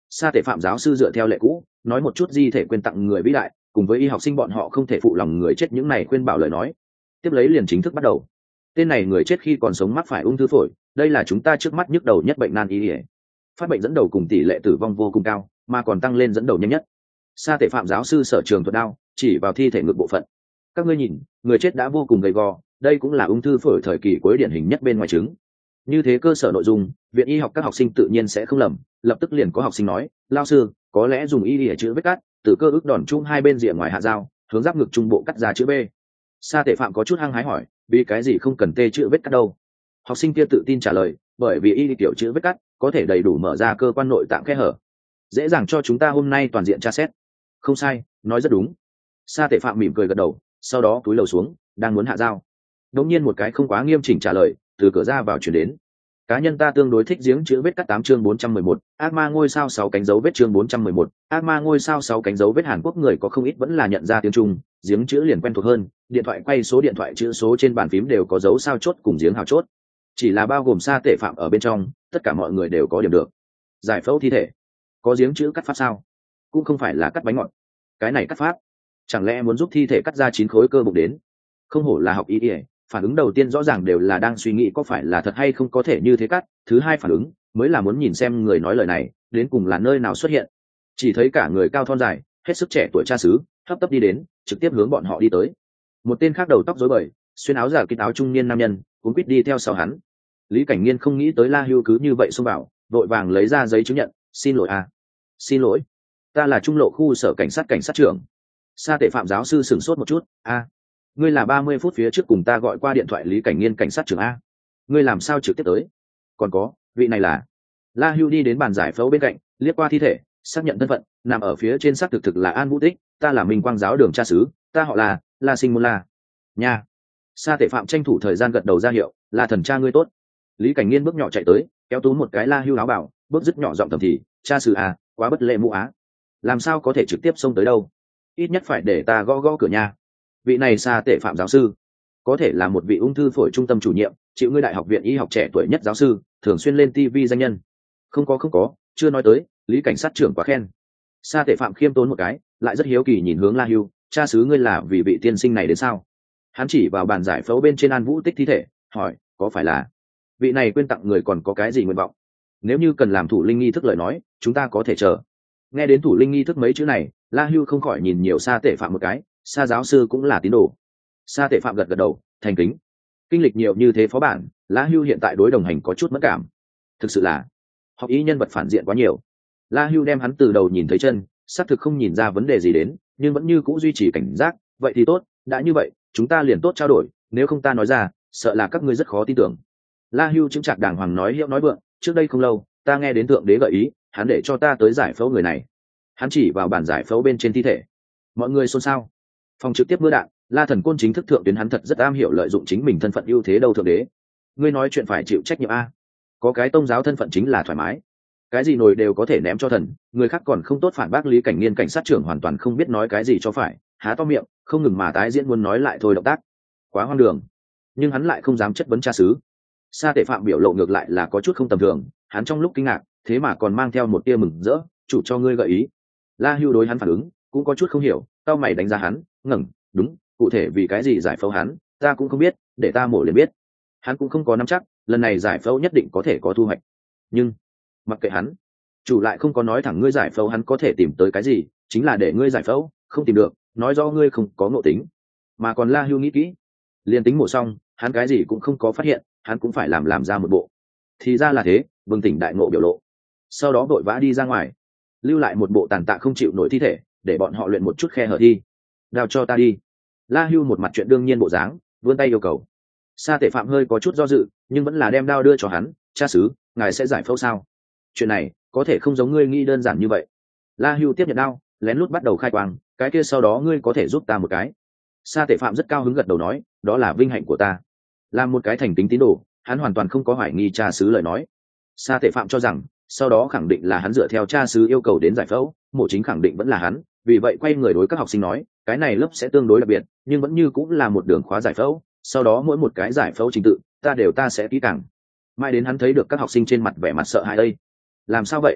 A: sa tể phạm giáo sư dựa theo lệ cũ nói một chút di thể quên tặng người vĩ đại cùng với y học sinh bọn họ không thể phụ lòng người chết những này khuyên bảo lời nói. Tiếp lấy liền chính thức bắt đầu. Tên này người chết khi còn sống mắc phải ung thư phổi, đây là chúng ta trước mắt nhức đầu nhất bệnh nan y. Phát bệnh dẫn đầu cùng tỷ lệ tử vong vô cùng cao, mà còn tăng lên dẫn đầu nhanh nhất. Sa tể phạm giáo sư sở trường thuật đao chỉ vào thi thể ngực bộ phận. Các ngươi nhìn, người chết đã vô cùng gầy gò, đây cũng là ung thư phổi thời kỳ cuối điển hình nhất bên ngoài chứng. Như thế cơ sở nội dung, viện y học các học sinh tự nhiên sẽ không lầm, lập tức liền có học sinh nói, lao sư, có lẽ dùng y để chữ vết cắt, từ cơ ức đòn chung hai bên rìa ngoài hạ dao, hướng giáp ngực trung bộ cắt ra chữ B. Sa tể phạm có chút hăng hái hỏi, vì cái gì không cần tê chữ vết cắt đâu? Học sinh kia tự tin trả lời, bởi vì y tiểu chữ vết cắt có thể đầy đủ mở ra cơ quan nội tạng khe hở, dễ dàng cho chúng ta hôm nay toàn diện tra xét. Không sai, nói rất đúng. Sa tể phạm mỉm cười gật đầu, sau đó cúi đầu xuống, đang muốn hạ dao. Đống nhiên một cái không quá nghiêm chỉnh trả lời từ cửa ra vào chuyển đến. Cá nhân ta tương đối thích giếng chữ vết cắt tám chương bốn trăm mười một, ác ma ngôi sao sáu cánh dấu vết chương bốn trăm mười một, ác ma ngôi sao sáu cánh dấu vết. Hàn Quốc người có không ít vẫn là nhận ra tiếng Trung, giếng chữ liền quen thuộc hơn, điện thoại quay số điện thoại chữ số trên bàn phím đều có dấu sao chốt cùng giếng hào chốt. Chỉ là bao gồm sa tể phạm ở bên trong, tất cả mọi người đều có điểm được. Giải phẫu thi thể, có giếng chữ cắt pháp sao? Cũng không phải là cắt bánh ngọt. Cái này cắt pháp, chẳng lẽ muốn giúp thi thể cắt ra chín khối cơ bụng đến? Không hổ là học y y, phản ứng đầu tiên rõ ràng đều là đang suy nghĩ có phải là thật hay không có thể như thế cắt, thứ hai phản ứng mới là muốn nhìn xem người nói lời này đến cùng là nơi nào xuất hiện. Chỉ thấy cả người cao thon dài, hết sức trẻ tuổi cha xứ, hấp tấp đi đến, trực tiếp hướng bọn họ đi tới. Một tên khác đầu tóc rối bời, xuyên áo giả kín áo trung niên nam nhân, cuống quýt đi theo sau hắn. Lý Cảnh Nghiên không nghĩ tới La Hưu cứ như vậy xông vào, vội vàng lấy ra giấy chứng nhận, xin lỗi à, xin lỗi, ta là trung lộ khu sở cảnh sát cảnh sát trưởng. Sa tể phạm giáo sư sửng sốt một chút, a, ngươi là ba mươi phút phía trước cùng ta gọi qua điện thoại Lý Cảnh Nghiên cảnh sát trưởng a, ngươi làm sao trực tiếp tới? Còn có, vị này là. La Hưu đi đến bàn giải phẫu bên cạnh, liếc qua thi thể, xác nhận thân phận, nằm ở phía trên xác thực thực là An Vũ Tích, ta là Minh Quang giáo đường cha xứ, ta họ là La Sinh Môn La. Nha. Sa tể phạm tranh thủ thời gian gật đầu ra hiệu, là thần cha ngươi tốt. Lý Cảnh Nghiên bước nhỏ chạy tới, kéo túm một cái La Hưu áo bảo, bước dứt nhỏ giọng thầm thì, cha xứ à, quá bất lệ mũ á, làm sao có thể trực tiếp xông tới đâu? Ít nhất phải để ta gõ gõ cửa nhà. Vị này Sa tể phạm giáo sư, có thể là một vị ung thư phổi trung tâm chủ nhiệm, chịu ngươi đại học viện y học trẻ tuổi nhất giáo sư, thường xuyên lên ti vi danh nhân. Không có không có, chưa nói tới. Lý cảnh sát trưởng quá khen. Sa tể phạm khiêm tốn một cái, lại rất hiếu kỳ nhìn hướng La Hưu, cha xứ ngươi là vì vị tiên sinh này đến sao? Hắn chỉ vào bàn giải phẫu bên trên An Vũ Tích thi thể, hỏi, có phải là vị này quên tặng người còn có cái gì nguyện vọng? Nếu như cần làm thủ linh nghi thức lời nói, chúng ta có thể chờ. Nghe đến thủ linh nghi thức mấy chữ này, La Hưu không khỏi nhìn nhiều Sa tể phạm một cái, Sa giáo sư cũng là tín đồ. Sa tể phạm gật gật đầu, thành kính. Kinh lịch nhiều như thế phó bản, La Hưu hiện tại đối đồng hành có chút mất cảm. Thực sự là học ý nhân vật phản diện quá nhiều. La Hưu đem hắn từ đầu nhìn thấy chân, xác thực không nhìn ra vấn đề gì đến, nhưng vẫn như cũ duy trì cảnh giác. Vậy thì tốt, đã như vậy, chúng ta liền tốt trao đổi, nếu không ta nói ra, sợ là các ngươi rất khó tin tưởng. La Hưu chứng chặt đàng hoàng nói hiệu nói vượng, trước đây không lâu, ta nghe đến thượng đế gợi ý, hắn để cho ta tới giải phẫu người này. Hắn chỉ vào bản giải phẫu bên trên thi thể. Mọi người xôn xao. Phòng trực tiếp mưa đạn, La Thần Côn chính thức thượng tuyến, hắn thật rất am hiểu lợi dụng chính mình thân phận ưu thế đâu thượng đế. Ngươi nói chuyện phải chịu trách nhiệm a. Có cái tông giáo thân phận chính là thoải mái. Cái gì nổi đều có thể ném cho thần, người khác còn không tốt phản bác. Lý Cảnh Nghiên cảnh sát trưởng hoàn toàn không biết nói cái gì cho phải, há to miệng, không ngừng mà tái diễn muốn nói lại thôi động tác. Quá hoang đường. Nhưng hắn lại không dám chất vấn cha xứ. Sa tể phạm biểu lộ ngược lại là có chút không tầm thường, hắn trong lúc kinh ngạc, thế mà còn mang theo một tia mừng rỡ, chủ cho ngươi gợi ý. La Hưu đối hắn phản ứng cũng có chút không hiểu, tao mày đánh giá hắn, ngẩng, đúng, cụ thể vì cái gì giải phẫu hắn, ta cũng không biết, để ta mổ liền biết. Hắn cũng không có nắm chắc, lần này giải phẫu nhất định có thể có thu hoạch. Nhưng mặc kệ hắn, chủ lại không có nói thẳng ngươi giải phẫu hắn có thể tìm tới cái gì, chính là để ngươi giải phẫu, không tìm được, nói do ngươi không có ngộ tính. Mà còn La Hưu nghĩ kỹ, liền tính mổ xong, hắn cái gì cũng không có phát hiện, hắn cũng phải làm làm ra một bộ. Thì ra là thế, bừng tỉnh đại ngộ biểu lộ. Sau đó vội vã đi ra ngoài, lưu lại một bộ tàn tạ không chịu nổi thi thể, để bọn họ luyện một chút khe hở thi. Đào cho ta đi. La Hưu một mặt chuyện đương nhiên bộ dáng, vươn tay yêu cầu. Sa tể phạm hơi có chút do dự, nhưng vẫn là đem đao đưa cho hắn, cha xứ, ngài sẽ giải phẫu sao? Chuyện này có thể không giống ngươi nghĩ đơn giản như vậy. La Hưu tiếp nhận đao, lén lút bắt đầu khai quang, cái kia sau đó ngươi có thể giúp ta một cái. Sa tể phạm rất cao hứng gật đầu nói, đó là vinh hạnh của ta. Làm một cái thành kính tín đồ, hắn hoàn toàn không có hoài nghi cha xứ lời nói. Sa tể phạm cho rằng, sau đó khẳng định là hắn dựa theo cha xứ yêu cầu đến giải phẫu, mổ chính khẳng định vẫn là hắn, vì vậy quay người đối các học sinh nói, cái này lớp sẽ tương đối đặc biệt, nhưng vẫn như cũng là một đường khóa giải phẫu, sau đó mỗi một cái giải phẫu trình tự, ta đều ta sẽ kỹ càng. Mai đến hắn thấy được các học sinh trên mặt vẻ mặt sợ hãi đây. Làm sao vậy?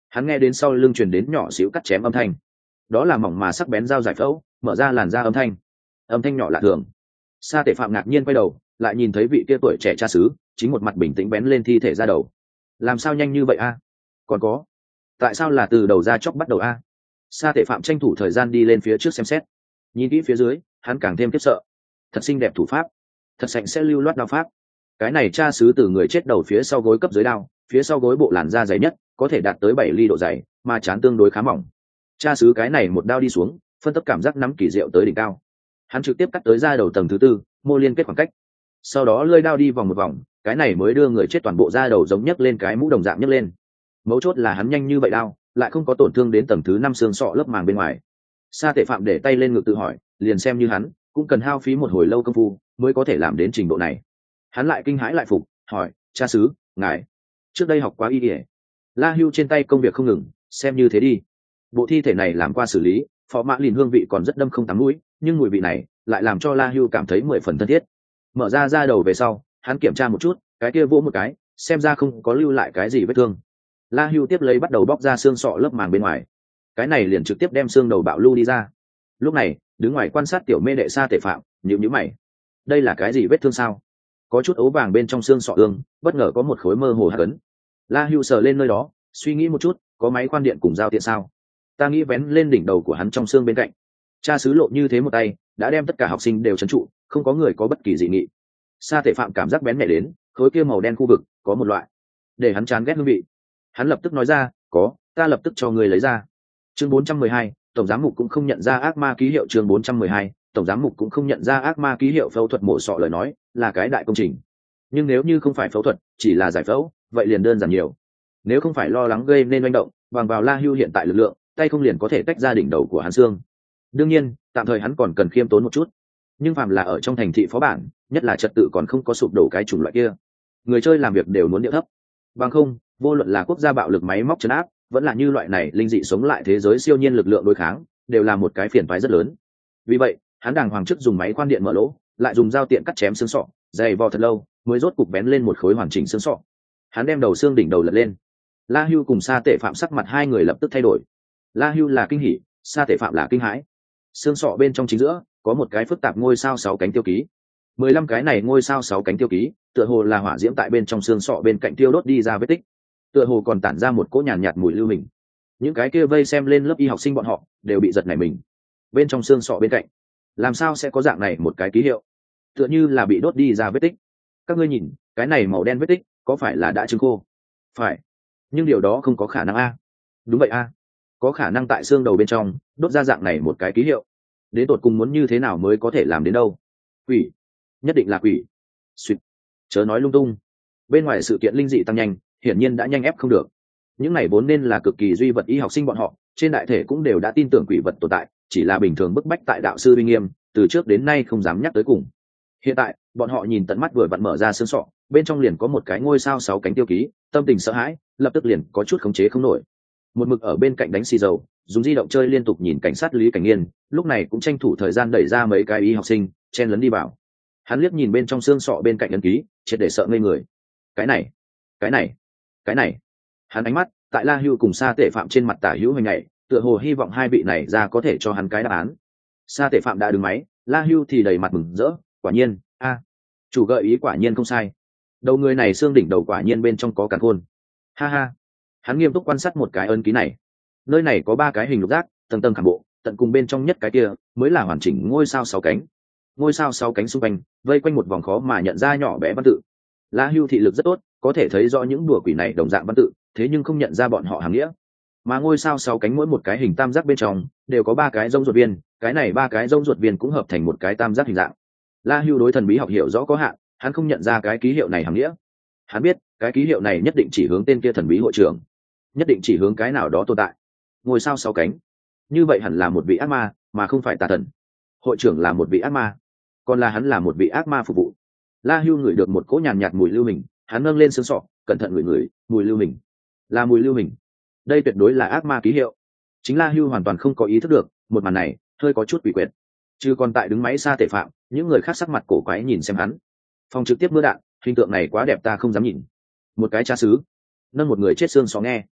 A: hắn nghe đến sau lưng truyền đến nhỏ xíu cắt chém âm thanh, đó là mỏng mà sắc bén dao giải phẫu mở ra làn da âm thanh, âm thanh nhỏ lạ thường. Sa Tể Phạm ngạc nhiên quay đầu, lại nhìn thấy vị kia tuổi trẻ cha xứ chính một mặt bình tĩnh bén lên thi thể ra đầu. Làm sao nhanh như vậy a? Còn có, tại sao là từ đầu ra chóc bắt đầu a? Sa Tể Phạm tranh thủ thời gian đi lên phía trước xem xét, nhìn kỹ phía dưới, hắn càng thêm khiếp sợ. Thật xinh đẹp thủ pháp, thật sạch sẽ lưu loát đao pháp. Cái này cha xứ từ người chết đầu phía sau gối cấp dưới đao, phía sau gối bộ làn da dày nhất, có thể đạt tới bảy ly độ dày, mà chán tương đối khá mỏng. Cha xứ cái này một đao đi xuống, phân tấp cảm giác nắm kỳ diệu tới đỉnh cao. Hắn trực tiếp cắt tới da đầu tầng thứ tư, mô liên kết khoảng cách. Sau đó lơi đao đi vòng một vòng, cái này mới đưa người chết toàn bộ da đầu giống nhấc lên cái mũ đồng dạng nhấc lên. Mấu chốt là hắn nhanh như vậy đao, lại không có tổn thương đến tầng thứ năm xương sọ lớp màng bên ngoài. Sa Tể Phạm để tay lên ngực tự hỏi, liền xem như hắn, cũng cần hao phí một hồi lâu công phu mới có thể làm đến trình độ này. Hắn lại kinh hãi lại phục, hỏi, cha xứ, ngài trước đây học quá y ỉa? La Hưu trên tay công việc không ngừng, xem như thế đi. Bộ thi thể này làm qua xử lý, phó mã lìn hương vị còn rất đâm không tắm mũi, nhưng mùi vị này lại làm cho La Hưu cảm thấy mười phần thân thiết. Mở ra da đầu về sau, hắn kiểm tra một chút, cái kia vỗ một cái, xem ra không có lưu lại cái gì vết thương. La Hưu tiếp lấy bắt đầu bóc ra xương sọ lớp màng bên ngoài, cái này liền trực tiếp đem xương đầu bạo lưu đi ra. Lúc này, đứng ngoài quan sát tiểu mê đệ Sa Tể Phạm, nhíu nhíu mày, đây là cái gì vết thương sao? Có chút ấu vàng bên trong xương sọ ương, bất ngờ có một khối mơ hồ hạt ấn. La Hưu sờ lên nơi đó, suy nghĩ một chút, có máy khoan điện cùng dao tiện sao? Ta nghĩ vén lên đỉnh đầu của hắn trong xương bên cạnh. Cha xứ lộ như thế một tay, đã đem tất cả học sinh đều trấn trụ, không có người có bất kỳ dị nghị. Sa Tể Phạm cảm giác bén nhẹ đến, khối kia màu đen khu vực có một loại để hắn chán ghét hương vị. Hắn lập tức nói ra, có, ta lập tức cho người lấy ra. Chương bốn trăm mười hai, tổng giám mục cũng không nhận ra ác ma ký hiệu. Chương bốn trăm mười hai, tổng giám mục cũng không nhận ra ác ma ký hiệu. Phẫu thuật mổ sọ lời nói là cái đại công trình, nhưng nếu như không phải phẫu thuật, chỉ là giải phẫu, vậy liền đơn giản nhiều. Nếu không phải lo lắng gây nên manh động, bằng vào La Hưu hiện tại lực lượng, tay không liền có thể tách ra đỉnh đầu của hắn xương. Đương nhiên, tạm thời hắn còn cần khiêm tốn một chút, nhưng phàm là ở trong thành thị phó bản, nhất là trật tự còn không có sụp đổ cái chủng loại kia, người chơi làm việc đều muốn điệu thấp. Bằng không, vô luận là quốc gia bạo lực máy móc trấn áp, vẫn là như loại này linh dị sống lại thế giới siêu nhiên lực lượng đối kháng, đều là một cái phiền toái rất lớn. Vì vậy, hắn đàng hoàng trước dùng máy khoan điện mở lỗ, lại dùng dao tiện cắt chém xương sọ, dày vò thật lâu, mới rốt cục bén lên một khối hoàn chỉnh xương sọ. Hắn đem đầu xương đỉnh đầu lật lên. La Hưu cùng Sa Tể Phạm sắc mặt hai người lập tức thay đổi. La Hưu là kinh hỉ, Sa Tể Phạm là kinh hãi. Xương sọ bên trong chính giữa có một cái phức tạp ngôi sao sáu cánh tiêu ký. Mười lăm cái này ngôi sao sáu cánh tiêu ký, tựa hồ là hỏa diễm tại bên trong xương sọ bên cạnh tiêu đốt đi ra vết tích. Tựa hồ còn tản ra một cỗ nhàn nhạt, nhạt mùi lưu hình. Những cái kia vây xem lên lớp y học sinh bọn họ đều bị giật nảy mình. Bên trong xương sọ bên cạnh, làm sao sẽ có dạng này một cái ký hiệu? Tựa như là bị đốt đi ra vết tích. Các ngươi nhìn, cái này màu đen vết tích, có phải là đã trứng khô? Phải, nhưng điều đó không có khả năng a. Đúng vậy a, có khả năng tại xương đầu bên trong đốt ra dạng này một cái ký hiệu. Đến tột cùng muốn như thế nào mới có thể làm đến đâu? Quỷ, nhất định là quỷ. Suýt, chớ nói lung tung. Bên ngoài sự kiện linh dị tăng nhanh, hiển nhiên đã nhanh ép không được. Những này vốn nên là cực kỳ duy vật y học sinh bọn họ, trên đại thể cũng đều đã tin tưởng quỷ vật tồn tại, chỉ là bình thường bức bách tại đạo sư uy nghiêm, từ trước đến nay không dám nhắc tới cùng. Hiện tại, bọn họ nhìn tận mắt vừa vặn mở ra xương sọ, bên trong liền có một cái ngôi sao sáu cánh tiêu ký, tâm tình sợ hãi, lập tức liền có chút khống chế không nổi. Một mực ở bên cạnh đánh xì dầu, dùng di động chơi liên tục nhìn cảnh sát Lý Cảnh Nghiên, lúc này cũng tranh thủ thời gian đẩy ra mấy cái y học sinh, chen lấn đi vào. Hắn liếc nhìn bên trong xương sọ bên cạnh ấn ký, triệt để sợ ngây người. Cái này, cái này, cái này. Hắn ánh mắt tại La Hưu cùng Sa Tể Phạm trên mặt tả hữu hình này, tựa hồ hy vọng hai vị này ra có thể cho hắn cái đáp án. Sa Tể Phạm đã đứng máy, La Hưu thì đầy mặt mừng rỡ, quả nhiên, a, chủ gợi ý quả nhiên không sai. Đầu người này xương đỉnh đầu quả nhiên bên trong có càn khôn. Ha ha. Hắn nghiêm túc quan sát một cái ấn ký này. Nơi này có ba cái hình lục giác, tầng tầng khảm bộ, tận cùng bên trong nhất cái kia mới là hoàn chỉnh ngôi sao sáu cánh. Ngôi sao sáu cánh xung quanh vây quanh một vòng khó mà nhận ra nhỏ bé văn tự. La Hưu thị lực rất tốt, có thể thấy rõ những đùa quỷ này đồng dạng văn tự, thế nhưng không nhận ra bọn họ hàm nghĩa. Mà ngôi sao sáu cánh mỗi một cái hình tam giác bên trong đều có ba cái rông ruột viên, cái này ba cái rông ruột viên cũng hợp thành một cái tam giác hình dạng. La Hưu đối thần bí học hiểu rõ có hạn, hắn không nhận ra cái ký hiệu này hàm nghĩa. Hắn biết cái ký hiệu này nhất định chỉ hướng tên kia thần bí hội trưởng, nhất định chỉ hướng cái nào đó tồn tại. Ngôi sao sáu cánh, như vậy hẳn là một vị ác ma, mà không phải tà thần. Hội trưởng là một vị ác ma, còn là hắn là một vị ác ma phục vụ. La Hưu ngửi được một cỗ nhàn nhạt mùi lưu hình, hắn nâng lên xương sọ, cẩn thận ngửi ngửi, mùi lưu hình, là mùi lưu hình. Đây tuyệt đối là ác ma ký hiệu. Chính La Hưu hoàn toàn không có ý thức được, một màn này hơi có chút quỷ quyệt. Chứ còn tại đứng máy Sa Tể Phạm, những người khác sắc mặt cổ quái nhìn xem hắn. Phòng trực tiếp mưa đạn, hình tượng này quá đẹp ta không dám nhìn. Một cái cha xứ nâng một người chết xương xó nghe,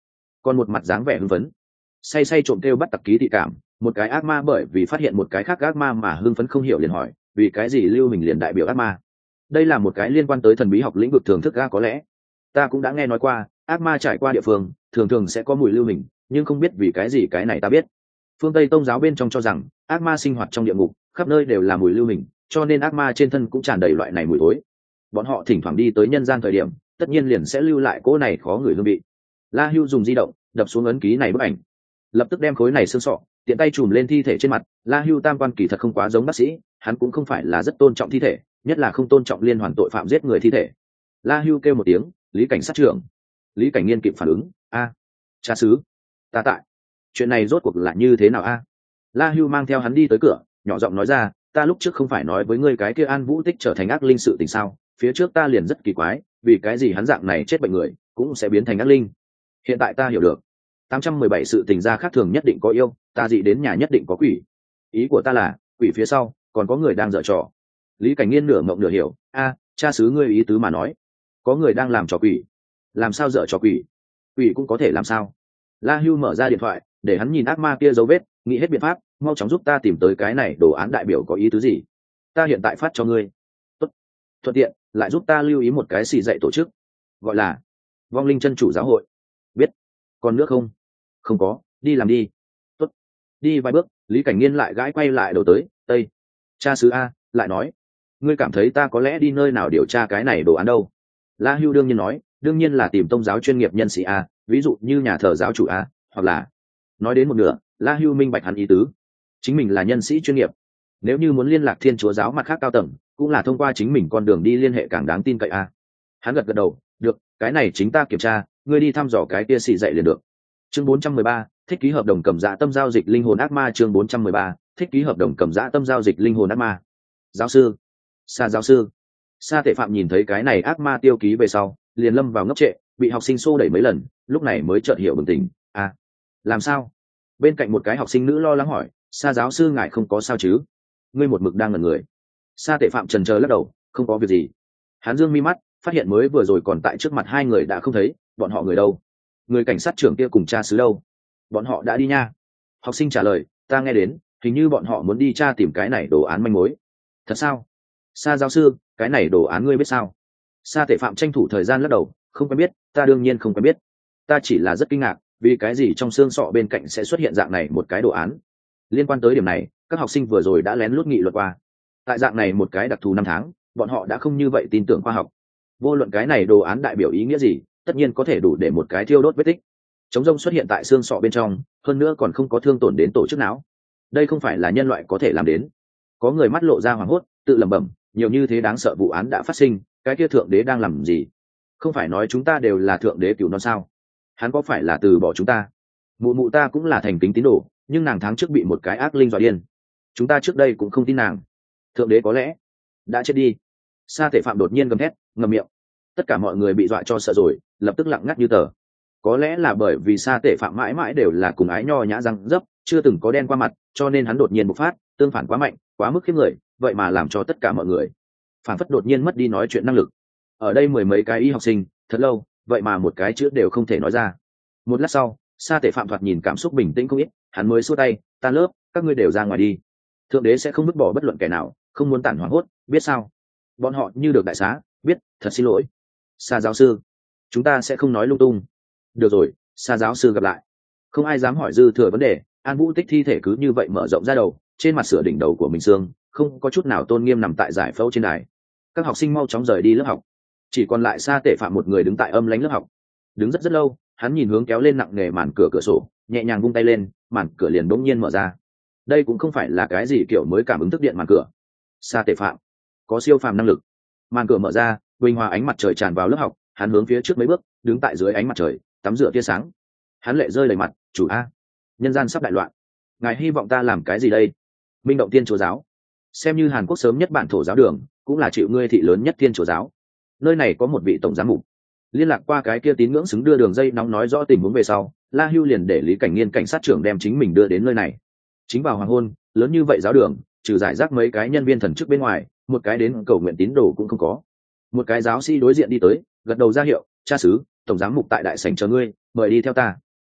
A: còn một mặt dáng vẻ hưng phấn, say say trộm kêu bắt tặc ký thị cảm. Một cái ác ma bởi vì phát hiện một cái khác ác ma mà hưng phấn không hiểu, liền hỏi vì cái gì lưu hình liền đại biểu ác ma. Đây là một cái liên quan tới thần bí học lĩnh vực thưởng thức ga, có lẽ ta cũng đã nghe nói qua, ác ma trải qua địa phương thường thường sẽ có mùi lưu hình, nhưng không biết vì cái gì, cái này ta biết. Phương Tây tôn giáo bên trong cho rằng ác ma sinh hoạt trong địa ngục, khắp nơi đều là mùi lưu hình, cho nên ác ma trên thân cũng tràn đầy loại này mùi thối. Bọn họ thỉnh thoảng đi tới nhân gian thời điểm, tất nhiên liền sẽ lưu lại cỗ này khó ngửi hương vị. La Hưu dùng di động đập xuống ấn ký này bức ảnh, lập tức đem khối này xương sọ tiện tay chùm lên thi thể trên mặt. La Hưu tam quan kỳ thật không quá giống bác sĩ, hắn cũng không phải là rất tôn trọng thi thể, nhất là không tôn trọng liên hoàn tội phạm giết người thi thể. La Hưu kêu một tiếng, Lý cảnh sát trưởng. Lý Cảnh Nghiên kịp phản ứng, a, cha xứ, ta tại, chuyện này rốt cuộc là như thế nào a? La Hưu mang theo hắn đi tới cửa, nhỏ giọng nói ra, ta lúc trước không phải nói với ngươi cái kia An Vũ Tích trở thành ác linh sự tình sao? Phía trước ta liền rất kỳ quái, vì cái gì hắn dạng này chết bệnh người cũng sẽ biến thành ác linh. Hiện tại ta hiểu được, tám trăm mười bảy sự tình gia khác thường nhất định có yêu, ta dị đến nhà nhất định có quỷ. Ý của ta là, quỷ phía sau còn có người đang dở trò. Lý Cảnh Nghiên nửa mộng nửa hiểu, a, cha xứ ngươi ý tứ mà nói, có người đang làm trò quỷ. Làm sao dở trò quỷ? Quỷ cũng có thể làm sao? La Hưu mở ra điện thoại để hắn nhìn ác ma kia dấu vết, nghĩ hết biện pháp, mau chóng giúp ta tìm tới cái này đồ án đại biểu có ý tứ gì. Ta hiện tại phát cho ngươi. Tốt. Thuận tiện lại giúp ta lưu ý một cái xì dạy tổ chức, gọi là Vong Linh Chân Chủ Giáo hội. Biết. Còn nước không? Không có, đi làm đi. Tốt. Đi vài bước, Lý Cảnh Nghiên lại gãi quay lại đầu tới, tây. Cha xứ a, lại nói, ngươi cảm thấy ta có lẽ đi nơi nào điều tra cái này đồ án đâu? La Hưu đương nhiên nói, đương nhiên là tìm tôn giáo chuyên nghiệp nhân sĩ a, ví dụ như nhà thờ giáo chủ a, hoặc là. Nói đến một nửa, La Hưu minh bạch hắn ý tứ, chính mình là nhân sĩ chuyên nghiệp, nếu như muốn liên lạc Thiên Chúa giáo mặt khác cao tầng, cũng là thông qua chính mình con đường đi liên hệ càng đáng tin cậy a. Hắn gật gật đầu, được, cái này chính ta kiểm tra, ngươi đi thăm dò cái kia xì dạy liền được. Chương bốn trăm mười ba, thích ký hợp đồng cầm dạ tâm giao dịch linh hồn ác ma. Chương bốn trăm mười ba, thích ký hợp đồng cầm dạ tâm giao dịch linh hồn ác ma. Giáo sư, Sa giáo sư. Sa Tệ Phạm nhìn thấy cái này ác ma tiêu ký về sau, liền lâm vào ngốc trệ, bị học sinh xô đẩy mấy lần, lúc này mới chợt hiểu bừng tỉnh. À, làm sao? Bên cạnh một cái học sinh nữ lo lắng hỏi, Sa giáo sư ngài không có sao chứ? Ngươi một mực đang ngẩn người. Sa Tệ Phạm trần trờ lắc đầu, không có việc gì. Hắn dương mi mắt, phát hiện mới vừa rồi còn tại trước mặt hai người đã không thấy, bọn họ người đâu? Người cảnh sát trưởng kia cùng cha xứ đâu? Bọn họ đã đi nha. Học sinh trả lời, ta nghe đến, hình như bọn họ muốn đi tra tìm cái này đồ án manh mối. Thật sao? Sa giáo sư, cái này đồ án ngươi biết sao? Sa Tệ Phạm tranh thủ thời gian lắc đầu, không quen biết, ta đương nhiên không quen biết. Ta chỉ là rất kinh ngạc, vì cái gì trong xương sọ bên cạnh sẽ xuất hiện dạng này một cái đồ án. Liên quan tới điểm này, các học sinh vừa rồi đã lén lút nghị luận qua. Tại dạng này một cái đặc thù năm tháng, bọn họ đã không như vậy tin tưởng khoa học. Vô luận cái này đồ án đại biểu ý nghĩa gì, tất nhiên có thể đủ để một cái thiêu đốt vết tích. Trống rông xuất hiện tại xương sọ bên trong, hơn nữa còn không có thương tổn đến tổ chức não. Đây không phải là nhân loại có thể làm đến. Có người mắt lộ ra hoảng hốt, tự lẩm bẩm, nhiều như thế đáng sợ vụ án đã phát sinh, cái kia thượng đế đang làm gì? Không phải nói chúng ta đều là thượng đế cửu non sao? Hắn có phải là từ bỏ chúng ta? Mụ mụ ta cũng là thành kính tín đồ, nhưng nàng tháng trước bị một cái ác linh dọa điên. Chúng ta trước đây cũng không tin nàng. Thượng đế có lẽ đã chết đi. Sa Tệ Phạm đột nhiên gầm thét, ngậm miệng. Tất cả mọi người bị dọa cho sợ rồi, lập tức lặng ngắt như tờ. Có lẽ là bởi vì Sa Tệ Phạm mãi mãi đều là cùng ái nho nhã răng dấp, chưa từng có đen qua mặt, cho nên hắn đột nhiên bộc phát, tương phản quá mạnh, quá mức khiếp người, vậy mà làm cho tất cả mọi người phản phất đột nhiên mất đi nói chuyện năng lực. Ở đây mười mấy cái y học sinh, thật lâu, vậy mà một cái chữ đều không thể nói ra. Một lát sau, Sa Tệ Phạm thoạt nhìn cảm xúc bình tĩnh không ít, hắn mới xua tay, tan lớp, các ngươi đều ra ngoài đi. Thượng đế sẽ không vứt bỏ bất luận kẻ nào, không muốn tản hoảng hốt, biết sao? Bọn họ như được đại xá, biết, thật xin lỗi. Sa giáo sư, chúng ta sẽ không nói lung tung. Được rồi, Sa giáo sư gặp lại. Không ai dám hỏi dư thừa vấn đề, An Vũ Tích thi thể cứ như vậy mở rộng ra đầu, trên mặt sửa đỉnh đầu của mình xương, không có chút nào tôn nghiêm nằm tại giải phẫu trên đài. Các học sinh mau chóng rời đi lớp học, chỉ còn lại Sa Tệ Phạm một người đứng tại âm lánh lớp học. Đứng rất rất lâu, hắn nhìn hướng kéo lên nặng nề màn cửa cửa sổ, nhẹ nhàng vung tay lên, màn cửa liền bỗng nhiên mở ra. Đây cũng không phải là cái gì kiểu mới cảm ứng thức điện màn cửa. Sa Tệ Phạm có siêu phàm năng lực. Màn cửa mở ra, bình hòa ánh mặt trời tràn vào lớp học, hắn hướng phía trước mấy bước, đứng tại dưới ánh mặt trời, tắm rửa tia sáng. Hắn lệ rơi đầy mặt, chủ a, nhân gian sắp đại loạn, ngài hy vọng ta làm cái gì đây? Minh Động Thiên Chúa giáo, xem như Hàn Quốc sớm nhất bản thổ giáo đường, cũng là chịu ngươi thị lớn nhất Thiên Chúa giáo. Nơi này có một vị tổng giám mục. Liên lạc qua cái kia tín ngưỡng xứng đưa đường dây nóng nói rõ tình huống về sau, La Hưu liền để Lý Cảnh Nghiên cảnh sát trưởng đem chính mình đưa đến nơi này. Chính vào hoàng hôn, lớn như vậy giáo đường, trừ giải rác mấy cái nhân viên thần chức bên ngoài, một cái đến cầu nguyện tín đồ cũng không có. Một cái giáo sĩ đối diện đi tới, gật đầu ra hiệu, cha xứ, tổng giám mục tại đại sảnh chờ ngươi, mời đi theo ta.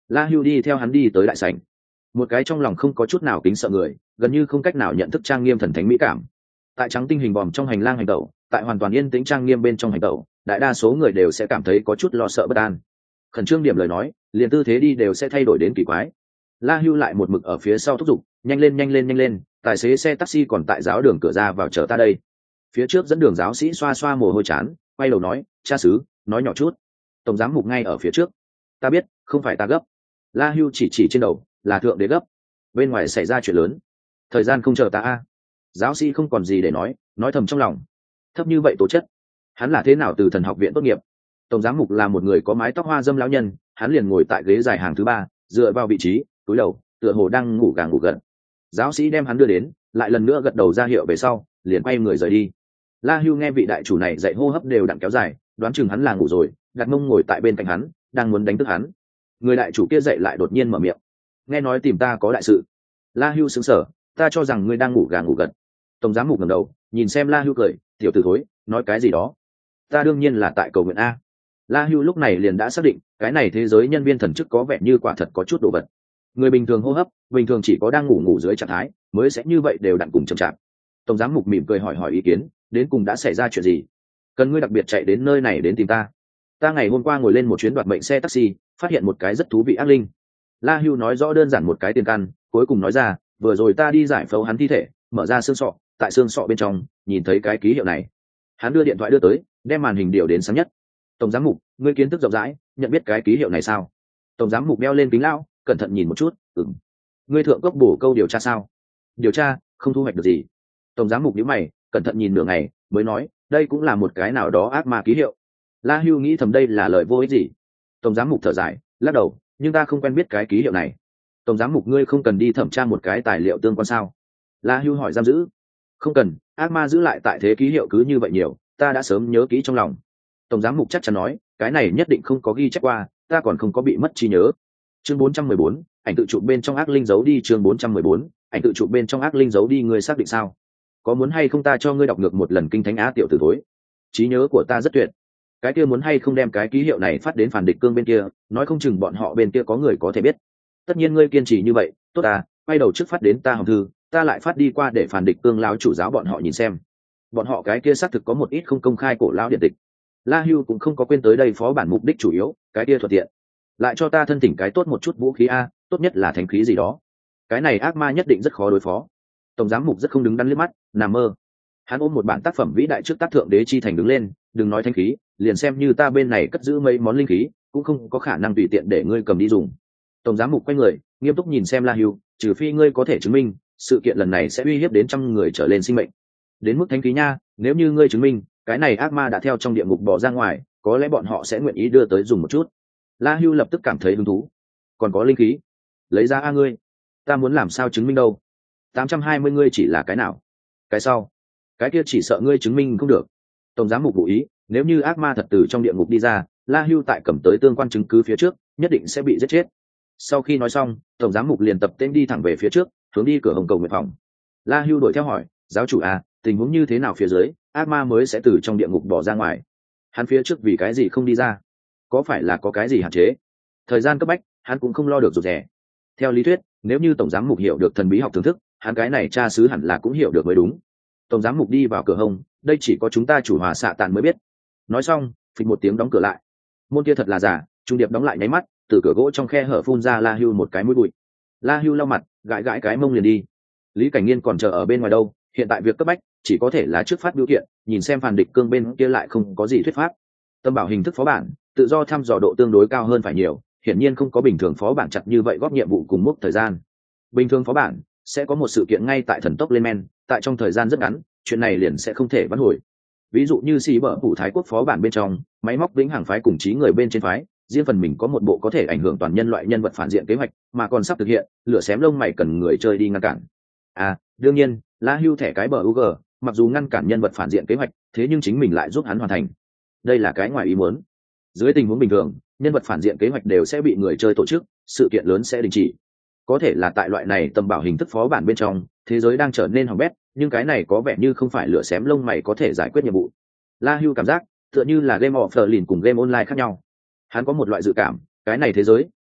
A: La Hưu đi theo hắn đi tới đại sảnh, một cái trong lòng không có chút nào kính sợ người, gần như không cách nào nhận thức trang nghiêm thần thánh mỹ cảm. Tại trắng tinh hình vòm trong hành lang hành tẩu, tại hoàn toàn yên tĩnh trang nghiêm bên trong hành tẩu, đại đa số người đều sẽ cảm thấy có chút lo sợ bất an. Khẩn trương điểm lời nói, liền tư thế đi đều sẽ thay đổi đến kỳ quái. La Hưu lại một mực ở phía sau thúc giục, nhanh lên nhanh lên nhanh lên, tài xế xe taxi còn tại giáo đường cửa ra vào chờ ta đây. Phía trước dẫn đường giáo sĩ xoa xoa mồ hôi chán, quay đầu nói, cha xứ, nói nhỏ chút. Tổng giám mục ngay ở phía trước. Ta biết, không phải ta gấp. La Hưu chỉ chỉ trên đầu, là thượng đế gấp. Bên ngoài xảy ra chuyện lớn, thời gian không chờ ta a. Giáo sĩ không còn gì để nói, nói thầm trong lòng. Thấp như vậy tố chất, hắn là thế nào từ thần học viện tốt nghiệp? Tổng giám mục là một người có mái tóc hoa dâm lão nhân, hắn liền ngồi tại ghế dài hàng thứ ba, dựa vào vị trí, túi đầu, tựa hồ đang ngủ gà ngủ gật. Giáo sĩ đem hắn đưa đến, lại lần nữa gật đầu ra hiệu về sau, liền quay người rời đi. La Hưu nghe vị đại chủ này dạy hô hấp đều đặn kéo dài, đoán chừng hắn là ngủ rồi, đặt mông ngồi tại bên cạnh hắn, đang muốn đánh thức hắn. Người đại chủ kia dậy lại đột nhiên mở miệng, nghe nói tìm ta có đại sự. La Hưu sững sờ, ta cho rằng ngươi đang ngủ gà ngủ gật. Tổng giám mục ngẩng đầu, nhìn xem La Hưu cười, tiểu tử thối, nói cái gì đó? Ta đương nhiên là tại cầu nguyện a. La Hưu lúc này liền đã xác định, cái này thế giới nhân viên thần chức có vẻ như quả thật có chút đồ vật. Người bình thường hô hấp, bình thường chỉ có đang ngủ ngủ dưới trạng thái, mới sẽ như vậy đều đặn cùng chậm chạp. Tổng giám mục mỉm cười hỏi hỏi ý kiến, đến cùng đã xảy ra chuyện gì? Cần ngươi đặc biệt chạy đến nơi này đến tìm ta? Ta ngày hôm qua ngồi lên một chuyến đoạt mệnh xe taxi, phát hiện một cái rất thú vị ác linh. La Hưu nói rõ đơn giản một cái tiền căn, cuối cùng nói ra, vừa rồi ta đi giải phẫu hắn thi thể, mở ra xương sọ, tại xương sọ bên trong, nhìn thấy cái ký hiệu này. Hắn đưa điện thoại đưa tới, đem màn hình điều đến sáng nhất. Tổng giám mục, ngươi kiến thức rộng rãi, nhận biết cái ký hiệu này sao? Tổng giám mục đeo lên kính lão, cẩn thận nhìn một chút, ừm. Ngươi thượng cấp bổ câu điều tra sao? Điều tra, không thu hoạch được gì. Tổng giám mục nhíu mày, cẩn thận nhìn nửa ngày, mới nói, đây cũng là một cái nào đó ác ma ký hiệu. La Hưu nghĩ thầm đây là lời vô ích gì. Tổng giám mục thở dài, lắc đầu, nhưng ta không quen biết cái ký hiệu này. Tổng giám mục, ngươi không cần đi thẩm tra một cái tài liệu tương quan sao? La Hưu hỏi giam giữ. Không cần, ác ma giữ lại tại thế ký hiệu cứ như vậy nhiều, ta đã sớm nhớ kỹ trong lòng. Tổng giám mục chắc chắn nói, cái này nhất định không có ghi chép qua, ta còn không có bị mất trí nhớ. Chương bốn trăm mười bốn, ảnh tự chụp bên trong ác linh giấu đi. Chương bốn trăm mười bốn, ảnh tự chụp bên trong ác linh giấu đi. Ngươi xác định sao? Có muốn hay không ta cho ngươi đọc ngược một lần kinh thánh á tiểu tử thối? Trí nhớ của ta rất tuyệt. Cái kia muốn hay không đem cái ký hiệu này phát đến phản địch cương bên kia, nói không chừng bọn họ bên kia có người có thể biết. Tất nhiên ngươi kiên trì như vậy, tốt à, quay đầu trước phát đến ta hòm thư, ta lại phát đi qua để phản địch cương lão chủ giáo bọn họ nhìn xem. Bọn họ cái kia xác thực có một ít không công khai cổ lão điện tịch. La Hưu cũng không có quên tới đây phó bản mục đích chủ yếu, cái kia thuận tiện. Lại cho ta thân thỉnh cái tốt một chút vũ khí a, tốt nhất là thánh khí gì đó. Cái này ác ma nhất định rất khó đối phó. Tổng giám mục rất không đứng đắn liếc mắt, nằm mơ. Hắn ôm một bản tác phẩm vĩ đại trước tác thượng đế chi thành đứng lên, đừng nói thánh khí, liền xem như ta bên này cất giữ mấy món linh khí, cũng không có khả năng tùy tiện để ngươi cầm đi dùng. Tổng giám mục quay người, nghiêm túc nhìn xem La Hưu, trừ phi ngươi có thể chứng minh, sự kiện lần này sẽ uy hiếp đến trăm người trở lên sinh mệnh. Đến mức thánh khí nha, nếu như ngươi chứng minh, cái này ác ma đã theo trong địa ngục bỏ ra ngoài, có lẽ bọn họ sẽ nguyện ý đưa tới dùng một chút. La Hưu lập tức cảm thấy hứng thú. Còn có linh khí, lấy ra a ngươi, ta muốn làm sao chứng minh đâu? tám trăm hai mươi ngươi chỉ là cái nào? Cái sau, cái kia chỉ sợ ngươi chứng minh không được. Tổng giám mục vụ ý, nếu như ác ma thật từ trong địa ngục đi ra, La Hưu tại cầm tới tương quan chứng cứ phía trước, nhất định sẽ bị giết chết. Sau khi nói xong, tổng giám mục liền tập tên đi thẳng về phía trước, hướng đi cửa hồng cầu nguyện phòng. La Hưu đuổi theo hỏi, giáo chủ à, tình huống như thế nào phía dưới, ác ma mới sẽ từ trong địa ngục bỏ ra ngoài? Hắn phía trước vì cái gì không đi ra? Có phải là có cái gì hạn chế? Thời gian cấp bách, hắn cũng không lo được rụt rè. Theo lý thuyết, nếu như tổng giám mục hiểu được thần bí học thưởng thức, hắn cái này cha xứ hẳn là cũng hiểu được mới đúng. Tổng giám mục đi vào cửa hông, đây chỉ có chúng ta chủ hòa xạ tàn mới biết. Nói xong, phịch một tiếng đóng cửa lại. Môn kia thật là giả, trung điệp đóng lại nháy mắt, từ cửa gỗ trong khe hở phun ra La Hưu một cái mũi bụi. La Hưu lau mặt, gãi gãi cái mông liền đi. Lý Cảnh Nghiên còn chờ ở bên ngoài đâu, hiện tại việc cấp bách chỉ có thể là trước phát biểu kiện, nhìn xem phản địch cương bên kia lại không có gì thuyết pháp. Tâm bảo hình thức phó bản, tự do thăm dò độ tương đối cao hơn phải nhiều, hiển nhiên không có bình thường phó bản chặt như vậy góp nhiệm vụ cùng mốc thời gian. Bình thường phó bản sẽ có một sự kiện ngay tại thần tốc lên men, tại trong thời gian rất ngắn, chuyện này liền sẽ không thể vãn hồi. Ví dụ như xì bở phủ Thái Quốc phó bản bên trong, máy móc vĩnh hằng phái cùng trí người bên trên phái, riêng phần mình có một bộ có thể ảnh hưởng toàn nhân loại nhân vật phản diện kế hoạch, mà còn sắp thực hiện, lửa xém lông mày cần người chơi đi ngăn cản. À, đương nhiên, La Hưu thẻ cái bờ u giê, mặc dù ngăn cản nhân vật phản diện kế hoạch, thế nhưng chính mình lại giúp hắn hoàn thành. Đây là cái ngoài ý muốn. Dưới tình huống bình thường, nhân vật phản diện kế hoạch đều sẽ bị người chơi tổ chức, sự kiện lớn sẽ đình chỉ. Có thể là tại loại này tầm bảo hình thức phó bản bên trong, thế giới đang trở nên hỏng bét, nhưng cái này có vẻ như không phải lửa xém lông mày có thể giải quyết nhiệm vụ. La Hưu cảm giác tựa như là Game of Thrones cùng Game Online khác nhau. Hắn có một loại dự cảm, cái này thế giới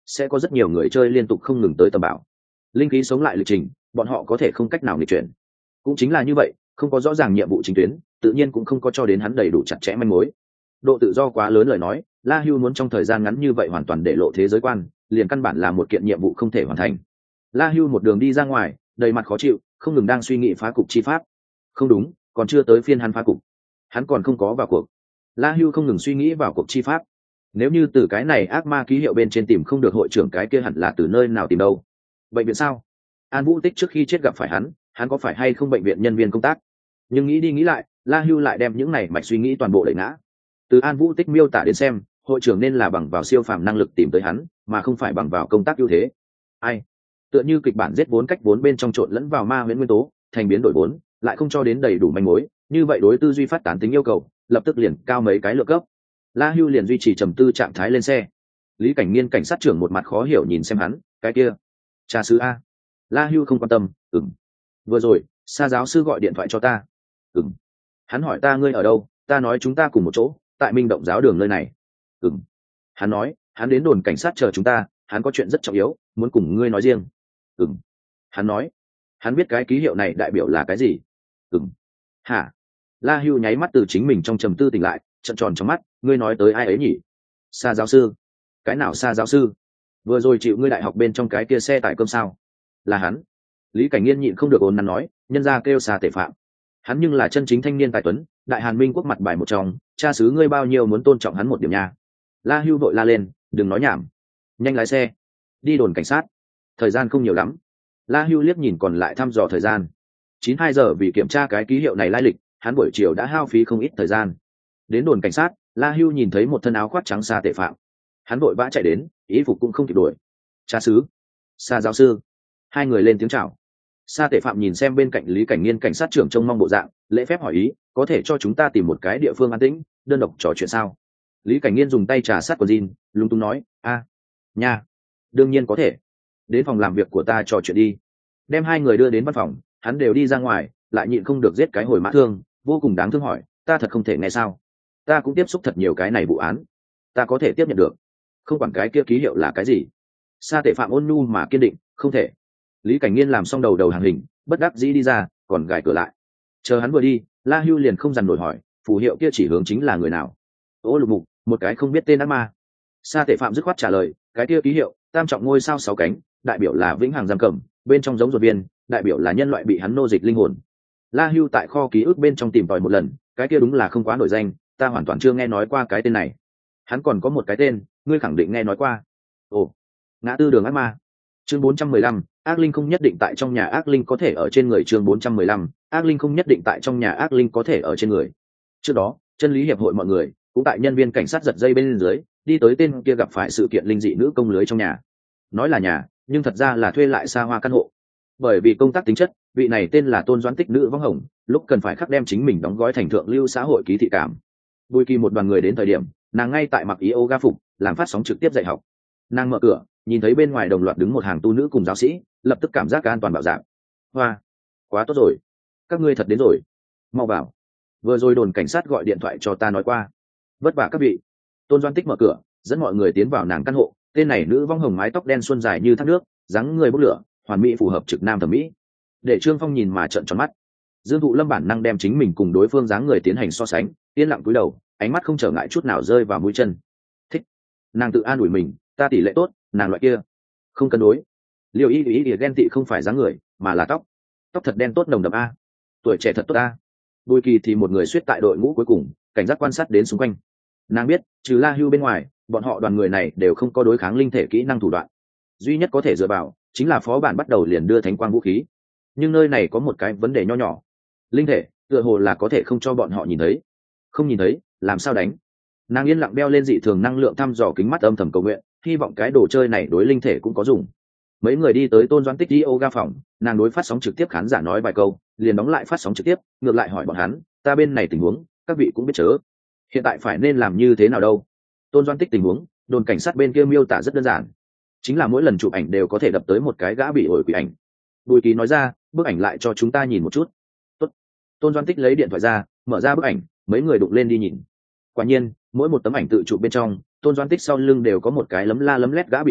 A: sẽ có rất nhiều người chơi liên tục không ngừng tới tầm bảo. Linh khí sống lại lịch trình, bọn họ có thể không cách nào nghịch chuyển. Cũng chính là như vậy, không có rõ ràng nhiệm vụ chính tuyến, tự nhiên cũng không có cho đến hắn đầy đủ chặt chẽ manh mối. Độ tự do quá lớn lời nói, La Hưu muốn trong thời gian ngắn như vậy hoàn toàn để lộ thế giới quan, liền căn bản là một kiện nhiệm vụ không thể hoàn thành. La Hưu một đường đi ra ngoài, đầy mặt khó chịu, không ngừng đang suy nghĩ phá cục chi pháp. Không đúng, còn chưa tới phiên hắn phá cục, hắn còn không có vào cuộc. La Hưu không ngừng suy nghĩ vào cuộc chi pháp. Nếu như từ cái này ác ma ký hiệu bên trên tìm không được hội trưởng cái kia hẳn là từ nơi nào tìm đâu? Bệnh viện sao? An Vũ Tích trước khi chết gặp phải hắn, hắn có phải hay không bệnh viện nhân viên công tác? Nhưng nghĩ đi nghĩ lại, La Hưu lại đem những này mạch suy nghĩ toàn bộ đẩy ngã. Từ An Vũ Tích miêu tả đến xem, hội trưởng nên là bằng vào siêu phàm năng lực tìm tới hắn, mà không phải bằng vào công tác ưu thế. Ai? Tựa như kịch bản giết vốn cách vốn bên trong trộn lẫn vào ma huyễn nguyên tố, thành biến đổi vốn, lại không cho đến đầy đủ manh mối, như vậy đối tư duy phát tán tính yêu cầu, lập tức liền cao mấy cái lượng cấp. La Hưu liền duy trì trầm tư trạng thái lên xe. Lý Cảnh Nghiên cảnh sát trưởng một mặt khó hiểu nhìn xem hắn, cái kia, cha sứ a. La Hưu không quan tâm, ừm. Vừa rồi, Sa giáo sư gọi điện thoại cho ta. Ừm. Hắn hỏi ta ngươi ở đâu, ta nói chúng ta cùng một chỗ, tại Minh Động giáo đường nơi này. Ừm. Hắn nói, hắn đến đồn cảnh sát chờ chúng ta, hắn có chuyện rất trọng yếu, muốn cùng ngươi nói riêng. Ừm. Hắn nói, hắn biết cái ký hiệu này đại biểu là cái gì. Ừm. Hả? La Hưu nháy mắt từ chính mình trong trầm tư tỉnh lại, trợn tròn trong mắt, ngươi nói tới ai ấy nhỉ? Sa giáo sư? Cái nào Sa giáo sư? Vừa rồi chịu ngươi đại học bên trong cái kia xe tải cơm sao? Là hắn. Lý Cảnh Nghiên nhịn không được ồn nắn nói, nhân ra kêu Sa Tể Phạm. Hắn nhưng là chân chính thanh niên tài tuấn, đại Hàn Minh quốc mặt bài một trong, cha xứ ngươi bao nhiêu muốn tôn trọng hắn một điểm nha. La Hưu vội la lên, đừng nói nhảm, nhanh lái xe, đi đồn cảnh sát. Thời gian không nhiều lắm. La Hưu liếc nhìn còn lại thăm dò thời gian. Chín hai giờ vì kiểm tra cái ký hiệu này lai lịch, hắn buổi chiều đã hao phí không ít thời gian. Đến đồn cảnh sát, La Hưu nhìn thấy một thân áo khoác trắng Sa Tể Phạm. Hắn vội vã chạy đến, ý phục cũng không kịp đuổi. Cha xứ, Sa giáo sư. Hai người lên tiếng chào. Sa Tể Phạm nhìn xem bên cạnh Lý Cảnh Nghiên cảnh sát trưởng trông mong bộ dạng, lễ phép hỏi ý, có thể cho chúng ta tìm một cái địa phương an tĩnh, đơn độc trò chuyện sao? Lý Cảnh Nghiên dùng tay trà sát quần jean, lúng túng nói, a, nha, đương nhiên có thể. Đến phòng làm việc của ta trò chuyện đi. Đem hai người đưa đến văn phòng, hắn đều đi ra ngoài, lại nhịn không được giết cái hồi mã thương, vô cùng đáng thương hỏi, ta thật không thể nghe sao? Ta cũng tiếp xúc thật nhiều cái này vụ án, ta có thể tiếp nhận được. Không quản cái kia ký hiệu là cái gì. Sa Tể Phạm ôn nhu mà kiên định, không thể. Lý Cảnh Nghiên làm xong đầu đầu hàng hình, bất đắc dĩ đi ra, còn gài cửa lại. Chờ hắn vừa đi, La Hưu liền không dằn nổi hỏi, phù hiệu kia chỉ hướng chính là người nào? Ô Lục Mục, một cái không biết tên ác ma. Sa Tể Phạm dứt khoát trả lời, cái kia ký hiệu, tam trọng ngôi sao sáu cánh, đại biểu là vĩnh hằng giam cầm, bên trong giống ruột viên, đại biểu là nhân loại bị hắn nô dịch linh hồn. La Hưu tại kho ký ức bên trong tìm tòi một lần, cái kia đúng là không quá nổi danh, ta hoàn toàn chưa nghe nói qua cái tên này. Hắn còn có một cái tên, ngươi khẳng định nghe nói qua. Ồ, ngã tư đường ác ma. Chương bốn trăm mười lăm, ác linh không nhất định tại trong nhà ác linh có thể ở trên người. Chương bốn trăm mười lăm, ác linh không nhất định tại trong nhà ác linh có thể ở trên người. Trước đó, chân lý hiệp hội mọi người cũng tại nhân viên cảnh sát giật dây bên dưới, đi tới tên kia gặp phải sự kiện linh dị nữ công lưới trong nhà. Nói là nhà, nhưng thật ra là thuê lại xa hoa căn hộ. Bởi vì công tác tính chất, vị này tên là Tôn Doãn Tích nữ vong hồng, lúc cần phải khắc đem chính mình đóng gói thành thượng lưu xã hội ký thị cảm. Bùi Kỳ một đoàn người đến thời điểm, nàng ngay tại mặc yoga phục, làm phát sóng trực tiếp dạy học. Nàng mở cửa, nhìn thấy bên ngoài đồng loạt đứng một hàng tu nữ cùng giáo sĩ, lập tức cảm giác an toàn bảo giảm. Hoa, quá tốt rồi, các ngươi thật đến rồi, mau vào. Vừa rồi đồn cảnh sát gọi điện thoại cho ta nói qua, vất vả các vị. Tôn Doãn Tích mở cửa, dẫn mọi người tiến vào nàng căn hộ. Tên này nữ vong hồng mái tóc đen xuân dài như thác nước, dáng người bốc lửa, hoàn mỹ phù hợp trực nam thẩm mỹ. Để Trương Phong nhìn mà trợn tròn mắt. Dương Thụ Lâm bản năng đem chính mình cùng đối phương dáng người tiến hành so sánh, yên lặng cúi đầu, ánh mắt không trở ngại chút nào rơi vào mũi chân. Thích. Nàng tự an ủi mình, ta tỷ lệ tốt, nàng loại kia không cân đối. Liêu ý ý ý ghen tị không phải dáng người, mà là tóc. Tóc thật đen tốt nồng đậm a. Tuổi trẻ thật tốt a. Bùi Kỳ thì một người suýt tại đội ngũ cuối cùng, cảnh giác quan sát đến xung quanh. Nàng biết, trừ La Hưu bên ngoài, bọn họ đoàn người này đều không có đối kháng linh thể kỹ năng thủ đoạn. Duy nhất có thể dựa vào chính là phó bản bắt đầu liền đưa thánh quang vũ khí. Nhưng nơi này có một cái vấn đề nho nhỏ. Linh thể, tựa hồ là có thể không cho bọn họ nhìn thấy. Không nhìn thấy, làm sao đánh? Nàng yên lặng đeo lên dị thường năng lượng thăm dò kính mắt âm thầm cầu nguyện, hy vọng cái đồ chơi này đối linh thể cũng có dùng. Mấy người đi tới Tôn Doãn Tích yoga phòng, nàng đối phát sóng trực tiếp khán giả nói vài câu, liền đóng lại phát sóng trực tiếp, ngược lại hỏi bọn hắn, ta bên này tình huống, các vị cũng biết chớ. Hiện tại phải nên làm như thế nào đâu? Tôn Doãn Tích tình huống, đồn cảnh sát bên kia miêu tả rất đơn giản, chính là mỗi lần chụp ảnh đều có thể đập tới một cái gã bị ổi quỷ ảnh. Bùi Kỳ nói ra, bức ảnh lại cho chúng ta nhìn một chút. Tốt. Tôn Doãn Tích lấy điện thoại ra, mở ra bức ảnh, mấy người đụng lên đi nhìn. Quả nhiên, mỗi một tấm ảnh tự chụp bên trong, Tôn Doãn Tích sau lưng đều có một cái lấm la lấm lét gã bị ổi,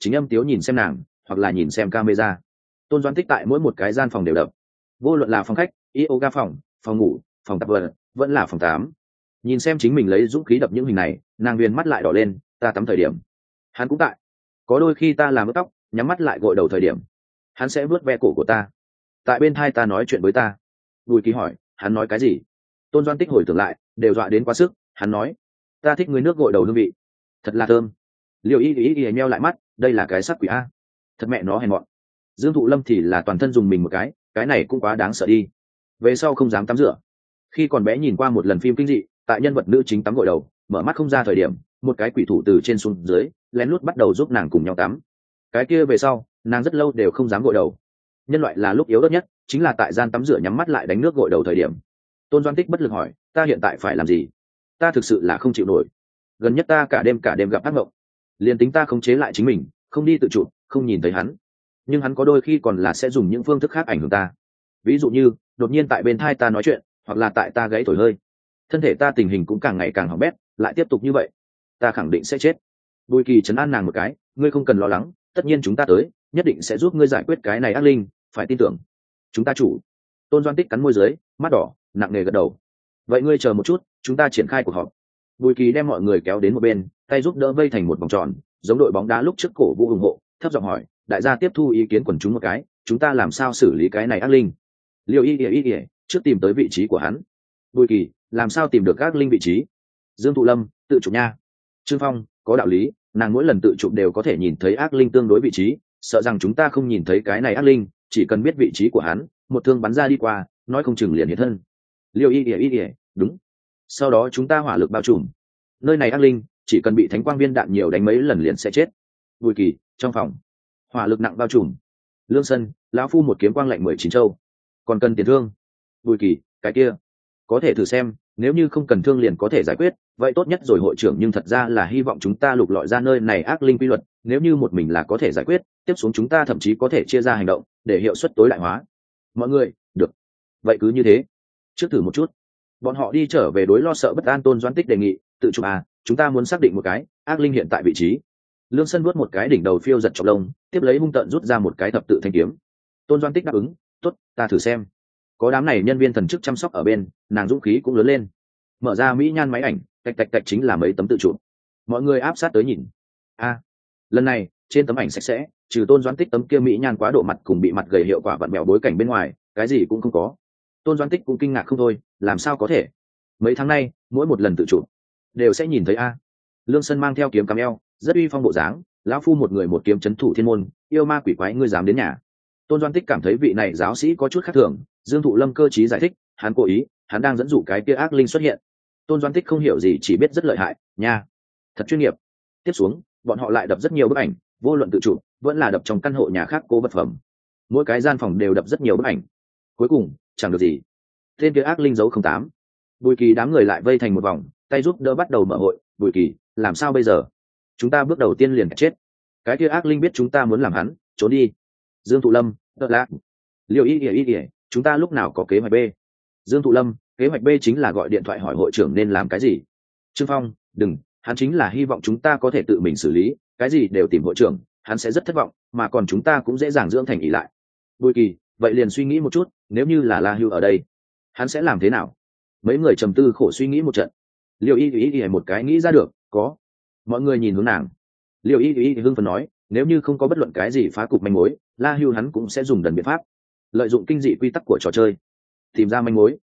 A: chính âm tiếu nhìn xem nàng hoặc là nhìn xem camera. Tôn Doãn Tích tại mỗi một cái gian phòng đều đập, vô luận là phòng khách, yoga phòng, phòng ngủ, phòng tập vật, vẫn là phòng tám. Nhìn xem chính mình lấy dũng khí đập những hình này, nàng viên mắt lại đỏ lên. Ta tắm thời điểm hắn cũng tại, có đôi khi ta làm ướt tóc nhắm mắt lại gội đầu thời điểm hắn sẽ vuốt ve cổ của ta, tại bên thai ta nói chuyện với ta. Bùi Kỳ hỏi hắn nói cái gì. Tôn Doãn Tích hồi tưởng lại, đều dọa đến quá sức. Hắn nói ta thích người nước gội đầu hương vị, thật là thơm. Liêu y y y meo lại mắt, đây là cái sắc quỷ a, thật mẹ nó hèn mọn. Dương Thụ Lâm thì là toàn thân dùng mình một cái, cái này cũng quá đáng sợ đi, về sau không dám tắm rửa. Khi còn bé nhìn qua một lần phim kinh dị, tại nhân vật nữ chính tắm gội đầu mở mắt không ra thời điểm, một cái quỷ thủ từ trên xuống dưới lén lút bắt đầu giúp nàng cùng nhau tắm. Cái kia về sau nàng rất lâu đều không dám gội đầu. Nhân loại là lúc yếu đất nhất, chính là tại gian tắm rửa nhắm mắt lại đánh nước gội đầu thời điểm. Tôn Doãn Tích bất lực hỏi ta hiện tại phải làm gì, ta thực sự là không chịu nổi. Gần nhất ta cả đêm cả đêm gặp ác mộng, liền tính ta khống chế lại chính mình, không đi tự chụp, không nhìn thấy hắn, nhưng hắn có đôi khi còn là sẽ dùng những phương thức khác ảnh hưởng ta. Ví dụ như đột nhiên tại bên thai ta nói chuyện, hoặc là tại ta gãy thổi hơi. Thân thể ta tình hình cũng càng ngày càng hỏng bét, lại tiếp tục như vậy ta khẳng định sẽ chết. Bùi Kỳ trấn an nàng một cái, ngươi không cần lo lắng, tất nhiên chúng ta tới nhất định sẽ giúp ngươi giải quyết cái này ác linh, phải tin tưởng chúng ta chủ. Tôn Doãn Tích cắn môi dưới, mắt đỏ nặng nề gật đầu. Vậy ngươi chờ một chút, chúng ta triển khai cuộc họp. Bùi Kỳ đem mọi người kéo đến một bên, tay giúp đỡ vây thành một vòng tròn, giống đội bóng đá lúc trước cổ vũ ủng hộ, thấp giọng hỏi đại gia tiếp thu ý kiến quần chúng một cái, chúng ta làm sao xử lý cái này ác linh. Liêu y y y trước tìm tới vị trí của hắn. Bùi Kỳ làm sao tìm được ác linh vị trí. Dương Thụ Lâm tự chụp nha. Trương Phong có đạo lý, nàng mỗi lần tự chụp đều có thể nhìn thấy ác linh tương đối vị trí, sợ rằng chúng ta không nhìn thấy cái này ác linh, chỉ cần biết vị trí của hắn, một thương bắn ra đi qua, nói không chừng liền hiện thân. Liêu y y y đúng. Sau đó chúng ta hỏa lực bao trùm nơi này ác linh, chỉ cần bị thánh quang viên đạn nhiều đánh mấy lần liền sẽ chết. Bùi Kỳ trong phòng, hỏa lực nặng bao trùm. Lương Sân lão phu một kiếm quang lạnh mười chín châu, còn cần tiền thương. Bùi Kỳ cái kia có thể thử xem, nếu như không cần thương liền có thể giải quyết, vậy tốt nhất rồi hội trưởng, nhưng thật ra là hy vọng chúng ta lục lọi ra nơi này ác linh quy luật, nếu như một mình là có thể giải quyết, tiếp xuống chúng ta thậm chí có thể chia ra hành động để hiệu suất tối đại hóa. Mọi người được, vậy cứ như thế, trước thử một chút. Bọn họ đi trở về đối lo sợ bất an. Tôn Doãn Tích đề nghị tự chụp à, chúng ta muốn xác định một cái ác linh hiện tại vị trí. Lương Sân vuốt một cái đỉnh đầu phiêu giật chọc lông, tiếp lấy hung tợn rút ra một cái thập tự thanh kiếm. Tôn Doãn Tích đáp ứng, tốt, ta thử xem. Có đám này nhân viên thần chức chăm sóc ở bên, nàng dũng khí cũng lớn lên. Mở ra mỹ nhan máy ảnh, tạch tạch tạch chính là mấy tấm tự chụp. Mọi người áp sát tới nhìn. A, lần này trên tấm ảnh sạch sẽ, trừ Tôn Doãn Tích tấm kia mỹ nhan quá độ mặt cùng bị mặt gầy hiệu quả vặn mèo bối cảnh bên ngoài, cái gì cũng không có. Tôn Doãn Tích cũng kinh ngạc không thôi, làm sao có thể? Mấy tháng nay, mỗi một lần tự chụp đều sẽ nhìn thấy a. Lương Sân mang theo kiếm cắm eo, rất uy phong bộ dáng, lão phu một người một kiếm chấn thủ thiên môn, yêu ma quỷ quái ngươi dám đến nhà. Tôn Doãn Tích cảm thấy vị này giáo sĩ có chút khác thường. Dương Thụ Lâm cơ trí giải thích, hắn cố ý, hắn đang dẫn dụ cái kia ác linh xuất hiện. Tôn Doãn Tích không hiểu gì, chỉ biết rất lợi hại nha, thật chuyên nghiệp. Tiếp xuống bọn họ lại đập rất nhiều bức ảnh, vô luận tự chụp vẫn là đập trong căn hộ nhà khác cố vật phẩm, mỗi cái gian phòng đều đập rất nhiều bức ảnh. Cuối cùng chẳng được gì, tên kia ác linh giấu không tám. Bùi Kỳ đám người lại vây thành một vòng, tay giúp đỡ bắt đầu mở hội. Bùi Kỳ làm sao bây giờ, chúng ta bước đầu tiên liền chết, cái kia ác linh biết chúng ta muốn làm hắn trốn đi. Dương Thụ Lâm đợt lạ. Liêu y ỉa y ỉa chúng ta lúc nào có kế hoạch B. Dương Thụ Lâm kế hoạch B chính là gọi điện thoại hỏi hội trưởng nên làm cái gì. Trương Phong đừng, hắn chính là hy vọng chúng ta có thể tự mình xử lý, cái gì đều tìm hội trưởng, hắn sẽ rất thất vọng, mà còn chúng ta cũng dễ dàng dưỡng thành ỷ lại. Bùi Kỳ vậy liền suy nghĩ một chút, nếu như là La Hưu ở đây hắn sẽ làm thế nào. Mấy người trầm tư khổ suy nghĩ một trận. Liêu y y y một cái nghĩ ra được, có. Mọi người nhìn hướng nàng. Liêu y y hưng phấn nói, nếu như không có bất luận cái gì phá cục manh mối, La Hưu hắn cũng sẽ dùng đần biện pháp, lợi dụng kinh dị quy tắc của trò chơi tìm ra manh mối.